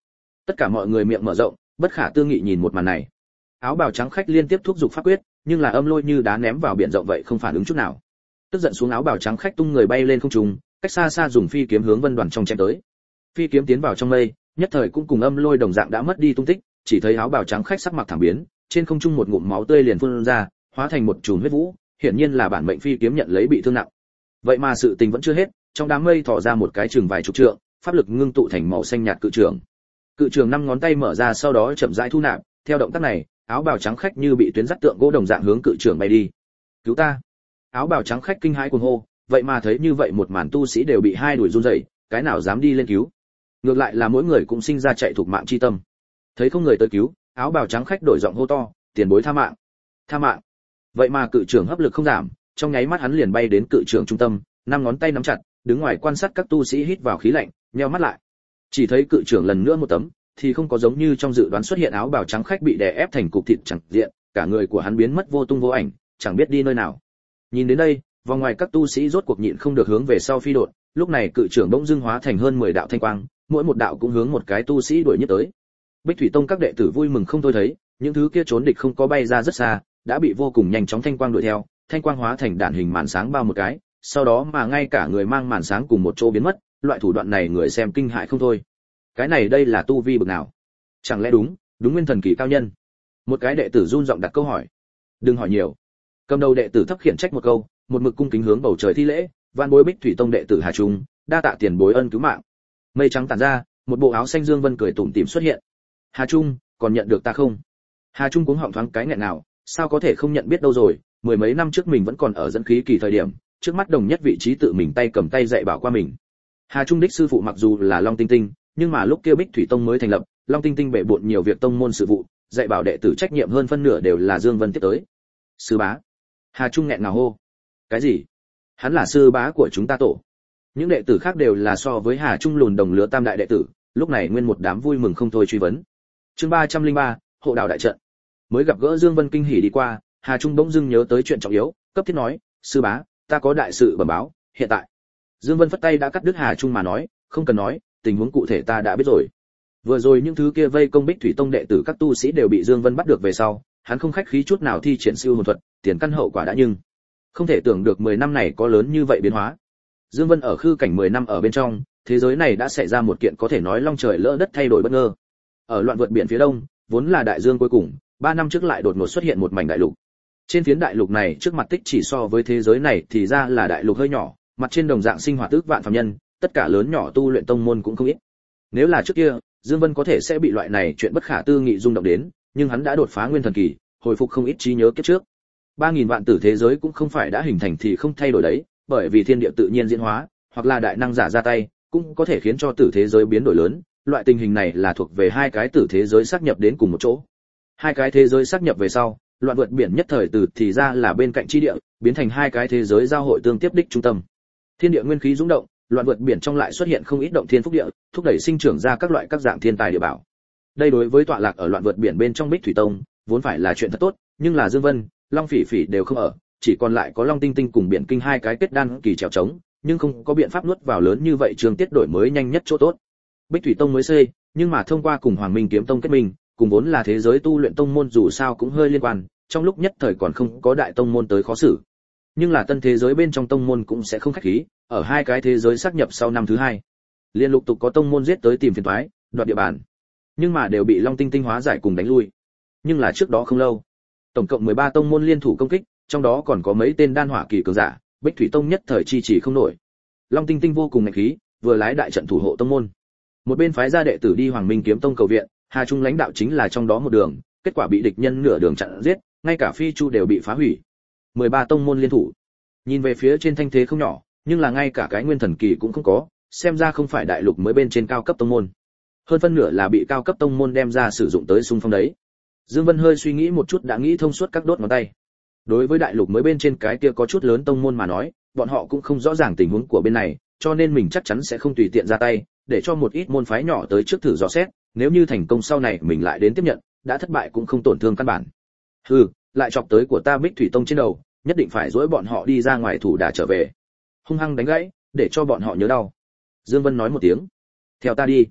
Tất cả mọi người miệng mở rộng, bất khả tư nghị nhìn một màn này. Áo bào trắng khách liên tiếp thúc giục pháp quyết, nhưng là âm lôi như đá ném vào biển rộng vậy không phản ứng chút nào. Tức giận xuống, áo bào trắng khách tung người bay lên không trung, cách xa xa dùng phi kiếm hướng Vân Đoàn trong chém tới. Phi kiếm tiến vào trong mây, nhất thời cũng cùng âm lôi đồng dạng đã mất đi tung tích, chỉ thấy áo bào trắng khách sắc mặt thảm biến, trên không trung một ngụm máu tươi liền phun ra, hóa thành một chùm huyết vũ, hiển nhiên là bản mệnh phi kiếm nhận lấy bị thương nặng. Vậy mà sự tình vẫn chưa hết, trong đám mây thò ra một cái chừng vài chục trượng, pháp lực ngưng tụ thành màu xanh nhạt cự trường. Cự trường năm ngón tay mở ra, sau đó chậm rãi thu nạp, theo động tác này, áo bào trắng khách như bị tuyến dắt tượng gỗ đồng dạng hướng cự trường bay đi. Cứu ta! Áo bào trắng khách kinh hãi cuồng hô, vậy mà thấy như vậy một màn tu sĩ đều bị hai đuổi run rẩy, cái nào dám đi lên cứu. Ngược lại là mỗi người cũng sinh ra chạy thuộc mạng chi tâm. Thấy không người tới cứu, áo bào trắng khách đổi giọng hô to, tiền bối tha mạng, tha mạng. Vậy mà cự trường hấp lực không giảm, trong nháy mắt hắn liền bay đến cự trường trung tâm, năm ngón tay nắm chặt, đứng ngoài quan sát các tu sĩ hít vào khí lạnh, nheo mắt lại. Chỉ thấy cự trường lần nữa một tấm, thì không có giống như trong dự đoán xuất hiện áo bào trắng khách bị đè ép thành cục thịt chẳng diện, cả người của hắn biến mất vô tung vô ảnh, chẳng biết đi nơi nào. Nhìn đến đây, vòng ngoài các tu sĩ rốt cuộc nhịn không được hướng về sau phi đột, lúc này cự trường bỗng dưng hóa thành hơn mười đạo thanh quang, mỗi một đạo cũng hướng một cái tu sĩ đuổi nhất tới. Bích Thủy Tông các đệ tử vui mừng không thôi thấy, những thứ kia trốn địch không có bay ra rất xa, đã bị vô cùng nhanh chóng thanh quang đuổi theo, thanh quang hóa thành đạn hình màn sáng bao một cái, sau đó mà ngay cả người mang màn sáng cùng một chỗ biến mất, loại thủ đoạn này người xem kinh hại không thôi. Cái này đây là tu vi bậc nào? Chẳng lẽ đúng, đúng nguyên thần kỳ cao nhân? Một cái đệ tử run giọng đặt câu hỏi. Đừng hỏi nhiều. Cầm đầu đệ tử thấp khiển trách một câu, một mực cung kính hướng bầu trời thi lễ, van bối Bích Thủy Tông đệ tử Hà Trung, đa tạ tiền bối ân cứu mạng. Mây trắng tản ra, một bộ áo xanh dương vân cười tủm tỉm xuất hiện. Hà Trung, còn nhận được ta không? Hà Trung cuống họng thoáng cái nghẹn nào, sao có thể không nhận biết đâu rồi, mười mấy năm trước mình vẫn còn ở dẫn khí kỳ thời điểm, trước mắt đồng nhất vị trí tự mình tay cầm tay dạy bảo qua mình. Hà Trung đích sư phụ mặc dù là Long Tinh Tinh, nhưng mà lúc kia Bích Thủy Tông mới thành lập, Long Tinh Tinh bể bộn nhiều việc tông môn sự vụ, dạy bảo đệ tử trách nhiệm hơn phân nửa đều là Dương Vân tiếp tới. Sư bá. Hà Trung nghẹn ngào hô. Cái gì? Hắn là sư bá của chúng ta tổ. Những đệ tử khác đều là so với Hà Trung lùn đồng lứa tam đại đệ tử, lúc này nguyên một đám vui mừng không thôi truy vấn. Chương ba trăm lẻ ba, hộ đạo đại trận. Mới gặp gỡ Dương Vân kinh hỉ đi qua, Hà Trung bỗng dưng nhớ tới chuyện trọng yếu, cấp thiết nói, sư bá, ta có đại sự bẩm báo, hiện tại. Dương Vân phất tay đã cắt đứt Hà Trung mà nói, không cần nói, tình huống cụ thể ta đã biết rồi. Vừa rồi những thứ kia vây công Bích Thủy Tông đệ tử các tu sĩ đều bị Dương Vân bắt được về sau, hắn không khách khí chút nào thi triển siêu hồn thuật, tiền căn hậu quả đã nhưng không thể tưởng được mười năm này có lớn như vậy biến hóa. Dương Vân ở khư cảnh mười năm ở bên trong, thế giới này đã xảy ra một kiện có thể nói long trời lỡ đất thay đổi bất ngờ. Ở loạn vượt biển phía đông, vốn là đại dương cuối cùng, ba năm trước lại đột ngột xuất hiện một mảnh đại lục. Trên phiến đại lục này trước mặt tích chỉ so với thế giới này thì ra là đại lục hơi nhỏ, mặt trên đồng dạng sinh hoạt ước vạn phàm nhân, tất cả lớn nhỏ tu luyện tông môn cũng không ít. Nếu là trước kia, Dương Vân có thể sẽ bị loại này chuyện bất khả tư nghị rung động đến, nhưng hắn đã đột phá nguyên thần kỳ, hồi phục không ít trí nhớ kiếp trước. ba nghìn vạn tử thế giới cũng không phải đã hình thành thì không thay đổi đấy, bởi vì thiên địa tự nhiên diễn hóa, hoặc là đại năng giả ra tay, cũng có thể khiến cho tử thế giới biến đổi lớn, loại tình hình này là thuộc về hai cái tử thế giới xác nhập đến cùng một chỗ. Hai cái thế giới xác nhập về sau, loạn vượt biển nhất thời từ thì ra là bên cạnh chi địa, biến thành hai cái thế giới giao hội tương tiếp đích trung tâm. Thiên địa nguyên khí dũng động, loạn vượt biển trong lại xuất hiện không ít động thiên phúc địa, thúc đẩy sinh trưởng ra các loại các dạng thiên tài địa bảo. Đây đối với tọa lạc ở loạn vượt biển bên trong Bích Thủy Tông, vốn phải là chuyện thật tốt, nhưng là Dương Vân, Long Phỉ Phỉ đều không ở, chỉ còn lại có Long Tinh Tinh cùng Biển Kinh hai cái kết đan kỳ trèo trống, nhưng không có biện pháp nuốt vào lớn như vậy trường tiết đổi mới nhanh nhất chỗ tốt. Bích Thủy Tông mới xây, nhưng mà thông qua cùng Hoàng Minh Kiếm Tông kết minh, cùng vốn là thế giới tu luyện tông môn dù sao cũng hơi liên quan, trong lúc nhất thời còn không có đại tông môn tới khó xử. Nhưng là tân thế giới bên trong tông môn cũng sẽ không khách khí, ở hai cái thế giới xác nhập sau năm thứ hai, liên lục tục có tông môn giết tới tìm phiền toái, đoạt địa bàn, nhưng mà đều bị Long Tinh Tinh hóa giải cùng đánh lui. Nhưng là trước đó không lâu, tổng cộng mười ba tông môn liên thủ công kích, trong đó còn có mấy tên đan hỏa kỳ cường giả, Bích Thủy Tông nhất thời chi trì không nổi. Long Tinh Tinh vô cùng ngạo khí, vừa lái đại trận thủ hộ tông môn, một bên phái ra đệ tử đi Hoàng Minh Kiếm Tông cầu viện, Hà Trung lãnh đạo chính là trong đó một đường, kết quả bị địch nhân nửa đường chặn giết, ngay cả phi chu đều bị phá hủy. mười ba tông môn liên thủ, nhìn về phía trên thanh thế không nhỏ, nhưng là ngay cả cái nguyên thần kỳ cũng không có, xem ra không phải đại lục mới bên trên cao cấp tông môn, hơn phân nửa là bị cao cấp tông môn đem ra sử dụng tới xung phong đấy. Dương Vân hơi suy nghĩ một chút đã nghĩ thông suốt các đốt ngón tay. Đối với đại lục mới bên trên cái kia có chút lớn tông môn mà nói, bọn họ cũng không rõ ràng tình huống của bên này, cho nên mình chắc chắn sẽ không tùy tiện ra tay, để cho một ít môn phái nhỏ tới trước thử dò xét, nếu như thành công sau này mình lại đến tiếp nhận, đã thất bại cũng không tổn thương căn bản. Hừ, lại chọc tới của ta Bích Thủy Tông trên đầu, nhất định phải dỗi bọn họ đi ra ngoài thủ đả trở về, hung hăng đánh gãy, để cho bọn họ nhớ đau. Dương Vân nói một tiếng, theo ta đi.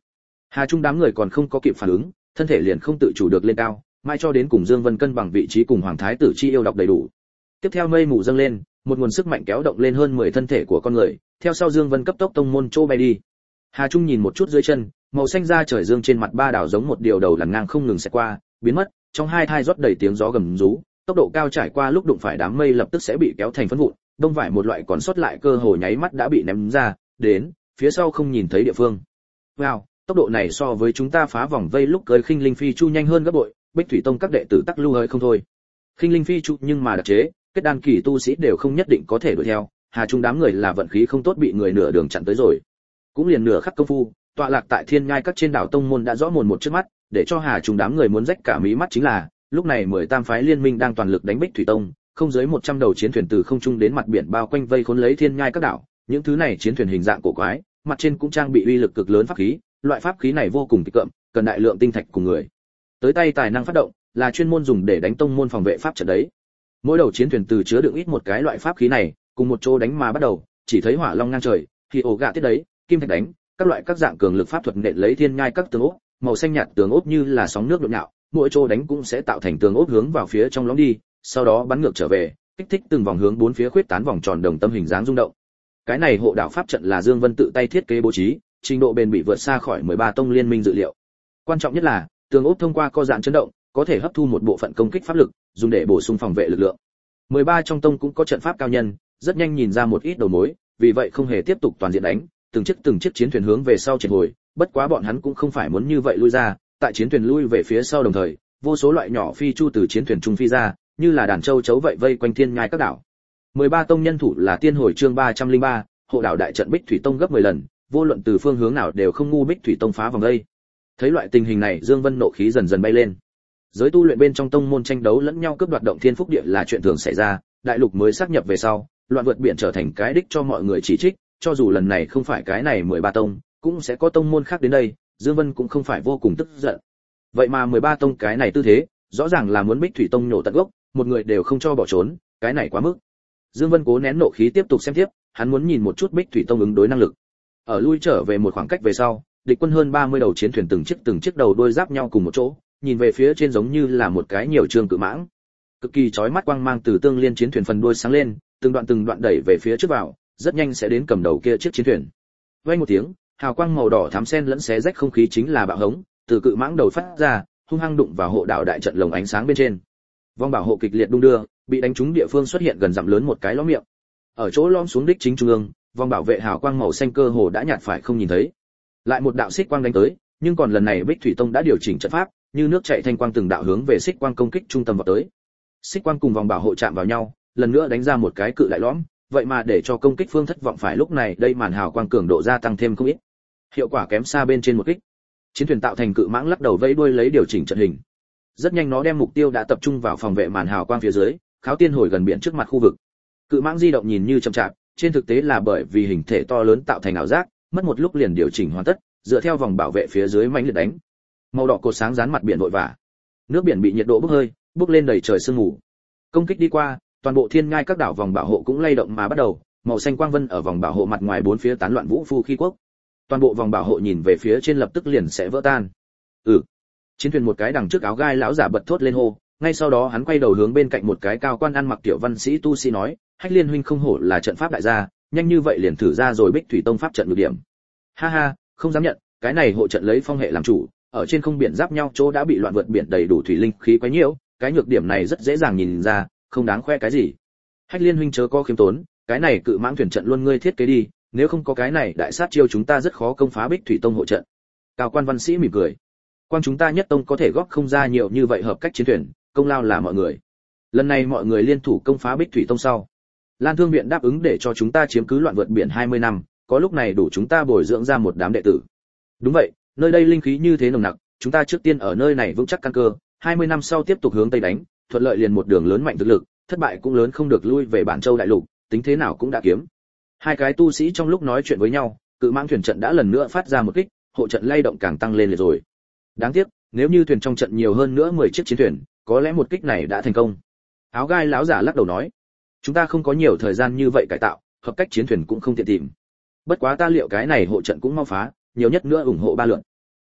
Hà Trung đám người còn không có kịp phản ứng, thân thể liền không tự chủ được lên cao, mai cho đến cùng Dương Vân cân bằng vị trí cùng Hoàng Thái tử chi yêu đọc đầy đủ. Tiếp theo mây mù dâng lên, một nguồn sức mạnh kéo động lên hơn mười thân thể của con người, theo sau Dương Vân cấp tốc tông môn chỗ bay đi. Hà Trung nhìn một chút dưới chân, màu xanh da trời dương trên mặt ba đảo giống một điều đầu lằn ngang không ngừng sẽ qua, biến mất, trong hai thai rót đầy tiếng gió gầm rú, tốc độ cao trải qua lúc đụng phải đám mây lập tức sẽ bị kéo thành phấn vụn, đông vải một loại còn sót lại cơ hồ nháy mắt đã bị ném ra, đến phía sau không nhìn thấy địa phương. Wow, tốc độ này so với chúng ta phá vòng vây lúc cưới khinh linh phi chu nhanh hơn gấp bội, Bích Thủy Tông các đệ tử tắc lưu hơi không thôi. Khinh linh phi chu nhưng mà đặc chế, kết đan kỳ tu sĩ đều không nhất định có thể đuổi theo, Hà Trung đám người là vận khí không tốt bị người nửa đường chặn tới rồi. Cũng liền nửa khắc công phu, tọa lạc tại thiên nhai các trên đảo tông môn đã rõ mồn một trước mắt, để cho Hà Trung đám người muốn rách cả mí mắt chính là, lúc này mười tam phái liên minh đang toàn lực đánh Bích Thủy Tông, không dưới một trăm đầu chiến thuyền từ không trung đến mặt biển bao quanh vây khốn lấy thiên nhai các đảo, những thứ này chiến thuyền hình dạng cổ quái, mặt trên cũng trang bị uy lực cực lớn pháp khí, loại pháp khí này vô cùng kịch cộm, cần đại lượng tinh thạch cùng người. Tới tay tài năng phát động, là chuyên môn dùng để đánh tông môn phòng vệ pháp trận đấy. Mỗi đầu chiến thuyền từ chứa đựng ít một cái loại pháp khí này, cùng một chỗ đánh mà bắt đầu, chỉ thấy hỏa long ngang trời, thì ổ gạ tiết đấy, kim thạch đánh, các loại các dạng cường lực pháp thuật nện lấy thiên nhai các tường ốc, màu xanh nhạt tường ốc như là sóng nước nhộn nhạo, mỗi chỗ đánh cũng sẽ tạo thành tường ốc hướng vào phía trong lõm đi, sau đó bắn ngược trở về, kích thích từng vòng hướng bốn phía khuyết tán vòng tròn đồng tâm hình dáng rung động. Cái này hộ đạo pháp trận là Dương Vân tự tay thiết kế bố trí, trình độ bền bỉ vượt xa khỏi mười ba tông liên minh dự liệu. Quan trọng nhất là, tường ốc thông qua co giãn chấn động, có thể hấp thu một bộ phận công kích pháp lực, dùng để bổ sung phòng vệ lực lượng. mười ba trong tông cũng có trận pháp cao nhân, rất nhanh nhìn ra một ít đầu mối, vì vậy không hề tiếp tục toàn diện đánh, từng chiếc từng chiếc chiến thuyền hướng về sau triệt hồi, bất quá bọn hắn cũng không phải muốn như vậy lui ra, tại chiến thuyền lui về phía sau đồng thời, vô số loại nhỏ phi chu từ chiến thuyền trung phi ra, như là đàn châu chấu vậy vây quanh thiên nhai các đảo. mười ba tông nhân thủ là tiên hồi chương ba trăm lẻ ba, hộ đảo đại trận Bích Thủy Tông gấp mười lần, vô luận từ phương hướng nào đều không ngu Bích Thủy Tông phá vòng đây. Thấy loại tình hình này, Dương Vân nộ khí dần dần bay lên. Giới tu luyện bên trong tông môn tranh đấu lẫn nhau cướp đoạt động thiên phúc địa là chuyện thường xảy ra, đại lục mới xác nhập về sau, loạn vượt biển trở thành cái đích cho mọi người chỉ trích, cho dù lần này không phải cái này mười ba tông, cũng sẽ có tông môn khác đến đây, Dương Vân cũng không phải vô cùng tức giận. Vậy mà mười ba tông cái này tư thế, rõ ràng là muốn Bích Thủy Tông nhổ tận gốc, một người đều không cho bỏ trốn, cái này quá mức. Dương Vân cố nén nộ khí tiếp tục xem tiếp, hắn muốn nhìn một chút Bích Thủy Tông ứng đối năng lực. Ở lui trở về một khoảng cách về sau, địch quân hơn ba mươi đầu chiến thuyền từng chiếc từng chiếc đầu đuôi giáp nhau cùng một chỗ, nhìn về phía trên giống như là một cái nhiều trường cự mãng. Cực kỳ chói mắt quang mang từ tương liên chiến thuyền phần đuôi sáng lên, từng đoạn từng đoạn đẩy về phía trước vào, rất nhanh sẽ đến cầm đầu kia chiếc chiến thuyền. Vang một tiếng, hào quang màu đỏ thắm xen lẫn xé rách không khí chính là bạo hống, từ cự mãng đầu phát ra, hung hăng đụng vào hộ đạo đại trận lồng ánh sáng bên trên. Vong bảo hộ kịch liệt đung đưa, bị đánh trúng địa phương xuất hiện gần dặm lớn một cái lỗ miệng. Ở chỗ lõm xuống đích chính trung ương, vong bảo vệ hào quang màu xanh cơ hồ đã nhạt phải không nhìn thấy. Lại một đạo xích quang đánh tới, nhưng còn lần này Bích Thủy Tông đã điều chỉnh trận pháp, như nước chảy thanh quang từng đạo hướng về xích quang công kích trung tâm vào tới. Xích quang cùng vòng bảo hộ chạm vào nhau, lần nữa đánh ra một cái cự đại lõm, vậy mà để cho công kích phương thất vọng phải lúc này đây màn hào quang cường độ gia tăng thêm không ít. Hiệu quả kém xa bên trên một kích. Chiến thuyền tạo thành cự mãng lắc đầu vẫy đuôi lấy điều chỉnh trận hình. Rất nhanh nó đem mục tiêu đã tập trung vào phòng vệ màn hào quang phía dưới, kháo tiên hồi gần biển trước mặt khu vực. Cự mãng di động nhìn như chậm chạp, trên thực tế là bởi vì hình thể to lớn tạo thành ảo giác, mất một lúc liền điều chỉnh hoàn tất, dựa theo vòng bảo vệ phía dưới mãnh liệt đánh. Màu đỏ cột sáng dán mặt biển vội vã. Nước biển bị nhiệt độ bốc hơi, bốc lên đầy trời sương mù. Công kích đi qua, toàn bộ thiên ngai các đảo vòng bảo hộ cũng lay động mà bắt đầu, màu xanh quang vân ở vòng bảo hộ mặt ngoài bốn phía tán loạn vũ phu khí quốc. Toàn bộ vòng bảo hộ nhìn về phía trên lập tức liền sẽ vỡ tan. Ừ. Chiến thuyền một cái đằng trước áo gai lão giả bật thốt lên hô, ngay sau đó hắn quay đầu hướng bên cạnh một cái cao quan ăn mặc tiểu văn sĩ tu sĩ nói, Hách Liên huynh không hổ là trận pháp đại gia, nhanh như vậy liền thử ra rồi Bích Thủy Tông pháp trận nhược điểm. Ha ha, không dám nhận, cái này hộ trận lấy phong hệ làm chủ, ở trên không biển giáp nhau chỗ đã bị loạn vượt biển đầy đủ thủy linh khí quá nhiều, cái nhược điểm này rất dễ dàng nhìn ra, không đáng khoe cái gì. Hách Liên huynh chớ có khiêm tốn, cái này cự mãng thuyền trận luôn ngươi thiết kế đi, nếu không có cái này đại sát chiêu chúng ta rất khó công phá Bích Thủy Tông hộ trận. Cao quan văn sĩ mỉm cười. Quang chúng ta nhất tông có thể góp không ra nhiều như vậy hợp cách chiến thuyền, công lao là mọi người. Lần này mọi người liên thủ công phá Bích Thủy Tông sau, Lan Thương viện đáp ứng để cho chúng ta chiếm cứ loạn vượt biển hai mươi năm, có lúc này đủ chúng ta bồi dưỡng ra một đám đệ tử. Đúng vậy, nơi đây linh khí như thế nồng nặc, chúng ta trước tiên ở nơi này vững chắc căn cơ, hai mươi năm sau tiếp tục hướng tây đánh, thuận lợi liền một đường lớn mạnh thực lực, thất bại cũng lớn không được lui về Bản Châu đại lục, tính thế nào cũng đã kiếm. Hai cái tu sĩ trong lúc nói chuyện với nhau, cự mãng thuyền trận đã lần nữa phát ra một kích, hộ trận lay động càng tăng lên liệt rồi. Đáng tiếc, nếu như thuyền trong trận nhiều hơn nữa mười chiếc chiến thuyền, có lẽ một kích này đã thành công. Áo gai lão giả lắc đầu nói, chúng ta không có nhiều thời gian như vậy cải tạo, hợp cách chiến thuyền cũng không tiện tìm. Bất quá ta liệu cái này hộ trận cũng mau phá, nhiều nhất nữa ủng hộ ba lượt.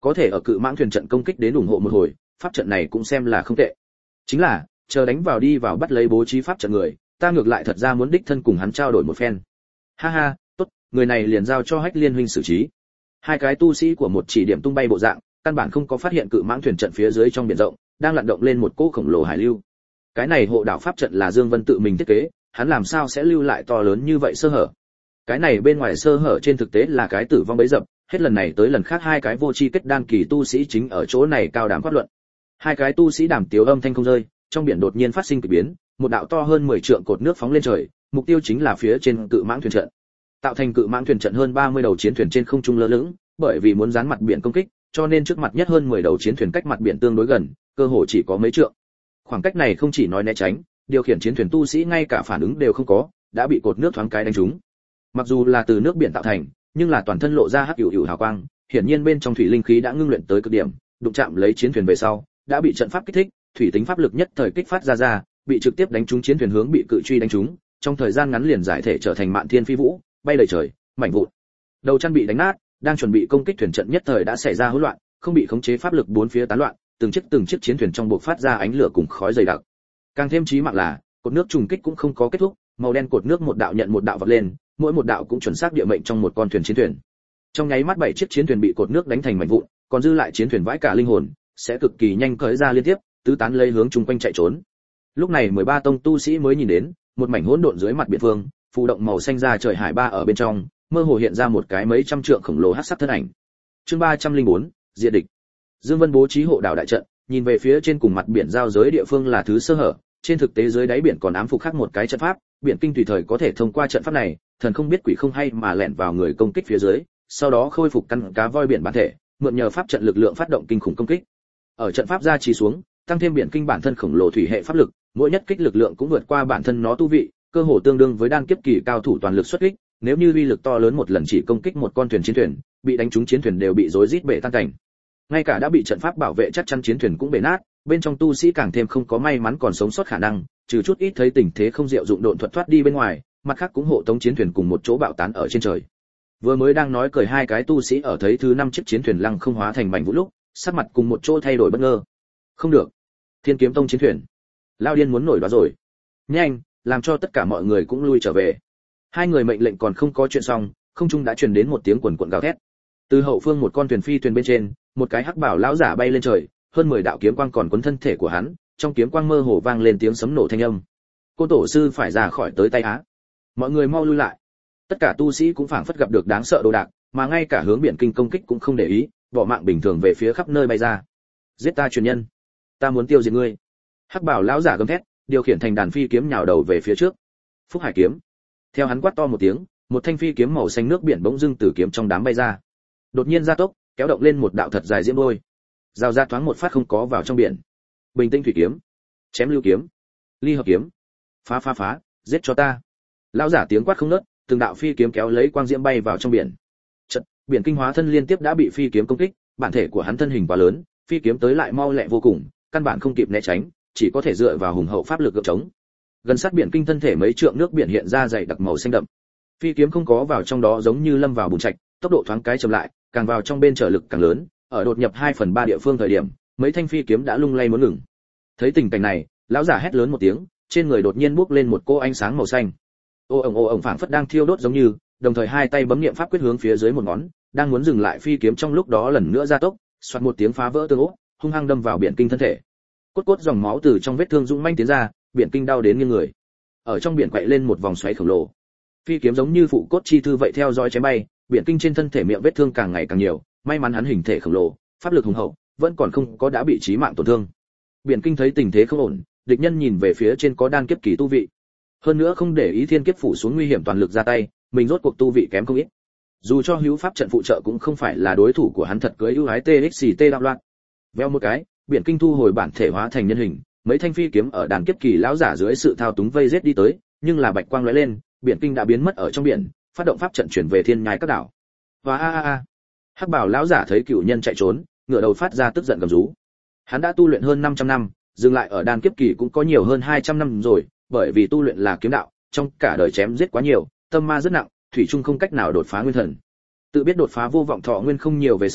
có thể ở cự mãng thuyền trận công kích đến ủng hộ một hồi, pháp trận này cũng xem là không tệ. Chính là, chờ đánh vào đi vào bắt lấy bố trí pháp trận người, ta ngược lại thật ra muốn đích thân cùng hắn trao đổi một phen. Ha ha, tốt, người này liền giao cho Hách Liên huynh xử trí. Hai cái tu sĩ của một chỉ điểm tung bay bộ dạng, căn bản không có phát hiện cự mãng thuyền trận phía dưới trong biển rộng đang lặn động lên một cỗ khổng lồ hải lưu. Cái này hộ đảo pháp trận là Dương Vân tự mình thiết kế, hắn làm sao sẽ lưu lại to lớn như vậy sơ hở? Cái này bên ngoài sơ hở trên thực tế là cái tử vong bẫy dập, hết lần này tới lần khác hai cái vô chi kết đan kỳ tu sĩ chính ở chỗ này cao đàm phát luận. Hai cái tu sĩ đàm tiếu âm thanh không rơi, trong biển đột nhiên phát sinh kỳ biến, một đạo to hơn mười trượng cột nước phóng lên trời, mục tiêu chính là phía trên cự mãng thuyền trận. Tạo thành cự mãng thuyền trận hơn ba mươi đầu chiến thuyền trên không trung lơ lửng, bởi vì muốn dán mặt biển công kích, cho nên trước mặt nhất hơn mười đầu chiến thuyền cách mặt biển tương đối gần, cơ hồ chỉ có mấy trượng. Khoảng cách này không chỉ nói né tránh, điều khiển chiến thuyền tu sĩ ngay cả phản ứng đều không có, đã bị cột nước thoáng cái đánh trúng. Mặc dù là từ nước biển tạo thành, nhưng là toàn thân lộ ra hắc ửu ửu hào quang, hiển nhiên bên trong thủy linh khí đã ngưng luyện tới cực điểm, đụng chạm lấy chiến thuyền về sau, đã bị trận pháp kích thích, thủy tính pháp lực nhất thời kích phát ra ra, bị trực tiếp đánh trúng chiến thuyền hướng bị cự truy đánh trúng, trong thời gian ngắn liền giải thể trở thành mạn thiên phi vũ, bay đầy trời, mảnh vụn. Đầu chăn bị đánh nát, đang chuẩn bị công kích thuyền trận nhất thời đã xảy ra hỗn loạn, không bị khống chế pháp lực bốn phía tán loạn, từng chiếc từng chiếc chiến thuyền trong buộc phát ra ánh lửa cùng khói dày đặc. Càng thêm chí mạng là, cột nước trùng kích cũng không có kết thúc, màu đen cột nước một đạo nhận một đạo vọt lên, mỗi một đạo cũng chuẩn xác địa mệnh trong một con thuyền chiến thuyền. Trong nháy mắt bảy chiếc chiến thuyền bị cột nước đánh thành mảnh vụn, còn dư lại chiến thuyền vãi cả linh hồn, sẽ cực kỳ nhanh cởi ra liên tiếp, tứ tán lấy hướng chung quanh chạy trốn. Lúc này mười ba tông tu sĩ mới nhìn đến, một mảnh hỗn độn dưới mặt biển phương, phù động màu xanh ra trời hải ba ở bên trong, mơ hồ hiện ra một cái mấy trăm trượng khổng lồ hắc sắc thân ảnh. Chương ba trăm lẻ bốn, diệt địch. Dương Vân bố trí hộ đảo đại trận, nhìn về phía trên cùng mặt biển giao giới địa phương là thứ sơ hở, trên thực tế dưới đáy biển còn ám phục khác một cái trận pháp, biển kinh tùy thời có thể thông qua trận pháp này, thần không biết quỷ không hay mà lẻn vào người công kích phía dưới, sau đó khôi phục căn cá voi biển bản thể, mượn nhờ pháp trận lực lượng phát động kinh khủng công kích. Ở trận pháp gia trì xuống, tăng thêm biển kinh bản thân khổng lồ thủy hệ pháp lực, mỗi nhất kích lực lượng cũng vượt qua bản thân nó tu vị, cơ hồ tương đương với đan kiếp kỳ cao thủ toàn lực xuất kích, nếu như uy lực to lớn một lần chỉ công kích một con thuyền chiến thuyền, bị đánh trúng chiến thuyền đều bị rối rít bể tan cảnh. Ngay cả đã bị trận pháp bảo vệ chắc chắn chiến thuyền cũng bể nát, bên trong tu sĩ càng thêm không có may mắn còn sống sót khả năng, trừ chút ít thấy tình thế không diệu dụng độn thuật thoát đi bên ngoài, mặt khác cũng hộ tống chiến thuyền cùng một chỗ bạo tán ở trên trời. Vừa mới đang nói cười hai cái tu sĩ ở thấy thứ năm chiếc chiến thuyền lăng không hóa thành mảnh vụn lúc, sắc mặt cùng một chỗ thay đổi bất ngờ. Không được, Thiên Kiếm Tông chiến thuyền, lao điên muốn nổi đoá rồi. Nhanh, làm cho tất cả mọi người cũng lui trở về. Hai người mệnh lệnh còn không có chuyện xong, không trung đã truyền đến một tiếng quần quần gào thét. Từ hậu phương một con thuyền phi thuyền bên trên, một cái hắc bảo lão giả bay lên trời, hơn mười đạo kiếm quang còn quấn thân thể của hắn, trong kiếm quang mơ hồ vang lên tiếng sấm nổ thanh âm. Cô tổ sư phải ra khỏi tới tay á. Mọi người mau lui lại. Tất cả tu sĩ cũng phảng phất gặp được đáng sợ đồ đạc, mà ngay cả hướng biển kinh công kích cũng không để ý, bỏ mạng bình thường về phía khắp nơi bay ra. Giết ta truyền nhân, ta muốn tiêu diệt ngươi. Hắc bảo lão giả gầm thét, điều khiển thành đàn phi kiếm nhào đầu về phía trước. Phúc Hải kiếm. Theo hắn quát to một tiếng, một thanh phi kiếm màu xanh nước biển bỗng dưng từ kiếm trong đám bay ra. Đột nhiên gia tốc, kéo động lên một đạo thật dài diễm đôi. Giao ra thoáng một phát không có vào trong biển. Bình tĩnh thủy kiếm, chém lưu kiếm, ly hợp kiếm. Phá phá phá, giết cho ta. Lão giả tiếng quát không ngớt, từng đạo phi kiếm kéo lấy quang diễm bay vào trong biển. Chợt, biển kinh hóa thân liên tiếp đã bị phi kiếm công kích, bản thể của hắn thân hình quá lớn, phi kiếm tới lại mau lẹ vô cùng, căn bản không kịp né tránh, chỉ có thể dựa vào hùng hậu pháp lực gượng chống. Gần sát biển kinh thân thể mấy trượng nước biển hiện ra dày đặc màu xanh đậm. Phi kiếm không có vào trong đó giống như lâm vào bùn trạch, tốc độ thoáng cái chậm lại, càng vào trong bên trở lực càng lớn, ở đột nhập hai phần ba địa phương thời điểm, mấy thanh phi kiếm đã lung lay muốn ngừng. Thấy tình cảnh này, lão giả hét lớn một tiếng, trên người đột nhiên bốc lên một cô ánh sáng màu xanh. Ô ồng ô ồng phảng phất đang thiêu đốt giống như, đồng thời hai tay bấm niệm pháp quyết hướng phía dưới một ngón, đang muốn dừng lại phi kiếm trong lúc đó lần nữa gia tốc, xoạt một tiếng phá vỡ tương ốc, hung hăng đâm vào biển kinh thân thể. Cốt cốt dòng máu từ trong vết thương dũng manh tiến ra, biển kinh đau đến nghiêng người. Ở trong biển quậy lên một vòng xoáy khổng lồ. Phi kiếm giống như phụ cốt chi thư vậy theo dõi chém bay, biển kinh trên thân thể miệng vết thương càng ngày càng nhiều, may mắn hắn hình thể khổng lồ, pháp lực hùng hậu, vẫn còn không có đã bị chí mạng tổn thương. Biển kinh thấy tình thế không ổn, địch nhân nhìn về phía trên có đan kiếp kỳ tu vị. Hơn nữa không để ý thiên kiếp phủ xuống nguy hiểm toàn lực ra tay, mình rốt cuộc tu vị kém không ít. Dù cho hữu pháp trận phụ trợ cũng không phải là đối thủ của hắn thật cưới ưu ái tê xt đạo loạn. Veo một cái, biển kinh thu hồi bản thể hóa thành nhân hình, mấy thanh phi kiếm ở đàn kiếp kỳ lão giả dưới sự thao túng vây giết đi tới, nhưng là bạch quang lóe lên, biển kinh đã biến mất ở trong biển, phát động pháp trận chuyển về thiên nhai các đảo. Và a a a. Hắc bảo lão giả thấy cửu nhân chạy trốn, ngửa đầu phát ra tức giận gầm rú. Hắn đã tu luyện hơn năm trăm năm, dừng lại ở đan kiếp kỳ cũng có nhiều hơn hai trăm năm rồi, bởi vì tu luyện là kiếm đạo, trong cả đời chém giết quá nhiều, tâm ma rất nặng, thủy chung không cách nào đột phá nguyên thần. Tự biết đột phá vô vọng thọ nguyên không nhiều về sau,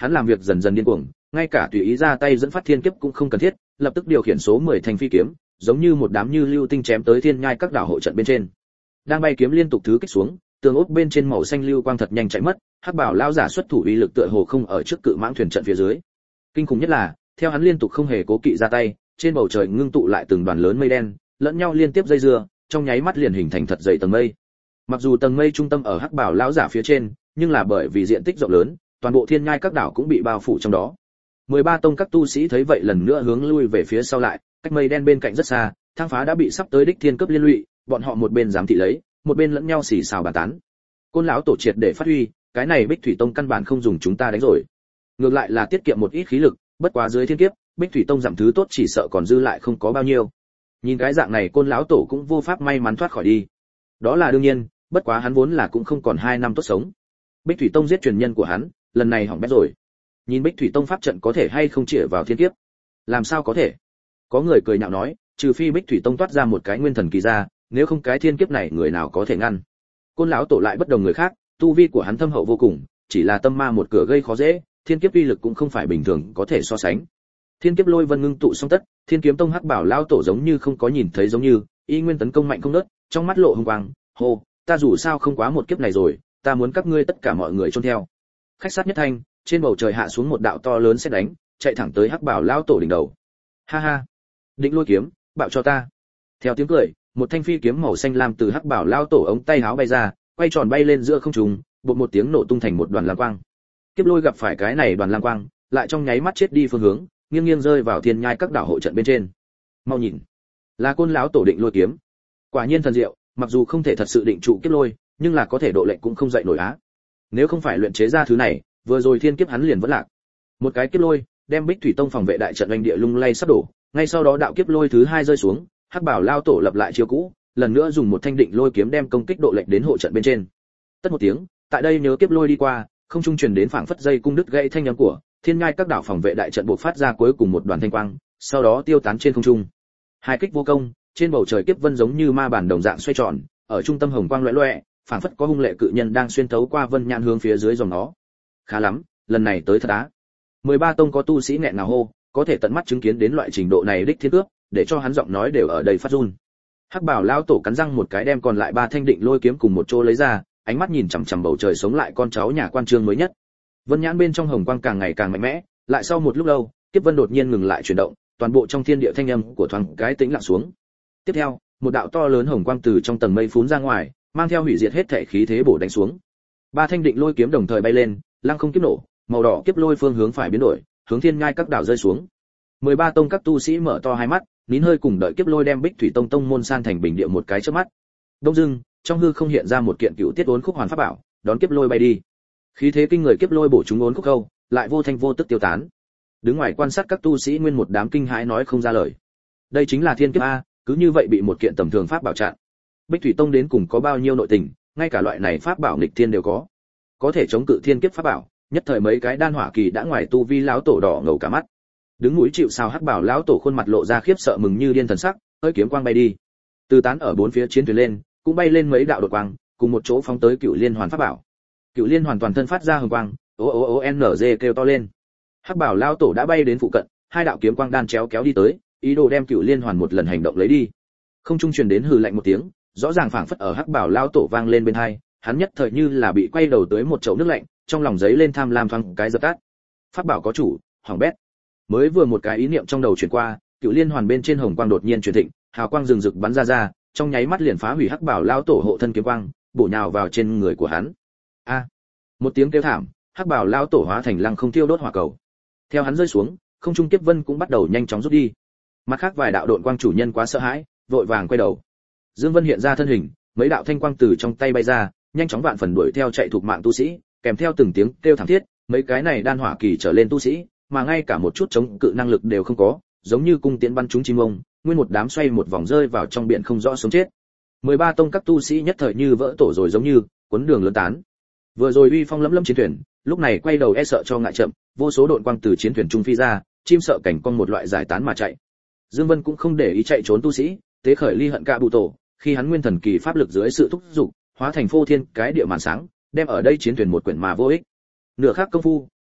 hắn làm việc dần dần điên cuồng, ngay cả tùy ý ra tay dẫn phát thiên kiếp cũng không cần thiết, lập tức điều khiển số mười thanh phi kiếm, giống như một đám như lưu tinh chém tới thiên nhai các đảo hộ trận bên trên. Đang bay kiếm liên tục thứ kích xuống, tường ốc bên trên màu xanh lưu quang thật nhanh chạy mất, hắc bảo lão giả xuất thủ uy lực tựa hồ không ở trước cự mãng thuyền trận phía dưới. Kinh khủng nhất là, theo hắn liên tục không hề cố kỵ ra tay, trên bầu trời ngưng tụ lại từng đoàn lớn mây đen, lẫn nhau liên tiếp dây dưa, trong nháy mắt liền hình thành thật dày tầng mây. Mặc dù tầng mây trung tâm ở hắc bảo lão giả phía trên, nhưng là bởi vì diện tích rộng lớn, toàn bộ thiên nhai các đảo cũng bị bao phủ trong đó. mười ba tông các tu sĩ thấy vậy lần nữa hướng lui về phía sau lại, cách mây đen bên cạnh rất xa, thang phá đã bị sắp tới đích thiên cấp liên lụy, bọn họ một bên giám thị lấy, một bên lẫn nhau xì xào bàn tán. Côn lão tổ triệt để phát huy, cái này Bích Thủy Tông căn bản không dùng chúng ta đánh rồi. Ngược lại là tiết kiệm một ít khí lực, bất quá dưới thiên kiếp, Bích Thủy Tông giảm thứ tốt chỉ sợ còn dư lại không có bao nhiêu. Nhìn cái dạng này Côn lão tổ cũng vô pháp may mắn thoát khỏi đi. Đó là đương nhiên, bất quá hắn vốn là cũng không còn hai năm tốt sống. Bích Thủy Tông giết truyền nhân của hắn, lần này hỏng bét rồi. Nhìn Bích Thủy Tông pháp trận có thể hay không chĩa vào thiên kiếp? Làm sao có thể? Có người cười nhạo nói, trừ phi Bích Thủy Tông toát ra một cái nguyên thần kỳ ra, nếu không cái thiên kiếp này người nào có thể ngăn. Côn lão tổ lại bất đồng người khác, tu vi của hắn thâm hậu vô cùng, chỉ là tâm ma một cửa gây khó dễ, thiên kiếp uy lực cũng không phải bình thường có thể so sánh. Thiên kiếp lôi vân ngưng tụ xong tất, Thiên Kiếm Tông hắc bảo lão tổ giống như không có nhìn thấy giống như, y nguyên tấn công mạnh không ngớt, trong mắt lộ hung quang, hô, ta dù sao không quá một kiếp này rồi, ta muốn các ngươi tất cả mọi người chôn theo. Khách sát nhất thanh, trên bầu trời hạ xuống một đạo to lớn sét đánh, chạy thẳng tới hắc bảo lão tổ đỉnh đầu. Ha ha, định lôi kiếm, bạo cho ta. Theo tiếng cười, một thanh phi kiếm màu xanh lam từ hắc bảo lão tổ ống tay áo bay ra, quay tròn bay lên giữa không trung, bột một tiếng nổ tung thành một đoàn lam quang. Kiếp lôi gặp phải cái này đoàn lam quang, lại trong nháy mắt chết đi phương hướng, nghiêng nghiêng rơi vào thiên nhai các đảo hộ trận bên trên. Mau nhìn, là Côn lão tổ định lôi kiếm. Quả nhiên thần diệu, mặc dù không thể thật sự định trụ kiếp lôi, nhưng là có thể độ lệnh cũng không dậy nổi á. Nếu không phải luyện chế ra thứ này, vừa rồi thiên kiếp hắn liền vẫn lạc. Một cái kiếp lôi, đem Bích Thủy Tông phòng vệ đại trận oanh địa lung lay sắp đổ, ngay sau đó đạo kiếp lôi thứ hai rơi xuống, hắc bảo lao tổ lập lại chiêu cũ, lần nữa dùng một thanh định lôi kiếm đem công kích độ lệnh đến hộ trận bên trên. Tất một tiếng, tại đây nhớ kiếp lôi đi qua, không trung truyền đến phảng phất dây cung đứt gãy thanh âm của thiên ngai các đảo phòng vệ đại trận buộc phát ra cuối cùng một đoàn thanh quang, sau đó tiêu tán trên không trung. Hai kích vô công, trên bầu trời kiếp vân giống như ma bản đồng dạng xoay tròn, ở trung tâm hồng quang loẹt loẹt, phảng phất có hung lệ cự nhân đang xuyên thấu qua vân nhãn hướng phía dưới dòng nó. Khá lắm, lần này tới thật á. mười ba tông có tu sĩ nghẹn ngào hô, có thể tận mắt chứng kiến đến loại trình độ này đích thiên cướp, để cho hắn giọng nói đều ở đây phát run. Hắc Bảo lão tổ cắn răng một cái đem còn lại ba thanh định lôi kiếm cùng một chỗ lấy ra, ánh mắt nhìn chằm chằm bầu trời sống lại con cháu nhà quan trương mới nhất. Vân nhãn bên trong hồng quang càng ngày càng mạnh mẽ, lại sau một lúc lâu, kiếp vân đột nhiên ngừng lại chuyển động, toàn bộ trong thiên địa thanh âm của thoáng cái tĩnh lặng xuống. Tiếp theo, một đạo to lớn hồng quang từ trong tầng mây phún ra ngoài, mang theo hủy diệt hết thể khí thế bổ đánh xuống. Ba thanh định lôi kiếm đồng thời bay lên, lăng không kiếp nổ, màu đỏ kiếp lôi phương hướng phải biến đổi, hướng thiên ngai các đảo rơi xuống. mười ba tông các tu sĩ mở to hai mắt, nín hơi cùng đợi kiếp lôi đem Bích Thủy Tông tông môn san thành bình địa một cái chớp mắt. Đông dưng, trong hư không hiện ra một kiện cựu tiết uốn khúc hoàn pháp bảo, đón kiếp lôi bay đi. Khí thế kinh người kiếp lôi bổ chúng uốn khúc câu, lại vô thanh vô tức tiêu tán. Đứng ngoài quan sát các tu sĩ nguyên một đám kinh hãi nói không ra lời. Đây chính là thiên kiếp a, cứ như vậy bị một kiện tầm thường pháp bảo chặn. Bích Thủy Tông đến cùng có bao nhiêu nội tình, ngay cả loại này pháp bảo nghịch thiên đều có. Có thể chống cự thiên kiếp pháp bảo, nhất thời mấy cái đan hỏa kỳ đã ngoài tu vi lão tổ đỏ ngầu cả mắt. Đứng mũi chịu sào hắc bảo lão tổ khuôn mặt lộ ra khiếp sợ mừng như điên thần sắc, hơi kiếm quang bay đi. Từ tán ở bốn phía chiến thuyền lên, cũng bay lên mấy đạo đột quang, cùng một chỗ phóng tới Cựu Liên Hoàn pháp bảo. Cựu Liên Hoàn toàn thân phát ra hồng quang, o o o n g kêu to lên. Hắc bảo lão tổ đã bay đến phụ cận, hai đạo kiếm quang đan chéo kéo đi tới, ý đồ đem Cựu Liên Hoàn một lần hành động lấy đi. Không trung truyền đến hừ lạnh một tiếng, rõ ràng phảng phất ở hắc bảo lão tổ vang lên bên hai, hắn nhất thời như là bị quay đầu tới một chậu nước lạnh, trong lòng giấy lên tham lam thoáng cái dập tắt. Pháp bảo có chủ, hỏng bét. Mới vừa một cái ý niệm trong đầu chuyển qua, Cựu Liên Hoàn bên trên hồng quang đột nhiên truyền thịnh, hào quang rừng rực bắn ra ra, trong nháy mắt liền phá hủy hắc bảo lão tổ hộ thân kiếm quang, bổ nhào vào trên người của hắn. A! Một tiếng kêu thảm, hắc bảo lão tổ hóa thành lăng không thiêu đốt hỏa cầu. Theo hắn rơi xuống, không trung kiếp vân cũng bắt đầu nhanh chóng rút đi. Mặt khác vài đạo độn quang chủ nhân quá sợ hãi, vội vàng quay đầu. Dương Vân hiện ra thân hình, mấy đạo thanh quang từ trong tay bay ra, nhanh chóng vạn phần đuổi theo chạy thuộc mạng tu sĩ, kèm theo từng tiếng kêu thảm thiết, mấy cái này đan hỏa kỳ trở lên tu sĩ, mà ngay cả một chút chống cự năng lực đều không có, giống như cung tiễn bắn trúng chim ông, nguyên một đám xoay một vòng rơi vào trong biển không rõ sống chết. mười ba tông các tu sĩ nhất thời như vỡ tổ rồi giống như cuốn đường lớn tán. Vừa rồi uy phong lẫm lẫm chiến thuyền, lúc này quay đầu e sợ cho ngại chậm, vô số độn quang từ chiến thuyền trung phi ra, chim sợ cảnh con một loại giải tán mà chạy. Dương Vân cũng không để ý chạy trốn tu sĩ, tế khởi ly hận cả bụ tổ, khi hắn nguyên thần kỳ pháp lực dưới sự thúc dục, hóa thành phô thiên cái địa màn sáng, đem ở đây chiến thuyền một quyển mà vô ích. Nửa khắc công phu,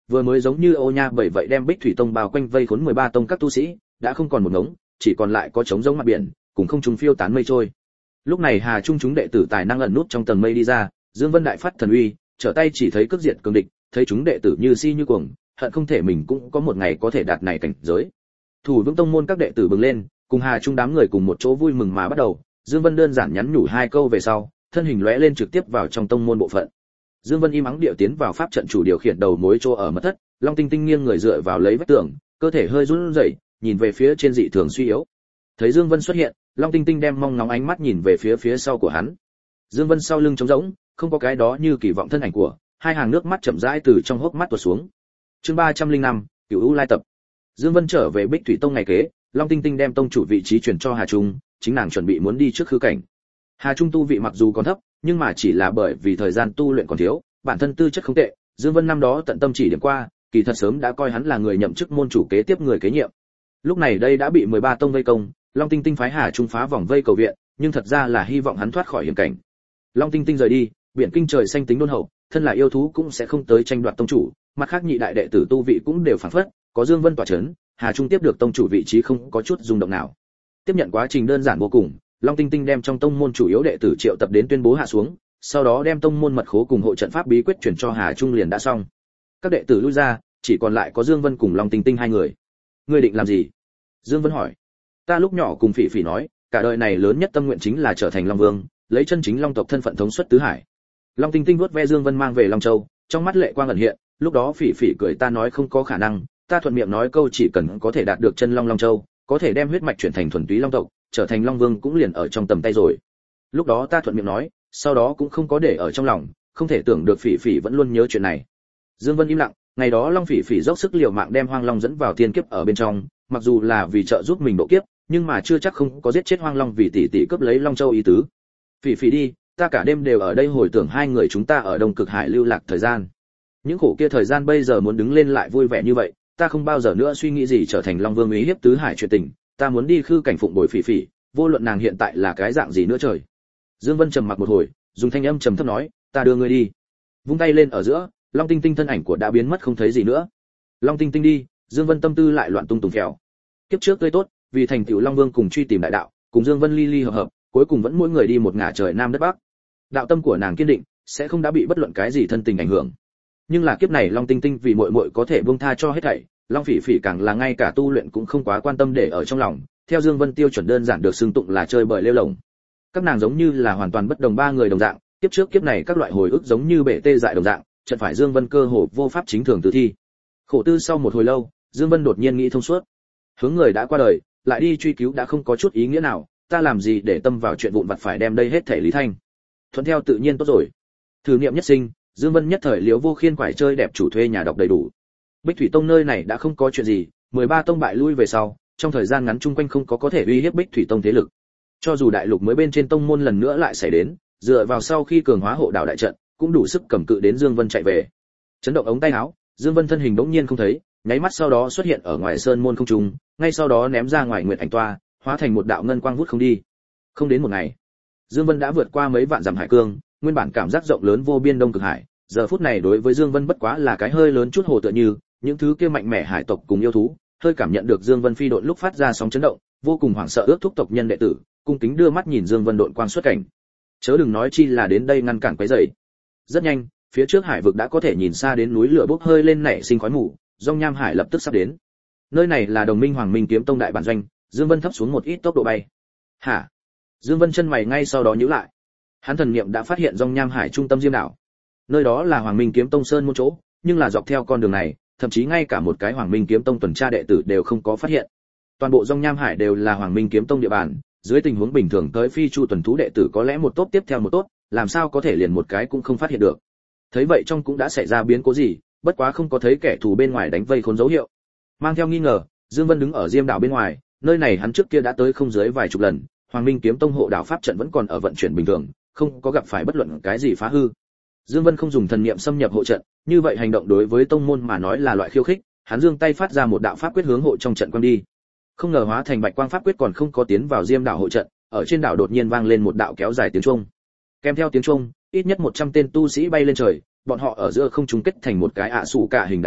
vừa mới giống như ô nha bởi vậy đem Bích Thủy Tông bao quanh vây khốn mười ba tông các tu sĩ, đã không còn một ngống, chỉ còn lại có trống rỗng mặt biển, cùng không trung phiêu tán mây trôi. Lúc này Hà Trung chúng đệ tử tài năng ẩn nút trong tầng mây đi ra, Dương Vân đại phát thần uy, trở tay chỉ thấy cước diệt cường địch, thấy chúng đệ tử như si như cuồng, hận không thể mình cũng có một ngày có thể đạt này cảnh giới. Thủ vững tông môn các đệ tử bừng lên, cùng Hà Trung đám người cùng một chỗ vui mừng mà bắt đầu. Dương Vân đơn giản nhắn nhủ hai câu về sau, thân hình lóe lên trực tiếp vào trong tông môn bộ phận. Dương Vân im ắng điệu tiến vào pháp trận chủ điều khiển đầu mối chỗ ở mật thất, Long Tinh Tinh nghiêng người dựa vào lấy vách tường, cơ thể hơi run rẩy, nhìn về phía trên dị thường suy yếu. Thấy Dương Vân xuất hiện, Long Tinh Tinh đem mong ngóng ánh mắt nhìn về phía phía sau của hắn. Dương Vân sau lưng trống rỗng, không có cái đó như kỳ vọng thân ảnh của, hai hàng nước mắt chậm rãi từ trong hốc mắt tuột xuống. Chương ba trăm lẻ năm, Cửu U Lai tập. Dương Vân trở về Bích Thủy Tông ngày kế, Long Tinh Tinh đem tông chủ vị trí chuyển cho Hà Trung, chính nàng chuẩn bị muốn đi trước khư cảnh. Hà Trung tu vị mặc dù còn thấp, nhưng mà chỉ là bởi vì thời gian tu luyện còn thiếu, bản thân tư chất không tệ, Dương Vân năm đó tận tâm chỉ điểm qua, kỳ thật sớm đã coi hắn là người nhậm chức môn chủ kế tiếp người kế nhiệm. Lúc này đây đã bị mười ba tông vây công, Long Tinh Tinh phái Hà Trung phá vòng vây cầu viện, nhưng thật ra là hy vọng hắn thoát khỏi hiểm cảnh. Long Tinh Tinh rời đi, biển kinh trời xanh tính đôn hậu, thân là yêu thú cũng sẽ không tới tranh đoạt tông chủ, mặt khác nhị đại đệ tử tu vị cũng đều phản phất, có Dương Vân tọa chấn, Hà Trung tiếp được tông chủ vị trí không có chút rung động nào. Tiếp nhận quá trình đơn giản vô cùng, Long Tinh Tinh đem trong tông môn chủ yếu đệ tử triệu tập đến tuyên bố hạ xuống, sau đó đem tông môn mật khố cùng hộ trận pháp bí quyết chuyển cho Hà Trung liền đã xong. Các đệ tử lui ra, chỉ còn lại có Dương Vân cùng Long Tinh Tinh hai người. Ngươi định làm gì? Dương Vân hỏi. Ta lúc nhỏ cùng Phỉ Phỉ nói, cả đời này lớn nhất tâm nguyện chính là trở thành Long Vương, lấy chân chính Long tộc thân phận thống suất tứ hải. Long Tinh Tinh vuốt ve Dương Vân mang về Long Châu, trong mắt lệ quang ẩn hiện, lúc đó Phỉ Phỉ cười ta nói không có khả năng, ta thuận miệng nói câu chỉ cần có thể đạt được chân Long Long Châu, có thể đem huyết mạch chuyển thành thuần túy Long tộc, trở thành Long Vương cũng liền ở trong tầm tay rồi. Lúc đó ta thuận miệng nói, sau đó cũng không có để ở trong lòng, không thể tưởng được Phỉ Phỉ vẫn luôn nhớ chuyện này. Dương Vân im lặng, ngày đó Long Phỉ Phỉ dốc sức liều mạng đem Hoang Long dẫn vào thiên kiếp ở bên trong, mặc dù là vì trợ giúp mình độ kiếp, nhưng mà chưa chắc không có giết chết Hoang Long vì tỷ tỷ cướp lấy Long Châu ý tứ. Phỉ Phỉ đi, ta cả đêm đều ở đây hồi tưởng hai người chúng ta ở Đông Cực Hải lưu lạc thời gian. Những khổ kia thời gian bây giờ muốn đứng lên lại vui vẻ như vậy, ta không bao giờ nữa suy nghĩ gì trở thành Long Vương uy hiếp tứ hải chuyện tình, ta muốn đi khư cảnh phụng bồi Phỉ Phỉ, vô luận nàng hiện tại là cái dạng gì nữa trời. Dương Vân trầm mặc một hồi, dùng thanh âm trầm thấp nói, ta đưa ngươi đi. Vung tay lên ở giữa, Long Tinh Tinh thân ảnh của đã biến mất không thấy gì nữa. Long Tinh Tinh đi, Dương Vân tâm tư lại loạn tung tùng phèo. Kiếp trước tươi tốt, vì thành tựu Long Vương cùng truy tìm đại đạo, cùng Dương Vân ly ly hợp hợp, cuối cùng vẫn mỗi người đi một ngả trời nam đất bắc. Đạo tâm của nàng kiên định, sẽ không đã bị bất luận cái gì thân tình ảnh hưởng. Nhưng là kiếp này Long Tinh Tinh vì muội muội có thể buông tha cho hết thảy, Long Phỉ Phỉ càng là ngay cả tu luyện cũng không quá quan tâm để ở trong lòng, theo Dương Vân tiêu chuẩn đơn giản được xưng tụng là chơi bời lêu lổng. Các nàng giống như là hoàn toàn bất đồng ba người đồng dạng, kiếp trước kiếp này các loại hồi ức giống như bể tê dại đồng dạng, trận phải Dương Vân cơ hồ vô pháp chính thường tự thi. Khổ tư sau một hồi lâu, Dương Vân đột nhiên nghĩ thông suốt. Hướng người đã qua đời, lại đi truy cứu đã không có chút ý nghĩa nào, ta làm gì để tâm vào chuyện vụn vặt phải đem đây hết thể lý thanh. Thuận theo tự nhiên tốt rồi. Thử niệm nhất sinh, Dương Vân nhất thời liếu vô khiên quải chơi đẹp chủ thuê nhà đọc đầy đủ. Bích Thủy Tông nơi này đã không có chuyện gì, mười ba tông bại lui về sau, trong thời gian ngắn chung quanh không có có thể uy hiếp Bích Thủy Tông thế lực. Cho dù đại lục mới bên trên tông môn lần nữa lại xảy đến, dựa vào sau khi cường hóa hộ đạo đại trận, cũng đủ sức cầm cự đến Dương Vân chạy về. Chấn động ống tay áo, Dương Vân thân hình đống nhiên không thấy, nháy mắt sau đó xuất hiện ở ngoài sơn môn không trung, ngay sau đó ném ra ngoài nguyệt ảnh toa, hóa thành một đạo ngân quang vút không đi. Không đến một ngày, Dương Vân đã vượt qua mấy vạn dặm hải cương, nguyên bản cảm giác rộng lớn vô biên Đông Cực Hải, giờ phút này đối với Dương Vân bất quá là cái hơi lớn chút hồ tựa như, những thứ kia mạnh mẽ hải tộc cùng yêu thú, hơi cảm nhận được Dương Vân phi độn lúc phát ra sóng chấn động, vô cùng hoảng sợ ước thúc tộc nhân đệ tử, cung kính đưa mắt nhìn Dương Vân độn quang xuất cảnh. Chớ đừng nói chi là đến đây ngăn cản quấy rầy. Rất nhanh, phía trước hải vực đã có thể nhìn xa đến núi lửa bốc hơi lên nảy sinh khói mù, Dung Nham Hải lập tức sắp đến. Nơi này là Đồng Minh Hoàng Minh Kiếm Tông đại bản doanh, Dương Vân thấp xuống một ít tốc độ bay. Hả? Dương Vân chân mày ngay sau đó nhíu lại. Hắn thần niệm đã phát hiện Dung Nham Hải trung tâm Diêm đảo. Nơi đó là Hoàng Minh Kiếm Tông sơn môn chỗ, nhưng là dọc theo con đường này, thậm chí ngay cả một cái Hoàng Minh Kiếm Tông tuần tra đệ tử đều không có phát hiện. Toàn bộ Dung Nham Hải đều là Hoàng Minh Kiếm Tông địa bàn, dưới tình huống bình thường tới phi chu tuần thú đệ tử có lẽ một tốt tiếp theo một tốt, làm sao có thể liền một cái cũng không phát hiện được. Thấy vậy trong cũng đã xảy ra biến cố gì, bất quá không có thấy kẻ thù bên ngoài đánh vây khốn dấu hiệu. Mang theo nghi ngờ, Dương Vân đứng ở Diêm đảo bên ngoài, nơi này hắn trước kia đã tới không dưới vài chục lần, Hoàng Minh Kiếm Tông hộ đảo pháp trận vẫn còn ở vận chuyển bình thường, không có gặp phải bất luận cái gì phá hư. Dương Vân không dùng thần niệm xâm nhập hộ trận, như vậy hành động đối với tông môn mà nói là loại khiêu khích, hắn giương tay phát ra một đạo pháp quyết hướng hộ trong trận quang đi. Không ngờ hóa thành bạch quang pháp quyết còn không có tiến vào Diêm đảo hộ trận, ở trên đảo đột nhiên vang lên một đạo kéo dài tiếng chuông. Kèm theo tiếng chuông, ít nhất một trăm tên tu sĩ bay lên trời, bọn họ ở giữa không trung kết thành một cái ạ sủ cả hình đại trận,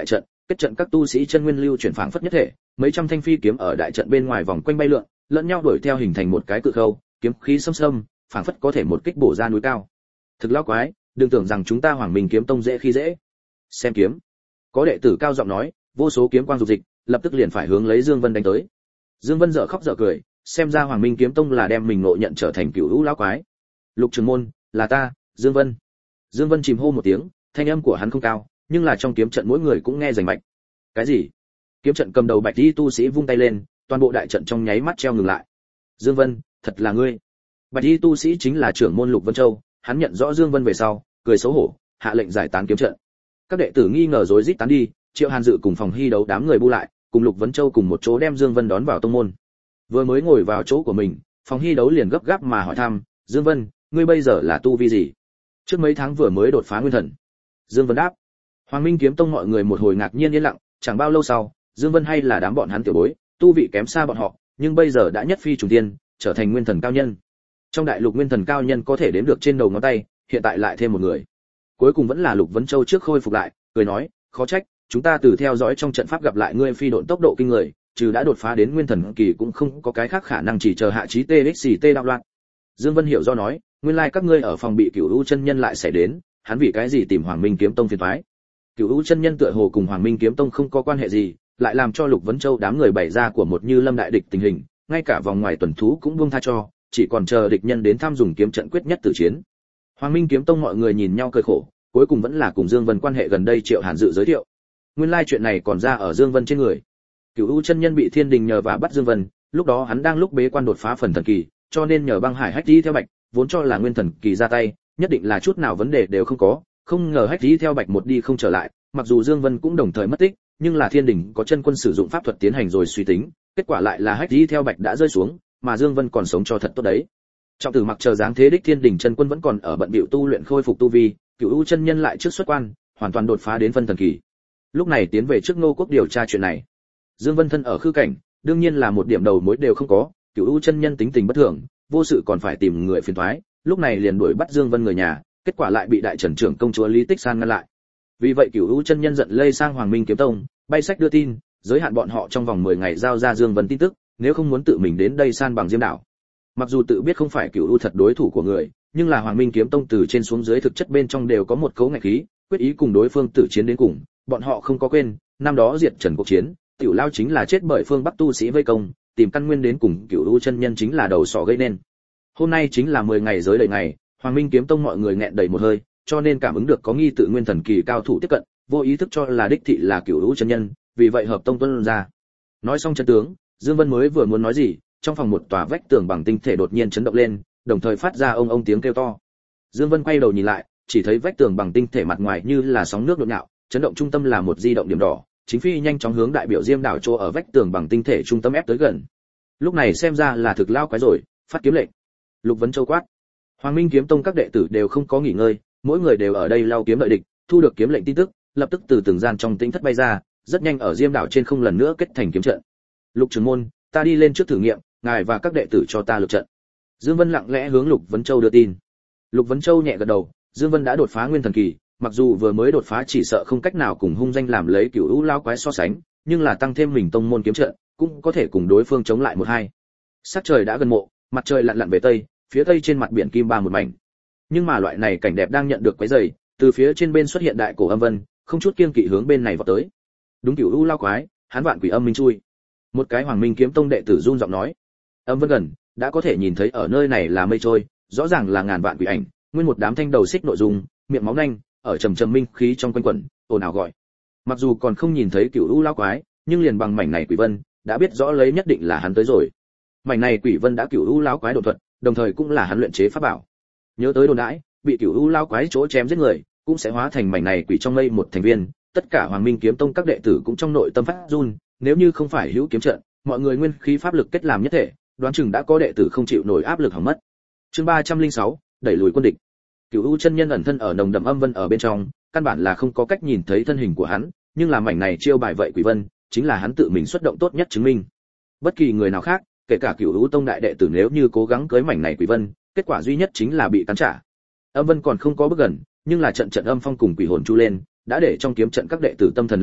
Kết trận các tu sĩ chân nguyên lưu chuyển phảng phất nhất thể, mấy trăm thanh phi kiếm ở đại trận bên ngoài vòng quanh bay lượn, lẫn nhau đuổi theo hình thành một cái cự khâu, kiếm khí xâm xâm, phảng phất có thể một kích bổ ra núi cao. Thực lão quái, đừng tưởng rằng chúng ta Hoàng Minh kiếm tông dễ khi dễ. Xem kiếm. Có đệ tử cao giọng nói, vô số kiếm quang dục dịch, lập tức liền phải hướng lấy Dương Vân đánh tới. Dương Vân dở khóc dở cười, xem ra Hoàng Minh kiếm tông là đem mình ngộ nhận trở thành cửu hữu lão quái. Lục Trường môn, là ta, Dương Vân. Dương Vân chìm hô một tiếng, thanh âm của hắn không cao, nhưng là trong kiếm trận mỗi người cũng nghe rành mạch. Cái gì? Kiếm trận cầm đầu bạch y tu sĩ vung tay lên, toàn bộ đại trận trong nháy mắt treo ngừng lại. Dương Vân, thật là ngươi. Bạch y tu sĩ chính là trưởng môn Lục Vân Châu, hắn nhận rõ Dương Vân về sau, cười xấu hổ, hạ lệnh giải tán kiếm trận. Các đệ tử nghi ngờ rối rít tán đi, Triệu Hàn Dự cùng Phòng Hy đấu đám người bu lại, cùng Lục Vân Châu cùng một chỗ đem Dương Vân đón vào tông môn. Vừa mới ngồi vào chỗ của mình, Phòng Hy đấu liền gấp gáp mà hỏi thăm, Dương Vân, ngươi bây giờ là tu vi gì? Trước mấy tháng vừa mới đột phá nguyên thần. Dương Vân đáp. Hoàng Minh kiếm tông mọi người một hồi ngạc nhiên yên lặng, chẳng bao lâu sau, Dương Vân hay là đám bọn hắn tiểu bối, tu vị kém xa bọn họ, nhưng bây giờ đã nhất phi trùng thiên, trở thành nguyên thần cao nhân. Trong đại lục nguyên thần cao nhân có thể đếm được trên đầu ngón tay, hiện tại lại thêm một người. Cuối cùng vẫn là Lục Vân Châu trước khôi phục lại, cười nói, khó trách, chúng ta từ theo dõi trong trận pháp gặp lại ngươi phi độn tốc độ kinh người, trừ đã đột phá đến nguyên thần kỳ cũng không có cái khác khả năng, chỉ chờ hạ chí tê ích xì tê đạo loạn. Dương Vân hiểu do nói, nguyên lai các ngươi ở phòng bị Cửu U chân nhân lại xảy đến, hắn vì cái gì tìm Hoàng Minh kiếm tông phiền toái? Cửu U chân nhân tựa hồ cùng Hoàng Minh kiếm tông không có quan hệ gì, lại làm cho Lục Vân Châu đám người bày ra của một như lâm đại địch tình hình, ngay cả vòng ngoài tuần thú cũng buông tha cho, chỉ còn chờ địch nhân đến thăm dùng kiếm trận quyết nhất tử chiến. Hoàng Minh kiếm tông mọi người nhìn nhau cười khổ, cuối cùng vẫn là cùng Dương Vân quan hệ gần đây Triệu Hàn Dự giới thiệu. Nguyên lai chuyện này còn ra ở Dương Vân trên người. Cửu U chân nhân bị Thiên Đình nhờ và bắt Dương Vân, lúc đó hắn đang lúc bế quan đột phá phần thần kỳ, cho nên nhờ băng hải hách đi theo bạch, vốn cho là nguyên thần kỳ ra tay, nhất định là chút nào vấn đề đều không có, không ngờ hách đi theo bạch một đi không trở lại, mặc dù Dương Vân cũng đồng thời mất tích, nhưng là Thiên Đình có chân quân sử dụng pháp thuật tiến hành rồi suy tính, kết quả lại là hách đi theo bạch đã rơi xuống, mà Dương Vân còn sống cho thật tốt đấy. Trọng tử mặc chờ dáng thế đích Thiên Đình chân quân vẫn còn ở bận bịu tu luyện khôi phục tu vi, Cửu U chân nhân lại trước xuất quan, hoàn toàn đột phá đến phân thần kỳ. Lúc này tiến về trước Ngô Quốc điều tra chuyện này. Dương Vân thân ở khư cảnh, đương nhiên là một điểm đầu mối đều không có, Cửu U chân nhân tính tình bất thường, vô sự còn phải tìm người phiền toái, lúc này liền đuổi bắt Dương Vân người nhà, kết quả lại bị đại trần trưởng công chúa Lý Tích San ngăn lại. Vì vậy Cửu U chân nhân giận lây sang Hoàng Minh kiếm tông, bay sách đưa tin, giới hạn bọn họ trong vòng mười ngày giao ra Dương Vân tin tức, nếu không muốn tự mình đến đây san bằng Diêm đảo. Mặc dù tự biết không phải Cửu U thật đối thủ của người, nhưng là Hoàng Minh kiếm tông từ trên xuống dưới thực chất bên trong đều có một cấu ngạch khí, quyết ý cùng đối phương tử chiến đến cùng, bọn họ không có quên, năm đó diệt Trần cuộc chiến, tiểu lao chính là chết bởi phương Bắc tu sĩ vây công, tìm căn nguyên đến cùng Cửu U chân nhân chính là đầu sỏ gây nên. Hôm nay chính là mười ngày giới đầy ngày, Hoàng Minh kiếm tông mọi người nghẹn đầy một hơi, cho nên cảm ứng được có nghi tự nguyên thần kỳ cao thủ tiếp cận, vô ý thức cho là đích thị là Cửu U chân nhân, vì vậy hợp tông tuân ra. Nói xong chân tướng, Dương Vân mới vừa muốn nói gì, trong phòng một tòa vách tường bằng tinh thể đột nhiên chấn động lên, đồng thời phát ra ông ông tiếng kêu to. Dương Vân quay đầu nhìn lại, chỉ thấy vách tường bằng tinh thể mặt ngoài như là sóng nước nhộn nhạo, chấn động trung tâm là một di động điểm đỏ, chính phi nhanh chóng hướng đại biểu Diêm đảo chỗ ở vách tường bằng tinh thể trung tâm ép tới gần. Lúc này xem ra là thực lao quái rồi, phát kiếm lệnh. Lục Vân Châu quát. Hoàng Minh kiếm tông các đệ tử đều không có nghỉ ngơi, mỗi người đều ở đây lao kiếm đợi địch, thu được kiếm lệnh tin tức, lập tức từ từng gian trong tĩnh thất bay ra, rất nhanh ở Diêm đảo trên không lần nữa kết thành kiếm trận. Lục trưởng môn, ta đi lên trước thử nghiệm, ngài và các đệ tử cho ta lực trận. Dương Vân lặng lẽ hướng Lục Vân Châu đưa tin. Lục Vân Châu nhẹ gật đầu, Dương Vân đã đột phá nguyên thần kỳ, mặc dù vừa mới đột phá chỉ sợ không cách nào cùng hung danh làm lấy Cửu U lao quái so sánh, nhưng là tăng thêm mình tông môn kiếm trận, cũng có thể cùng đối phương chống lại một hai. Sắc trời đã gần mộ, mặt trời lặn lặn về tây, phía tây trên mặt biển kim ba một mảnh. Nhưng mà loại này cảnh đẹp đang nhận được quấy rầy, từ phía trên bên xuất hiện đại cổ âm vân, không chút kiêng kỵ hướng bên này vọt tới. Đúng Cửu U lao quái, hắn vạn quỷ âm minh chui. Một cái Hoàng Minh kiếm tông đệ tử run giọng nói. Âm vân gần, đã có thể nhìn thấy ở nơi này là mây trôi, rõ ràng là ngàn vạn quỷ ảnh, nguyên một đám thanh đầu xích nội dung, miệng máu nhanh, ở trầm trầm minh khí trong quanh quẩn, ồn ào gọi. Mặc dù còn không nhìn thấy Cửu U lao quái, nhưng liền bằng mảnh này quỷ vân, đã biết rõ lấy nhất định là hắn tới rồi. Mảnh này quỷ vân đã Cửu U lao quái đột thuật, đồng thời cũng là hắn luyện chế pháp bảo. Nhớ tới đồn đãi, bị Cửu U lao quái chỗ chém giết người, cũng sẽ hóa thành mảnh này quỷ trong mây một thành viên, tất cả Hoàng Minh kiếm tông các đệ tử cũng trong nội tâm phát run, nếu như không phải hữu kiếm trận, mọi người nguyên khí pháp lực kết làm nhất thể, đoán chừng đã có đệ tử không chịu nổi áp lực hỏng mất. Chương ba trăm lẻ sáu, đẩy lùi quân địch. Cửu U chân nhân ẩn thân ở nồng đậm âm vân ở bên trong, căn bản là không có cách nhìn thấy thân hình của hắn, nhưng là mảnh này chiêu bài vậy quỷ vân, chính là hắn tự mình xuất động tốt nhất chứng minh. Bất kỳ người nào khác, kể cả Cửu U tông đại đệ tử nếu như cố gắng cưới mảnh này quỷ vân, kết quả duy nhất chính là bị cắn trả. Âm vân còn không có bước gần, nhưng là trận trận âm phong cùng quỷ hồn chu lên, đã để trong kiếm trận các đệ tử tâm thần lay động,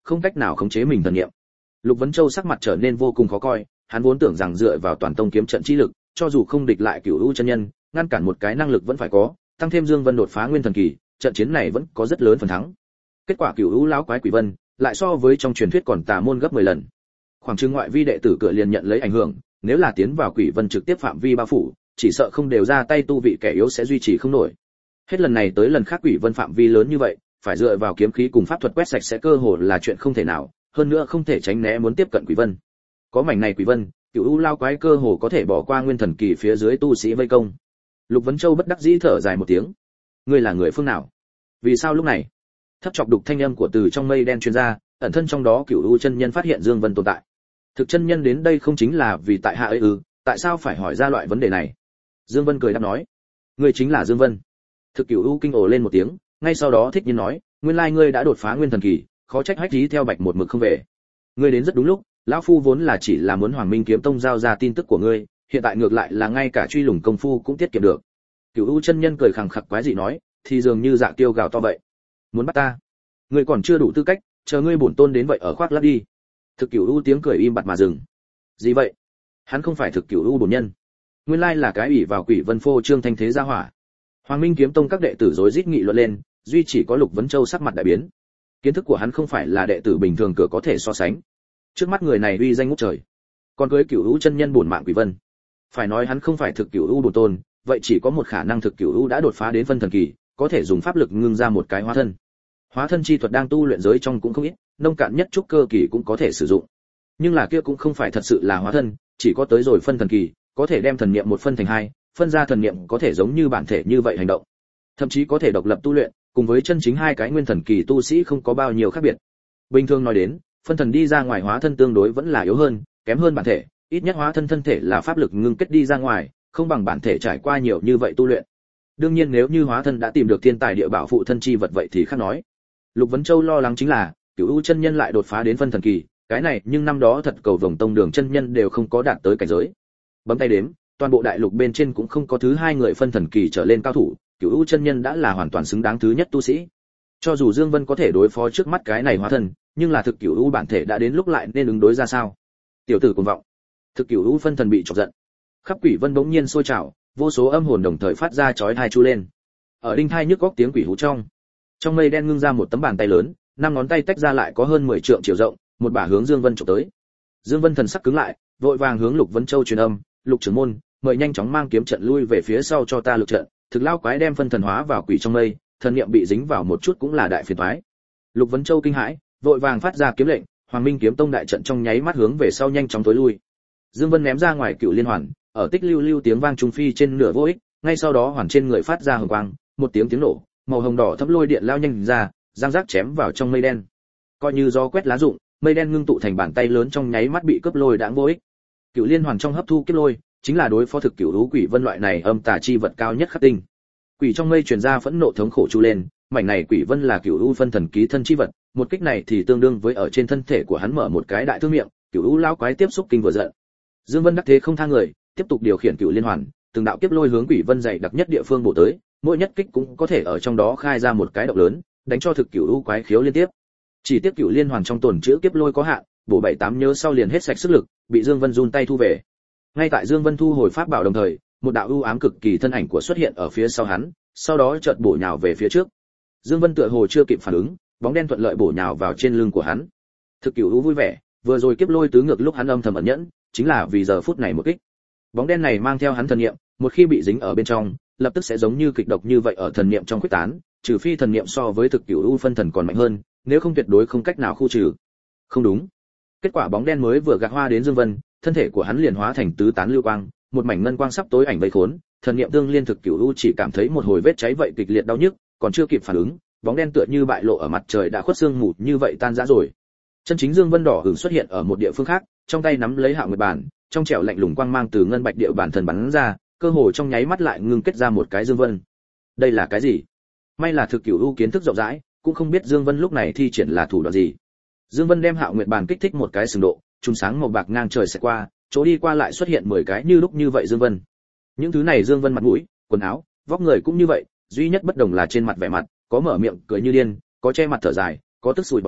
không cách nào khống chế mình thần niệm. Lục Vấn Châu sắc mặt trở nên vô cùng khó coi, hắn vốn tưởng rằng dựa vào toàn tông kiếm trận chi lực, cho dù không địch lại Cửu U chân nhân, ngăn cản một cái năng lực vẫn phải có, tăng thêm Dương Vân đột phá nguyên thần kỳ, trận chiến này vẫn có rất lớn phần thắng. Kết quả Cửu U lão quái Quỷ Vân, lại so với trong truyền thuyết còn tà môn gấp mười lần. Khoảng chừng ngoại vi đệ tử cửa liền nhận lấy ảnh hưởng, nếu là tiến vào Quỷ Vân trực tiếp phạm vi bao phủ, chỉ sợ không đều ra tay tu vị kẻ yếu sẽ duy trì không nổi. Hết lần này tới lần khác Quỷ Vân phạm vi lớn như vậy, phải dựa vào kiếm khí cùng pháp thuật quét sạch sẽ cơ hồ là chuyện không thể nào, hơn nữa không thể tránh né muốn tiếp cận Quỷ Vân. Có mảnh này Quỷ Vân, Cửu U lao quái cơ hồ có thể bỏ qua nguyên thần kỳ phía dưới tu sĩ vây công. Lục Vấn Châu bất đắc dĩ thở dài một tiếng. Ngươi là người phương nào? Vì sao lúc này? Thấp chọc đục thanh âm của từ trong mây đen truyền ra, ẩn thân trong đó Cửu U chân nhân phát hiện Dương Vân tồn tại. Thực chân nhân đến đây không chính là vì tại hạ ấy ư, tại sao phải hỏi ra loại vấn đề này? Dương Vân cười đáp nói, ngươi chính là Dương Vân. Thực Cửu U kinh ồ lên một tiếng, ngay sau đó thích nhiên nói, nguyên lai ngươi đã đột phá nguyên thần kỳ, khó trách hách lý theo bạch một mực không về. Ngươi đến rất đúng lúc, lão phu vốn là chỉ là muốn Hoàng Minh kiếm tông giao ra tin tức của ngươi, hiện tại ngược lại là ngay cả truy lùng công phu cũng tiết kiệm được. Cửu U chân nhân cười khẳng khặc quái dị nói, thì dường như dạ tiêu gào to vậy. Muốn bắt ta? Ngươi còn chưa đủ tư cách, chờ ngươi bổn tôn đến vậy ở khoác lác đi. Thực Cửu U tiếng cười im bặt mà dừng. Gì vậy? Hắn không phải Thực Cửu U bổn nhân. Nguyên lai là cái ủy vào Quỷ Vân phô trương thanh thế gia hỏa. Hoàng Minh kiếm tông các đệ tử rối rít nghị luận lên, duy chỉ có Lục Vấn Châu sắc mặt đại biến. Kiến thức của hắn không phải là đệ tử bình thường cửa có thể so sánh. Trước mắt người này uy danh ngút trời, còn cưới Cửu U chân nhân bổn mạng Quỷ Vân. Phải nói hắn không phải Thực Cửu U bổn tôn, vậy chỉ có một khả năng Thực Cửu U đã đột phá đến phân thần kỳ, có thể dùng pháp lực ngưng ra một cái hóa thân. Hóa thân chi thuật đang tu luyện giới trong cũng không ít, nông cạn nhất trúc cơ kỳ cũng có thể sử dụng. Nhưng là kia cũng không phải thật sự là hóa thân, chỉ có tới rồi phân thần kỳ, có thể đem thần niệm một phân thành hai, phân ra thần niệm có thể giống như bản thể như vậy hành động. Thậm chí có thể độc lập tu luyện, cùng với chân chính hai cái nguyên thần kỳ tu sĩ không có bao nhiêu khác biệt. Bình thường nói đến, phân thần đi ra ngoài hóa thân tương đối vẫn là yếu hơn, kém hơn bản thể, ít nhất hóa thân thân thể là pháp lực ngưng kết đi ra ngoài, không bằng bản thể trải qua nhiều như vậy tu luyện. Đương nhiên nếu như hóa thân đã tìm được thiên tài địa bảo phụ thân chi vật vậy thì khác nói. Lục Vấn Châu lo lắng chính là, Cửu U chân nhân lại đột phá đến phân thần kỳ, cái này nhưng năm đó thật cầu vồng tông đường chân nhân đều không có đạt tới cảnh giới. Bấm tay đếm, toàn bộ đại lục bên trên cũng không có thứ hai người phân thần kỳ trở lên cao thủ, Cửu U chân nhân đã là hoàn toàn xứng đáng thứ nhất tu sĩ. Cho dù Dương Vân có thể đối phó trước mắt cái này hóa thân, nhưng là thực Cửu U bản thể đã đến lúc lại nên ứng đối ra sao? Tiểu tử cuồng vọng. Thực Cửu U phân thần bị chọc giận. Khắp Quỷ Vân bỗng nhiên sôi trào, vô số âm hồn đồng thời phát ra chói tai chu lên. Ở đinh thai nhức góc tiếng quỷ hú trong, trong mây đen ngưng ra một tấm bàn tay lớn, năm ngón tay tách ra lại có hơn mười trượng chiều rộng, một bả hướng Dương Vân chụp tới. Dương Vân thần sắc cứng lại, vội vàng hướng Lục Vấn Châu truyền âm, "Lục trưởng môn, mời nhanh chóng mang kiếm trận lui về phía sau cho ta lực trận." Thực lao quái đem phân thần hóa vào quỷ trong mây, thần niệm bị dính vào một chút cũng là đại phiền toái. Lục Vấn Châu kinh hãi, vội vàng phát ra kiếm lệnh, Hoàng Minh kiếm tông đại trận trong nháy mắt hướng về sau nhanh chóng tối lui. Dương Vân ném ra ngoài Cựu Liên Hoàn, ở tích lưu lưu tiếng vang trung phi trên nửa vô ích, ngay sau đó hoàn trên người phát ra hồng quang, một tiếng tiếng nổ, màu hồng đỏ thấm lôi điện lao nhanh ra, giang giác chém vào trong mây đen. Coi như gió quét lá rụng, mây đen ngưng tụ thành bàn tay lớn trong nháy mắt bị cướp lôi đãng vô ích. Cựu Liên Hoàn trong hấp thu kiếp lôi, chính là đối phó thực Cựu Lũ Quỷ Vân loại này âm tà chi vật cao nhất khắc tinh. Quỷ trong mây truyền ra phẫn nộ thống khổ chu lên, mảnh này Quỷ Vân là Cựu Lũ phân thần ký thân chi vật, một kích này thì tương đương với ở trên thân thể của hắn mở một cái đại thương miệng, Cựu Lũ lão quái tiếp xúc kinh vừa giận. Dương Vân đắc thế không tha người, tiếp tục điều khiển Cựu Liên Hoàn, từng đạo kiếp lôi hướng Quỷ Vân dày đặc nhất địa phương bổ tới, mỗi nhất kích cũng có thể ở trong đó khai ra một cái động lớn, đánh cho thực Cựu Lũ quái khiếu liên tiếp. Chỉ tiếc Cựu Liên Hoàn trong tổn chữa kiếp lôi có hạn, bổ bảy tám nhớ sau liền hết sạch sức lực, bị Dương Vân run tay thu về. Ngay tại Dương Vân thu hồi pháp bảo đồng thời, một đạo u ám cực kỳ thân ảnh của xuất hiện ở phía sau hắn, sau đó chợt bổ nhào về phía trước. Dương Vân tựa hồ chưa kịp phản ứng, bóng đen thuận lợi bổ nhào vào trên lưng của hắn. Thực Cửu U vui vẻ, vừa rồi kiếp lôi tứ ngược lúc hắn âm thầm ẩn nhẫn, chính là vì giờ phút này một kích. Bóng đen này mang theo hắn thần niệm, một khi bị dính ở bên trong, lập tức sẽ giống như kịch độc như vậy ở thần niệm trong khuếch tán, trừ phi thần niệm so với thực Cửu U phân thần còn mạnh hơn, nếu không tuyệt đối không cách nào khu trừ. Không đúng. Kết quả bóng đen mới vừa gạt hoa đến Dương Vân, thân thể của hắn liền hóa thành tứ tán lưu quang, một mảnh ngân quang sắp tối ảnh vây khốn, thần niệm tương liên thực Cửu U chỉ cảm thấy một hồi vết cháy vậy kịch liệt đau nhức, còn chưa kịp phản ứng, bóng đen tựa như bại lộ ở mặt trời đã khuất sương mù như vậy tan rã rồi. Chân chính Dương Vân đỏ hửng xuất hiện ở một địa phương khác, trong tay nắm lấy Hạo Nguyệt bản, trong trẻo lạnh lùng quang mang từ ngân bạch địa bản thần bắn ra, cơ hồ trong nháy mắt lại ngưng kết ra một cái Dương Vân. Đây là cái gì? May là thực Cửu U kiến thức rộng rãi, cũng không biết Dương Vân lúc này thi triển là thủ đoạn gì. Dương Vân đem Hạo Nguyệt bản kích thích một cái sừng độ, trùng sáng màu bạc ngang trời sẽ qua, chỗ đi qua lại xuất hiện mười cái như lúc như vậy Dương Vân. Những thứ này Dương Vân mặt mũi, quần áo, vóc người cũng như vậy, duy nhất bất đồng là trên mặt vẻ mặt, có mở miệng cười như điên, có che mặt thở dài, có tức sùi bọt mép,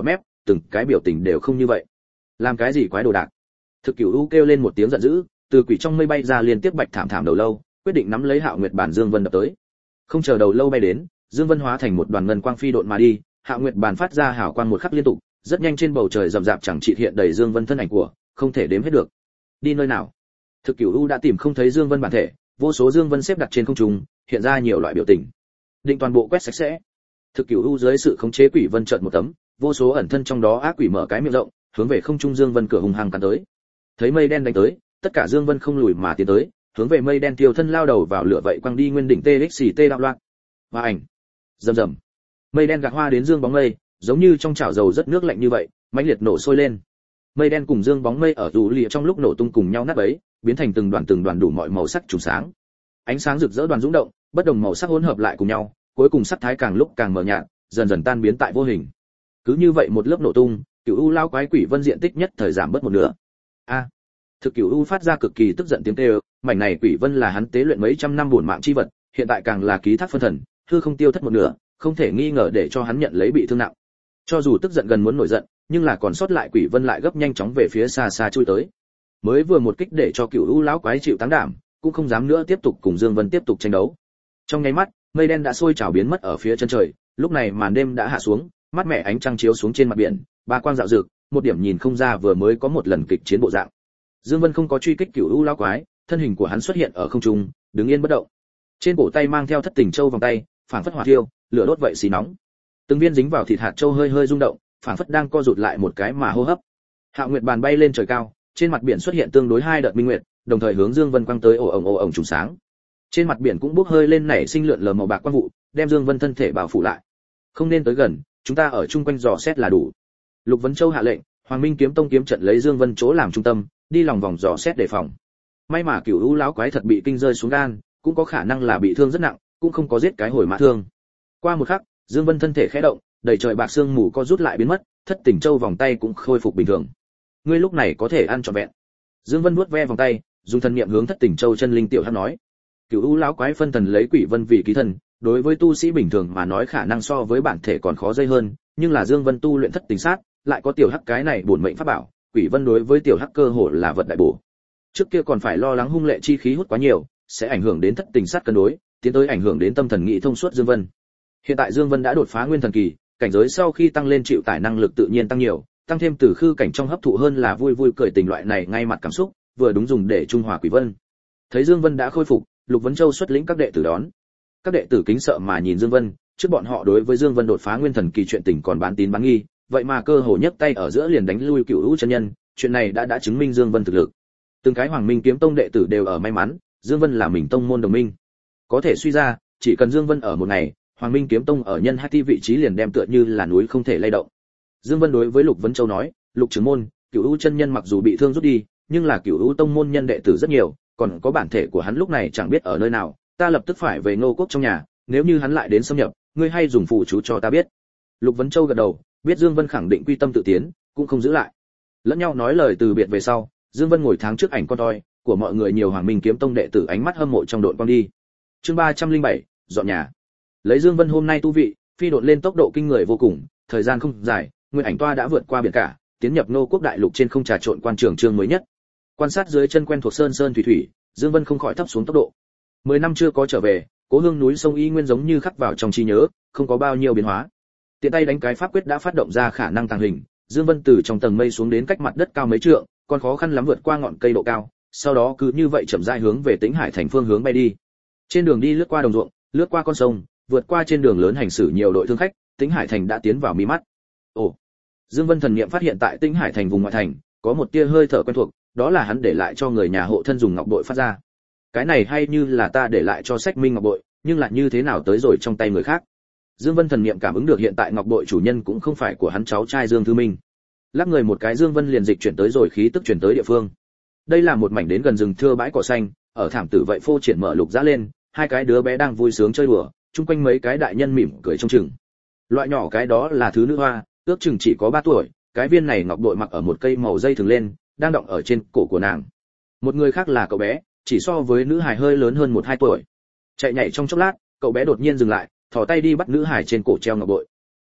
từng cái biểu tình đều không như vậy. Làm cái gì quái đồ đạc? Thực Cửu U kêu lên một tiếng giận dữ, từ quỷ trong mây bay ra liên tiếp bạch thảm thảm đầu lâu, quyết định nắm lấy Hạo Nguyệt bản Dương Vân đập tới. Không chờ đầu lâu bay đến, Dương Vân hóa thành một đoàn ngân quang phi độn mà đi, Hạo Nguyệt bản phát ra hào quang một khắc liên tục, rất nhanh trên bầu trời rậm rạp chẳng chịt hiện đầy Dương Vân thân ảnh của, không thể đếm hết được. Đi nơi nào? Thực Cửu U đã tìm không thấy Dương Vân bản thể, vô số Dương Vân xếp đặt trên không trung, hiện ra nhiều loại biểu tình. Định toàn bộ quét sạch sẽ. Thực Cửu U dưới sự khống chế quỷ vân chợt một tấm, vô số ẩn thân trong đó ác quỷ mở cái miệng rộng, hướng về không trung Dương Vân cửa hùng hăng cắn tới. Thấy mây đen đánh tới, tất cả Dương Vân không lùi mà tiến tới, hướng về mây đen tiêu thân lao đầu vào lửa vậy quăng đi nguyên đỉnh tê xì tê đạo loạn. Và ảnh. Rầm rầm. Mây đen gạt hoa đến dương bóng mây, giống như trong chảo dầu rất nước lạnh như vậy, mãnh liệt nổ sôi lên. Mây đen cùng dương bóng mây ở dù lìa trong lúc nổ tung cùng nhau nát bấy, biến thành từng đoàn từng đoàn đủ mọi màu sắc trùng sáng. Ánh sáng rực rỡ đoàn dũng động, bất đồng màu sắc hỗn hợp lại cùng nhau, cuối cùng sắc thái càng lúc càng mờ nhạt, dần dần tan biến tại vô hình. Cứ như vậy một lớp nổ tung, Cửu U lao quái quỷ vân diện tích nhất thời giảm bớt một nửa. A. Thực Cửu U phát ra cực kỳ tức giận tiếng kêu, mảnh này quỷ vân là hắn tế luyện mấy trăm năm bổn mạng chi vật, hiện tại càng là ký thác phân thần, hư không tiêu thất một nửa, không thể nghi ngờ để cho hắn nhận lấy bị thương nặng. Cho dù tức giận gần muốn nổi giận, nhưng là còn sót lại quỷ vân lại gấp nhanh chóng về phía xa xa chui tới. Mới vừa một kích để cho Cửu U lão quái chịu táng đảm, cũng không dám nữa tiếp tục cùng Dương Vân tiếp tục tranh đấu. Trong nháy mắt, mây đen đã sôi trào biến mất ở phía chân trời, lúc này màn đêm đã hạ xuống, mát mẻ ánh trăng chiếu xuống trên mặt biển, ba quang dạo dực, một điểm nhìn không ra vừa mới có một lần kịch chiến bộ dạng. Dương Vân không có truy kích Cửu U lão quái, thân hình của hắn xuất hiện ở không trung, đứng yên bất động. Trên cổ tay mang theo thất tình châu vòng tay, phảng phất hỏa thiêu, lửa đốt vậy xì nóng. Từng viên dính vào thịt hạt châu hơi hơi rung động, phảng phất đang co rụt lại một cái mà hô hấp. Hạo Nguyệt bàn bay lên trời cao, trên mặt biển xuất hiện tương đối hai đợt minh nguyệt, đồng thời hướng Dương Vân quang tới ồ ồng ồ ồng trùng sáng. Trên mặt biển cũng bốc hơi lên nảy sinh lượn lờ màu bạc quang vụ, đem Dương Vân thân thể bao phủ lại. Không nên tới gần, chúng ta ở chung quanh dò xét là đủ. Lục Vấn Châu hạ lệnh, Hoàng Minh kiếm tông kiếm trận lấy Dương Vân chỗ làm trung tâm, đi lòng vòng dò xét đề phòng. May mà Cửu U lão quái thật bị kinh rơi xuống gan, cũng có khả năng là bị thương rất nặng, cũng không có giết cái hồi mã thương. Qua một khắc, Dương Vân thân thể khẽ động, đầy trời bạc xương mù co rút lại biến mất, thất tình châu vòng tay cũng khôi phục bình thường. Ngươi lúc này có thể ăn trọn vẹn. Dương Vân vuốt ve vòng tay, dùng thần niệm hướng thất tình châu chân linh tiểu hắc nói. Cửu U lão quái phân thần lấy quỷ vân vì ký thần, đối với tu sĩ bình thường mà nói khả năng so với bản thể còn khó dây hơn, nhưng là Dương Vân tu luyện thất tình sát, lại có tiểu hắc cái này bổn mệnh pháp bảo, quỷ vân đối với tiểu hắc cơ hồ là vật đại bổ. Trước kia còn phải lo lắng hung lệ chi khí hút quá nhiều, sẽ ảnh hưởng đến thất tình sát cân đối, tiến tới ảnh hưởng đến tâm thần nghị thông suốt Dương Vân. Hiện tại Dương Vân đã đột phá nguyên thần kỳ, cảnh giới sau khi tăng lên chịu tải năng lực tự nhiên tăng nhiều, tăng thêm từ khư cảnh trong hấp thụ hơn là vui vui cười tình loại này ngay mặt cảm xúc, vừa đúng dùng để trung hòa quỷ vân. Thấy Dương Vân đã khôi phục, Lục Vấn Châu xuất lĩnh các đệ tử đón. Các đệ tử kính sợ mà nhìn Dương Vân, trước bọn họ đối với Dương Vân đột phá nguyên thần kỳ chuyện tình còn bán tín bán nghi, vậy mà cơ hồ nhấc tay ở giữa liền đánh lui Cửu U chân nhân, chuyện này đã đã chứng minh Dương Vân thực lực. Từng cái Hoàng Minh kiếm tông đệ tử đều ở may mắn, Dương Vân là mình tông môn đồng minh. Có thể suy ra, chỉ cần Dương Vân ở một ngày, Hoàng Minh kiếm tông ở nhân hai ti vị trí liền đem tựa như là núi không thể lay động. Dương Vân đối với Lục Vấn Châu nói, Lục trưởng môn, Cửu U chân nhân mặc dù bị thương rút đi, nhưng là Cửu U tông môn nhân đệ tử rất nhiều, còn có bản thể của hắn lúc này chẳng biết ở nơi nào, ta lập tức phải về Ngô Quốc trong nhà, nếu như hắn lại đến xâm nhập, ngươi hay dùng phụ chú cho ta biết. Lục Vấn Châu gật đầu, biết Dương Vân khẳng định quy tâm tự tiến, cũng không giữ lại. Lẫn nhau nói lời từ biệt về sau, Dương Vân ngồi tháng trước ảnh con toi của mọi người nhiều Hoàng Minh kiếm tông đệ tử ánh mắt hâm mộ trong độn quang đi. Chương ba trăm lẻ bảy, dọn nhà. Lấy Dương Vân hôm nay tu vị, phi độn lên tốc độ kinh người vô cùng, thời gian không dài, nguyên ảnh toa đã vượt qua biển cả, tiến nhập Ngô Quốc đại lục trên không trà trộn quan trường chương mới nhất. Quan sát dưới chân quen thuộc sơn sơn thủy thủy, Dương Vân không khỏi thấp xuống tốc độ. Mười năm chưa có trở về, cố hương núi sông y nguyên giống như khắc vào trong trí nhớ, không có bao nhiêu biến hóa. Tiện tay đánh cái pháp quyết đã phát động ra khả năng tàng hình, Dương Vân từ trong tầng mây xuống đến cách mặt đất cao mấy trượng, còn khó khăn lắm vượt qua ngọn cây độ cao, sau đó cứ như vậy chậm rãi hướng về Tĩnh Hải thành phương hướng bay đi. Trên đường đi lướt qua đồng ruộng, lướt qua con sông, vượt qua trên đường lớn hành xử nhiều đội thương khách, Tĩnh Hải thành đã tiến vào mi mắt. Ồ, Dương Vân thần niệm phát hiện tại Tĩnh Hải thành vùng ngoại thành, có một tia hơi thở quen thuộc, đó là hắn để lại cho người nhà hộ thân dùng ngọc bội phát ra. Cái này hay như là ta để lại cho Sách Minh ngọc bội, nhưng lại như thế nào tới rồi trong tay người khác. Dương Vân thần niệm cảm ứng được hiện tại ngọc bội chủ nhân cũng không phải của hắn cháu trai Dương Thư Minh. Lắc người một cái Dương Vân liền dịch chuyển tới rồi khí tức chuyển tới địa phương. Đây là một mảnh đến gần rừng thưa bãi cỏ xanh, ở thảm tử vậy phô triển mở lục dã lên, hai cái đứa bé đang vui sướng chơi đùa, chung quanh mấy cái đại nhân mỉm cười trông chừng. Loại nhỏ cái đó là thứ nữ hoa, ước chừng chỉ có ba tuổi, cái viên này ngọc bội mặc ở một cây màu dây thường lên, đang đọng ở trên cổ của nàng. Một người khác là cậu bé, chỉ so với nữ hài hơi lớn hơn một hai tuổi. Chạy nhảy trong chốc lát, cậu bé đột nhiên dừng lại, thò tay đi bắt nữ hài trên cổ treo ngọc bội.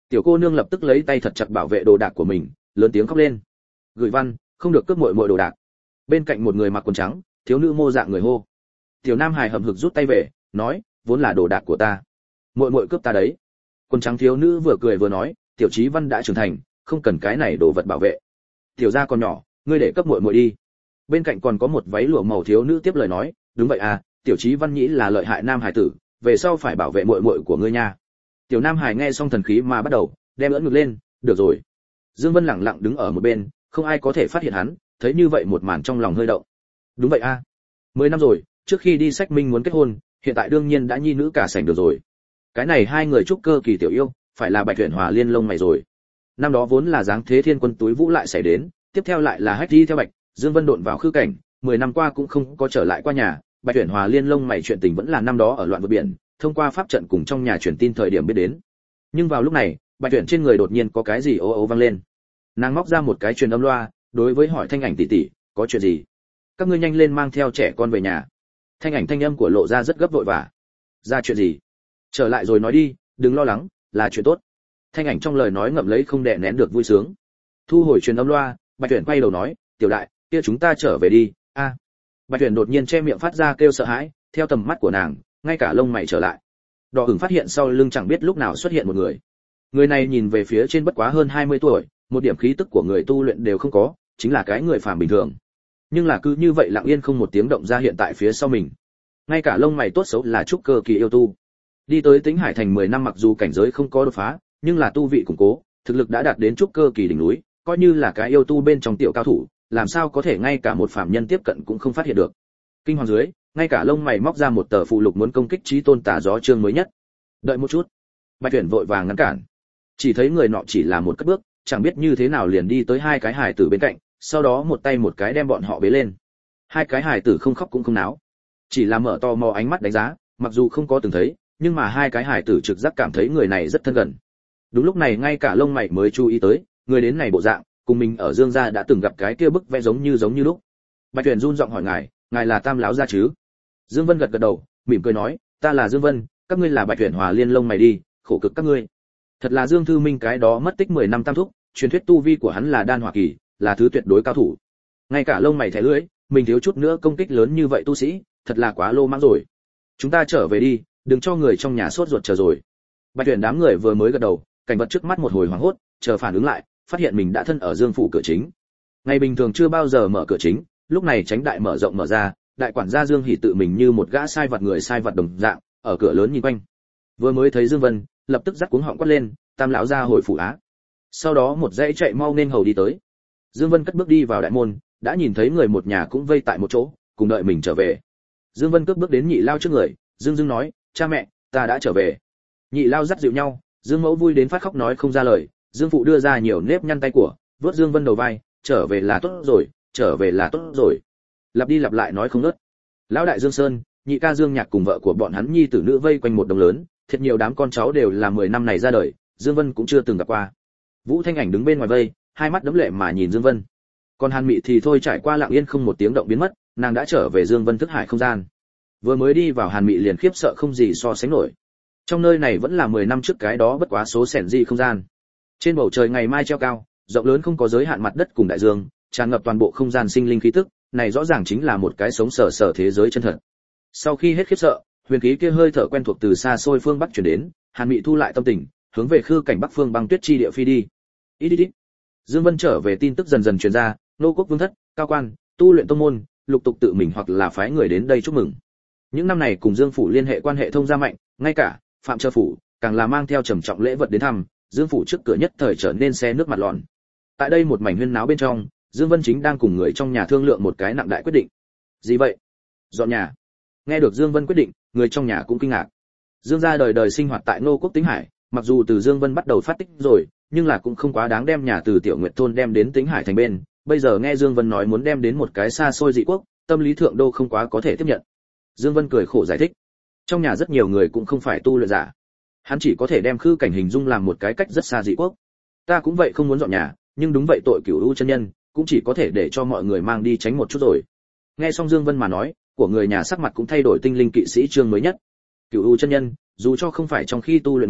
Tiểu cô nương lập tức lấy tay thật chặt bảo vệ đồ đạc của mình, lớn tiếng khóc lên. Gửi văn, không được cướp muội muội đồ đạc. Bên cạnh một người mặc quần trắng, thiếu nữ mô dạng người hô. Tiểu Nam Hải hậm hực rút tay về, nói, vốn là đồ đạc của ta, muội muội cướp ta đấy. Quần trắng thiếu nữ vừa cười vừa nói, Tiểu Chí Văn đã trưởng thành, không cần cái này đồ vật bảo vệ. Tiểu gia còn nhỏ, ngươi để cấp muội muội đi. Bên cạnh còn có một váy lụa màu thiếu nữ tiếp lời nói, đúng vậy à, Tiểu Chí Văn nhĩ là lợi hại nam hải tử, về sau phải bảo vệ muội muội của ngươi nha. Tiểu Nam Hải nghe xong thần khí mà bắt đầu đem ưỡn ngực lên, được rồi. Dương Vân lặng lặng đứng ở một bên, không ai có thể phát hiện hắn, thấy như vậy một màn trong lòng hơi động. Đúng vậy a, à. mười năm rồi, trước khi đi sách minh muốn kết hôn, hiện tại đương nhiên đã nhi nữ cả sảnh được rồi. Cái này hai người trúc cơ kỳ tiểu yêu, phải là Bạch Tuyển Hòa Liên lông mày rồi. Năm đó vốn là dáng thế thiên quân túi vũ lại xảy đến, tiếp theo lại là hách đi theo Bạch, Dương Vân độn vào khư cảnh, mười năm qua cũng không có trở lại qua nhà, Bạch Tuyển Hòa Liên lông mày chuyện tình vẫn là năm đó ở loạn vực biển, thông qua pháp trận cùng trong nhà truyền tin thời điểm biết đến. Nhưng vào lúc này, Bạch Tuyển trên người đột nhiên có cái gì ố ố vang lên. Nàng móc ra một cái truyền âm loa, đối với hỏi Thanh Ảnh tỷ tỷ, có chuyện gì? Các ngươi nhanh lên mang theo trẻ con về nhà. Thanh Ảnh thanh âm của lộ ra rất gấp vội vã. Ra chuyện gì? Trở lại rồi nói đi, đừng lo lắng, là chuyện tốt. Thanh Ảnh trong lời nói ngậm lấy không đè nén được vui sướng. Thu hồi truyền âm loa, Bạch Tuyển quay đầu nói, tiểu đại, kia chúng ta trở về đi. A. À. Bạch Tuyển đột nhiên che miệng phát ra kêu sợ hãi, theo tầm mắt của nàng, ngay cả lông mày trở lại. Đỏ ửng phát hiện sau lưng chẳng biết lúc nào xuất hiện một người. Người này nhìn về phía trên bất quá hơn hai mươi tuổi, một điểm khí tức của người tu luyện đều không có, chính là cái người phàm bình thường. Nhưng là cứ như vậy lặng yên không một tiếng động ra hiện tại phía sau mình. Ngay cả lông mày tốt xấu là trúc cơ kỳ yêu tu. Đi tới Tĩnh Hải thành mười năm mặc dù cảnh giới không có đột phá, nhưng là tu vị củng cố, thực lực đã đạt đến trúc cơ kỳ đỉnh núi, coi như là cái yêu tu bên trong tiểu cao thủ, làm sao có thể ngay cả một phàm nhân tiếp cận cũng không phát hiện được. Kinh hoàng dưới, ngay cả lông mày móc ra một tờ phụ lục muốn công kích Chí Tôn Tà Gió chương mới nhất. Đợi một chút. Bạch Tuyển vội vàng ngăn cản. Chỉ thấy người nọ chỉ là một cất bước, chẳng biết như thế nào liền đi tới hai cái hài tử bên cạnh, sau đó một tay một cái đem bọn họ bế lên. Hai cái hài tử không khóc cũng không náo, chỉ là mở to mò ánh mắt đánh giá, mặc dù không có từng thấy, nhưng mà hai cái hài tử trực giác cảm thấy người này rất thân gần. Đúng lúc này ngay cả lông mày mới chú ý tới, người đến này bộ dạng, cùng mình ở Dương gia đã từng gặp cái kia bức vẽ giống như giống như lúc. Bạch Tuyển run giọng hỏi ngài, ngài là Tam lão gia chứ? Dương Vân gật gật đầu, mỉm cười nói, ta là Dương Vân, các ngươi là Bạch Tuyển Hòa Liên lông mày đi, khổ cực các ngươi. Thật là Dương Thư Minh cái đó mất tích mười năm tam thúc, truyền thuyết tu vi của hắn là đan hỏa kỳ, là thứ tuyệt đối cao thủ. Ngay cả lông mày thẻ lưỡi, mình thiếu chút nữa công kích lớn như vậy tu sĩ, thật là quá lô mãng rồi. Chúng ta trở về đi, đừng cho người trong nhà sốt ruột chờ rồi. Bạch Tuyển đám người vừa mới gật đầu, cảnh vật trước mắt một hồi hoảng hốt, chờ phản ứng lại, phát hiện mình đã thân ở Dương phủ cửa chính. Ngày bình thường chưa bao giờ mở cửa chính, lúc này tránh đại mở rộng mở ra, đại quản gia Dương Hỉ tự mình như một gã sai vặt người sai vặt đồng dạng, ở cửa lớn nhìn quanh. Vừa mới thấy Dương Vân, lập tức giắt cuống họng quát lên, Tam lão gia hồi phủ á. Sau đó một dãy chạy mau nên hầu đi tới. Dương Vân cất bước đi vào đại môn, đã nhìn thấy người một nhà cũng vây tại một chỗ, cùng đợi mình trở về. Dương Vân cất bước đến Nhị lao trước người, Dương Dương nói, cha mẹ, ta đã trở về. Nhị lao dắt dịu nhau, Dương mẫu vui đến phát khóc nói không ra lời, Dương phụ đưa ra nhiều nếp nhăn tay của, vớt Dương Vân đầu vai, trở về là tốt rồi, trở về là tốt rồi. Lặp đi lặp lại nói không ngớt. Lão đại Dương Sơn, nhị ca Dương Nhạc cùng vợ của bọn hắn nhi tử nữ vây quanh một đồng lớn, thiệt nhiều đám con cháu đều là mười năm này ra đời, Dương Vân cũng chưa từng gặp qua. Vũ Thanh Ảnh đứng bên ngoài vây, hai mắt đẫm lệ mà nhìn Dương Vân. Còn Hàn Mị thì thôi trải qua lặng yên không một tiếng động biến mất, nàng đã trở về Dương Vân thức hải không gian. Vừa mới đi vào Hàn Mị liền khiếp sợ không gì so sánh nổi. Trong nơi này vẫn là mười năm trước cái đó bất quá số sẻn gì không gian. Trên bầu trời ngày mai treo cao, rộng lớn không có giới hạn mặt đất cùng đại dương, tràn ngập toàn bộ không gian sinh linh khí tức, này rõ ràng chính là một cái sống sờ sờ thế giới chân thật. Sau khi hết khiếp sợ, huyền khí kia hơi thở quen thuộc từ xa xôi phương bắc truyền đến, Hàn Mị thu lại tâm tình, hướng về khư cảnh bắc phương băng tuyết chi địa phi đi. Ít ít ít. Dương Vân trở về tin tức dần dần truyền ra, nô quốc vương thất, cao quan, tu luyện tông môn, lục tục tự mình hoặc là phái người đến đây chúc mừng. Những năm này cùng Dương phủ liên hệ quan hệ thông gia mạnh, ngay cả Phạm Trơ phủ càng là mang theo trầm trọng lễ vật đến thăm, Dương phủ trước cửa nhất thời trở nên xe nước mặt lọn. Tại đây một mảnh huyên náo bên trong, Dương Vân chính đang cùng người trong nhà thương lượng một cái nặng đại quyết định. Gì vậy? Dọn nhà. Nghe được Dương Vân quyết định, người trong nhà cũng kinh ngạc. Dương gia đời đời sinh hoạt tại Nô quốc Tĩnh Hải, mặc dù từ Dương Vân bắt đầu phát tích rồi, nhưng là cũng không quá đáng đem nhà từ Tiểu Nguyệt thôn đem đến Tĩnh Hải thành bên, bây giờ nghe Dương Vân nói muốn đem đến một cái xa xôi dị quốc, tâm lý thượng đô không quá có thể tiếp nhận. Dương Vân cười khổ giải thích, trong nhà rất nhiều người cũng không phải tu luyện giả, hắn chỉ có thể đem khư cảnh hình dung làm một cái cách rất xa dị quốc. Ta cũng vậy không muốn dọn nhà, nhưng đúng vậy tội Cửu U chân nhân, cũng chỉ có thể để cho mọi người mang đi tránh một chút rồi. Nghe xong Dương Vân mà nói, của người nhà sắc mặt cũng thay đổi tinh linh kỵ sĩ chương mới nhất. Cửu U chân nhân, dù cho không phải trong khi tu luyện người,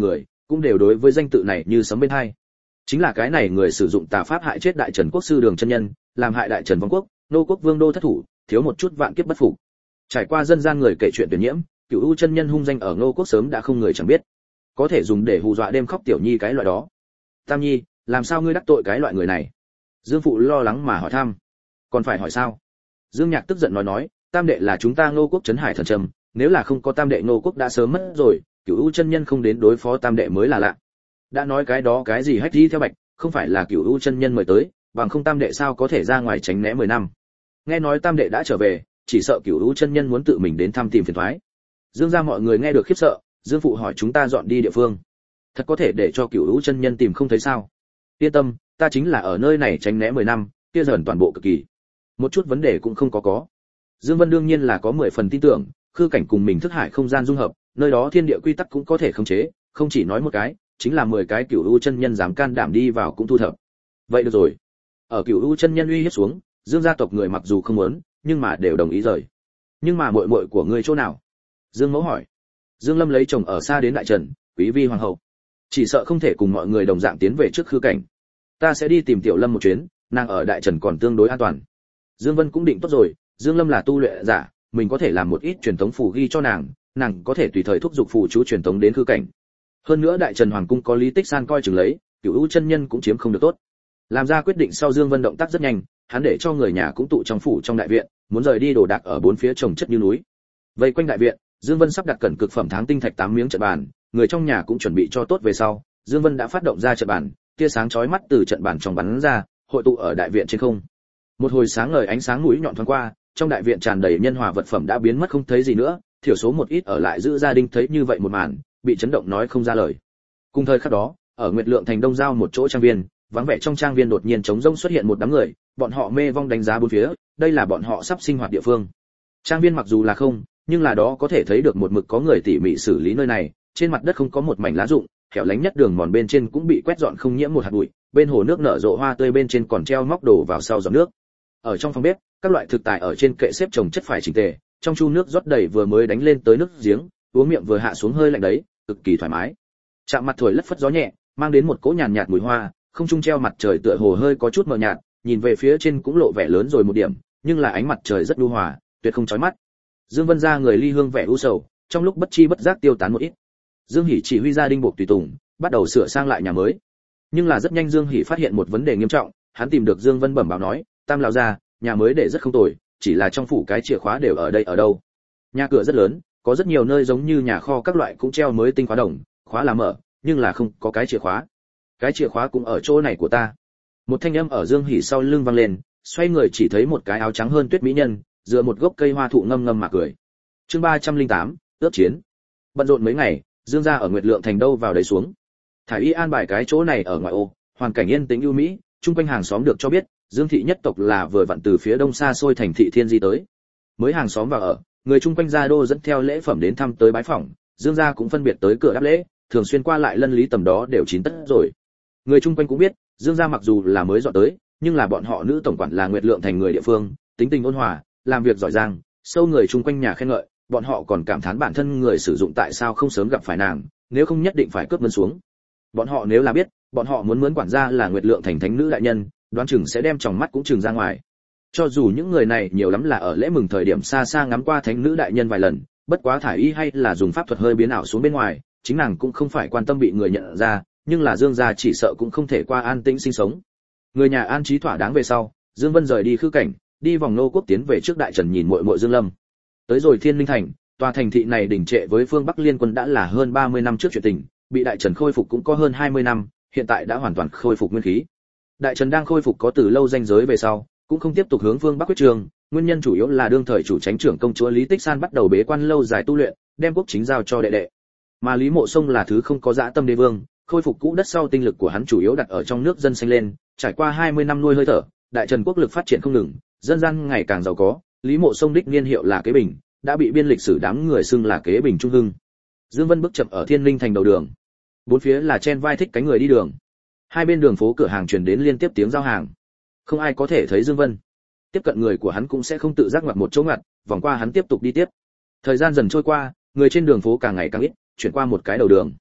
cũng đều đối với danh tự này như sấm bên tai. Chính là cái này người sử dụng tà pháp hại chết đại Trần quốc sư Đường chân nhân, làm hại đại Trần vong quốc, nô quốc vương đô thất thủ, thiếu một chút vạn kiếp bất phục. Trải qua dân gian người kể chuyện tuyển nhiễm, Cửu U chân nhân hung danh ở Ngô quốc sớm đã không người chẳng biết, có thể dùng để hù dọa đêm khóc tiểu nhi cái loại đó. Tam nhi, làm sao ngươi đắc tội cái loại người này? Dương phụ lo lắng mà hỏi thăm. Còn phải hỏi sao? Dương Nhạc tức giận nói nói, tam đệ là chúng ta Ngô quốc trấn hải thần trầm, nếu là không có tam đệ Ngô quốc đã sớm mất rồi, Cửu U chân nhân không đến đối phó tam đệ mới là lạ. Đã nói cái đó cái gì hách đi theo bạch, không phải là Cửu U chân nhân mời tới, bằng không tam đệ sao có thể ra ngoài tránh né mười năm. Nghe nói tam đệ đã trở về, chỉ sợ Cửu U chân nhân muốn tự mình đến thăm tìm phiền toái. Dương gia mọi người nghe được khiếp sợ, Dương phụ hỏi chúng ta dọn đi địa phương, thật có thể để cho Cửu U chân nhân tìm không thấy sao? Yên tâm, ta chính là ở nơi này tránh né mười năm, kia dần toàn bộ cực kỳ, một chút vấn đề cũng không có có. Dương Vân đương nhiên là có mười phần tin tưởng, khư cảnh cùng mình thức hải không gian dung hợp, nơi đó thiên địa quy tắc cũng có thể khống chế, không chỉ nói một cái, chính là mười cái Cửu U chân nhân dám can đảm đi vào cũng thu thập. Vậy được rồi. Ở Cửu U chân nhân uy hiếp xuống, Dương gia tộc người mặc dù không muốn, nhưng mà đều đồng ý rời. Nhưng mà muội muội của ngươi chỗ nào? Dương Mẫu hỏi. Dương Lâm lấy chồng ở xa đến đại Trần, quý vi hoàng hậu, chỉ sợ không thể cùng mọi người đồng dạng tiến về trước khư cảnh. Ta sẽ đi tìm Tiểu Lâm một chuyến, nàng ở đại Trần còn tương đối an toàn. Dương Vân cũng định tốt rồi, Dương Lâm là tu luyện giả, mình có thể làm một ít truyền thống phù ghi cho nàng, nàng có thể tùy thời thúc giục phù chú truyền thống đến khư cảnh. Hơn nữa đại Trần hoàng cung có Lý Tích San coi chừng lấy, Cửu U chân nhân cũng chiếm không được tốt. Làm ra quyết định sau Dương Vân động tác rất nhanh, hắn để cho người nhà cũng tụ trong phủ trong đại viện, muốn rời đi đồ đạc ở bốn phía trồng chất như núi. Vây quanh đại viện, Dương Vân sắp đặt cẩn cực phẩm tháng tinh thạch tám miếng trận bàn, người trong nhà cũng chuẩn bị cho tốt về sau, Dương Vân đã phát động ra trận bàn, tia sáng chói mắt từ trận bàn trong bắn ra, hội tụ ở đại viện trên không. Một hồi sáng ngời ánh sáng mũi nhọn thoáng qua, trong đại viện tràn đầy nhân hòa vật phẩm đã biến mất không thấy gì nữa, thiểu số một ít ở lại giữ gia đình thấy như vậy một màn, bị chấn động nói không ra lời. Cùng thời khắc đó, ở Nguyệt Lượng thành Đông Giao một chỗ trang viên, vắng vẻ trong trang viên đột nhiên trống rỗng xuất hiện một đám người, bọn họ mê vong đánh giá bốn phía, đây là bọn họ sắp sinh hoạt địa phương. Trang viên mặc dù là không, nhưng là đó có thể thấy được một mực có người tỉ mỉ xử lý nơi này, trên mặt đất không có một mảnh lá rụng, hẻo lánh nhất đường mòn bên trên cũng bị quét dọn không nhiễm một hạt bụi, bên hồ nước nở rộ hoa tươi bên trên còn treo móc đổ vào sau giọt nước. Ở trong phòng bếp, các loại thực tài ở trên kệ xếp chồng chất phải chỉnh tề, trong chu nước rót đầy vừa mới đánh lên tới nước giếng, uống miệng vừa hạ xuống hơi lạnh đấy, cực kỳ thoải mái. Chạm mặt thổi lất phất gió nhẹ, mang đến một cỗ nhàn nhạt mùi hoa, không trung treo mặt trời tựa hồ hơi có chút mờ nhạt, nhìn về phía trên cũng lộ vẻ lớn rồi một điểm, nhưng là ánh mặt trời rất nhu hòa, tuyệt không chói mắt. Dương Vân ra người ly hương vẻ u sầu, trong lúc bất chi bất giác tiêu tán một ít. Dương Hỷ chỉ huy gia đình buộc tùy tùng, bắt đầu sửa sang lại nhà mới. Nhưng là rất nhanh Dương Hỷ phát hiện một vấn đề nghiêm trọng, hắn tìm được Dương Vân bẩm báo nói, Tam lão gia, nhà mới để rất không tồi, chỉ là trong phủ cái chìa khóa đều ở đây ở đâu? Nhà cửa rất lớn, có rất nhiều nơi giống như nhà kho các loại cũng treo mới tinh khóa đồng, khóa là mở, nhưng là không có cái chìa khóa. Cái chìa khóa cũng ở chỗ này của ta. Một thanh âm ở Dương Hỷ sau lưng vang lên, xoay người chỉ thấy một cái áo trắng hơn tuyết mỹ nhân, dựa một gốc cây hoa thụ ngâm ngâm mà cười. Chương ba trăm lẻ tám, ước chiến. Bận rộn mấy ngày, Dương gia ở Nguyệt Lượng thành đâu vào đấy xuống. Thải Y an bài cái chỗ này ở ngoại ô, hoàn cảnh yên tĩnh ưu mỹ, chung quanh hàng xóm được cho biết, Dương thị nhất tộc là vừa vặn từ phía đông xa xôi thành thị Thiên Di tới. Mới hàng xóm vào ở, người chung quanh gia đô dẫn theo lễ phẩm đến thăm tới bái phỏng, Dương gia cũng phân biệt tới cửa đáp lễ, thường xuyên qua lại lân lý tầm đó đều chín tất rồi. Người chung quanh cũng biết, Dương gia mặc dù là mới dọn tới, nhưng là bọn họ nữ tổng quản là Nguyệt Lượng thành người địa phương, tính tình ôn hòa, làm việc giỏi giang, sâu người chung quanh nhà khen ngợi, bọn họ còn cảm thán bản thân người sử dụng tại sao không sớm gặp phải nàng, nếu không nhất định phải cướp mân xuống. Bọn họ nếu là biết, bọn họ muốn mướn quản gia là Nguyệt Lượng thành thánh nữ đại nhân, đoán chừng sẽ đem tròng mắt cũng trừng ra ngoài. Cho dù những người này nhiều lắm là ở lễ mừng thời điểm xa xa ngắm qua thánh nữ đại nhân vài lần, bất quá Thải Y hay là dùng pháp thuật hơi biến ảo xuống bên ngoài, chính nàng cũng không phải quan tâm bị người nhận ra, nhưng là Dương gia chỉ sợ cũng không thể qua an tĩnh sinh sống. Người nhà an trí thỏa đáng về sau, Dương Vân rời đi khư cảnh, đi vòng nô quốc tiến về trước đại Trần nhìn muội muội Dương Lâm. Tới rồi Thiên Linh thành, tòa thành thị này đỉnh trệ với phương Bắc liên quân đã là hơn ba mươi năm trước chuyện tình, bị đại Trần khôi phục cũng có hơn hai mươi năm, hiện tại đã hoàn toàn khôi phục nguyên khí. Đại Trần đang khôi phục có từ lâu danh giới về sau, cũng không tiếp tục hướng phương Bắc quyết trường, nguyên nhân chủ yếu là đương thời chủ chánh trưởng công chúa Lý Tích San bắt đầu bế quan lâu dài tu luyện, đem quốc chính giao cho đệ đệ. Mà Lý Mộ Sông là thứ không có dã tâm đế vương, khôi phục cũ đất sau tinh lực của hắn chủ yếu đặt ở trong nước dân sinh lên, trải qua hai mươi năm nuôi hơi thở, đại Trần quốc lực phát triển không ngừng, dân gian ngày càng giàu có, Lý Mộ Sông đích niên hiệu là Kế Bình, đã bị biên lịch sử đám người xưng là Kế Bình Trung Hưng. Dương Vân bước chậm ở Thiên Linh thành đầu đường, bốn phía là chen vai thích cánh người đi đường. Hai bên đường phố cửa hàng truyền đến liên tiếp tiếng giao hàng. Không ai có thể thấy Dương Vân. Tiếp cận người của hắn cũng sẽ không tự giác ngoặt một chỗ ngoặt, vòng qua hắn tiếp tục đi tiếp. Thời gian dần trôi qua, người trên đường phố càng ngày càng ít, chuyển qua một cái đầu đường.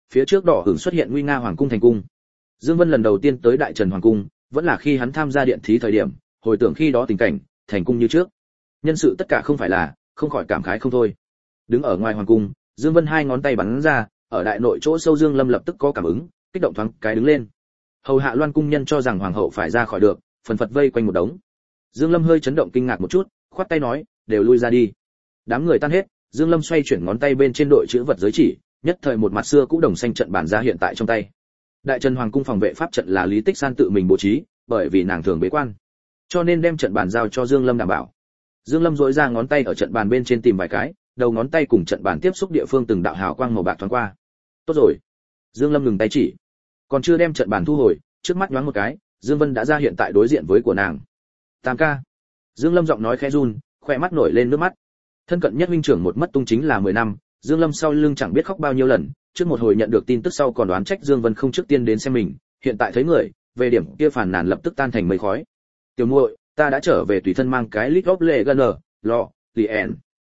phía trước đỏ hưởng xuất hiện nguy nga hoàng cung thành cung. Dương Vân lần đầu tiên tới Đại Trần hoàng cung, vẫn là khi hắn tham gia điện thí thời điểm, hồi tưởng khi đó tình cảnh, thành cung như trước. Nhân sự tất cả không phải là, không khỏi cảm khái không thôi. Đứng ở ngoài hoàng cung, Dương Vân hai ngón tay bắn ra, ở đại nội chỗ sâu Dương Lâm lập tức có cảm ứng, kích động thoáng cái đứng lên. Hầu hạ Loan cung nhân cho rằng hoàng hậu phải ra khỏi được, phần phật vây quanh một đống. Dương Lâm hơi chấn động kinh ngạc một chút, khoát tay nói, đều lui ra đi. Đám người tan hết, Dương Lâm xoay chuyển ngón tay bên trên đội chữ vật giới chỉ, nhất thời một mặt xưa cũ đồng xanh trận bản ra hiện tại trong tay. Đại Trần hoàng cung phòng vệ pháp trận là Lý Tích San tự mình bố trí, bởi vì nàng thường bế quan, cho nên đem trận bàn giao cho Dương Lâm đảm bảo. Dương Lâm duỗi ra ngón tay ở trận bàn bên trên tìm vài cái, đầu ngón tay cùng trận bàn tiếp xúc địa phương từng đạo hào quang màu bạc thoáng qua. Tốt rồi. Dương Lâm ngừng tay chỉ, còn chưa đem trận bàn thu hồi, trước mắt nhoáng một cái, Dương Vân đã ra hiện tại đối diện với của nàng. Tam ca. Dương Lâm giọng nói khẽ run, khóe mắt nổi lên nước mắt. Thân cận nhất huynh trưởng một mất tung chính là mười năm, Dương Lâm sau lưng chẳng biết khóc bao nhiêu lần, trước một hồi nhận được tin tức sau còn đoán trách Dương Vân không trước tiên đến xem mình, hiện tại thấy người, về điểm kia phàn nàn lập tức tan thành mây khói. Tiểu muội, ta đã trở về tùy thân mang cái lít ốp lệ gần lọ, lien.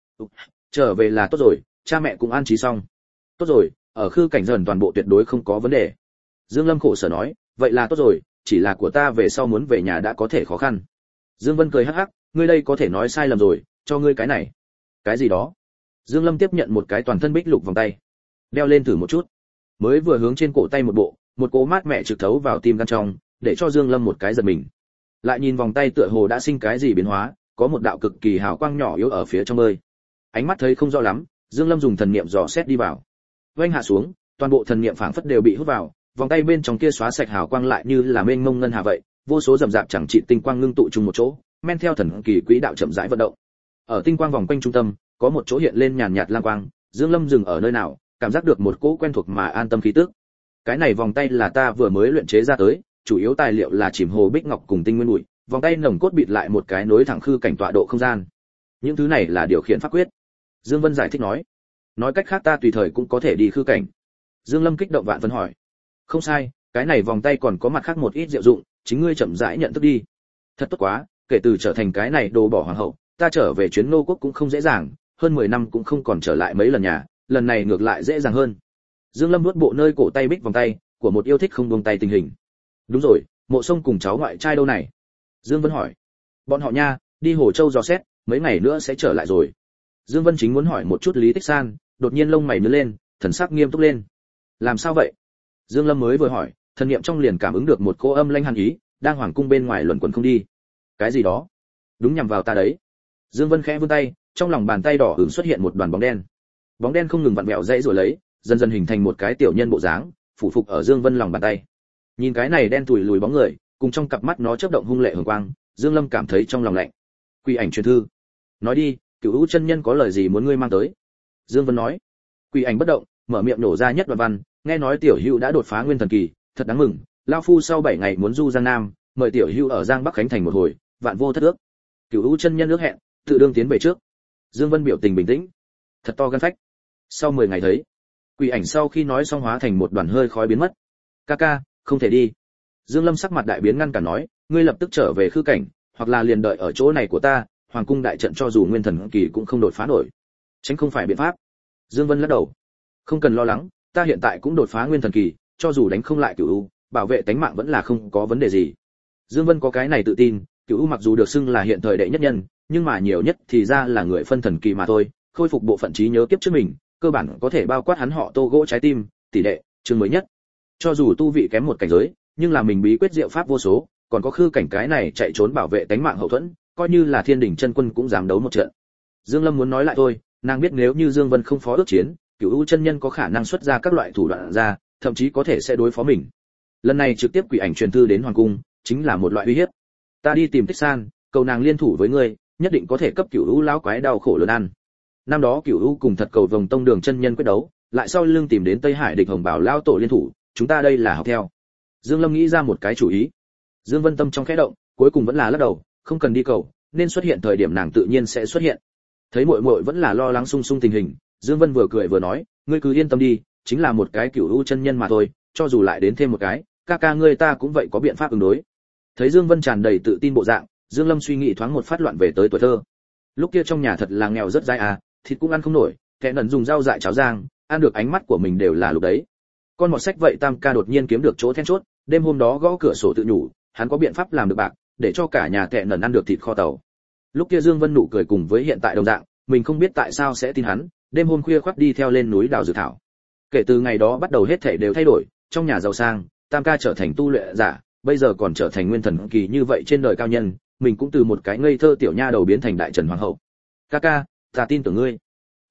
Trở về là tốt rồi, cha mẹ cũng an trí xong. Tốt rồi, ở khư cảnh dần toàn bộ tuyệt đối không có vấn đề. Dương Lâm khổ sở nói, vậy là tốt rồi, chỉ là của ta về sau muốn về nhà đã có thể khó khăn. Dương Vân cười hắc hắc, ngươi đây có thể nói sai lầm rồi, cho ngươi cái này. Cái gì đó? Dương Lâm tiếp nhận một cái toàn thân bích lục vòng tay, đeo lên thử một chút. Mới vừa hướng trên cổ tay một bộ, một cỗ mát mẻ trực thấu vào tim gan trong, để cho Dương Lâm một cái giật mình. Lại nhìn vòng tay tựa hồ đã sinh cái gì biến hóa, có một đạo cực kỳ hào quang nhỏ yếu ở phía trong ơi. Ánh mắt thấy không rõ lắm, Dương Lâm dùng thần niệm dò xét đi vào. Vênh hạ xuống, toàn bộ thần niệm phảng phất đều bị hút vào, vòng tay bên trong kia xóa sạch hào quang lại như là mênh mông ngân hà vậy, vô số rầm rạp chẳng trị tinh quang ngưng tụ chung một chỗ, men theo thần kỳ quỹ đạo chậm rãi vận động. Ở tinh quang vòng quanh trung tâm, có một chỗ hiện lên nhàn nhạt lam quang, Dương Lâm dừng ở nơi nào, cảm giác được một cỗ quen thuộc mà an tâm khí tức. Cái này vòng tay là ta vừa mới luyện chế ra tới, chủ yếu tài liệu là chìm hồ bích ngọc cùng tinh nguyên bụi, vòng tay nồng cốt bịt lại một cái nối thẳng khư cảnh tọa độ không gian. Những thứ này là điều khiển pháp quyết. Dương Vân giải thích nói. Nói cách khác ta tùy thời cũng có thể đi khư cảnh. Dương Lâm kích động vạn phần hỏi. Không sai, cái này vòng tay còn có mặt khác một ít diệu dụng, chính ngươi chậm rãi nhận thức đi. Thật tốt quá, kể từ trở thành cái này đồ bỏ hoàng hậu, ta trở về chuyến nô quốc cũng không dễ dàng, hơn mười năm cũng không còn trở lại mấy lần nhà, lần này ngược lại dễ dàng hơn. Dương Lâm nuốt bộ nơi cổ tay bích vòng tay của một yêu thích không buông tay tình hình. Đúng rồi, Mộ Sông cùng cháu ngoại trai đâu này? Dương Vân hỏi. Bọn họ nha, đi Hồ Châu dò xét, mấy ngày nữa sẽ trở lại rồi. Dương Vân chính muốn hỏi một chút Lý Tích San, đột nhiên lông mày nhướng lên, thần sắc nghiêm túc lên. Làm sao vậy? Dương Lâm mới vừa hỏi, thần niệm trong liền cảm ứng được một cô âm lanh hàn ý, đang hoàng cung bên ngoài luẩn quẩn không đi. Cái gì đó? Đúng nhằm vào ta đấy. Dương Vân khẽ vươn tay, trong lòng bàn tay đỏ ửng xuất hiện một đoàn bóng đen. Bóng đen không ngừng vặn vẹo dãy rồi lấy, dần dần hình thành một cái tiểu nhân bộ dáng, phủ phục ở Dương Vân lòng bàn tay. Nhìn cái này đen tủi lùi bóng người, cùng trong cặp mắt nó chớp động hung lệ hường quang, Dương Lâm cảm thấy trong lòng lạnh. Quỷ ảnh truyền thư. Nói đi, Cửu U chân nhân có lời gì muốn ngươi mang tới? Dương Vân nói. Quỷ ảnh bất động, mở miệng nổ ra nhất đoạn văn, nghe nói tiểu Hữu đã đột phá nguyên thần kỳ, thật đáng mừng, lão phu sau bảy ngày muốn du Giang Nam, mời tiểu Hữu ở Giang Bắc khánh thành một hồi, vạn vô thất ước. Cửu U chân nhân ước hẹn, tự đương tiến về trước. Dương Vân biểu tình bình tĩnh. Thật to gan phách. Sau mười ngày thấy, quỷ ảnh sau khi nói xong hóa thành một đoàn hơi khói biến mất. Ca ca, không thể đi. Dương Lâm sắc mặt đại biến ngăn cản nói, ngươi lập tức trở về khư cảnh, hoặc là liền đợi ở chỗ này của ta, hoàng cung đại trận cho dù nguyên thần kỳ cũng không đột phá nổi. Tránh không phải biện pháp. Dương Vân lắc đầu. Không cần lo lắng, ta hiện tại cũng đột phá nguyên thần kỳ, cho dù đánh không lại Cửu U, bảo vệ tánh mạng vẫn là không có vấn đề gì. Dương Vân có cái này tự tin, Cửu U mặc dù được xưng là hiện thời đệ nhất nhân, nhưng mà nhiều nhất thì ra là người phân thần kỳ mà thôi, khôi phục bộ phận trí nhớ kiếp trước mình, cơ bản có thể bao quát hắn họ Tô gỗ trái tim, tỷ lệ, chương mới nhất. Cho dù tu vị kém một cảnh giới, nhưng là mình bí quyết diệu pháp vô số, còn có khư cảnh cái này chạy trốn bảo vệ tánh mạng hậu thuẫn, coi như là Thiên đỉnh chân quân cũng dám đấu một trận. Dương Lâm muốn nói lại thôi, nàng biết nếu như Dương Vân không phó ước chiến, Cửu U chân nhân có khả năng xuất ra các loại thủ đoạn ra, thậm chí có thể sẽ đối phó mình. Lần này trực tiếp quỷ ảnh truyền thư đến hoàng cung, chính là một loại uy hiếp. Ta đi tìm Tích San, cầu nàng liên thủ với ngươi, nhất định có thể cấp Cửu U lão quái đau khổ lớn ăn. Năm đó Cửu U cùng thật cầu vồng tông đường chân nhân quyết đấu, lại sau lưng tìm đến Tây Hải địch Hồng Bảo lão tổ liên thủ, chúng ta đây là học theo. Dương Lâm nghĩ ra một cái chủ ý. Dương Vân tâm trong khẽ động, cuối cùng vẫn là lắc đầu, không cần đi cầu, nên xuất hiện thời điểm nàng tự nhiên sẽ xuất hiện. Thấy muội muội vẫn là lo lắng sung sung tình hình, Dương Vân vừa cười vừa nói, ngươi cứ yên tâm đi, chính là một cái Cửu U chân nhân mà thôi, cho dù lại đến thêm một cái, ca ca ngươi ta cũng vậy có biện pháp ứng đối. Thấy Dương Vân tràn đầy tự tin bộ dạng, Dương Lâm suy nghĩ thoáng một phát loạn về tới tuổi thơ. Lúc kia trong nhà thật là nghèo rất dai à, thịt cũng ăn không nổi, kẻ nần dùng rau dại cháo rang, ăn được ánh mắt của mình đều là lúc đấy. Con mọt sách vậy Tam ca đột nhiên kiếm được chỗ then chốt, đêm hôm đó gõ cửa sổ tự nhủ, hắn có biện pháp làm được bạc, để cho cả nhà tệ nần ăn được thịt kho tàu. Lúc kia Dương Vân nụ cười cùng với hiện tại đồng dạng, mình không biết tại sao sẽ tin hắn, đêm hôm khuya khoắt đi theo lên núi đào dược thảo. Kể từ ngày đó bắt đầu hết thảy đều thay đổi, trong nhà giàu sang, Tam ca trở thành tu luyện giả, bây giờ còn trở thành nguyên thần kỳ như vậy trên đời cao nhân, mình cũng từ một cái ngây thơ tiểu nha đầu biến thành đại trần hoàng hậu. Ca ca, ta tin tưởng ngươi.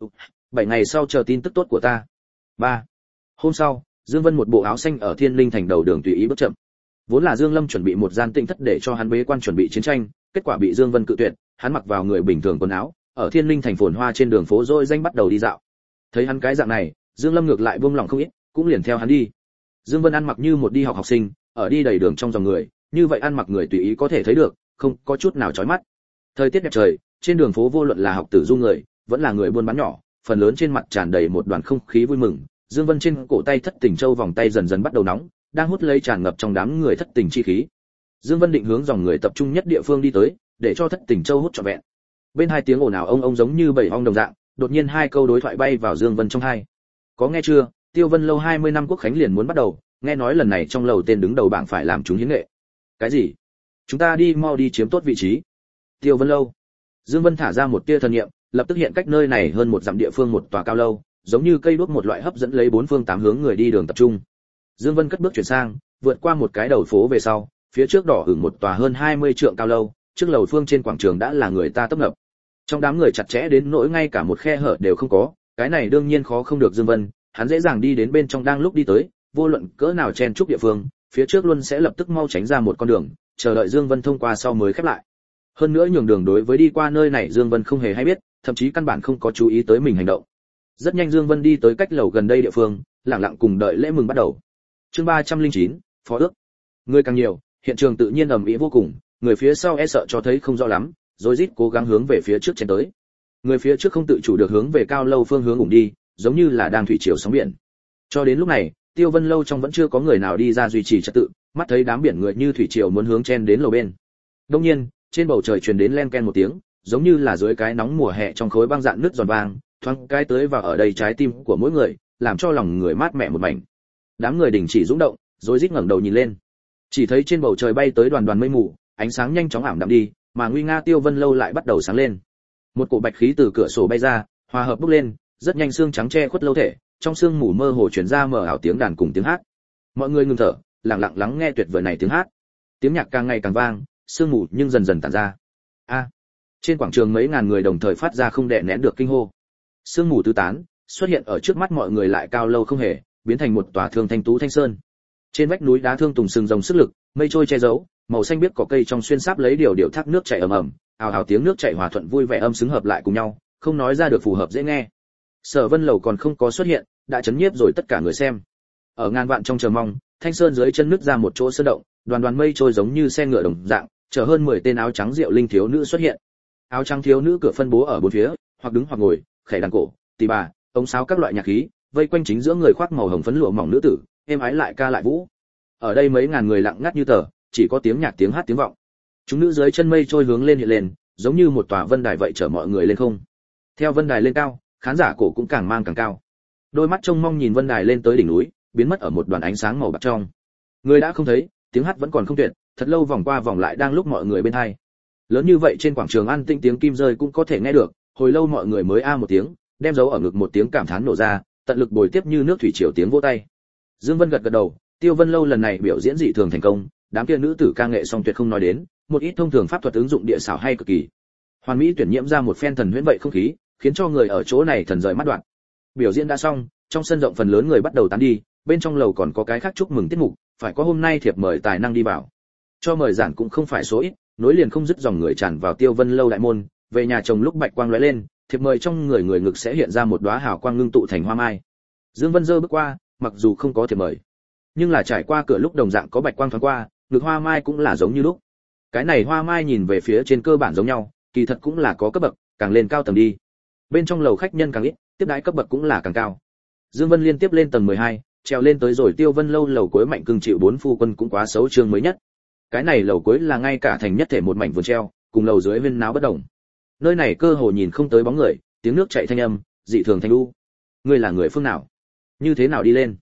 Bảy ngày sau chờ tin tức tốt của ta. Ba. Hôm sau, Dương Vân một bộ áo xanh ở Thiên Linh thành đầu đường tùy ý bước chậm. Vốn là Dương Lâm chuẩn bị một gian tĩnh thất để cho hắn bế quan chuẩn bị chiến tranh, kết quả bị Dương Vân cự tuyệt, hắn mặc vào người bình thường quần áo, ở Thiên Linh thành phồn hoa trên đường phố rỗi danh bắt đầu đi dạo. Thấy hắn cái dạng này, Dương Lâm ngược lại buông lòng không ít, cũng liền theo hắn đi. Dương Vân ăn mặc như một đi học học sinh, ở đi đầy đường trong dòng người, như vậy ăn mặc người tùy ý có thể thấy được, không có chút nào chói mắt. Thời tiết đẹp trời, trên đường phố vô luận là học tử du người, vẫn là người buôn bán nhỏ, phần lớn trên mặt tràn đầy một đoàn không khí vui mừng. Dương Vân trên cổ tay thất tình châu vòng tay dần dần bắt đầu nóng, đang hút lấy tràn ngập trong đám người thất tình chi khí. Dương Vân định hướng dòng người tập trung nhất địa phương đi tới, để cho thất tình châu hút trọn vẹn. Bên hai tiếng ồn ào ông ông giống như bầy ong đồng dạng, đột nhiên hai câu đối thoại bay vào Dương Vân trong tai. Có nghe chưa, Tiêu Vân lâu hai mươi năm quốc khánh liền muốn bắt đầu, nghe nói lần này trong lầu tên đứng đầu bảng phải làm chúng hiến nghệ. Cái gì? Chúng ta đi mau đi chiếm tốt vị trí. Tiêu Vân lâu. Dương Vân thả ra một tia thần niệm, lập tức hiện cách nơi này hơn một dặm địa phương một tòa cao lâu, giống như cây đuốc một loại hấp dẫn lấy bốn phương tám hướng người đi đường tập trung. Dương Vân cất bước chuyển sang, vượt qua một cái đầu phố về sau, phía trước đỏ ửng một tòa hơn hai mươi trượng cao lâu, trước lầu phương trên quảng trường đã là người ta tấp nập. Trong đám người chặt chẽ đến nỗi ngay cả một khe hở đều không có, cái này đương nhiên khó không được Dương Vân, hắn dễ dàng đi đến bên trong đang lúc đi tới, vô luận cỡ nào chen chúc địa phương, phía trước luôn sẽ lập tức mau tránh ra một con đường, chờ đợi Dương Vân thông qua sau mới khép lại. Hơn nữa nhường đường đối với đi qua nơi này Dương Vân không hề hay biết, thậm chí căn bản không có chú ý tới mình hành động. Rất nhanh Dương Vân đi tới cách lầu gần đây địa phương, lặng lặng cùng đợi lễ mừng bắt đầu. Chương ba trăm lẻ chín, phó ước. Người càng nhiều, hiện trường tự nhiên ầm ĩ vô cùng, người phía sau e sợ cho thấy không rõ lắm, rối rít cố gắng hướng về phía trước chen tới. Người phía trước không tự chủ được hướng về cao lâu phương hướng ủng đi, giống như là đang thủy triều sóng biển. Cho đến lúc này, Tiêu Vân lâu trong vẫn chưa có người nào đi ra duy trì trật tự, mắt thấy đám biển người như thủy triều muốn hướng chen đến lầu bên. Đương nhiên, trên bầu trời truyền đến len ken một tiếng, giống như là dưới cái nóng mùa hè trong khối băng dạn nứt giòn vàng, thoáng cái tới vào ở đây trái tim của mỗi người, làm cho lòng người mát mẻ một mảnh. Đám người đình chỉ rung động, rồi rít ngẩng đầu nhìn lên. Chỉ thấy trên bầu trời bay tới đoàn đoàn mây mù, ánh sáng nhanh chóng ảm đạm đi, mà nguy nga Tiêu Vân lâu lại bắt đầu sáng lên. Một cổ bạch khí từ cửa sổ bay ra, hòa hợp bốc lên, rất nhanh xương trắng che khuất lâu thể, trong sương mù mơ hồ truyền ra mờ ảo tiếng đàn cùng tiếng hát. Mọi người ngừng thở, lặng lặng lắng nghe tuyệt vời này tiếng hát. Tiếng nhạc càng ngày càng vang, sương mù nhưng dần dần tản ra. A! Trên quảng trường mấy ngàn người đồng thời phát ra không đè nén được kinh hô. Sương mù tứ tán, xuất hiện ở trước mắt mọi người lại cao lâu không hề, biến thành một tòa thương thanh tú thanh sơn. Trên vách núi đá thương tùng sừng rồng sức lực, mây trôi che giấu, màu xanh biếc cỏ cây trong xuyên sáp lấy điều điều thác nước chảy ầm ầm, ào ào tiếng nước chảy hòa thuận vui vẻ âm xứng hợp lại cùng nhau, không nói ra được phù hợp dễ nghe. Sở Vân lầu còn không có xuất hiện, đã chấn nhiếp rồi tất cả người xem. Ở ngàn vạn trong chờ mong, thanh sơn dưới chân nứt ra một chỗ sơn động, đoàn đoàn mây trôi giống như xe ngựa đồng dạng, chở hơn mười tên áo trắng rượu linh thiếu nữ xuất hiện. Áo trắng thiếu nữ cửa phân bố ở bốn phía, hoặc đứng hoặc ngồi, khẩy đàn cổ, tỳ bà, ống sáo các loại nhạc khí, vây quanh chính giữa người khoác màu hồng phấn lụa mỏng nữ tử, êm ái lại ca lại vũ. Ở đây mấy ngàn người lặng ngắt như tờ, chỉ có tiếng nhạc tiếng hát tiếng vọng. Chúng nữ dưới chân mây trôi hướng lên hiện lên, giống như một tòa vân đài vậy chở mọi người lên không. Theo vân đài lên cao, khán giả cổ cũng càng mang càng cao. Đôi mắt trông mong nhìn vân đài lên tới đỉnh núi, biến mất ở một đoàn ánh sáng màu bạc trong. Người đã không thấy, tiếng hát vẫn còn không tuyệt, thật lâu vòng qua vòng lại đang lúc mọi người bên hai. Lớn như vậy trên quảng trường an tĩnh tiếng kim rơi cũng có thể nghe được, hồi lâu mọi người mới a một tiếng, đem dấu ở ngực một tiếng cảm thán nổ ra, tận lực bồi tiếp như nước thủy triều tiếng vỗ tay. Dương Vân gật gật đầu, Tiêu Vân lâu lần này biểu diễn dị thường thành công, đám kia nữ tử ca nghệ song tuyệt không nói đến, một ít thông thường pháp thuật ứng dụng địa xảo hay cực kỳ. Hoàn mỹ tuyển nhiễm ra một phen thần huyễn vậy không khí, khiến cho người ở chỗ này thần rời mắt đoạn. Biểu diễn đã xong, trong sân rộng phần lớn người bắt đầu tán đi, bên trong lầu còn có cái khác chúc mừng tiết mục, phải có hôm nay thiệp mời tài năng đi vào. Cho mời giản cũng không phải số ít, nối liền không dứt dòng người tràn vào Tiêu Vân lâu đại môn, về nhà chồng lúc bạch quang lóe lên, thiệp mời trong người người ngực sẽ hiện ra một đóa hào quang ngưng tụ thành hoa mai. Dương Vân dơ bước qua, mặc dù không có thiệp mời, nhưng là trải qua cửa lúc đồng dạng có bạch quang thoáng qua, ngực hoa mai cũng là giống như lúc. Cái này hoa mai nhìn về phía trên cơ bản giống nhau, kỳ thật cũng là có cấp bậc, càng lên cao tầng đi. Bên trong lầu khách nhân càng ít, tiếp đãi cấp bậc cũng là càng cao. Dương Vân liên tiếp lên tầng mười hai, trèo lên tới rồi Tiêu Vân lâu lầu cuối mạnh cưng chịu bốn phu quân cũng quá xấu chương mới nhất. Cái này lầu cuối là ngay cả thành nhất thể một mảnh vườn treo, cùng lầu dưới viên náo bất động. Nơi này cơ hồ nhìn không tới bóng người, tiếng nước chảy thanh âm, dị thường thanh u. Ngươi là người phương nào? Như thế nào đi lên?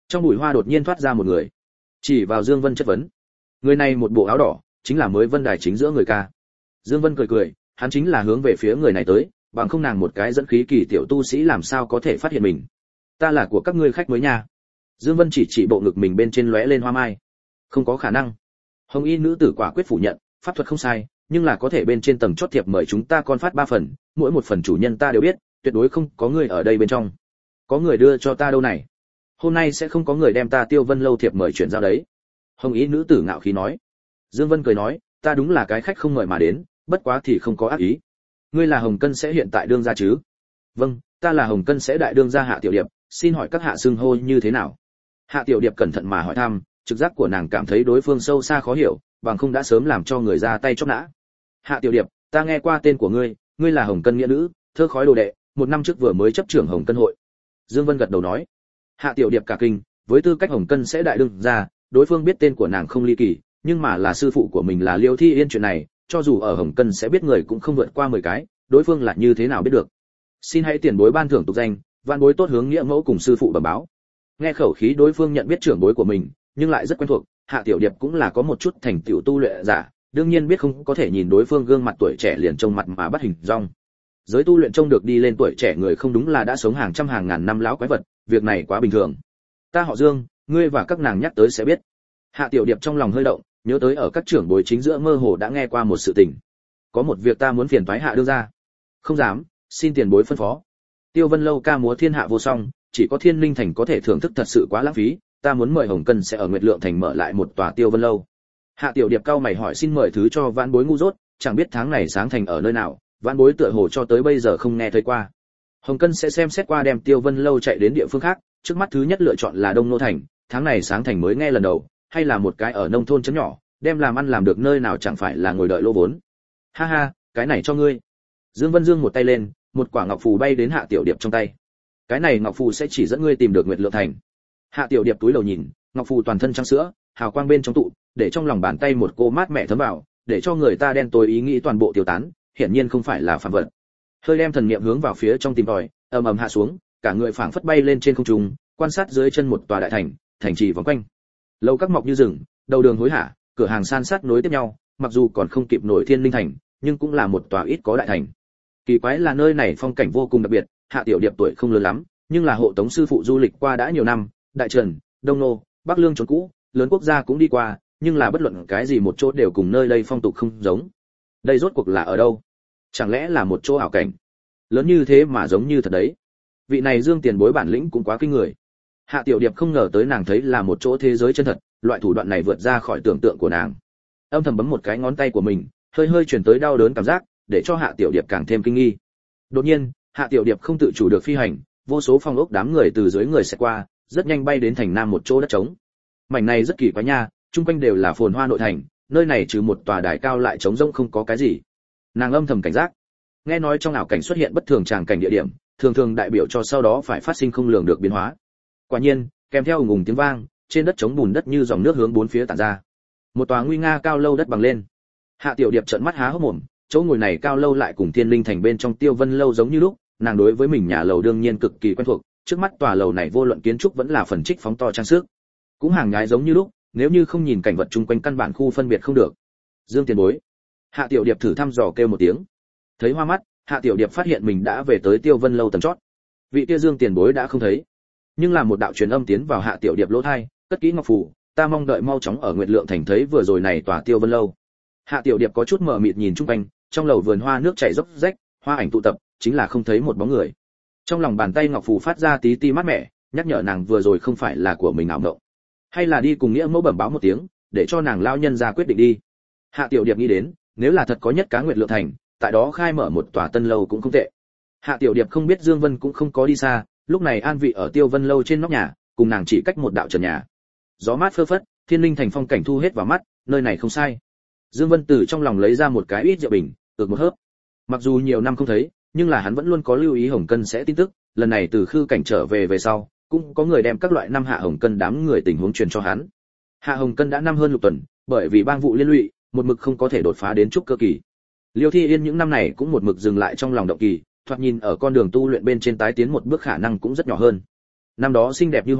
Trong bụi hoa đột nhiên thoát ra một người, chỉ vào Dương Vân chất vấn. Người này một bộ áo đỏ, chính là mới Vân Đài chính giữa người ca. Dương Vân cười cười, hắn chính là hướng về phía người này tới, bằng không nàng một cái dẫn khí kỳ tiểu tu sĩ làm sao có thể phát hiện mình. Ta là của các ngươi khách mới nha. Dương Vân chỉ chỉ bộ ngực mình bên trên lóe lên hoa mai. Không có khả năng. Hồng y nữ tử quả quyết phủ nhận, pháp thuật không sai, nhưng là có thể bên trên tầng chót thiệp mời chúng ta con phát ba phần, mỗi một phần chủ nhân ta đều biết, tuyệt đối không có người ở đây bên trong. Có người đưa cho ta đâu này? Hôm nay sẽ không có người đem ta Tiêu Vân lâu thiệp mời chuyển giao đấy. Hồng y nữ tử ngạo khí nói. Dương Vân cười nói, ta đúng là cái khách không mời mà đến, bất quá thì không có ác ý. Ngươi là Hồng Cân sẽ hiện tại đương gia chứ? Vâng, ta là Hồng Cân sẽ đại đương gia Hạ Tiểu Điệp, xin hỏi các hạ xưng hô như thế nào? Hạ Tiểu Điệp cẩn thận mà hỏi thăm, trực giác của nàng cảm thấy đối phương sâu xa khó hiểu, bằng không đã sớm làm cho người ra tay chóp nã. Hạ Tiểu Điệp, ta nghe qua tên của ngươi, ngươi là Hồng Cân nghĩa nữ, thơ khói đồ đệ, một năm trước vừa mới chấp trưởng Hồng Cân hội. Dương Vân gật đầu nói. Hạ Tiểu Điệp cả kinh, với tư cách Hồng Cân sẽ đại đương gia, đối phương biết tên của nàng không ly kỳ, nhưng mà là sư phụ của mình là Liêu Thi Yên chuyện này, cho dù ở Hồng Cân sẽ biết người cũng không vượt qua mười cái, đối phương là như thế nào biết được. Xin hãy tiền bối ban thưởng tục danh, vạn bối tốt hướng nghĩa mẫu cùng sư phụ bẩm báo. Nghe khẩu khí đối phương nhận biết trưởng bối của mình, nhưng lại rất quen thuộc, Hạ Tiểu Điệp cũng là có một chút thành tựu tu luyện giả, đương nhiên biết không có thể nhìn đối phương gương mặt tuổi trẻ liền trông mặt mà bắt hình dong. Giới tu luyện trông được đi lên tuổi trẻ người không đúng là đã sống hàng trăm hàng ngàn năm lão quái vật, việc này quá bình thường. Ta họ Dương, ngươi và các nàng nhắc tới sẽ biết. Hạ Tiểu Điệp trong lòng hơi động, nhớ tới ở các trưởng bối chính giữa mơ hồ đã nghe qua một sự tình. Có một việc ta muốn phiền toái Hạ đưa ra. Không dám, xin tiền bối phân phó. Tiêu Vân lâu ca múa thiên hạ vô song, chỉ có Thiên Linh thành có thể thưởng thức thật sự quá lãng phí, ta muốn mời Hồng Cân sẽ ở Nguyệt Lượng thành mở lại một tòa Tiêu Vân lâu. Hạ Tiểu Điệp cao mày hỏi xin mời thứ cho vãn bối ngu dốt, chẳng biết tháng này sáng thành ở nơi nào, vãn bối tựa hồ cho tới bây giờ không nghe thấy qua. Hồng Cân sẽ xem xét qua đem Tiêu Vân lâu chạy đến địa phương khác, trước mắt thứ nhất lựa chọn là Đông Nô thành, tháng này sáng thành mới nghe lần đầu, hay là một cái ở nông thôn chấn nhỏ, đem làm ăn làm được nơi nào chẳng phải là ngồi đợi lô vốn. Ha ha, cái này cho ngươi. Dương Vân Dương một tay lên, một quả ngọc phù bay đến Hạ Tiểu Điệp trong tay. Cái này ngọc phù sẽ chỉ dẫn ngươi tìm được Nguyệt Lượng thành. Hạ Tiểu Điệp túi đầu nhìn, ngọc phù toàn thân trắng sữa, hào quang bên trong tụ, để trong lòng bàn tay một cô mát mẻ thấm vào, để cho người ta đen tối ý nghĩ toàn bộ tiêu tán, hiển nhiên không phải là phàm vật. Hơi đem thần niệm hướng vào phía trong tìm tòi, ầm ầm hạ xuống, cả người phảng phất bay lên trên không trung, quan sát dưới chân một tòa đại thành, thành trì vòng quanh. Lâu các mọc như rừng, đầu đường hối hả, cửa hàng san sát nối tiếp nhau, mặc dù còn không kịp nổi Thiên Linh thành, nhưng cũng là một tòa ít có đại thành. Kỳ quái là nơi này phong cảnh vô cùng đặc biệt, Hạ Tiểu Điệp tuổi không lớn lắm, nhưng là hộ tống sư phụ du lịch qua đã nhiều năm, Đại Trần, Đông Nô, Bắc Lương trốn cũ, lớn quốc gia cũng đi qua, nhưng là bất luận cái gì một chỗ đều cùng nơi đây phong tục không giống. Đây rốt cuộc là ở đâu? Chẳng lẽ là một chỗ ảo cảnh? Lớn như thế mà giống như thật đấy. Vị này Dương tiền bối bản lĩnh cũng quá kinh người. Hạ Tiểu Điệp không ngờ tới nàng thấy là một chỗ thế giới chân thật, loại thủ đoạn này vượt ra khỏi tưởng tượng của nàng. Âm thầm bấm một cái ngón tay của mình, hơi hơi chuyển tới đau đớn cảm giác, để cho Hạ Tiểu Điệp càng thêm kinh nghi. Đột nhiên, Hạ Tiểu Điệp không tự chủ được phi hành, vô số phong ốc đám người từ dưới người sẽ qua, rất nhanh bay đến thành nam một chỗ đất trống. Mảnh này rất kỳ quái nha, chung quanh đều là phồn hoa nội thành, nơi này trừ một tòa đài cao lại trống rỗng không có cái gì. Nàng âm thầm cảnh giác. Nghe nói trong ảo cảnh xuất hiện bất thường tràng cảnh địa điểm, thường thường đại biểu cho sau đó phải phát sinh không lường được biến hóa. Quả nhiên, kèm theo ùng ùng tiếng vang, trên đất trống bùn đất như dòng nước hướng bốn phía tản ra. Một tòa nguy nga cao lâu đất bằng lên. Hạ Tiểu Điệp trợn mắt há hốc mồm, chỗ ngồi này cao lâu lại cùng Thiên Linh thành bên trong Tiêu Vân lâu giống như lúc, nàng đối với mình nhà lầu đương nhiên cực kỳ quen thuộc, trước mắt tòa lầu này vô luận kiến trúc vẫn là phần trích phóng to trang sức, cũng hàng nhái giống như lúc, nếu như không nhìn cảnh vật chung quanh căn bản khu phân biệt không được. Dương tiền bối. Hạ Tiểu Điệp thử thăm dò kêu một tiếng. Thấy hoa mắt, Hạ Tiểu Điệp phát hiện mình đã về tới Tiêu Vân lâu tầng chót. Vị kia Dương tiền bối đã không thấy, nhưng là một đạo truyền âm tiến vào Hạ Tiểu Điệp lỗ tai, cất kỹ ngọc phù, ta mong đợi mau chóng ở Nguyệt Lượng thành thấy vừa rồi này tòa Tiêu Vân lâu. Hạ Tiểu Điệp có chút mờ mịt nhìn chung quanh, trong lầu vườn hoa nước chảy dốc rách, hoa ảnh tụ tập, chính là không thấy một bóng người. Trong lòng bàn tay ngọc phù phát ra tí tí mát mẻ, nhắc nhở nàng vừa rồi không phải là của mình ảo mộng, hay là đi cùng nghĩa mẫu bẩm báo một tiếng, để cho nàng lao nhân ra quyết định đi. Hạ Tiểu Điệp nghĩ đến, nếu là thật có nhất cá Nguyệt Lượng thành, tại đó khai mở một tòa tân lâu cũng không tệ. Hạ Tiểu Điệp không biết Dương Vân cũng không có đi xa, lúc này an vị ở Tiêu Vân lâu trên nóc nhà, cùng nàng chỉ cách một đạo trần nhà. Gió mát phơ phất, Thiên Linh thành phong cảnh thu hết vào mắt, nơi này không sai. Dương Vân từ trong lòng lấy ra một cái ít rượu bình, ực một hớp. Mặc dù nhiều năm không thấy, nhưng là hắn vẫn luôn có lưu ý Hồng Cân sẽ tin tức, lần này từ khư cảnh trở về về sau, cũng có người đem các loại năm Hạ Hồng Cân đám người tình huống truyền cho hắn. Hạ Hồng Cân đã năm hơn lục tuần, bởi vì bang vụ liên lụy, một mực không có thể đột phá đến trúc cơ kỳ. Liêu Thi Yên những năm này cũng một mực dừng lại trong lòng động kỳ, thoạt nhìn ở con đường tu luyện bên trên tái tiến một bước khả năng cũng rất nhỏ hơn. Năm đó xinh đẹp như hoa,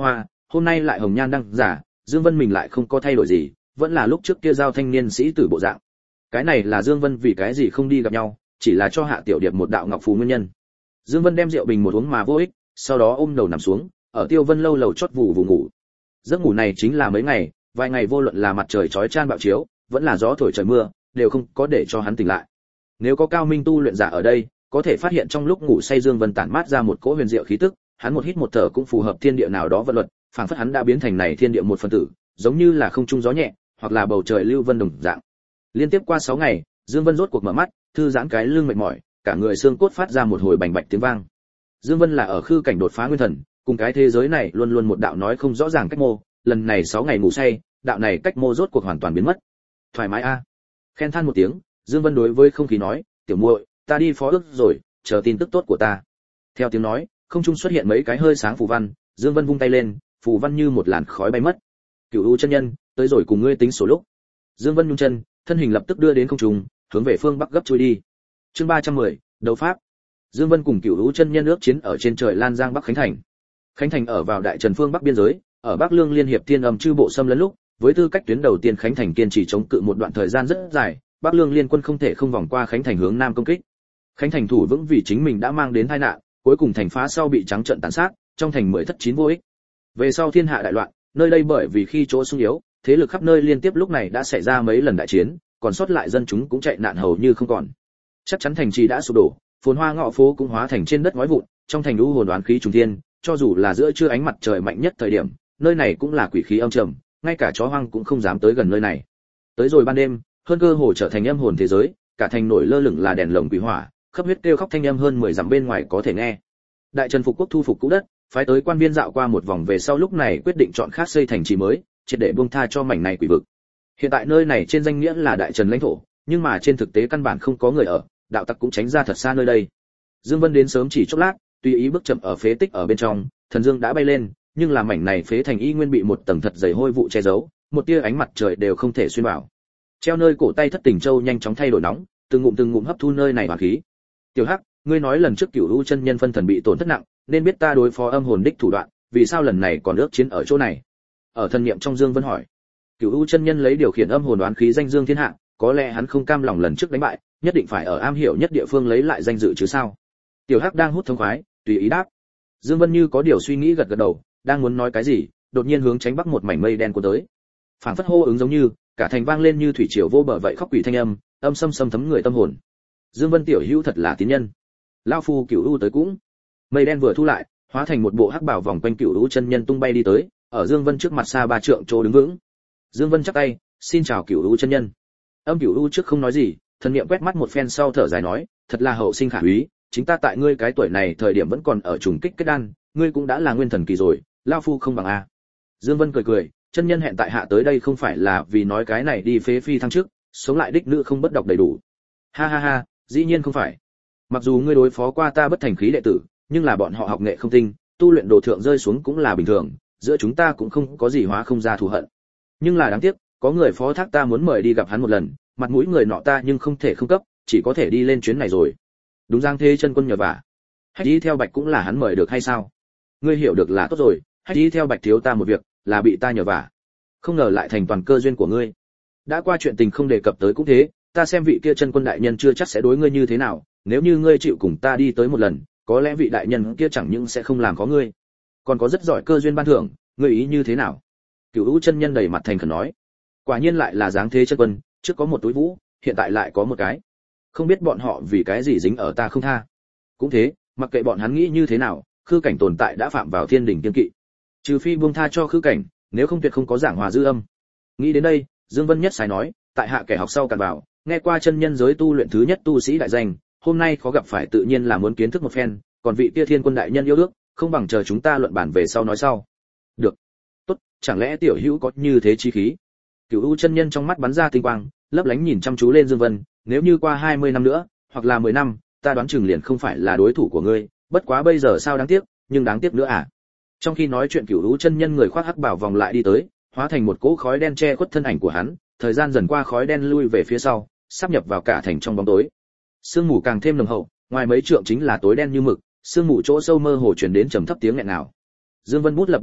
hôm nay lại hồng nhan đăng giả, Dương Vân mình lại không có thay đổi gì, vẫn là lúc trước kia giao thanh niên sĩ tử bộ dạng. Cái này là Dương Vân vì cái gì không đi gặp nhau, chỉ là cho Hạ Tiểu Điệp một đạo ngọc phù nguyên nhân. Dương Vân đem rượu bình một uống mà vô ích, sau đó ôm đầu nằm xuống, ở Tiêu Vân lâu lầu chót vụ vụ ngủ. Giấc ngủ này chính là mấy ngày, vài ngày vô luận là mặt trời chói chan bạo chiếu, vẫn là gió thổi trời mưa, đều không có để cho hắn tỉnh lại. Nếu có cao minh tu luyện giả ở đây, có thể phát hiện trong lúc ngủ say Dương Vân tản mát ra một cỗ huyền diệu khí tức, hắn một hít một thở cũng phù hợp thiên địa nào đó vận luật, phảng phất hắn đã biến thành này thiên địa một phần tử, giống như là không trung gió nhẹ, hoặc là bầu trời lưu vân đồng dạng. Liên tiếp qua sáu ngày, Dương Vân rốt cuộc mở mắt, thư giãn cái lưng mệt mỏi, cả người xương cốt phát ra một hồi bành bạch tiếng vang. Dương Vân là ở khư cảnh đột phá nguyên thần, cùng cái thế giới này luôn luôn một đạo nói không rõ ràng cách mô, lần này sáu ngày ngủ say, đạo này cách mô rốt cuộc hoàn toàn biến mất. Thoải mái a. Khen than một tiếng, Dương Vân đối với không khí nói, "Tiểu muội, ta đi phó ước rồi, chờ tin tức tốt của ta." Theo tiếng nói, không trung xuất hiện mấy cái hơi sáng phù văn, Dương Vân vung tay lên, phù văn như một làn khói bay mất. Cửu U chân nhân, tới rồi cùng ngươi tính sổ lúc. Dương Vân nhung chân, thân hình lập tức đưa đến không trung, hướng về phương bắc gấp chui đi. Chương ba trăm mười, đấu pháp. Dương Vân cùng Cửu U chân nhân ước chiến ở trên trời Lan Giang Bắc Khánh Thành. Khánh Thành ở vào Đại Trần phương Bắc biên giới, ở Bắc Lương liên hiệp Thiên Âm chư bộ xâm lấn lúc, với tư cách tuyến đầu tiên Khánh Thành kiên trì chống cự một đoạn thời gian rất dài, Bắc Lương liên quân không thể không vòng qua Khánh Thành hướng nam công kích. Khánh Thành thủ vững vì chính mình đã mang đến tai nạn, cuối cùng thành phá sau bị trắng trợn tàn sát, trong thành mười thất chín vô ích. Về sau thiên hạ đại loạn, nơi đây bởi vì khi chỗ sung yếu, thế lực khắp nơi liên tiếp lúc này đã xảy ra mấy lần đại chiến, còn sót lại dân chúng cũng chạy nạn hầu như không còn. Chắc chắn thành trì đã sụp đổ, phồn hoa ngõ phố cũng hóa thành trên đất ngói vụn, trong thành u hồn oán khí trùng thiên, cho dù là giữa trưa ánh mặt trời mạnh nhất thời điểm, nơi này cũng là quỷ khí âm trầm, ngay cả chó hoang cũng không dám tới gần nơi này. Tới rồi ban đêm, hơn cơ hồ trở thành âm hồn thế giới, cả thành nổi lơ lửng là đèn lồng quỷ hỏa, khắp huyết kêu khóc thanh âm hơn mười dặm bên ngoài có thể nghe. Đại Trần phục quốc thu phục cũ đất, phái tới quan viên dạo qua một vòng về sau lúc này quyết định chọn khác xây thành trì mới, triệt để buông tha cho mảnh này quỷ vực. Hiện tại nơi này trên danh nghĩa là Đại Trần lãnh thổ, nhưng mà trên thực tế căn bản không có người ở, đạo tặc cũng tránh ra thật xa nơi đây. Dương Vân đến sớm chỉ chốc lát, tùy ý bước chậm ở phế tích ở bên trong, thần dương đã bay lên, nhưng là mảnh này phế thành y nguyên bị một tầng thật dày hôi vụ che giấu, một tia ánh mặt trời đều không thể xuyên vào. Treo nơi cổ tay thất tình châu nhanh chóng thay đổi nóng, từng ngụm từng ngụm hấp thu nơi này hỏa khí. Tiểu Hắc, ngươi nói lần trước Cửu U chân nhân phân thần bị tổn thất nặng, nên biết ta đối phó âm hồn đích thủ đoạn, vì sao lần này còn ước chiến ở chỗ này? Ở thân niệm trong Dương Vân hỏi. Cửu U chân nhân lấy điều khiển âm hồn đoán khí danh dương thiên hạ, có lẽ hắn không cam lòng lần trước đánh bại, nhất định phải ở am hiểu nhất địa phương lấy lại danh dự chứ sao? Tiểu Hắc đang hút thông khoái, tùy ý đáp. Dương Vân như có điều suy nghĩ gật gật đầu, đang muốn nói cái gì, đột nhiên hướng tránh bắc một mảnh mây đen cuốn tới. Phảng phất hô ứng giống như, cả thành vang lên như thủy triều vô bờ vậy khóc quỷ thanh âm, âm xâm xâm thấm người tâm hồn. Dương Vân tiểu hữu thật là tín nhân. Lão phu Cửu U tới cũng. Mây đen vừa thu lại, hóa thành một bộ hắc bảo vòng quanh Cửu U chân nhân tung bay đi tới, ở Dương Vân trước mặt xa ba trượng chỗ đứng vững. Dương Vân chắp tay, xin chào Cửu U chân nhân. Âm Cửu U trước không nói gì, thần niệm quét mắt một phen sau thở dài nói, thật là hậu sinh khả úy, chính ta tại ngươi cái tuổi này thời điểm vẫn còn ở trùng kích kết đan, ngươi cũng đã là nguyên thần kỳ rồi, lão phu không bằng a. Dương Vân cười cười, chân nhân hẹn tại hạ tới đây không phải là vì nói cái này đi phế phi thăng trước, sống lại đích nữ không bất độc đầy đủ. Ha ha ha, dĩ nhiên không phải. Mặc dù ngươi đối phó qua ta bất thành khí đệ tử, nhưng là bọn họ học nghệ không tinh, tu luyện đồ thượng rơi xuống cũng là bình thường, giữa chúng ta cũng không có gì hóa không ra thù hận. Nhưng là đáng tiếc, có người phó thác ta muốn mời đi gặp hắn một lần, mặt mũi người nọ ta nhưng không thể không cấp, chỉ có thể đi lên chuyến này rồi. Đúng Giang Thế chân quân nhờ vả. Hãy đi theo Bạch cũng là hắn mời được hay sao? Ngươi hiểu được là tốt rồi, hãy đi theo Bạch thiếu ta một việc, là bị ta nhờ vả. Không ngờ lại thành toàn cơ duyên của ngươi. Đã qua chuyện tình không đề cập tới cũng thế, ta xem vị kia chân quân đại nhân chưa chắc sẽ đối ngươi như thế nào, nếu như ngươi chịu cùng ta đi tới một lần, có lẽ vị đại nhân kia chẳng những sẽ không làm khó ngươi, còn có rất giỏi cơ duyên ban thưởng, ngươi ý như thế nào? Cửu U chân nhân đầy mặt thành khẩn nói. Quả nhiên lại là Giáng Thế chân quân, trước có một túi vũ, hiện tại lại có một cái. Không biết bọn họ vì cái gì dính ở ta không tha. Cũng thế, mặc kệ bọn hắn nghĩ như thế nào, khư cảnh tồn tại đã phạm vào thiên đình kiên kỵ. Trừ phi buông tha cho khư cảnh, nếu không tuyệt không có giảng hòa dư âm. Nghĩ đến đây, Dương Vân nhất sai nói, tại hạ kẻ học sau càn vào, nghe qua chân nhân giới tu luyện thứ nhất tu sĩ đại danh, hôm nay khó gặp phải tự nhiên là muốn kiến thức một phen, còn vị kia thiên quân đại nhân yêu ước, không bằng chờ chúng ta luận bản về sau nói sau. Được. Tốt, chẳng lẽ tiểu hữu có như thế chí khí? Cửu U chân nhân trong mắt bắn ra tinh quang, lấp lánh nhìn chăm chú lên Dương Vân, nếu như qua hai mươi năm nữa, hoặc là mười năm, ta đoán chừng liền không phải là đối thủ của ngươi, bất quá bây giờ sao đáng tiếc, nhưng đáng tiếc nữa à? Trong khi nói chuyện Cửu U chân nhân người khoác hắc bảo vòng lại đi tới, hóa thành một cỗ khói đen che khuất thân ảnh của hắn, thời gian dần qua khói đen lui về phía sau, sắp nhập vào cả thành trong bóng tối. Sương mù càng thêm nồng hậu, ngoài mấy trượng chính là tối đen như mực, sương mù chỗ sâu mơ hồ truyền đến trầm thấp tiếng nghẹn nào. Dương Vân bút lập bất động,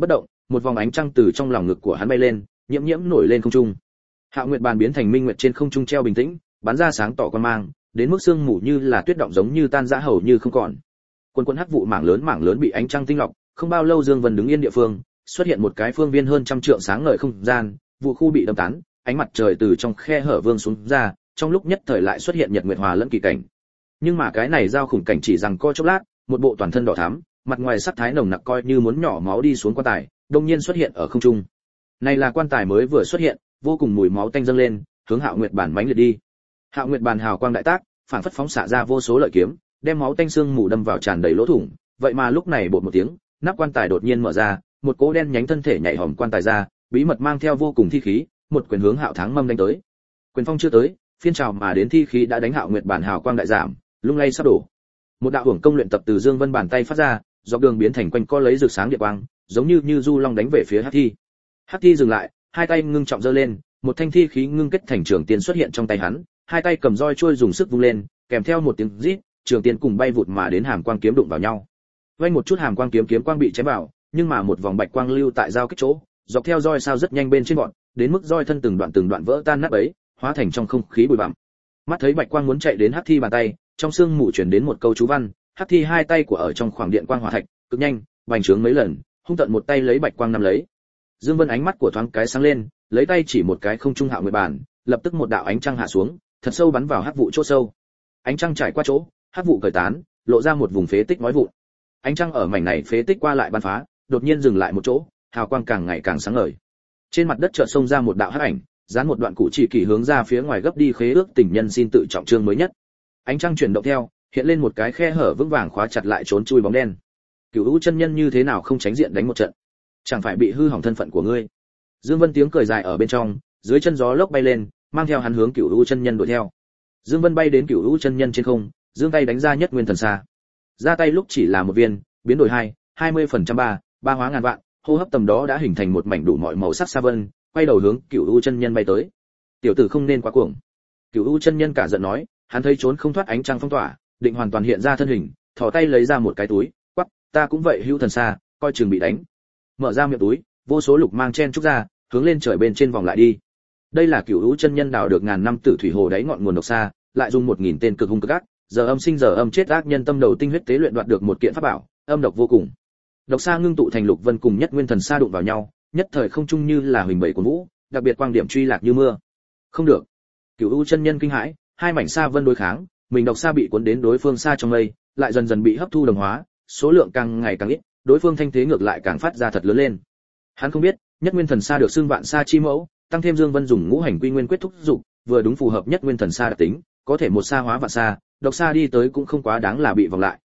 một vòng ánh trăng từ trong lòng ngực của hắn bay lên, nhiễm nhiễm nổi lên không trung. Hạo Nguyệt bàn biến thành minh nguyệt trên không trung treo bình tĩnh, bắn ra sáng tỏ quan mang, đến mức sương mù như là tuyết động giống như tan rã hầu như không còn. Quân quân hắc vụ mảng lớn mảng lớn bị ánh trăng tinh lọc, không bao lâu Dương Vân đứng yên địa phương, xuất hiện một cái phương viên hơn trăm trượng sáng ngời không gian, vụ khu bị đâm tán, ánh mặt trời từ trong khe hở vương xuống ra, trong lúc nhất thời lại xuất hiện nhật nguyệt hòa lẫn kỳ cảnh. Nhưng mà cái này giao khủng cảnh chỉ rằng coi chốc lát, một bộ toàn thân đỏ thắm, mặt ngoài sắc thái nồng nặc coi như muốn nhỏ máu đi xuống quan tài, đột nhiên xuất hiện ở không trung. Này là quan tài mới vừa xuất hiện, vô cùng mùi máu tanh dâng lên, hướng Hạo Nguyệt bản mãnh liệt đi. Hạo Nguyệt bàn hào quang đại tác, phản phất phóng xạ ra vô số lợi kiếm, đem máu tanh xương mù đâm vào tràn đầy lỗ thủng, vậy mà lúc này bột một tiếng, nắp quan tài đột nhiên mở ra, một cỗ đen nhánh thân thể nhảy hòm quan tài ra, bí mật mang theo vô cùng thi khí, một quyền hướng Hạo Thắng Mâm đánh tới. Quyền phong chưa tới, phiên trào mà đến thi khí đã đánh Hạo Nguyệt bản hào quang đại giảm, lung lay sắp đổ. Một đạo hưởng công luyện tập từ Dương Vân bàn tay phát ra, dọc đường biến thành quanh co lấy rực sáng điện quang, giống như như du long đánh về phía Hắc Thi. Hắc Thi dừng lại, hai tay ngưng trọng giơ lên, một thanh thi khí ngưng kết thành trường tiên xuất hiện trong tay hắn, hai tay cầm roi trôi dùng sức vung lên, kèm theo một tiếng rít, trường tiên cùng bay vụt mà đến hàm quang kiếm đụng vào nhau. Vang một chút hàm quang kiếm kiếm quang bị chém vào, nhưng mà một vòng bạch quang lưu tại giao kích chỗ, dọc theo roi sao rất nhanh bên trên bọn, đến mức roi thân từng đoạn từng đoạn vỡ tan nát bấy, hóa thành trong không khí bụi bặm. Mắt thấy bạch quang muốn chạy đến Hắc Thi bàn tay, trong xương mù truyền đến một câu chú văn, Hắc Thi hai tay của ở trong khoảng điện quang hỏa thạch, cực nhanh, bành trướng mấy lần, hung tận một tay lấy bạch quang nắm lấy. Dương Vân ánh mắt của thoáng cái sáng lên, lấy tay chỉ một cái không trung Hạo Nguyệt bản, lập tức một đạo ánh trăng hạ xuống, thật sâu bắn vào hắc vụ chỗ sâu. Ánh trăng trải qua chỗ, hắc vụ cởi tán, lộ ra một vùng phế tích nói vụn. Ánh trăng ở mảnh này phế tích qua lại bắn phá, đột nhiên dừng lại một chỗ, hào quang càng ngày càng sáng ngời. Trên mặt đất chợt xông ra một đạo hắc ảnh, dán một đoạn cụ chỉ kỳ hướng ra phía ngoài gấp đi khế ước tình nhân xin tự trọng chương mới nhất. Ánh trăng chuyển động theo, hiện lên một cái khe hở vững vàng khóa chặt lại trốn chui bóng đen. Cửu Vũ chân nhân như thế nào không tránh diện đánh một trận, chẳng phải bị hư hỏng thân phận của ngươi. Dương Vân tiếng cười dài ở bên trong, dưới chân gió lốc bay lên, mang theo hắn hướng Cửu Vũ chân nhân đuổi theo. Dương Vân bay đến Cửu Vũ chân nhân trên không, giương tay đánh ra nhất nguyên thần xa. Ra tay lúc chỉ là một viên, biến đổi hai, hai mươi phần trăm ba, ba hóa ngàn vạn, hô hấp tầm đó đã hình thành một mảnh đủ mọi màu sắc sa vân, quay đầu hướng Cửu Vũ chân nhân bay tới. Tiểu tử không nên quá cuồng. Cửu Vũ chân nhân cả giận nói, hắn thấy trốn không thoát ánh trăng phong tỏa, định hoàn toàn hiện ra thân hình, thò tay lấy ra một cái túi, quắc, ta cũng vậy hữu thần xa, coi chừng bị đánh. Mở ra miệng túi, vô số lục mang chen trúc ra, hướng lên trời bên trên vòng lại đi. Đây là Cửu Vũ chân nhân đào được ngàn năm tử thủy hồ đáy ngọn nguồn độc xa, lại dùng một nghìn tên cực hung cực ác, giờ âm sinh giờ âm chết ác nhân tâm đầu tinh huyết tế luyện đoạt được một kiện pháp bảo, âm độc vô cùng. Độc xa ngưng tụ thành lục vân cùng nhất nguyên thần xa đụng vào nhau, nhất thời không trung như là huỳnh bảy của vũ, đặc biệt quang điểm truy lạc như mưa. Không được. Cửu Vũ chân nhân kinh hãi, hai mảnh xa vân đối kháng, mình độc xa bị cuốn đến đối phương xa trong mây, lại dần dần bị hấp thu đồng hóa, số lượng càng ngày càng ít, đối phương thanh thế ngược lại càng phát ra thật lớn lên. Hắn không biết, nhất nguyên thần xa được xưng vạn xa chi mẫu, tăng thêm Dương Vân dùng ngũ hành quy nguyên quyết thúc dục, vừa đúng phù hợp nhất nguyên thần xa đặc tính, có thể một xa hóa vạn xa, độc xa đi tới cũng không quá đáng là bị vòng lại.